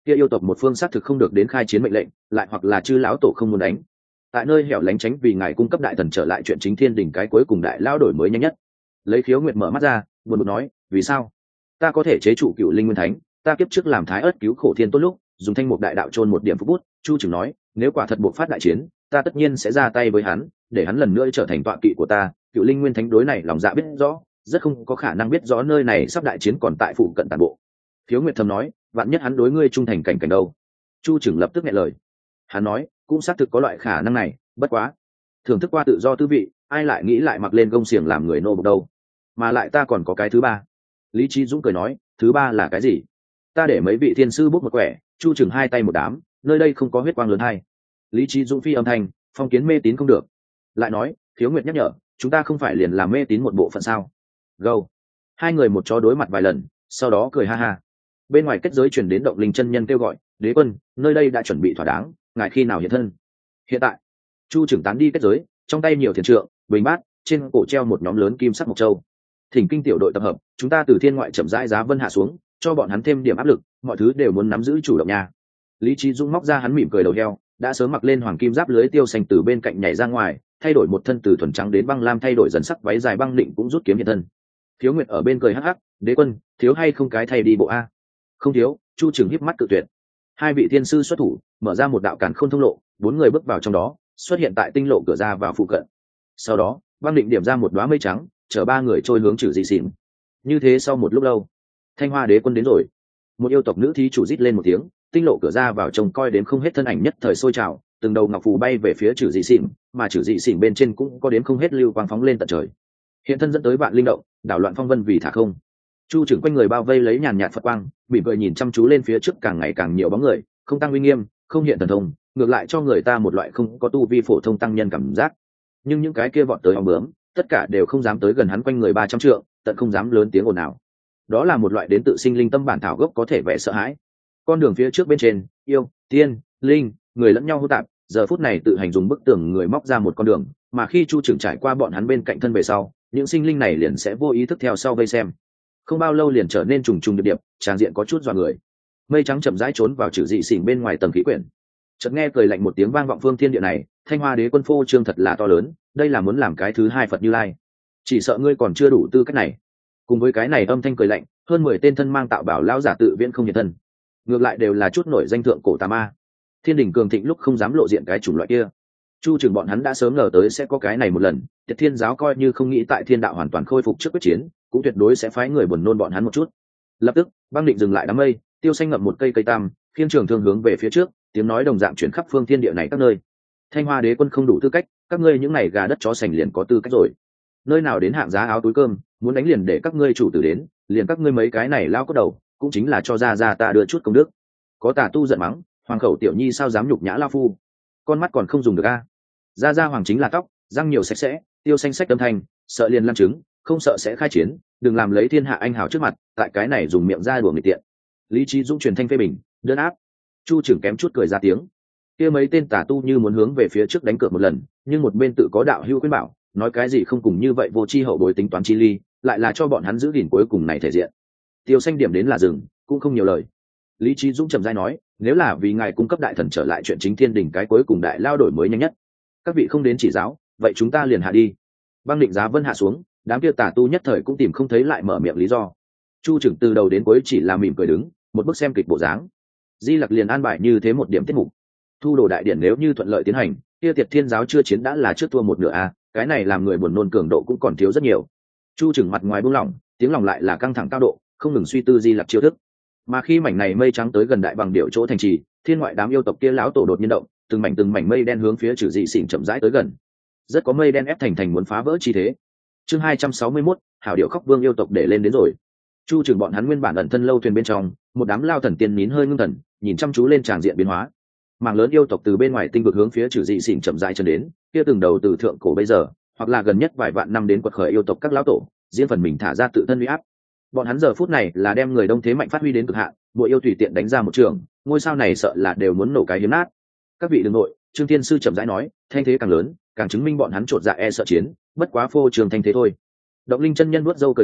kia yêu tộc một phương xác thực không được đến khai chiến mệnh lệnh, lại hoặc là chư lão tổ không muốn đánh. Tại nơi hẻo lánh tránh vì ngài cung cấp đại thần trở lại chuyện chính thiên đình cái cuối cùng đại lao đổi mới nhanh nhất. Lấy Khiếu Nguyệt mở mắt ra, buồn bực nói, vì sao? Ta có thể chế trụ Cựu Linh Nguyên Thánh, ta kiếp trước làm Thái Ức cứu khổ thiên tốt lúc, dùng thanh mục đại đạo chôn một điểm phúc bút. Chu Trừng nói, nếu quả thật buộc phát đại chiến, ta tất nhiên sẽ ra tay với hắn, để hắn lần nữa trở thành tọa kỵ của ta. Cựu Linh Nguyên Thánh đối này lòng dạ biết rõ, rất không có khả năng biết rõ nơi này sắp đại chiến còn tại phụ cận tàn bộ. Khiếu Nguyệt thầm nói, vạn nhất hắn đối ngươi trung thành cảnh đâu? Chu Trừng lập tức nghe lời. Hắn nói, cũng xác thực có loại khả năng này, bất quá thưởng thức qua tự do tư vị, ai lại nghĩ lại mặc lên gông xiềng làm người nô bộc đâu? Mà lại ta còn có cái thứ ba. Lý Chí Dũng cười nói, thứ ba là cái gì? Ta để mấy vị thiên sư bút một quẻ. Chu Trừng hai tay một đám, nơi đây không có huyết quang lớn hay. Lý Chí Dũng phi âm thanh, phong kiến mê tín không được. Lại nói, Khiếu Nguyệt nhắc nhở, chúng ta không phải liền làm mê tín một bộ phận sao? Gâu. Hai người một chó đối mặt vài lần, sau đó cười ha ha. Bên ngoài kết giới truyền đến Động Linh chân nhân kêu gọi, đế quân, nơi đây đã chuẩn bị thỏa đáng, ngài khi nào hiện thân? Hiện tại. Chu Trừng tán đi kết giới, trong tay nhiều thiền trượng, bình bát, trên cổ treo một nhóm lớn kim sắc mộc châu. Thỉnh kinh tiểu đội tập hợp, chúng ta từ thiên ngoại chậm rãi giá vân hạ xuống, cho bọn hắn thêm điểm áp lực, mọi thứ đều muốn nắm giữ chủ động nha. Lý Chí Dũng móc ra hắn mỉm cười đầu heo, đã sớm mặc lên hoàng kim giáp lưới tiêu xanh từ bên cạnh nhảy ra ngoài, thay đổi một thân từ thuần trắng đến băng lam thay đổi dần sắc váy dài băng định cũng rút kiếm hiện thân. Thiếu Nguyệt ở bên cười hắc hắc, đế quân, thiếu hay không cái thay đi bộ a? Không thiếu. Chu Trừng híp mắt cự tuyệt. Hai vị thiên sư xuất thủ, mở ra một đạo cản khôn thông lộ, bốn người bước vào trong đó, xuất hiện tại tinh lộ cửa ra vào phụ cận. Sau đó, băng định điểm ra một đóa mây trắng, chở ba người trôi hướng Trừ Dị Xỉn. Như thế sau một lúc lâu, Thanh Hoa Đế quân đến rồi. Một yêu tộc nữ thí chủ rít lên một tiếng, tinh lộ cửa ra vào trông coi đến không hết thân ảnh nhất thời sôi trào, từng đầu ngọc phù bay về phía Trừ Dị Xỉn, mà Trừ Dị Xỉn bên trên cũng có đến không hết lưu quang phóng lên tận trời. Hiện thân dẫn tới vạn linh động, đảo loạn phong vân vì thả không. Chu Trừng quanh người bao vây lấy nhàn nhạt Phật quang, mỉm cười nhìn chăm chú lên phía trước càng ngày càng nhiều bóng người, không tăng uy nghiêm, không hiện thần thông, ngược lại cho người ta một loại không có tu vi phổ thông tăng nhân cảm giác. Nhưng những cái kia vọt tới ong bướm, tất cả đều không dám tới gần hắn quanh người 300 trượng, tận không dám lớn tiếng ồn ào. Đó là một loại đến tự sinh linh tâm bản thảo gốc có thể vẻ sợ hãi. Con đường phía trước bên trên, yêu, tiên, linh, người lẫn nhau hô tạp, giờ phút này tự hành dùng bức tường người móc ra một con đường, mà khi Chu Trừng trải qua bọn hắn bên cạnh thân về sau, những sinh linh này liền sẽ vô ý thức theo sau vây xem. Không bao lâu liền trở nên trùng trùng điệp điệp, tràng diện có chút dọa người. Mây trắng chậm rãi trốn vào Trừ Dị Xỉn bên ngoài tầng khí quyển. Chợt nghe cười lạnh một tiếng vang vọng phương thiên địa này, Thanh Hoa Đế quân phô trương thật là to lớn, đây là muốn làm cái thứ hai Phật Như Lai. Chỉ sợ ngươi còn chưa đủ tư cách này. Cùng với cái này âm thanh cười lạnh, hơn 10 tên thân mang tạo bảo lão giả tự viễn không hiện thân. Ngược lại đều là chút nổi danh thượng cổ tà ma. Thiên đình cường thịnh lúc không dám lộ diện cái chủng loại kia. Chu Trừng bọn hắn đã sớm ngờ tới sẽ có cái này một lần, Tiệt Thiên giáo coi như không nghĩ tại thiên đạo hoàn toàn khôi phục trước quyết chiến, cũng tuyệt đối sẽ phái người buồn nôn bọn hắn một chút. Lập tức, băng định dừng lại đám mây, tiêu xanh ngậm một cây cây tam, khiên trường thương hướng về phía trước, tiếng nói đồng dạng chuyển khắp phương thiên địa này các nơi. Thanh Hoa Đế quân không đủ tư cách, các ngươi những này gà đất chó sành liền có tư cách rồi. Nơi nào đến hạng giá áo túi cơm, muốn đánh liền để các ngươi chủ tử đến, liền các ngươi mấy cái này lao cốt đầu, cũng chính là cho ra ta đưa chút công đức. Có tà tu giận mắng, hoàng khẩu tiểu nhi sao dám nhục nhã lao phu, con mắt còn không dùng được a. Ra hoàng chính là tóc, răng nhiều sạch sẽ, tiêu xanh sách âm thanh, sợ liền lăn trứng, không sợ sẽ khai chiến, đừng làm lấy thiên hạ anh hào trước mặt, tại cái này dùng miệng ra đùa người tiện. Lý Chí Dũng truyền thanh phê bình, đơn áp. Chu Trừng kém chút cười ra tiếng. Kia mấy tên tà tu như muốn hướng về phía trước đánh cược một lần, nhưng một bên tự có đạo hữu khuyên bảo, nói cái gì không cùng như vậy vô chi hậu bối tính toán chi ly, lại là cho bọn hắn giữ gìn cuối cùng này thể diện. Tiêu xanh điểm đến là dừng, cũng không nhiều lời. Lý Chí Dũng trầm rãi nói, nếu là vì ngài cung cấp đại thần trở lại chuyện chính thiên đình cái cuối cùng đại lao đổi mới nhanh nhất, các vị không đến chỉ giáo, vậy chúng ta liền hạ đi. Băng định giá vân hạ xuống, đám kia tà tu nhất thời cũng tìm không thấy lại mở miệng lý do. Chu Trừng từ đầu đến cuối chỉ là mỉm cười đứng, một bức xem kịch bộ dáng. Di Lặc liền an bài như thế một điểm tiết mục. Thu đồ đại điển nếu như thuận lợi tiến hành, kia Tiệt Thiên giáo chưa chiến đã là trước thua một nửa a, cái này làm người buồn nôn cường độ cũng còn thiếu rất nhiều. Chu Trừng mặt ngoài buông lỏng, tiếng lòng lại là căng thẳng cao độ, không ngừng suy tư Di Lặc chiêu thức. Mà khi mảnh này mây trắng tới gần đại bằng điệu chỗ thành trì, thiên ngoại đám yêu tộc kia lão tổ đột nhiên động, từng mảnh mây đen hướng phía Trừ Dị Xỉn chậm rãi tới gần. Rất có mây đen ép thành muốn phá vỡ chi thế. Chương 261, hảo điệu khóc vương yêu tộc để lên đến rồi. Chu Trừng bọn hắn nguyên bản ẩn thân lâu thuyền bên trong, một đám lao thần tiên nín hơi ngưng thần, nhìn chăm chú lên tràng diện biến hóa. Mảng lớn yêu tộc từ bên ngoài tinh vực hướng phía Trừ Dị Xỉn chậm rãi chân đến, kia từng đầu từ thượng cổ bây giờ, hoặc là gần nhất vài vạn năm đến quật khởi yêu tộc các lão tổ, riêng phần mình thả ra tự thân uy áp. Bọn hắn giờ phút này là đem người đông thế mạnh phát huy đến cực hạn, bộ yêu tùy tiện đánh ra một trường, ngôi sao này sợ là đều muốn nổ cái hiếm nát. Các vị đừng nội, Trương Thiên sư chậm rãi nói, thanh thế càng lớn, càng chứng minh bọn hắn trột dạ e sợ chiến, bất quá phô trường thanh thế thôi. Động Linh chân nhân nuốt râu cười khẽ,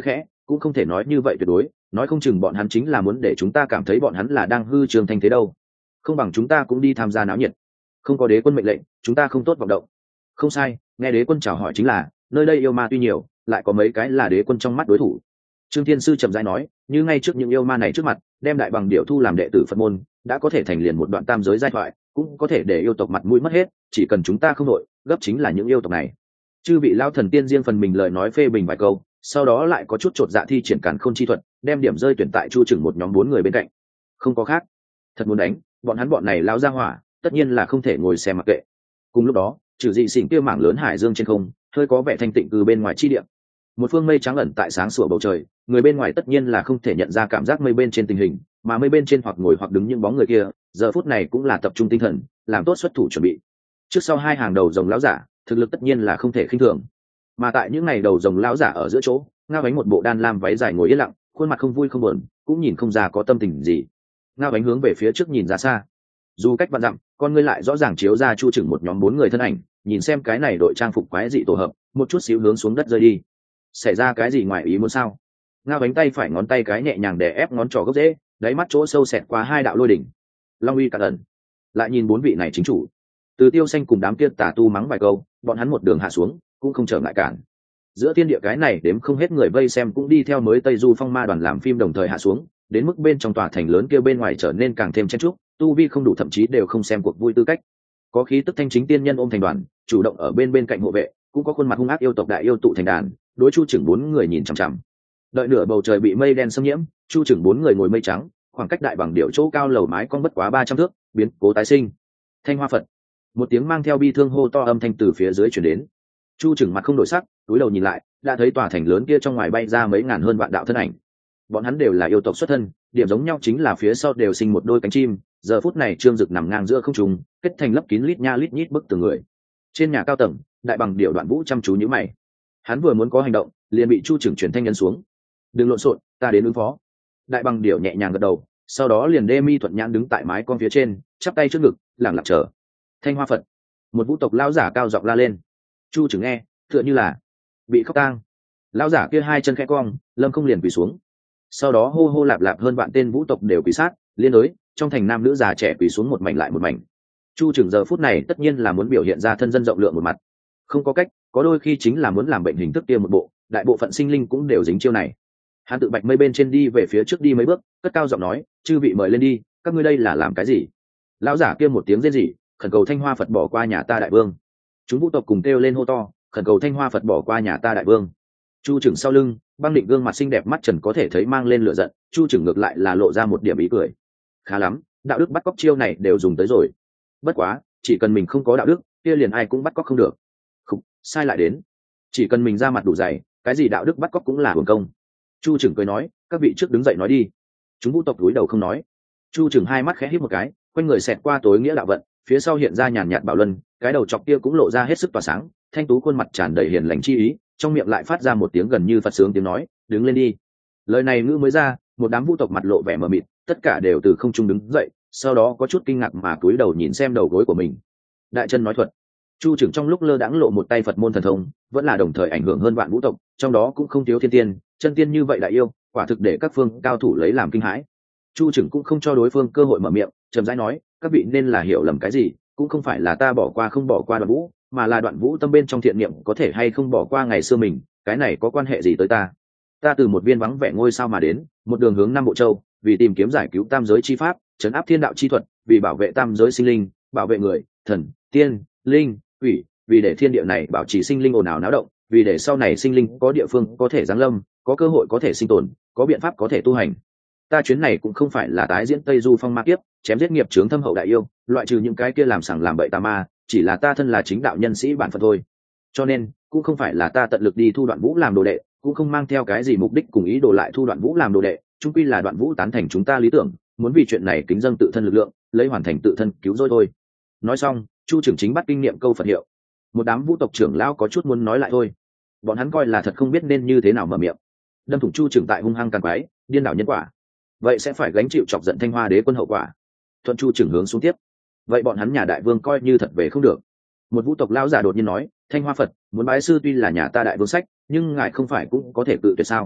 cũng không thể nói như vậy tuyệt đối, nói không chừng bọn hắn chính là muốn để chúng ta cảm thấy bọn hắn là đang hư trường thanh thế đâu. Không bằng chúng ta cũng đi tham gia náo nhiệt. Không có đế quân mệnh lệnh, chúng ta không tốt vọng động. Không sai, nghe đế quân chào hỏi chính là, nơi đây yêu ma tuy nhiều, lại có mấy cái là đế quân trong mắt đối thủ. Trương Thiên Sư chậm rãi nói, như ngay trước những yêu ma này trước mặt, đem đại bằng điệu thu làm đệ tử Phật môn, đã có thể thành liền một đoạn tam giới giai thoại, cũng có thể để yêu tộc mặt mũi mất hết, chỉ cần chúng ta không nội, gấp chính là những yêu tộc này. Chư vị lão thần tiên riêng phần mình lời nói phê bình vài câu, sau đó lại có chút chột dạ thi triển càn khôn chi thuật, đem điểm rơi tuyển tại Chu Chừng một nhóm 4 người bên cạnh. Không có khác, thật muốn đánh, bọn này lão ra hỏa, tất nhiên là không thể ngồi xem mặc kệ. Cùng lúc đó, trừ dị xỉn kia mảng lớn hải dương trên không, hơi có vẻ thanh tịnh từ bên ngoài chi địa. Một phương mây trắng ẩn tại sáng sủa bầu trời, người bên ngoài tất nhiên là không thể nhận ra cảm giác mây bên trên tình hình, mà mây bên trên hoặc ngồi hoặc đứng những bóng người kia, giờ phút này cũng là tập trung tinh thần, làm tốt xuất thủ chuẩn bị. Trước sau hai hàng đầu rồng lão giả, thực lực tất nhiên là không thể khinh thường. Mà tại những ngày đầu rồng lão giả ở giữa chỗ, Ngao Bánh một bộ đan lam váy dài ngồi yên lặng, khuôn mặt không vui không buồn, cũng nhìn không ra có tâm tình gì. Ngao Bánh hướng về phía trước nhìn ra xa, dù cách vạn dặm, con ngươi lại rõ ràng chiếu ra Chu Chừng một nhóm 4 người thân ảnh, nhìn xem cái này đội trang phục quái dị tổ hợp, một chút xíu hướng xuống đất rơi đi. Xảy ra cái gì ngoài ý muốn sao? Ngao Bánh tay phải ngón tay cái nhẹ nhàng đè ép ngón trỏ gốc rễ, đáy mắt chỗ sâu xẹt qua 2 đạo lôi đỉnh. Long uy cả ẩn. Lại nhìn 4 vị này chính chủ, Từ Tiêu Xanh cùng đám kia tà tu mắng vài câu, bọn hắn một đường hạ xuống, cũng không trở ngại cản. Giữa thiên địa cái này đếm không hết người vây xem cũng đi theo mới Tây Du Phong Ma đoàn làm phim đồng thời hạ xuống, đến mức bên trong tòa thành lớn kia bên ngoài trở nên càng thêm chen chúc, tu vi không đủ thậm chí đều không xem cuộc vui tư cách. Có khí tức thanh chính tiên nhân ôm thành đoàn, chủ động ở bên cạnh hộ vệ, cũng có khuôn mặt hung ác yêu tộc đại yêu tụ thành đàn, đối Chu Chừng 4 người nhìn chằm chằm. Đợi nửa bầu trời bị mây đen xâm nhiễm, Chu Chừng 4 người ngồi mây trắng, khoảng cách đại bằng điệu chỗ cao lầu mái cong bất quá 300 thước, biến cố tái sinh. Thanh Hoa Phật. Một tiếng mang theo bi thương hô to âm thanh từ phía dưới truyền đến. Chu Chừng mặt không đổi sắc, cúi đầu nhìn lại, đã thấy tòa thành lớn kia trong ngoài bay ra mấy ngàn hơn vạn đạo thân ảnh. Bọn hắn đều là yêu tộc xuất thân, điểm giống nhau chính là phía sau đều sinh một đôi cánh chim, giờ phút này trương dực nằm ngang giữa không trung, kết thành lấp kín lít nha lít nhít bức tường người. Trên nhà cao tầng, đại bằng điệu Đoạn Vũ chăm chú nhíu mày. Hắn vừa muốn có hành động, liền bị Chu Chừng chuyển thanh nhân xuống. Đừng lộn xộn, ta đến ứng phó. Đại bằng điệu nhẹ nhàng gật đầu, sau đó liền đê mi thuận nhãn đứng tại mái con phía trên, chắp tay trước ngực, lẳng lặng chờ. Thanh Hoa Phật. Một vũ tộc lão giả cao giọng la lên. Chu Chừng nghe, tựa như là bị khóc tang. Lão giả kia hai chân khẽ cong, lâm không liền quỳ xuống. Sau đó hô hô lạp lạp hơn vạn tên vũ tộc đều quỳ sát, liên đối, trong thành nam nữ già trẻ quỳ xuống một mảnh lại một mảnh. Chu Chừng giờ phút này tất nhiên là muốn biểu hiện ra thân dân rộng lượng một mặt. Không có cách, có đôi khi chính là muốn làm bệnh hình thức kia một bộ, đại bộ phận sinh linh cũng đều dính chiêu này. Hắn tự bạch mây bên trên đi về phía trước đi mấy bước, cất cao giọng nói, chư vị mời lên đi, các ngươi đây là làm cái gì? Lão giả kia một tiếng rên rỉ, khẩn cầu Thanh Hoa Phật bỏ qua nhà ta đại vương. Chúng vũ tộc cùng kêu lên hô to, khẩn cầu Thanh Hoa Phật bỏ qua nhà ta đại vương. Chu Chừng sau lưng, Băng Định gương mặt xinh đẹp mắt trần có thể thấy mang lên lửa giận, Chu Chừng ngược lại là lộ ra một điểm ý cười. Khá lắm, đạo đức bắt cóc chiêu này đều dùng tới rồi. Bất quá, chỉ cần mình không có đạo đức, kia liền ai cũng bắt cóc không được. Không, sai lại đến. Chỉ cần mình ra mặt đủ dày, cái gì đạo đức bắt cóc cũng là hưởng công. Chu Chừng cười nói, các vị trước đứng dậy nói đi. Chúng vũ tộc cúi đầu không nói. Chu Chừng hai mắt khẽ híp một cái, quanh người xẹt qua tối nghĩa đạo vận, phía sau hiện ra nhàn nhạt bảo luân, cái đầu chọc kia cũng lộ ra hết sức tỏa sáng, thanh tú khuôn mặt tràn đầy hiền lành chi ý, trong miệng lại phát ra một tiếng gần như phật sướng tiếng nói, đứng lên đi. Lời này ngữ mới ra, một đám vũ tộc mặt lộ vẻ mờ mịt, tất cả đều từ không trung đứng dậy, sau đó có chút kinh ngạc mà cúi đầu nhìn xem đầu gối của mình. Đại chân nói thuật. Chu Chừng trong lúc lơ đãng lộ một tay Phật môn thần thông, vẫn là đồng thời ảnh hưởng hơn vạn vũ tộc, trong đó cũng không thiếu thiên tiên, chân tiên như vậy đại yêu, quả thực để các phương cao thủ lấy làm kinh hãi. Chu Chừng cũng không cho đối phương cơ hội mở miệng, chậm rãi nói, các vị nên là hiểu lầm cái gì, cũng không phải là ta bỏ qua không bỏ qua Đoạn Vũ, mà là Đoạn Vũ tâm bên trong thiện niệm có thể hay không bỏ qua ngày xưa mình, cái này có quan hệ gì tới ta? Ta từ một viên vắng vẻ ngôi sao mà đến, một đường hướng Nam Bộ Châu, vì tìm kiếm giải cứu tam giới chi pháp, trấn áp thiên đạo chi thuật, vì bảo vệ tam giới sinh linh, bảo vệ người, thần, tiên, linh, quỷ, vì để thiên địa này bảo trì sinh linh ồn ào náo động, vì để sau này sinh linh có địa phương có thể giáng lâm, có cơ hội có thể sinh tồn, có biện pháp có thể tu hành. Ta chuyến này cũng không phải là tái diễn Tây Du Phong ma kiếp, chém giết nghiệp chướng thâm hậu đại yêu, loại trừ những cái kia làm sằng làm bậy tà ma, chỉ là ta thân là chính đạo nhân sĩ bản phận thôi. Cho nên, cũng không phải là ta tận lực đi thu Đoạn Vũ làm đồ đệ, cũng không mang theo cái gì mục đích cùng ý đồ lại thu Đoạn Vũ làm đồ đệ, chung quy là Đoạn Vũ tán thành chúng ta lý tưởng, muốn vì chuyện này kính dâng tự thân lực lượng, lấy hoàn thành tự thân cứu rỗi thôi. Nói xong, Chu Chừng chính bắt kinh nghiệm câu Phật hiệu. Một đám vũ tộc trưởng lão có chút muốn nói lại thôi. Bọn hắn coi là thật không biết nên như thế nào mở miệng. Đâm thủng Chu Chừng tại hung hăng càn quái, điên đảo nhân quả. Vậy sẽ phải gánh chịu chọc giận Thanh Hoa Đế quân hậu quả. Thuận Chu Chừng hướng xuống tiếp. Vậy bọn hắn nhà đại vương coi như thật về không được. Một vũ tộc lão giả đột nhiên nói, Thanh Hoa Phật muốn bái sư tuy là nhà ta đại vương sách, nhưng ngài không phải cũng có thể tự tuyệt sao?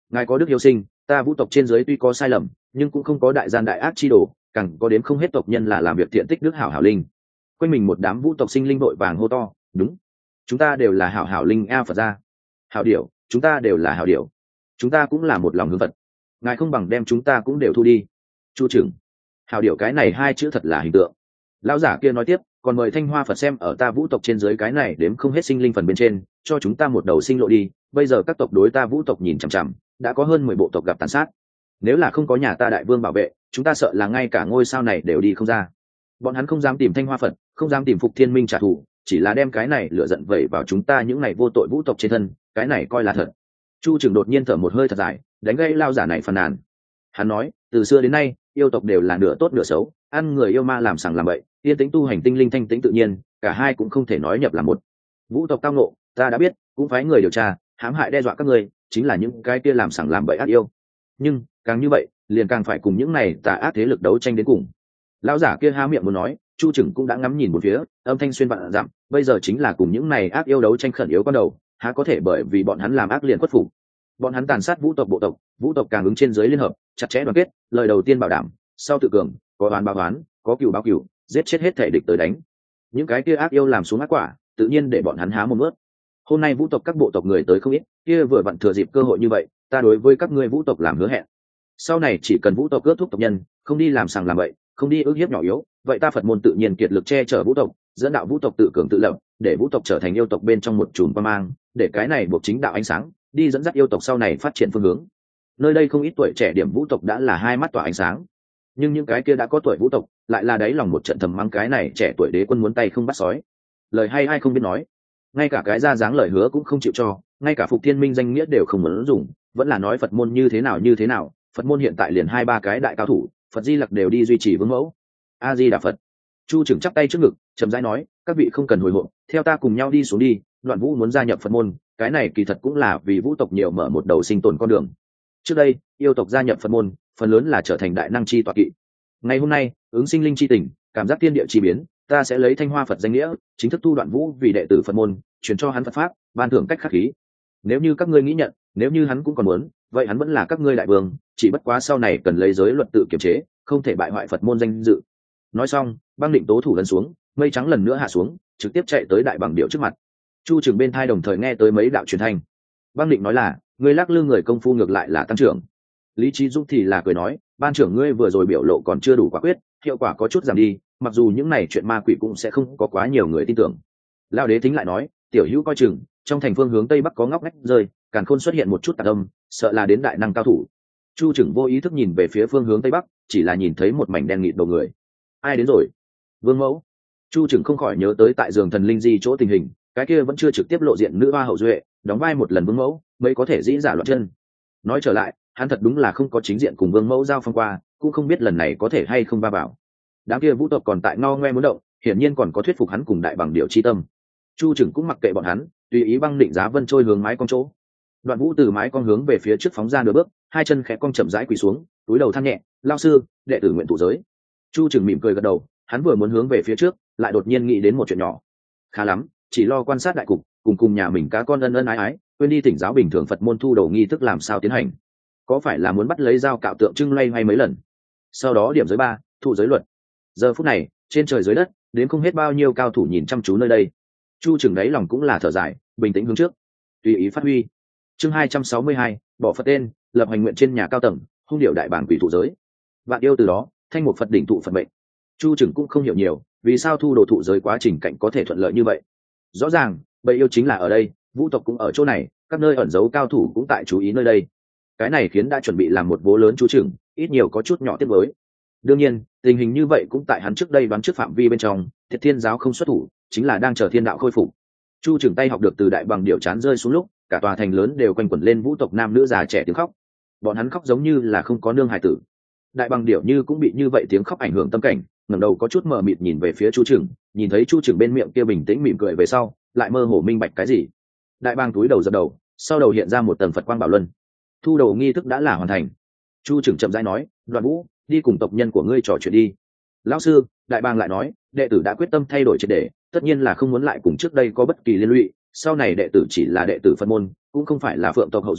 Ngài có đức hiếu sinh, ta vũ tộc trên dưới tuy có sai lầm nhưng cũng không có đại gian đại ác chi đồ, càng có đến không hết tộc nhân là làm việc thiện tích đức hảo hảo linh. Quanh mình một đám vũ tộc sinh linh vội vàng hô to, đúng, chúng ta đều là hảo hảo linh a Phật gia. Hảo điểu, chúng ta đều là hảo điểu, chúng ta cũng là một lòng hướng Phật, ngài không bằng đem chúng ta cũng đều thu đi. Chu trưởng, hảo điểu cái này hai chữ thật là hình tượng. Lão giả kia nói tiếp, còn mời Thanh Hoa Phật xem ở ta vũ tộc trên dưới cái này đếm không hết sinh linh phần bên trên, cho chúng ta một đầu sinh lộ đi. Bây giờ các tộc đối ta vũ tộc nhìn chằm chằm, đã có hơn 10 bộ tộc gặp tàn sát. Nếu là không có nhà ta đại vương bảo vệ, chúng ta sợ là ngay cả ngôi sao này đều đi không ra. Bọn hắn không dám tìm Thanh Hoa Phật, không dám tìm Phục Thiên Minh trả thù, chỉ là đem cái này lửa giận vẩy vào chúng ta những này vô tội vũ tộc trên thân, cái này coi là thật. Chu Trường đột nhiên thở một hơi thật dài, đánh gây lao giả này phàn nàn. Hắn nói, từ xưa đến nay, yêu tộc đều là nửa tốt nửa xấu, ăn người yêu ma làm sằng làm bậy, yên tĩnh tu hành tinh linh thanh tĩnh tự nhiên, cả hai cũng không thể nói nhập làm một. Vũ tộc tao ngộ, ta đã biết, cũng phái người điều tra, hãm hại đe dọa các ngươi, chính là những cái kia làm sằng làm bậy ác yêu. Nhưng càng như vậy, liền càng phải cùng những này tà ác thế lực đấu tranh đến cùng. Lão giả kia há miệng muốn nói, Chu Trừng cũng đã ngắm nhìn một phía, âm thanh xuyên vạn dặm, bây giờ chính là cùng những này ác yêu đấu tranh khẩn yếu con đầu, há có thể bởi vì bọn hắn làm ác liền khuất phục. Bọn hắn tàn sát vũ tộc bộ tộc, vũ tộc càng ứng trên dưới liên hợp, chặt chẽ đoàn kết, lời đầu tiên bảo đảm, sau tự cường, có oán báo oán, có cừu báo cừu, giết chết hết thể địch tới đánh. Những cái kia ác yêu làm xuống ác quả, tự nhiên để bọn hắn há mồm nuốt. Hôm nay vũ tộc các bộ tộc người tới không ít, kia vừa vặn thừa dịp cơ hội như vậy, ta đối với các ngươi vũ tộc làm hứa hẹn. Sau này chỉ cần vũ tộc ước thúc tộc nhân, không đi làm sằng làm bậy, không đi ước hiếp nhỏ yếu, vậy ta Phật môn tự nhiên kiệt lực che chở vũ tộc, dẫn đạo vũ tộc tự cường tự lập, để vũ tộc trở thành yêu tộc bên trong một chùm quang mang, để cái này buộc chính đạo ánh sáng, đi dẫn dắt yêu tộc sau này phát triển phương hướng. Nơi đây không ít tuổi trẻ điểm vũ tộc đã là hai mắt tỏa ánh sáng, nhưng những cái kia đã có tuổi vũ tộc lại là đáy lòng một trận thầm mắng cái này trẻ tuổi đế quân muốn tay không bắt sói, lời hay ai không biết nói, ngay cả cái ra dáng lời hứa cũng không chịu cho, ngay cả Phục Thiên Minh danh nghĩa đều không muốn dùng, vẫn là nói Phật môn như thế nào, Phật môn hiện tại liền 2-3 cái đại cao thủ, Phật Di Lặc đều đi duy trì vương mẫu. A Di Đà Phật. Chu Trừng chắp tay trước ngực, chậm rãi nói, các vị không cần hồi hộp, theo ta cùng nhau đi xuống đi. Đoạn Vũ muốn gia nhập Phật môn, cái này kỳ thật cũng là vì vũ tộc nhiều mở một đầu sinh tồn con đường. Trước đây, yêu tộc gia nhập Phật môn, phần lớn là trở thành đại năng chi tọa kỵ. Ngày hôm nay, ứng sinh linh chi tình, cảm giác thiên địa chi biến, ta sẽ lấy Thanh Hoa Phật danh nghĩa, chính thức thu Đoạn Vũ vì đệ tử Phật môn, truyền cho hắn Phật pháp, ban thưởng cách khắc khí. Nếu như các ngươi nghĩ nhận, nếu như hắn cũng còn muốn, vậy hắn vẫn là các ngươi đại vương, chỉ bất quá sau này cần lấy giới luật tự kiểm chế, không thể bại hoại Phật môn danh dự. Nói xong, băng định tố thủ lần xuống, mây trắng lần nữa hạ xuống, trực tiếp chạy tới đại bằng điệu trước mặt. Chu Trừng bên thai đồng thời nghe tới mấy đạo truyền thanh. Băng định nói là, ngươi lắc lư người công phu ngược lại là tăng trưởng. Lý Trí Dũng thì là cười nói, ban trưởng ngươi vừa rồi biểu lộ còn chưa đủ quả quyết, hiệu quả có chút giảm đi, mặc dù những này chuyện ma quỷ cũng sẽ không có quá nhiều người tin tưởng. Lão đế thính lại nói, tiểu hữu coi chừng, trong thành phương hướng tây bắc có ngóc ngách rơi, càn khôn xuất hiện một chút tạc âm, sợ là đến đại năng cao thủ. Chu Trừng vô ý thức nhìn về phía phương hướng tây bắc, chỉ là nhìn thấy một mảnh đen nghịt đầu người. Ai đến rồi? Vương mẫu. Chu Trừng không khỏi nhớ tới tại giường thần linh di chỗ tình hình, cái kia vẫn chưa trực tiếp lộ diện nữ hoa hậu duệ, đóng vai một lần vương mẫu mới có thể dĩ giả loạn chân. Nói trở lại, hắn thật đúng là không có chính diện cùng vương mẫu giao phong qua, cũng không biết lần này có thể hay không va vào. Đám kia vũ tộc còn tại no ngoe muốn động, hiển nhiên còn có thuyết phục hắn cùng đại bằng điệu chi tâm. Chu Trừng cũng mặc kệ bọn hắn, tùy ý băng định giá vân trôi hướng mái con chỗ. Đoạn Vũ từ mái con hướng về phía trước phóng ra nửa bước, hai chân khẽ cong chậm rãi quỳ xuống, túi đầu than nhẹ, lao sư, đệ tử nguyện thụ giới. Chu Trừng mỉm cười gật đầu, hắn vừa muốn hướng về phía trước, lại đột nhiên nghĩ đến một chuyện nhỏ. Khá lắm, chỉ lo quan sát đại cục, cùng nhà mình cá con ân ân ái ái, quên đi thỉnh giáo bình thường Phật môn thu đầu nghi thức làm sao tiến hành. Có phải là muốn bắt lấy dao cạo tượng trưng loay hoay mấy lần? Sau đó điểm giới 3, thụ giới luật. Giờ phút này, trên trời dưới đất, đến không hết bao nhiêu cao thủ nhìn chăm chú nơi đây. Chu Trừng đáy lòng cũng là thở dài, bình tĩnh hướng trước, tùy ý phát huy. Chương 262, bỏ Phật tên, lập hành nguyện trên nhà cao tầng, hung điệu đại bản quỷ thụ giới. Vạn yêu từ đó, thanh một Phật đỉnh thụ Phật mệnh. Chu Trừng cũng không hiểu nhiều, vì sao thu đồ thụ giới quá trình cảnh có thể thuận lợi như vậy. Rõ ràng, bầy yêu chính là ở đây, vũ tộc cũng ở chỗ này, các nơi ẩn giấu cao thủ cũng tại chú ý nơi đây. Cái này khiến đã chuẩn bị làm một vố lớn Chu Trừng, ít nhiều có chút nhỏ tiếc với. Đương nhiên, tình hình như vậy cũng tại hắn trước đây đoán trước phạm vi bên trong, Thiệt Thiên giáo không xuất thủ, chính là đang chờ thiên đạo khôi phục. Chu Trừng tay học được từ đại bằng điệu chán rơi xuống lúc, cả tòa thành lớn đều quanh quẩn lên vũ tộc nam nữ già trẻ tiếng khóc. Bọn hắn khóc giống như là không có nương hài tử. Đại bằng điệu như cũng bị như vậy tiếng khóc ảnh hưởng tâm cảnh, ngẩng đầu có chút mờ mịt nhìn về phía Chu Trừng, nhìn thấy Chu Trừng bên miệng kia bình tĩnh mỉm cười về sau, lại mơ hồ minh bạch cái gì. Đại bang túi đầu dập đầu, sau đầu hiện ra một tầng Phật quang bảo luân. Thu đầu nghi thức đã là hoàn thành. Chu Trừng chậm rãi nói, Đoạn Vũ, đi cùng tộc nhân của ngươi trò chuyện đi. Lão sư, đại bang lại nói, đệ tử đã quyết tâm thay đổi triệt để, tất nhiên là không muốn lại cùng trước đây có bất kỳ liên lụy, sau này đệ tử chỉ là đệ tử Phật môn, cũng không phải là phượng tộc hậu duệ,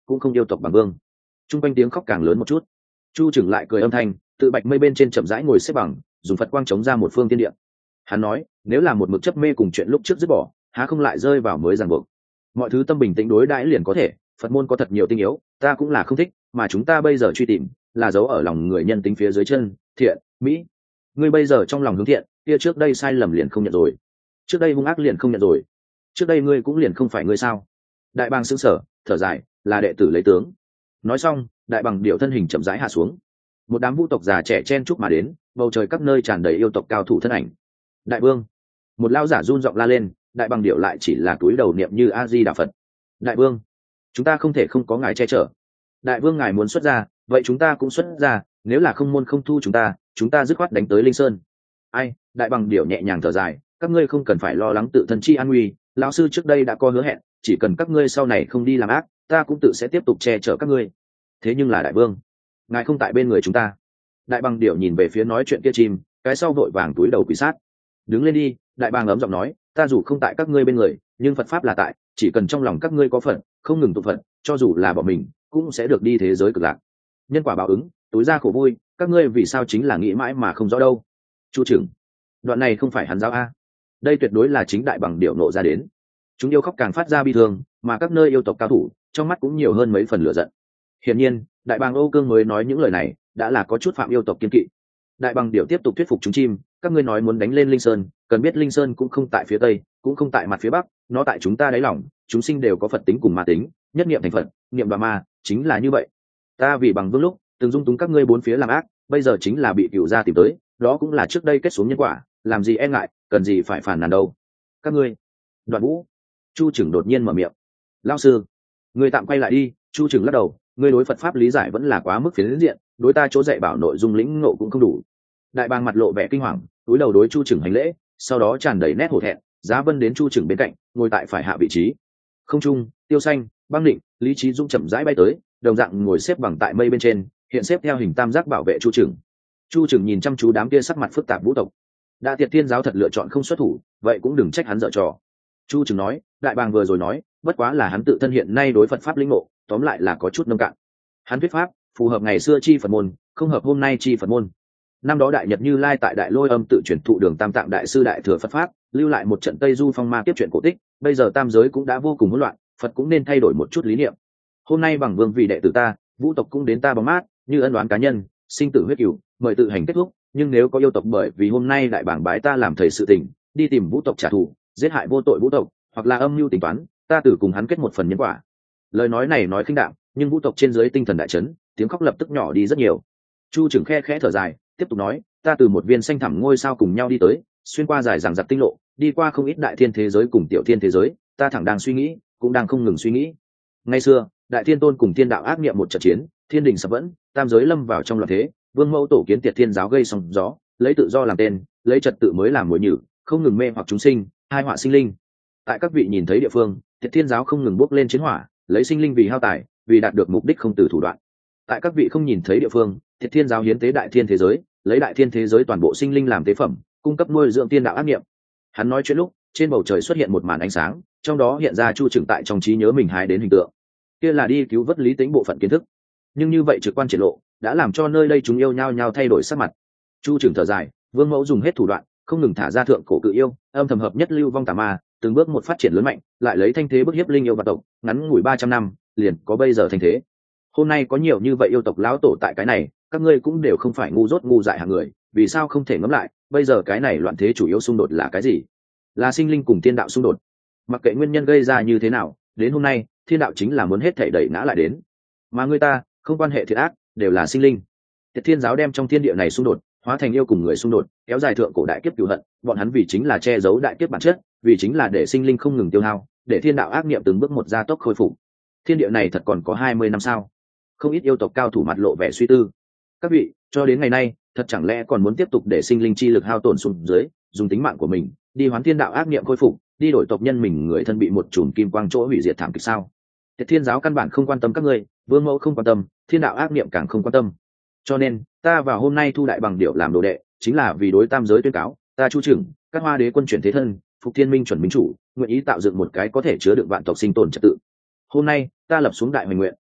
cũng không yêu tộc bằng vương. Trung quanh tiếng khóc càng lớn một chút. Chu trưởng lại cười âm thanh, tự bạch mây bên trên chậm rãi ngồi xếp bằng, dùng Phật quang chống ra một phương tiên địa. Hắn nói, nếu là một mực chấp mê cùng chuyện lúc trước dứt bỏ, há không lại rơi vào mới ràng buộc. Mọi thứ tâm bình tĩnh đối đãi liền có thể, Phật môn có thật nhiều tinh yếu, ta cũng là không thích, mà chúng ta bây giờ truy tìm, là giấu ở lòng người nhân tính phía dưới chân, thiện, mỹ. Ngươi bây giờ trong lòng hướng thiện, kia trước đây sai lầm liền không nhận rồi. Trước đây hung ác liền không nhận rồi. Trước đây ngươi cũng liền không phải ngươi sao? Đại bàng sững sờ, thở dài, là đệ tử lấy tướng. Nói xong, đại bằng điệu thân hình chậm rãi hạ xuống. Một đám vũ tộc già trẻ chen chúc mà đến, bầu trời các nơi tràn đầy yêu tộc cao thủ thân ảnh. Đại vương, một lao giả run giọng la lên, đại bằng điệu lại chỉ là túi đầu niệm như a di đà phật. Đại vương, chúng ta không thể không có ngài che chở. Đại vương ngài muốn xuất ra, vậy chúng ta cũng xuất ra, nếu là không môn không thu chúng ta dứt khoát đánh tới Linh Sơn. Ai? Đại bằng điệu nhẹ nhàng thở dài, các ngươi không cần phải lo lắng tự thân chi an nguy, lão sư trước đây đã có hứa hẹn, chỉ cần các ngươi sau này không đi làm ác, ta cũng tự sẽ tiếp tục che chở các ngươi. Thế nhưng là đại vương, ngài không tại bên người chúng ta. Đại bằng điệu nhìn về phía nói chuyện kia chim, cái sau vội vàng túi đầu quỳ sát. Đứng lên đi, đại bàng ấm giọng nói, ta dù không tại các ngươi bên người, nhưng Phật pháp là tại, chỉ cần trong lòng các ngươi có Phật, không ngừng tụng Phật, cho dù là bỏ mình, cũng sẽ được đi thế giới cực lạc. Nhân quả báo ứng, túi ra khổ vui, các ngươi vì sao chính là nghĩ mãi mà không rõ đâu. Chu trưởng, đoạn này không phải hắn giáo a, đây tuyệt đối là chính đại bằng điệu nộ ra đến. Chúng yêu khóc càng phát ra bi thương, mà các nơi yêu tộc cao thủ trong mắt cũng nhiều hơn mấy phần lửa giận. Hiển nhiên, đại bàng Âu Cương mới nói những lời này, đã là có chút phạm yêu tộc kiên kỵ. Đại bằng điệu tiếp tục thuyết phục chúng chim, các ngươi nói muốn đánh lên Linh Sơn, cần biết Linh Sơn cũng không tại phía tây, cũng không tại mặt phía bắc, nó tại chúng ta đáy lòng, chúng sinh đều có Phật tính cùng ma tính, nhất niệm thành Phật, niệm bà ma, chính là như vậy. Ta vì bằng vương lúc từng dung túng các ngươi bốn phía làm ác, bây giờ chính là bị cựu gia tìm tới, đó cũng là trước đây kết xuống nhân quả, làm gì e ngại, cần gì phải phản nàn đâu. Các ngươi. Đoạn Vũ, Chu trưởng đột nhiên mở miệng. Lão sư, ngươi tạm quay lại đi. Chu trưởng lắc đầu, ngươi đối Phật pháp lý giải vẫn là quá mức phiến diện, đối ta chỗ dạy bảo nội dung lĩnh ngộ cũng không đủ. Đại bàng mặt lộ vẻ kinh hoàng, cúi đầu đối Chu trưởng hành lễ, sau đó tràn đầy nét hổ thẹn, giá vân đến Chu trưởng bên cạnh, ngồi tại phải hạ vị trí. Không trung, Tiêu Xanh, Băng Định, Lý Trí Dũng chậm rãi bay tới, đồng dạng ngồi xếp bằng tại mây bên trên, hiện xếp theo hình tam giác bảo vệ Chu trưởng. Chu trưởng nhìn chăm chú đám kia sắc mặt phức tạp vũ tộc. Đã Tiệt Thiên giáo thật lựa chọn không xuất thủ, vậy cũng đừng trách hắn dở trò. Chu trưởng nói, đại bàng vừa rồi nói, bất quá là hắn tự thân hiện nay đối Phật pháp lĩnh ngộ, tóm lại là có chút nông cạn. Hắn thuyết pháp phù hợp ngày xưa chi Phật môn, không hợp hôm nay chi Phật môn. Năm đó đại nhật Như Lai tại Đại Lôi Âm tự truyền thụ đường Tam Tạng đại sư đại thừa Phật pháp, lưu lại một trận Tây Du phong ma tiếp chuyện cổ tích, bây giờ tam giới cũng đã vô cùng hỗn loạn, Phật cũng nên thay đổi một chút lý niệm. Hôm nay bằng vương vì đệ tử ta, vũ tộc cũng đến ta bóng mát, như ân oán cá nhân, sinh tử huyết cửu, mời tự hành kết thúc, nhưng nếu có yêu tộc bởi vì hôm nay đại bảng bái ta làm thầy sự tình, đi tìm vũ tộc trả thù, giết hại vô tội vũ tộc, hoặc là âm mưu tính toán, ta tự cùng hắn kết một phần nhân quả. Lời nói này nói khinh đạm, nhưng vũ tộc trên dưới tinh thần đại chấn, tiếng khóc lập tức nhỏ đi rất nhiều. Chu trưởng khe khẽ thở dài, tiếp tục nói, ta từ một viên xanh thẳm ngôi sao cùng nhau đi tới, xuyên qua dài dằng dặc tinh lộ, đi qua không ít đại thiên thế giới cùng tiểu thiên thế giới, ta thẳng đang suy nghĩ, cũng đang không ngừng suy nghĩ. Ngày xưa, đại thiên tôn cùng thiên đạo ác nghiệm một trận chiến, thiên đình sập vẫn, tam giới lâm vào trong loạn thế, vương mẫu tổ kiến Tiệt Thiên giáo gây sóng gió, lấy tự do làm tên, lấy trật tự mới làm mồi nhử, không ngừng mê hoặc chúng sinh, hai họa sinh linh. Tại các vị nhìn thấy địa phương, Tiệt Thiên giáo không ngừng bốc lên chiến hỏa, lấy sinh linh vì hao tài, vì đạt được mục đích không từ thủ đoạn. Tại các vị không nhìn thấy địa phương, Tiệt Thiên giáo hiến tế đại thiên thế giới, lấy đại thiên thế giới toàn bộ sinh linh làm tế phẩm, cung cấp nuôi dưỡng tiên đạo ác nghiệm. Hắn nói chuyện lúc, trên bầu trời xuất hiện một màn ánh sáng, trong đó hiện ra Chu trưởng tại trong trí nhớ mình hái đến hình tượng. Kia là đi cứu vớt lý tính bộ phận kiến thức, nhưng như vậy trực quan triển lộ đã làm cho nơi đây chúng yêu nhau nhau thay đổi sắc mặt. Chu trưởng thở dài, vương mẫu dùng hết thủ đoạn, không ngừng thả ra thượng cổ cự yêu, âm thầm hợp nhất lưu vong tà ma, từng bước một phát triển lớn mạnh, lại lấy thanh thế bức hiếp linh yêu và tộc, ngắn ngủi 300 năm, liền có bây giờ thanh thế. Hôm nay có nhiều như vậy yêu tộc lão tổ tại cái này, các ngươi cũng đều không phải ngu dốt ngu dại hạng người, vì sao không thể ngẫm lại, bây giờ cái này loạn thế chủ yếu xung đột là cái gì? Là sinh linh cùng tiên đạo xung đột. Mặc kệ nguyên nhân gây ra như thế nào, đến hôm nay, thiên đạo chính là muốn hết thảy đẩy ngã lại đến. Mà người ta, không quan hệ thiện ác, đều là sinh linh. Tiệt Thiên giáo đem trong thiên địa này xung đột, hóa thành yêu cùng người xung đột, kéo dài thượng cổ đại kiếp cửu hận, bọn hắn vì chính là che giấu đại kiếp bản chất, vì chính là để sinh linh không ngừng tiêu hao, để thiên đạo ác niệm từng bước một gia tốc khôi phục. Thiên địa này thật còn có 20 năm sao? Không ít yêu tộc cao thủ mặt lộ vẻ suy tư. Các vị, cho đến ngày nay, thật chẳng lẽ còn muốn tiếp tục để sinh linh chi lực hao tổn xuống dưới, dùng tính mạng của mình đi hoán thiên đạo ác niệm khôi phục, đi đổi tộc nhân mình người thân bị một chùm kim quang chỗ hủy diệt thảm kịch sao? Tiệt Thiên giáo căn bản không quan tâm các ngươi, vương mẫu không quan tâm, thiên đạo ác niệm càng không quan tâm. Cho nên, ta vào hôm nay thu đại bằng điệu làm đồ đệ, chính là vì đối tam giới tuyên cáo, ta Chu trưởng, các hoa đế quân chuyển thế thân, phục thiên minh chuẩn minh chủ, nguyện ý tạo dựng một cái có thể chứa đựng vạn tộc sinh tồn trật tự. Hôm nay, ta lập xuống đại hoành nguyện,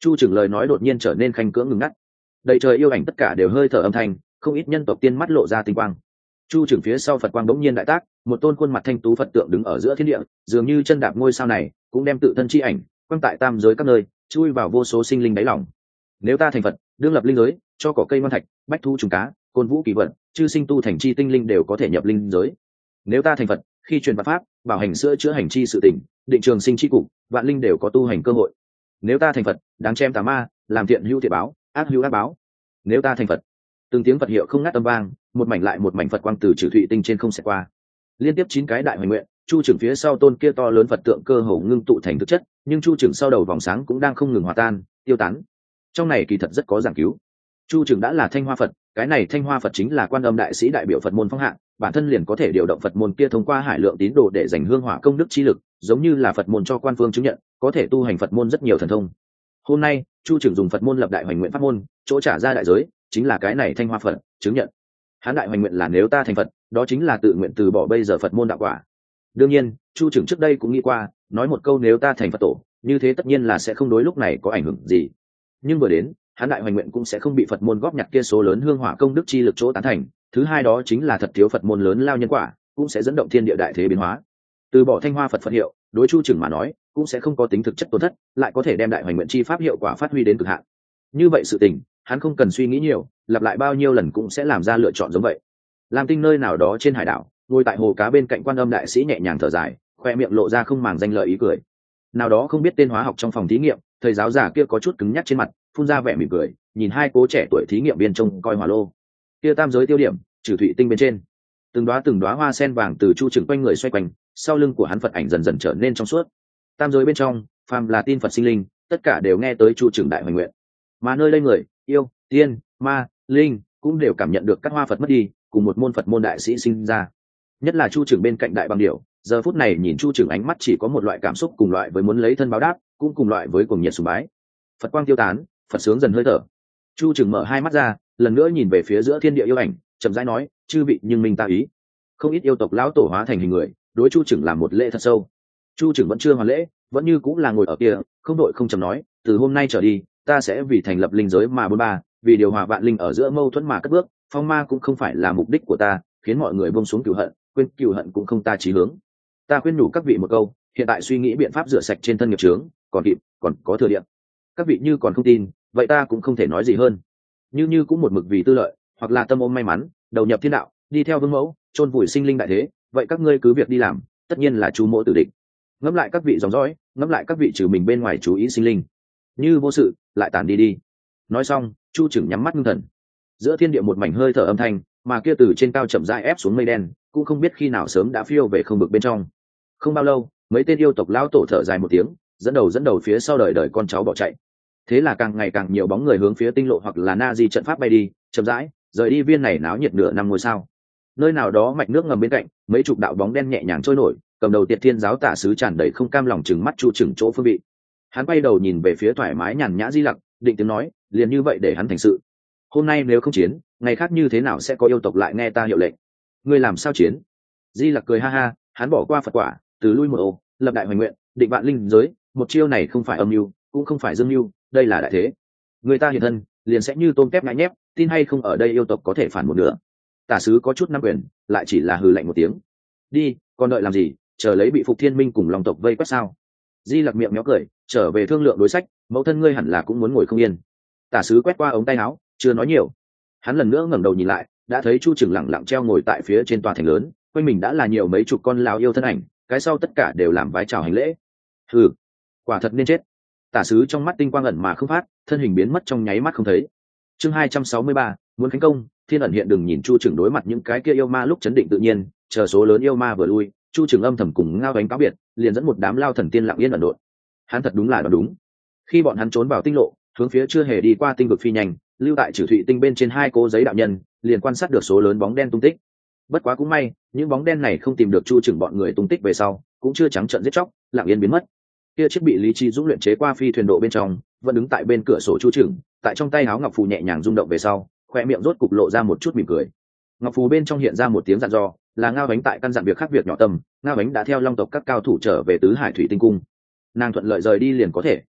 Chu Trừng lời nói đột nhiên trở nên khanh cưỡng ngừng ngắt, đầy trời yêu ảnh tất cả đều hơi thở âm thanh, không ít nhân tộc tiên mắt lộ ra tinh quang. Chu Trừng phía sau Phật quang bỗng nhiên đại tác, một tôn khuôn mặt thanh tú Phật tượng đứng ở giữa thiên địa, dường như chân đạp ngôi sao này, cũng đem tự thân chi ảnh quang tại tam giới các nơi, chui vào vô số sinh linh đáy lòng. Nếu ta thành Phật, đương lập linh giới, cho cỏ cây ngoan thạch, bách thu trùng cá, côn vũ kỳ vận, chư sinh tu thành chi tinh linh đều có thể nhập linh giới. Nếu ta thành Phật, khi truyền Phật pháp, bảo hành sữa chữa hành chi sự tỉnh, định trường sinh chi cục, vạn linh đều có tu hành cơ hội. Nếu ta thành Phật, đáng chém tà ma, làm thiện hữu thiện báo, ác hữu ác báo. Nếu ta thành Phật, từng tiếng Phật hiệu không ngắt âm vang, một mảnh lại một mảnh Phật quang từ Trừ Thụy Tinh trên không sẽ qua. Liên tiếp 9 cái đại hoành nguyện, Chu Trừng phía sau tôn kia to lớn Phật tượng cơ hồ ngưng tụ thành thực chất, nhưng Chu Trừng sau đầu vòng sáng cũng đang không ngừng hòa tan, tiêu tán. Trong này kỳ thật rất có giảng cứu. Chu Trừng đã là Thanh Hoa Phật, cái này Thanh Hoa Phật chính là Quan Âm đại sĩ đại biểu Phật môn phong hạng, bản thân liền có thể điều động Phật môn kia thông qua hải lượng tín đồ để giành hương hỏa công đức chi lực, giống như là Phật môn cho quan phương chứng nhận, có thể tu hành Phật môn rất nhiều thần thông. Hôm nay, Chu Trừng dùng Phật môn lập đại hoành nguyện pháp môn, chỗ trả ra đại giới chính là cái này Thanh Hoa Phật chứng nhận. Hán đại hoành nguyện là nếu ta thành Phật, đó chính là tự nguyện từ bỏ bây giờ Phật môn đạo quả. Đương nhiên, Chu Trừng trước đây cũng nghĩ qua, nói một câu nếu ta thành Phật tổ, như thế tất nhiên là sẽ không đối lúc này có ảnh hưởng gì. Nhưng vừa đến, hán đại hoành nguyện cũng sẽ không bị Phật môn góp nhặt kia số lớn hương hỏa công đức chi lực chỗ tán thành. Thứ hai đó chính là thật thiếu Phật môn lớn lao nhân quả, cũng sẽ dẫn động thiên địa đại thế biến hóa. Từ bỏ Thanh Hoa Phật Phật hiệu, đối Chu Trừng mà nói, cũng sẽ không có tính thực chất tổn thất, lại có thể đem đại hoành nguyện chi pháp hiệu quả phát huy đến cực hạn. Như vậy sự tình, hắn không cần suy nghĩ nhiều, lặp lại bao nhiêu lần cũng sẽ làm ra lựa chọn giống vậy. Lam Tinh nơi nào đó trên hải đảo, ngồi tại hồ cá bên cạnh Quan Âm đại sĩ nhẹ nhàng thở dài, khoe miệng lộ ra không màng danh lợi ý cười. Nào đó không biết tên hóa học trong phòng thí nghiệm, thầy giáo già kia có chút cứng nhắc trên mặt, phun ra vẻ mỉm cười, nhìn hai cố trẻ tuổi thí nghiệm viên trông coi hỏa lô. Kia tam giới tiêu điểm, Trừ Thụy Tinh bên trên, từng đóa hoa sen vàng từ Chu Trừng quanh người xoay quanh, sau lưng của hắn Phật ảnh dần dần trở nên trong suốt. Tam giới bên trong, phàm là tin Phật sinh linh, tất cả đều nghe tới Chu Trừng đại hoành nguyện. Mà nơi đây người, yêu, tiên, ma, linh cũng đều cảm nhận được các hoa Phật mất đi, cùng một môn Phật môn đại sĩ sinh ra. Nhất là Chu Trừng bên cạnh Đại Bằng Điểu, giờ phút này nhìn Chu Trừng ánh mắt chỉ có một loại cảm xúc cùng loại với muốn lấy thân báo đáp, cũng cùng loại với cuồng nhiệt sùng bái. Phật quang tiêu tán, Phật sướng dần hơi thở. Chu Trừng mở hai mắt ra, lần nữa nhìn về phía giữa thiên địa yêu ảnh, chậm rãi nói, chư vị nhưng minh ta ý. Không ít yêu tộc lão tổ hóa thành hình người, đối Chu Trừng làm một lễ thật sâu. Chu Trừng vẫn chưa hoàn lễ, vẫn như cũng là ngồi ở kia, không đội không chậm nói, từ hôm nay trở đi, ta sẽ vì thành lập linh giới mà bôn ba, vì điều hòa vạn linh ở giữa mâu thuẫn mà cất bước, phong ma cũng không phải là mục đích của ta, khiến mọi người buông xuống cừu hận, quên cừu hận cũng không ta chí hướng. Ta khuyên nhủ các vị một câu, hiện tại suy nghĩ biện pháp rửa sạch trên thân nghiệp chướng, còn kịp, còn có thừa điện. Các vị như còn không tin, vậy ta cũng không thể nói gì hơn. Như cũng một mực vì tư lợi, hoặc là tâm ôm may mắn, đầu nhập thiên đạo, đi theo vương mẫu, chôn vùi sinh linh đại thế, vậy các ngươi cứ việc đi làm, tất nhiên là chú mộ tử địch. Ngẫm lại các vị dòng dõi, ngẫm lại các vị trừ mình bên ngoài chú ý sinh linh. Như vô sự, lại tản đi đi. Nói xong, Chu Trừng nhắm mắt ngưng thần. Giữa thiên địa một mảnh hơi thở âm thanh, mà kia từ trên cao chậm rãi ép xuống mây đen, cũng không biết khi nào sớm đã phiêu về không bực bên trong. Không bao lâu, mấy tên yêu tộc lão tổ thở dài một tiếng, dẫn đầu phía sau đời đời con cháu bỏ chạy. Thế là càng ngày càng nhiều bóng người hướng phía tinh lộ hoặc là na di trận pháp bay đi, chậm rãi rời đi viên này náo nhiệt nửa năm ngôi sao. Nơi nào đó mạch nước ngầm bên cạnh, mấy chục đạo bóng đen nhẹ nhàng trôi nổi, cầm đầu Tiệt Thiên giáo tả sứ tràn đầy không cam lòng chừng mắt Chu Trừng chỗ phương vị. Hắn quay đầu nhìn về phía thoải mái nhàn nhã Di Lặc, định tiếng nói, liền như vậy để hắn thành sự. Hôm nay nếu không chiến, ngày khác như thế nào sẽ có yêu tộc lại nghe ta hiệu lệnh? Ngươi làm sao chiến? Di Lặc cười ha ha, hắn bỏ qua Phật quả, từ lui một ô, lập đại hoành nguyện, định vạn linh giới, một chiêu này không phải âm mưu, cũng không phải dương mưu, đây là đại thế. Người ta hiện thân, liền sẽ như tôm tép ngã nhép, tin hay không ở đây yêu tộc có thể phản một nửa. Tả sứ có chút nắm quyền, lại chỉ là hừ lạnh một tiếng. Đi, còn đợi làm gì, chờ lấy bị Phục Thiên Minh cùng Long tộc vây quét sao? Di Lặc miệng méo cười, trở về thương lượng đối sách, mẫu thân ngươi hẳn là cũng muốn ngồi không yên. Tả sứ quét qua ống tay áo, chưa nói nhiều. Hắn lần nữa ngẩng đầu nhìn lại, đã thấy Chu Trừng lẳng lặng treo ngồi tại phía trên tòa thành lớn, quanh mình đã là nhiều mấy chục con lão yêu thân ảnh, cái sau tất cả đều làm vái chào hành lễ. Hừ, quả thật nên chết. Tả sứ trong mắt tinh quang ẩn mà không phát, thân hình biến mất trong nháy mắt không thấy. Chương 263, muốn khánh công, Thiên ẩn hiện. Đừng nhìn Chu Trừng đối mặt những cái kia yêu ma lúc chấn định tự nhiên, chờ số lớn yêu ma vừa lui, Chu Trừng âm thầm cùng Ngao Đánh cáo biệt, liền dẫn một đám lao thần tiên lặng yên ẩn độn. Hắn thật đúng là đoán đúng. Khi bọn hắn trốn vào tinh lộ, hướng phía chưa hề đi qua tinh vực phi nhanh, lưu tại Trừ Thụy Tinh bên trên hai cô giấy đạo nhân, liền quan sát được số lớn bóng đen tung tích. Bất quá cũng may, những bóng đen này không tìm được Chu Trừng bọn người tung tích về sau, cũng chưa trắng trợn giết chóc, lặng yên biến mất. Kia chiếc bị Lý Chi Dũng luyện chế qua phi thuyền độ bên trong, vẫn đứng tại bên cửa sổ Chu Trừng, tại trong tay áo ngọc phù nhẹ nhàng rung động về sau, khoe miệng rốt cục lộ ra một chút mỉm cười. Ngọc phù bên trong hiện ra một tiếng dặn dò, là Ngao Bánh tại căn dặn việc khác việc nhỏ tâm, Ngao Bánh đã theo Long tộc các cao thủ trở về Tứ Hải Thủy Tinh cung, nàng thuận lợi rời đi liền có thể.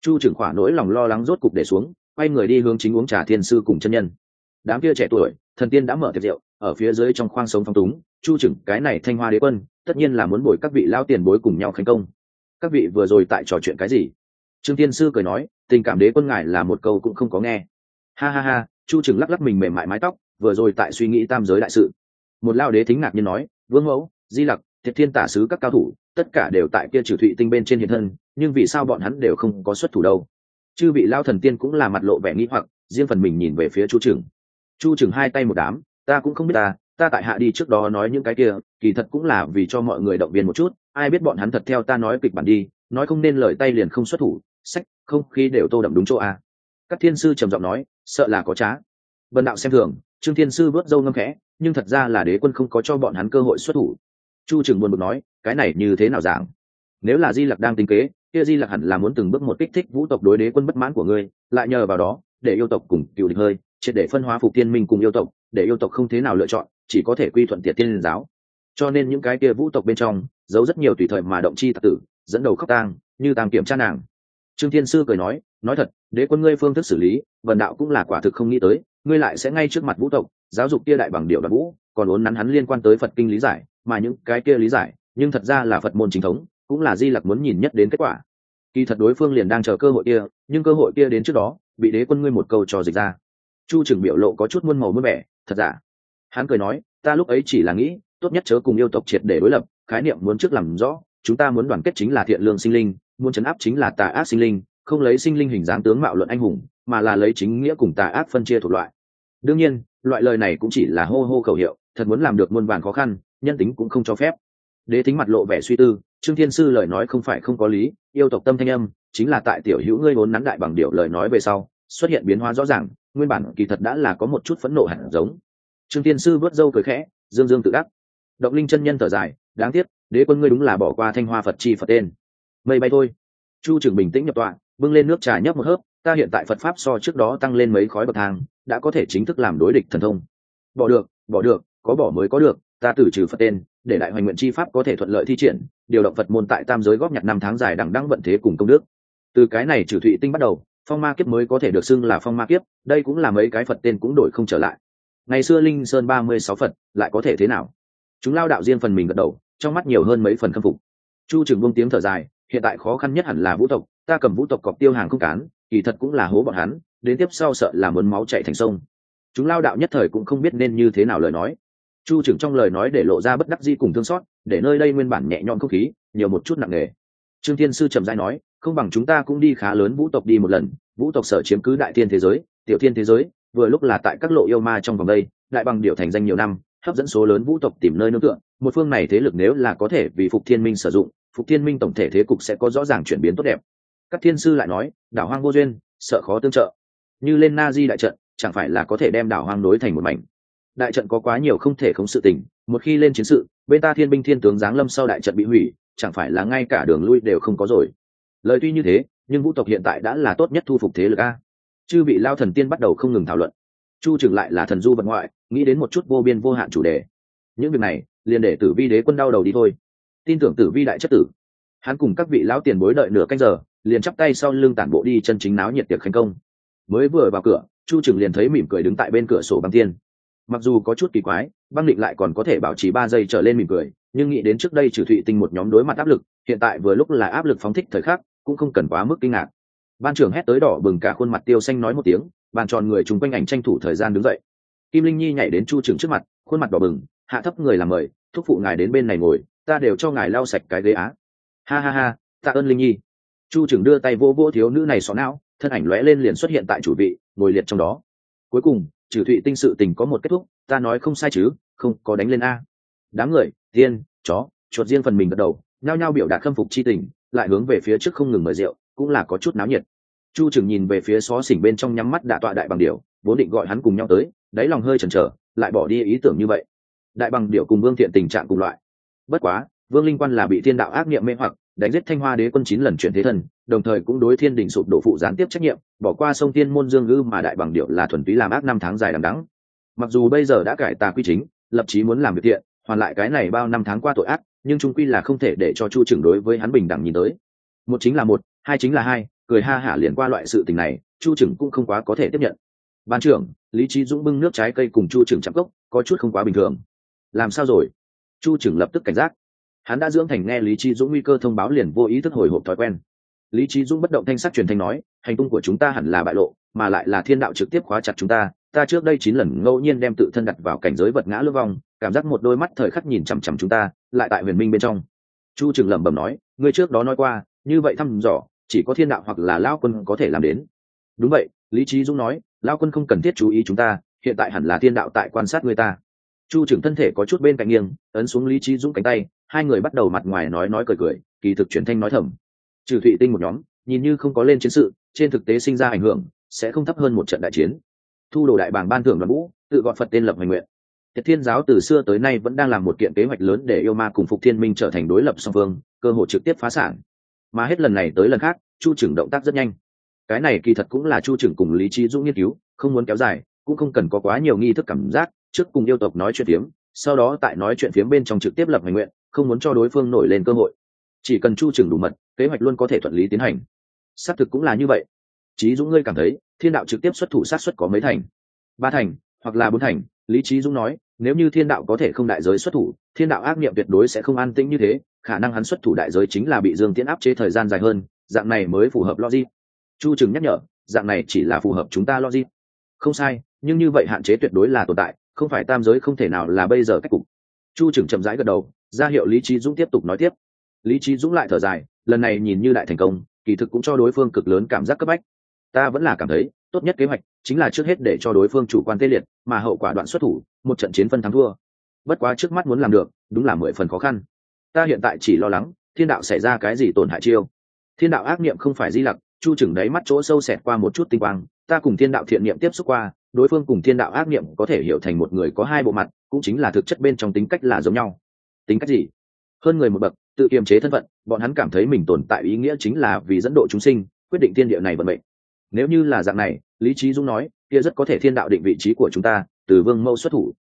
Chu trưởng khỏa nỗi lòng lo lắng rốt cục để xuống, quay người đi hướng chính uống trà thiên sư cùng chân nhân. Đám kia trẻ tuổi thần tiên đã mở tiệc rượu, ở phía dưới trong khoang sống phong túng. Chu trưởng cái này Thanh Hoa đế quân tất nhiên là muốn bồi các vị lao tiền bối cùng nhau khánh công. Các vị vừa rồi tại trò chuyện cái gì? Trương Thiên Sư cười nói, tình cảm đế quân ngài là một câu cũng không có nghe. Ha ha ha. Chu trưởng lắc lắc mình mềm mại mái tóc, vừa rồi tại suy nghĩ tam giới đại sự. Một lao đế thính ngạc nhiên nói, Vương Mẫu, Di Lặc, Thiệt Thiên tả sứ các cao thủ tất cả đều tại kia Trừ Thụy Tinh bên trên hiện thân, nhưng vì sao bọn hắn đều không có xuất thủ đâu? Chư vị lao thần tiên cũng là mặt lộ vẻ nghi hoặc, riêng phần mình nhìn về phía Chu trưởng. Chu trưởng hai tay một đám, ta cũng không biết ta tại hạ đi trước đó nói những cái kia kỳ thật cũng là vì cho mọi người động viên một chút, ai biết bọn hắn thật theo ta nói kịch bản đi, nói không nên lời tay liền không xuất thủ, sách không khí đều tô đậm đúng chỗ a. Các thiên sư trầm giọng nói, sợ là có trá. Vân đạo xem thường. Trương Thiên Sư vớt râu ngâm khẽ, nhưng thật ra là đế quân không có cho bọn hắn cơ hội xuất thủ. Chu trưởng buồn bực nói, cái này như thế nào giảng? Nếu là Di Lặc đang tính kế, kia Di Lặc hẳn là muốn từng bước một kích thích vũ tộc đối đế quân bất mãn của ngươi, lại nhờ vào đó để yêu tộc cùng cựu địch hơi triệt để phân hóa Phục Tiên Minh cùng yêu tộc, để yêu tộc không thế nào lựa chọn, chỉ có thể quy thuận Tiệt Tiên giáo. Cho nên những cái kia vũ tộc bên trong giấu rất nhiều tùy thời mà động chi tặc tử, dẫn đầu khóc tang, như tang kiểm tra nàng. Trương Thiên Sư cười nói thật, đế quân ngươi phương thức xử lý, Vân đạo cũng là quả thực không nghĩ tới, ngươi lại sẽ ngay trước mặt vũ tộc giáo dục kia đại bằng điệu Đoạt Vũ, còn uốn nắn hắn liên quan tới Phật kinh lý giải, mà những cái kia lý giải, nhưng thật ra là Phật môn chính thống, cũng là Di Lặc muốn nhìn nhất đến kết quả. Kỳ thật đối phương liền đang chờ cơ hội kia, nhưng cơ hội kia đến trước đó bị đế quân ngươi một câu cho dịch ra. Chu trưởng biểu lộ có chút muôn màu muôn vẻ, thật giả. Hắn cười nói, ta lúc ấy chỉ là nghĩ tốt nhất chớ cùng yêu tộc triệt để đối lập, khái niệm muốn trước làm rõ, chúng ta muốn đoàn kết chính là thiện lương sinh linh, muốn trấn áp chính là tà ác sinh linh, không lấy sinh linh hình dáng tướng mạo luận anh hùng, mà là lấy chính nghĩa cùng tà ác phân chia thuộc loại. Đương nhiên loại lời này cũng chỉ là hô hô khẩu hiệu, thật muốn làm được muôn vàn khó khăn, nhân tính cũng không cho phép. Đế thính mặt lộ vẻ suy tư. Trương Thiên Sư lời nói không phải không có lý, yêu tộc tâm thanh âm chính là tại tiểu hữu ngươi vốn nắn đại bằng điệu lời nói về sau xuất hiện biến hóa rõ ràng, nguyên bản kỳ thật đã là có một chút phẫn nộ hẳn giống. Trương Thiên Sư vớt râu cười khẽ, dương dương tự đắc. Động Linh chân nhân thở dài, đáng tiếc đế quân ngươi đúng là bỏ qua Thanh Hoa Phật chi Phật tên. Mây bay thôi. Chu trưởng bình tĩnh nhập tọa, bưng lên nước trà nhấp một hớp, ta hiện tại Phật pháp so trước đó tăng lên mấy khói bậc thang, đã có thể chính thức làm đối địch thần thông. Bỏ được, có bỏ mới có được, ta từ trừ Phật tên, để đại hoành nguyện chi pháp có thể thuận lợi thi triển, điều động Phật môn tại tam giới góp nhặt năm tháng dài đằng đẵng vận thế cùng công đức. Từ cái này Trừ Thụy Tinh bắt đầu, phong ma kiếp mới có thể được xưng là phong ma kiếp, đây cũng là mấy cái Phật tên cũng đổi không trở lại. Ngày xưa Linh Sơn 36 Phật, lại có thể thế nào? Chúng lao đạo riêng phần mình gật đầu, trong mắt nhiều hơn mấy phần khâm phục. Chu trưởng buông tiếng thở dài, hiện tại khó khăn nhất hẳn là vũ tộc, ta cầm vũ tộc cọc tiêu hàng không cán, kỳ thật cũng là hố bọn hắn, đến tiếp sau sợ là muốn máu chảy thành sông. Chúng lao đạo nhất thời cũng không biết nên như thế nào lời nói. Chu trưởng trong lời nói để lộ ra bất đắc dĩ cùng thương xót, để nơi đây nguyên bản nhẹ nhõm không khí nhiều một chút nặng nề. Trương Thiên Sư trầm rãi nói, không bằng chúng ta cũng đi khá lớn vũ tộc đi một lần, vũ tộc sở chiếm cứ đại thiên thế giới, tiểu thiên thế giới, vừa lúc là tại các lộ yêu ma trong vòng đây, đại bằng điệu thành danh nhiều năm, hấp dẫn số lớn vũ tộc tìm nơi nương tựa, một phương này thế lực nếu là có thể vì Phục Thiên Minh sử dụng, Phục Thiên Minh tổng thể thế cục sẽ có rõ ràng chuyển biến tốt đẹp. Các thiên sư lại nói, đảo hoang vô duyên, sợ khó tương trợ, như lên Na Di đại trận, chẳng phải là có thể đem đảo hoang nối thành một mảnh. Đại trận có quá nhiều không thể khống sự tình, một khi lên chiến sự, bên ta thiên binh thiên tướng giáng lâm sau đại trận bị hủy, chẳng phải là ngay cả đường lui đều không có rồi. Lời tuy như thế, nhưng vũ tộc hiện tại đã là tốt nhất thu phục thế lực a. Chư vị lao thần tiên bắt đầu không ngừng thảo luận. Chu trưởng lại là thần du vật ngoại, nghĩ đến một chút vô biên vô hạn chủ đề. Những việc này liền để Tử Vi đế quân đau đầu đi thôi. Tin tưởng Tử Vi đại chất tử. Hắn cùng các vị lão tiền bối đợi nửa canh giờ, liền chắp tay sau lưng tản bộ đi chân chính náo nhiệt tiệc khánh công. Mới vừa vào cửa, Chu trưởng liền thấy mỉm cười đứng tại bên cửa sổ Băng Tiên. Mặc dù có chút kỳ quái, Băng Định lại còn có thể bảo trì 3 giây trở lên mỉm cười, nhưng nghĩ đến trước đây Trừ Thụy Tinh một nhóm đối mặt áp lực, hiện tại vừa lúc là áp lực phóng thích thời khắc, cũng không cần quá mức kinh ngạc. Ban trưởng hét tới đỏ bừng cả khuôn mặt Tiêu Xanh nói một tiếng, bàn tròn người chúng quanh ảnh tranh thủ thời gian đứng dậy. Kim Linh Nhi nhảy đến Chu trưởng trước mặt, khuôn mặt đỏ bừng, hạ thấp người làm mời, thúc phụ ngài đến bên này ngồi, ta đều cho ngài lau sạch cái ghế á. Ha ha ha, tạ ơn Linh Nhi. Chu trưởng đưa tay vỗ vỗ thiếu nữ này xỏ não, thân ảnh lóe lên liền xuất hiện tại chủ vị, ngồi liệt trong đó. Cuối cùng Trừ Thụy Tinh sự tình có một kết thúc, ta nói không sai chứ, không có đánh lên a. Đám người tiên chó chuột riêng phần mình gật đầu, nhao nhao biểu đạt khâm phục chi tình, lại hướng về phía trước không ngừng mời rượu, cũng là có chút náo nhiệt. Chu trưởng nhìn về phía xó xỉnh bên trong nhắm mắt đả tọa đại bằng điểu, vốn định gọi hắn cùng nhau tới, đáy lòng hơi chần chờ, lại bỏ đi ý tưởng như vậy. Đại bằng điểu cùng Vương Thiện tình trạng cùng loại, bất quá Vương Linh Quan là bị thiên đạo ác niệm mê hoặc, đánh giết Thanh Hoa đế quân 9 lần chuyển thế thần, đồng thời cũng đối thiên đình sụp đổ phụ gián tiếp trách nhiệm, bỏ qua sông tiên môn dương ngư, mà đại bằng điệu là thuần túy làm ác năm tháng dài đằng đẵng. Mặc dù bây giờ đã cải tà quy chính, lập chí muốn làm việc thiện, hoàn lại cái này bao năm tháng qua tội ác, nhưng chung quy là không thể để cho Chu trưởng đối với hắn bình đẳng nhìn tới. Một chính là một, hai chính là hai, cười ha hả liền qua loại sự tình này, chu trưởng cũng không quá có thể tiếp nhận. Ban trưởng, Lý Chí Dũng bưng nước trái cây cùng chu trưởng chạm cốc, có chút không quá bình thường. Làm sao rồi? Chu trưởng lập tức cảnh giác. Hắn đã dưỡng thành nghe Lý Chí Dũng nguy cơ thông báo liền vô ý thức hồi hộp thói quen. Lý Chí Dũng bất động thanh sắc truyền thanh nói, hành tung của chúng ta hẳn là bại lộ, mà lại là thiên đạo trực tiếp khóa chặt chúng ta. Ta trước đây 9 lần ngẫu nhiên đem tự thân đặt vào cảnh giới vật ngã lưỡng vong, cảm giác một đôi mắt thời khắc nhìn chằm chằm chúng ta, lại tại huyền minh bên trong. Chu trưởng lẩm bẩm nói, ngươi trước đó nói qua, như vậy thăm dò, chỉ có thiên đạo hoặc là lão quân có thể làm đến. Đúng vậy, Lý Chí Dũng nói, lão quân không cần thiết chú ý chúng ta, hiện tại hẳn là thiên đạo tại quan sát người ta. Chu trưởng thân thể có chút bên cạnh nghiêng, ấn xuống Lý Chí Dũng cánh tay, hai người bắt đầu mặt ngoài nói cười cười, kỳ thực chuyển thanh nói thầm. Trừ Thụy Tinh một nhóm, nhìn như không có lên chiến sự, trên thực tế sinh ra ảnh hưởng, sẽ không thấp hơn một trận đại chiến. Thu đồ đại bảng ban thưởng đoàn vũ, tự gọi Phật tên lập hành nguyện. Tiệt Thiên giáo từ xưa tới nay vẫn đang làm một kiện kế hoạch lớn để yêu ma cùng Phục Thiên Minh trở thành đối lập song phương, cơ hội trực tiếp phá sản. Mà hết lần này tới lần khác, Chu trưởng động tác rất nhanh. Cái này kỳ thật cũng là Chu trưởng cùng Lý Chí Dũng nghiên cứu, không muốn kéo dài, cũng không cần có quá nhiều nghi thức cảm giác, trước cùng yêu tộc nói chuyện phiếm, sau đó tại nói chuyện phiếm bên trong trực tiếp lập hành nguyện, không muốn cho đối phương nổi lên cơ hội. Chỉ cần Chu trưởng đủ mật, kế hoạch luôn có thể thuận lý tiến hành. Xác thực cũng là như vậy. Chí Dũng ngươi cảm thấy, thiên đạo trực tiếp xuất thủ sát suất có mấy thành? 3 thành, hoặc là 4 thành, Lý Chí Dũng nói, nếu như thiên đạo có thể không đại giới xuất thủ, thiên đạo ác niệm tuyệt đối sẽ không an tĩnh như thế, khả năng hắn xuất thủ đại giới chính là bị Dương Tiễn áp chế thời gian dài hơn, dạng này mới phù hợp logic. Chu trưởng nhắc nhở, dạng này chỉ là phù hợp chúng ta logic. Không sai, nhưng như vậy hạn chế tuyệt đối là tồn tại, không phải tam giới không thể nào là bây giờ cách cục. Chu trưởng chậm rãi gật đầu, ra hiệu Lý Chí Dũng tiếp tục nói tiếp. Lý Chí Dũng lại thở dài, lần này nhìn như đại thành công, kỳ thực cũng cho đối phương cực lớn cảm giác cấp bách. Ta vẫn là cảm thấy, tốt nhất kế hoạch chính là trước hết để cho đối phương chủ quan tê liệt, mà hậu quả đoạn xuất thủ, một trận chiến phân thắng thua. Bất quá trước mắt muốn làm được, đúng là 10 phần khó khăn. Ta hiện tại chỉ lo lắng, thiên đạo xảy ra cái gì tổn hại chiêu. Thiên đạo ác niệm không phải di lặc, Chu trưởng đáy mắt chỗ sâu xẹt qua một chút tinh quang, ta cùng thiên đạo thiện niệm tiếp xúc qua, đối phương cùng thiên đạo ác niệm có thể hiểu thành một người có hai bộ mặt, cũng chính là thực chất bên trong tính cách là giống nhau. Tính cách gì? Hơn người một bậc, tự kiềm chế thân phận, bọn hắn cảm thấy mình tồn tại ý nghĩa chính là vì dẫn độ chúng sinh, quyết định thiên địa này vận mệnh. Nếu như là dạng này, Lý Chí Dũng nói, kia rất có thể thiên đạo định vị trí của chúng ta, từ Vương Mẫu xuất thủ.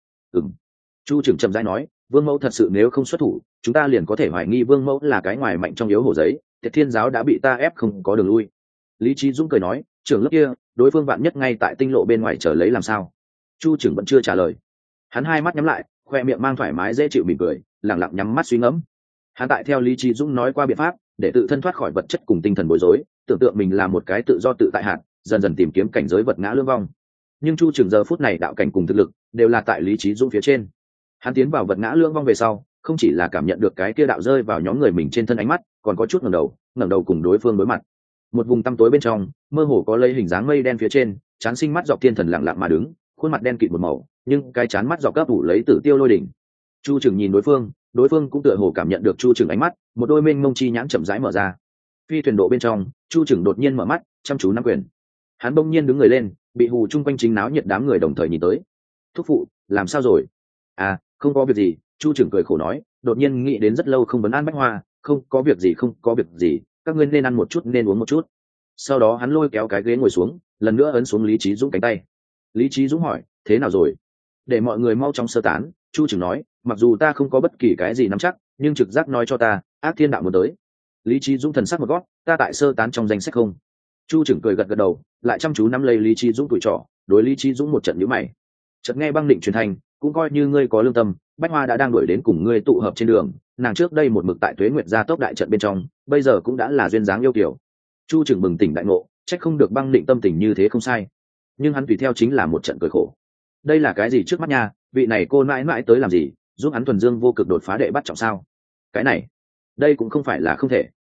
Chu trưởng chậm rãi nói, Vương Mẫu thật sự nếu không xuất thủ, chúng ta liền có thể hoài nghi Vương Mẫu là cái ngoài mạnh trong yếu hổ giấy, Tiệt Thiên giáo đã bị ta ép không có đường lui. Lý Chí Dũng cười nói, trưởng lớp kia, đối phương vạn nhất ngay tại tinh lộ bên ngoài chờ lấy làm sao? Chu trưởng vẫn chưa trả lời. Hắn hai mắt nhắm lại, khoe miệng mang thoải mái dễ chịu mỉm cười, lặng lặng nhắm mắt suy ngẫm. Hắn tại theo Lý Chí Dũng nói qua biện pháp, để tự thân thoát khỏi vật chất cùng tinh thần bối rối, tưởng tượng mình là một cái tự do tự tại hạn, dần dần tìm kiếm cảnh giới vật ngã lưỡng vong. Nhưng Chu trưởng giờ phút này đạo cảnh cùng thực lực đều là tại Lý Chí Dũng phía trên. Hắn tiến vào vật ngã lưỡng vong về sau, không chỉ là cảm nhận được cái kia đạo rơi vào nhóm người mình trên thân ánh mắt, còn có chút ngẩng đầu cùng đối phương đối mặt. Một vùng tăm tối bên trong, mơ hồ có lấy hình dáng mây đen phía trên, chán sinh mắt dọc thiên thần lặng lặng mà đứng, khuôn mặt đen kịt một màu, nhưng cái chán mắt dọc cấp đủ lấy tử tiêu lôi đỉnh. Chu trưởng nhìn đối phương cũng tựa hồ cảm nhận được Chu trưởng ánh mắt, một đôi mênh mông chi nhãn chậm rãi mở ra. Phi thuyền độ bên trong, Chu trưởng đột nhiên mở mắt, chăm chú nắm quyền. Hắn bỗng nhiên đứng người lên, bị hù chung quanh chính náo nhiệt đám người đồng thời nhìn tới. Thúc phụ, làm sao rồi? À, không có việc gì. Chu trưởng cười khổ nói, đột nhiên nghĩ đến rất lâu không vấn an Bách Hoa, không có việc gì, các ngươi nên ăn một chút nên uống một chút. Sau đó hắn lôi kéo cái ghế ngồi xuống, lần nữa ấn xuống Lý Chí Dũng cánh tay. Lý Chí Dũng hỏi, thế nào rồi? Để mọi người mau chóng sơ tán. Chu trưởng nói, mặc dù ta không có bất kỳ cái gì nắm chắc, nhưng trực giác nói cho ta, ác thiên đạo muốn tới. Lý Chí Dũng thần sắc một gót, ta tại sơ tán trong danh sách không? Chu trưởng cười gật đầu, lại chăm chú nắm lấy Lý Chí Dũng tuổi trỏ, đối Lý Chí Dũng một trận nhíu mày. Chợt nghe băng định truyền thành, cũng coi như ngươi có lương tâm, Bách Hoa đã đang đuổi đến cùng ngươi tụ hợp trên đường, nàng trước đây một mực tại Tuế Nguyệt gia tốc đại trận bên trong, bây giờ cũng đã là duyên dáng yêu kiều. Chu trưởng bừng tỉnh đại ngộ, trách không được băng định tâm tình như thế không sai. Nhưng hắn tùy theo chính là một trận cười khổ. Đây là cái gì trước mắt nha, vị này cô mãi mãi tới làm gì, giúp hắn thuần dương vô cực đột phá đệ bắt trọng sao? Cái này, đây cũng không phải là không thể.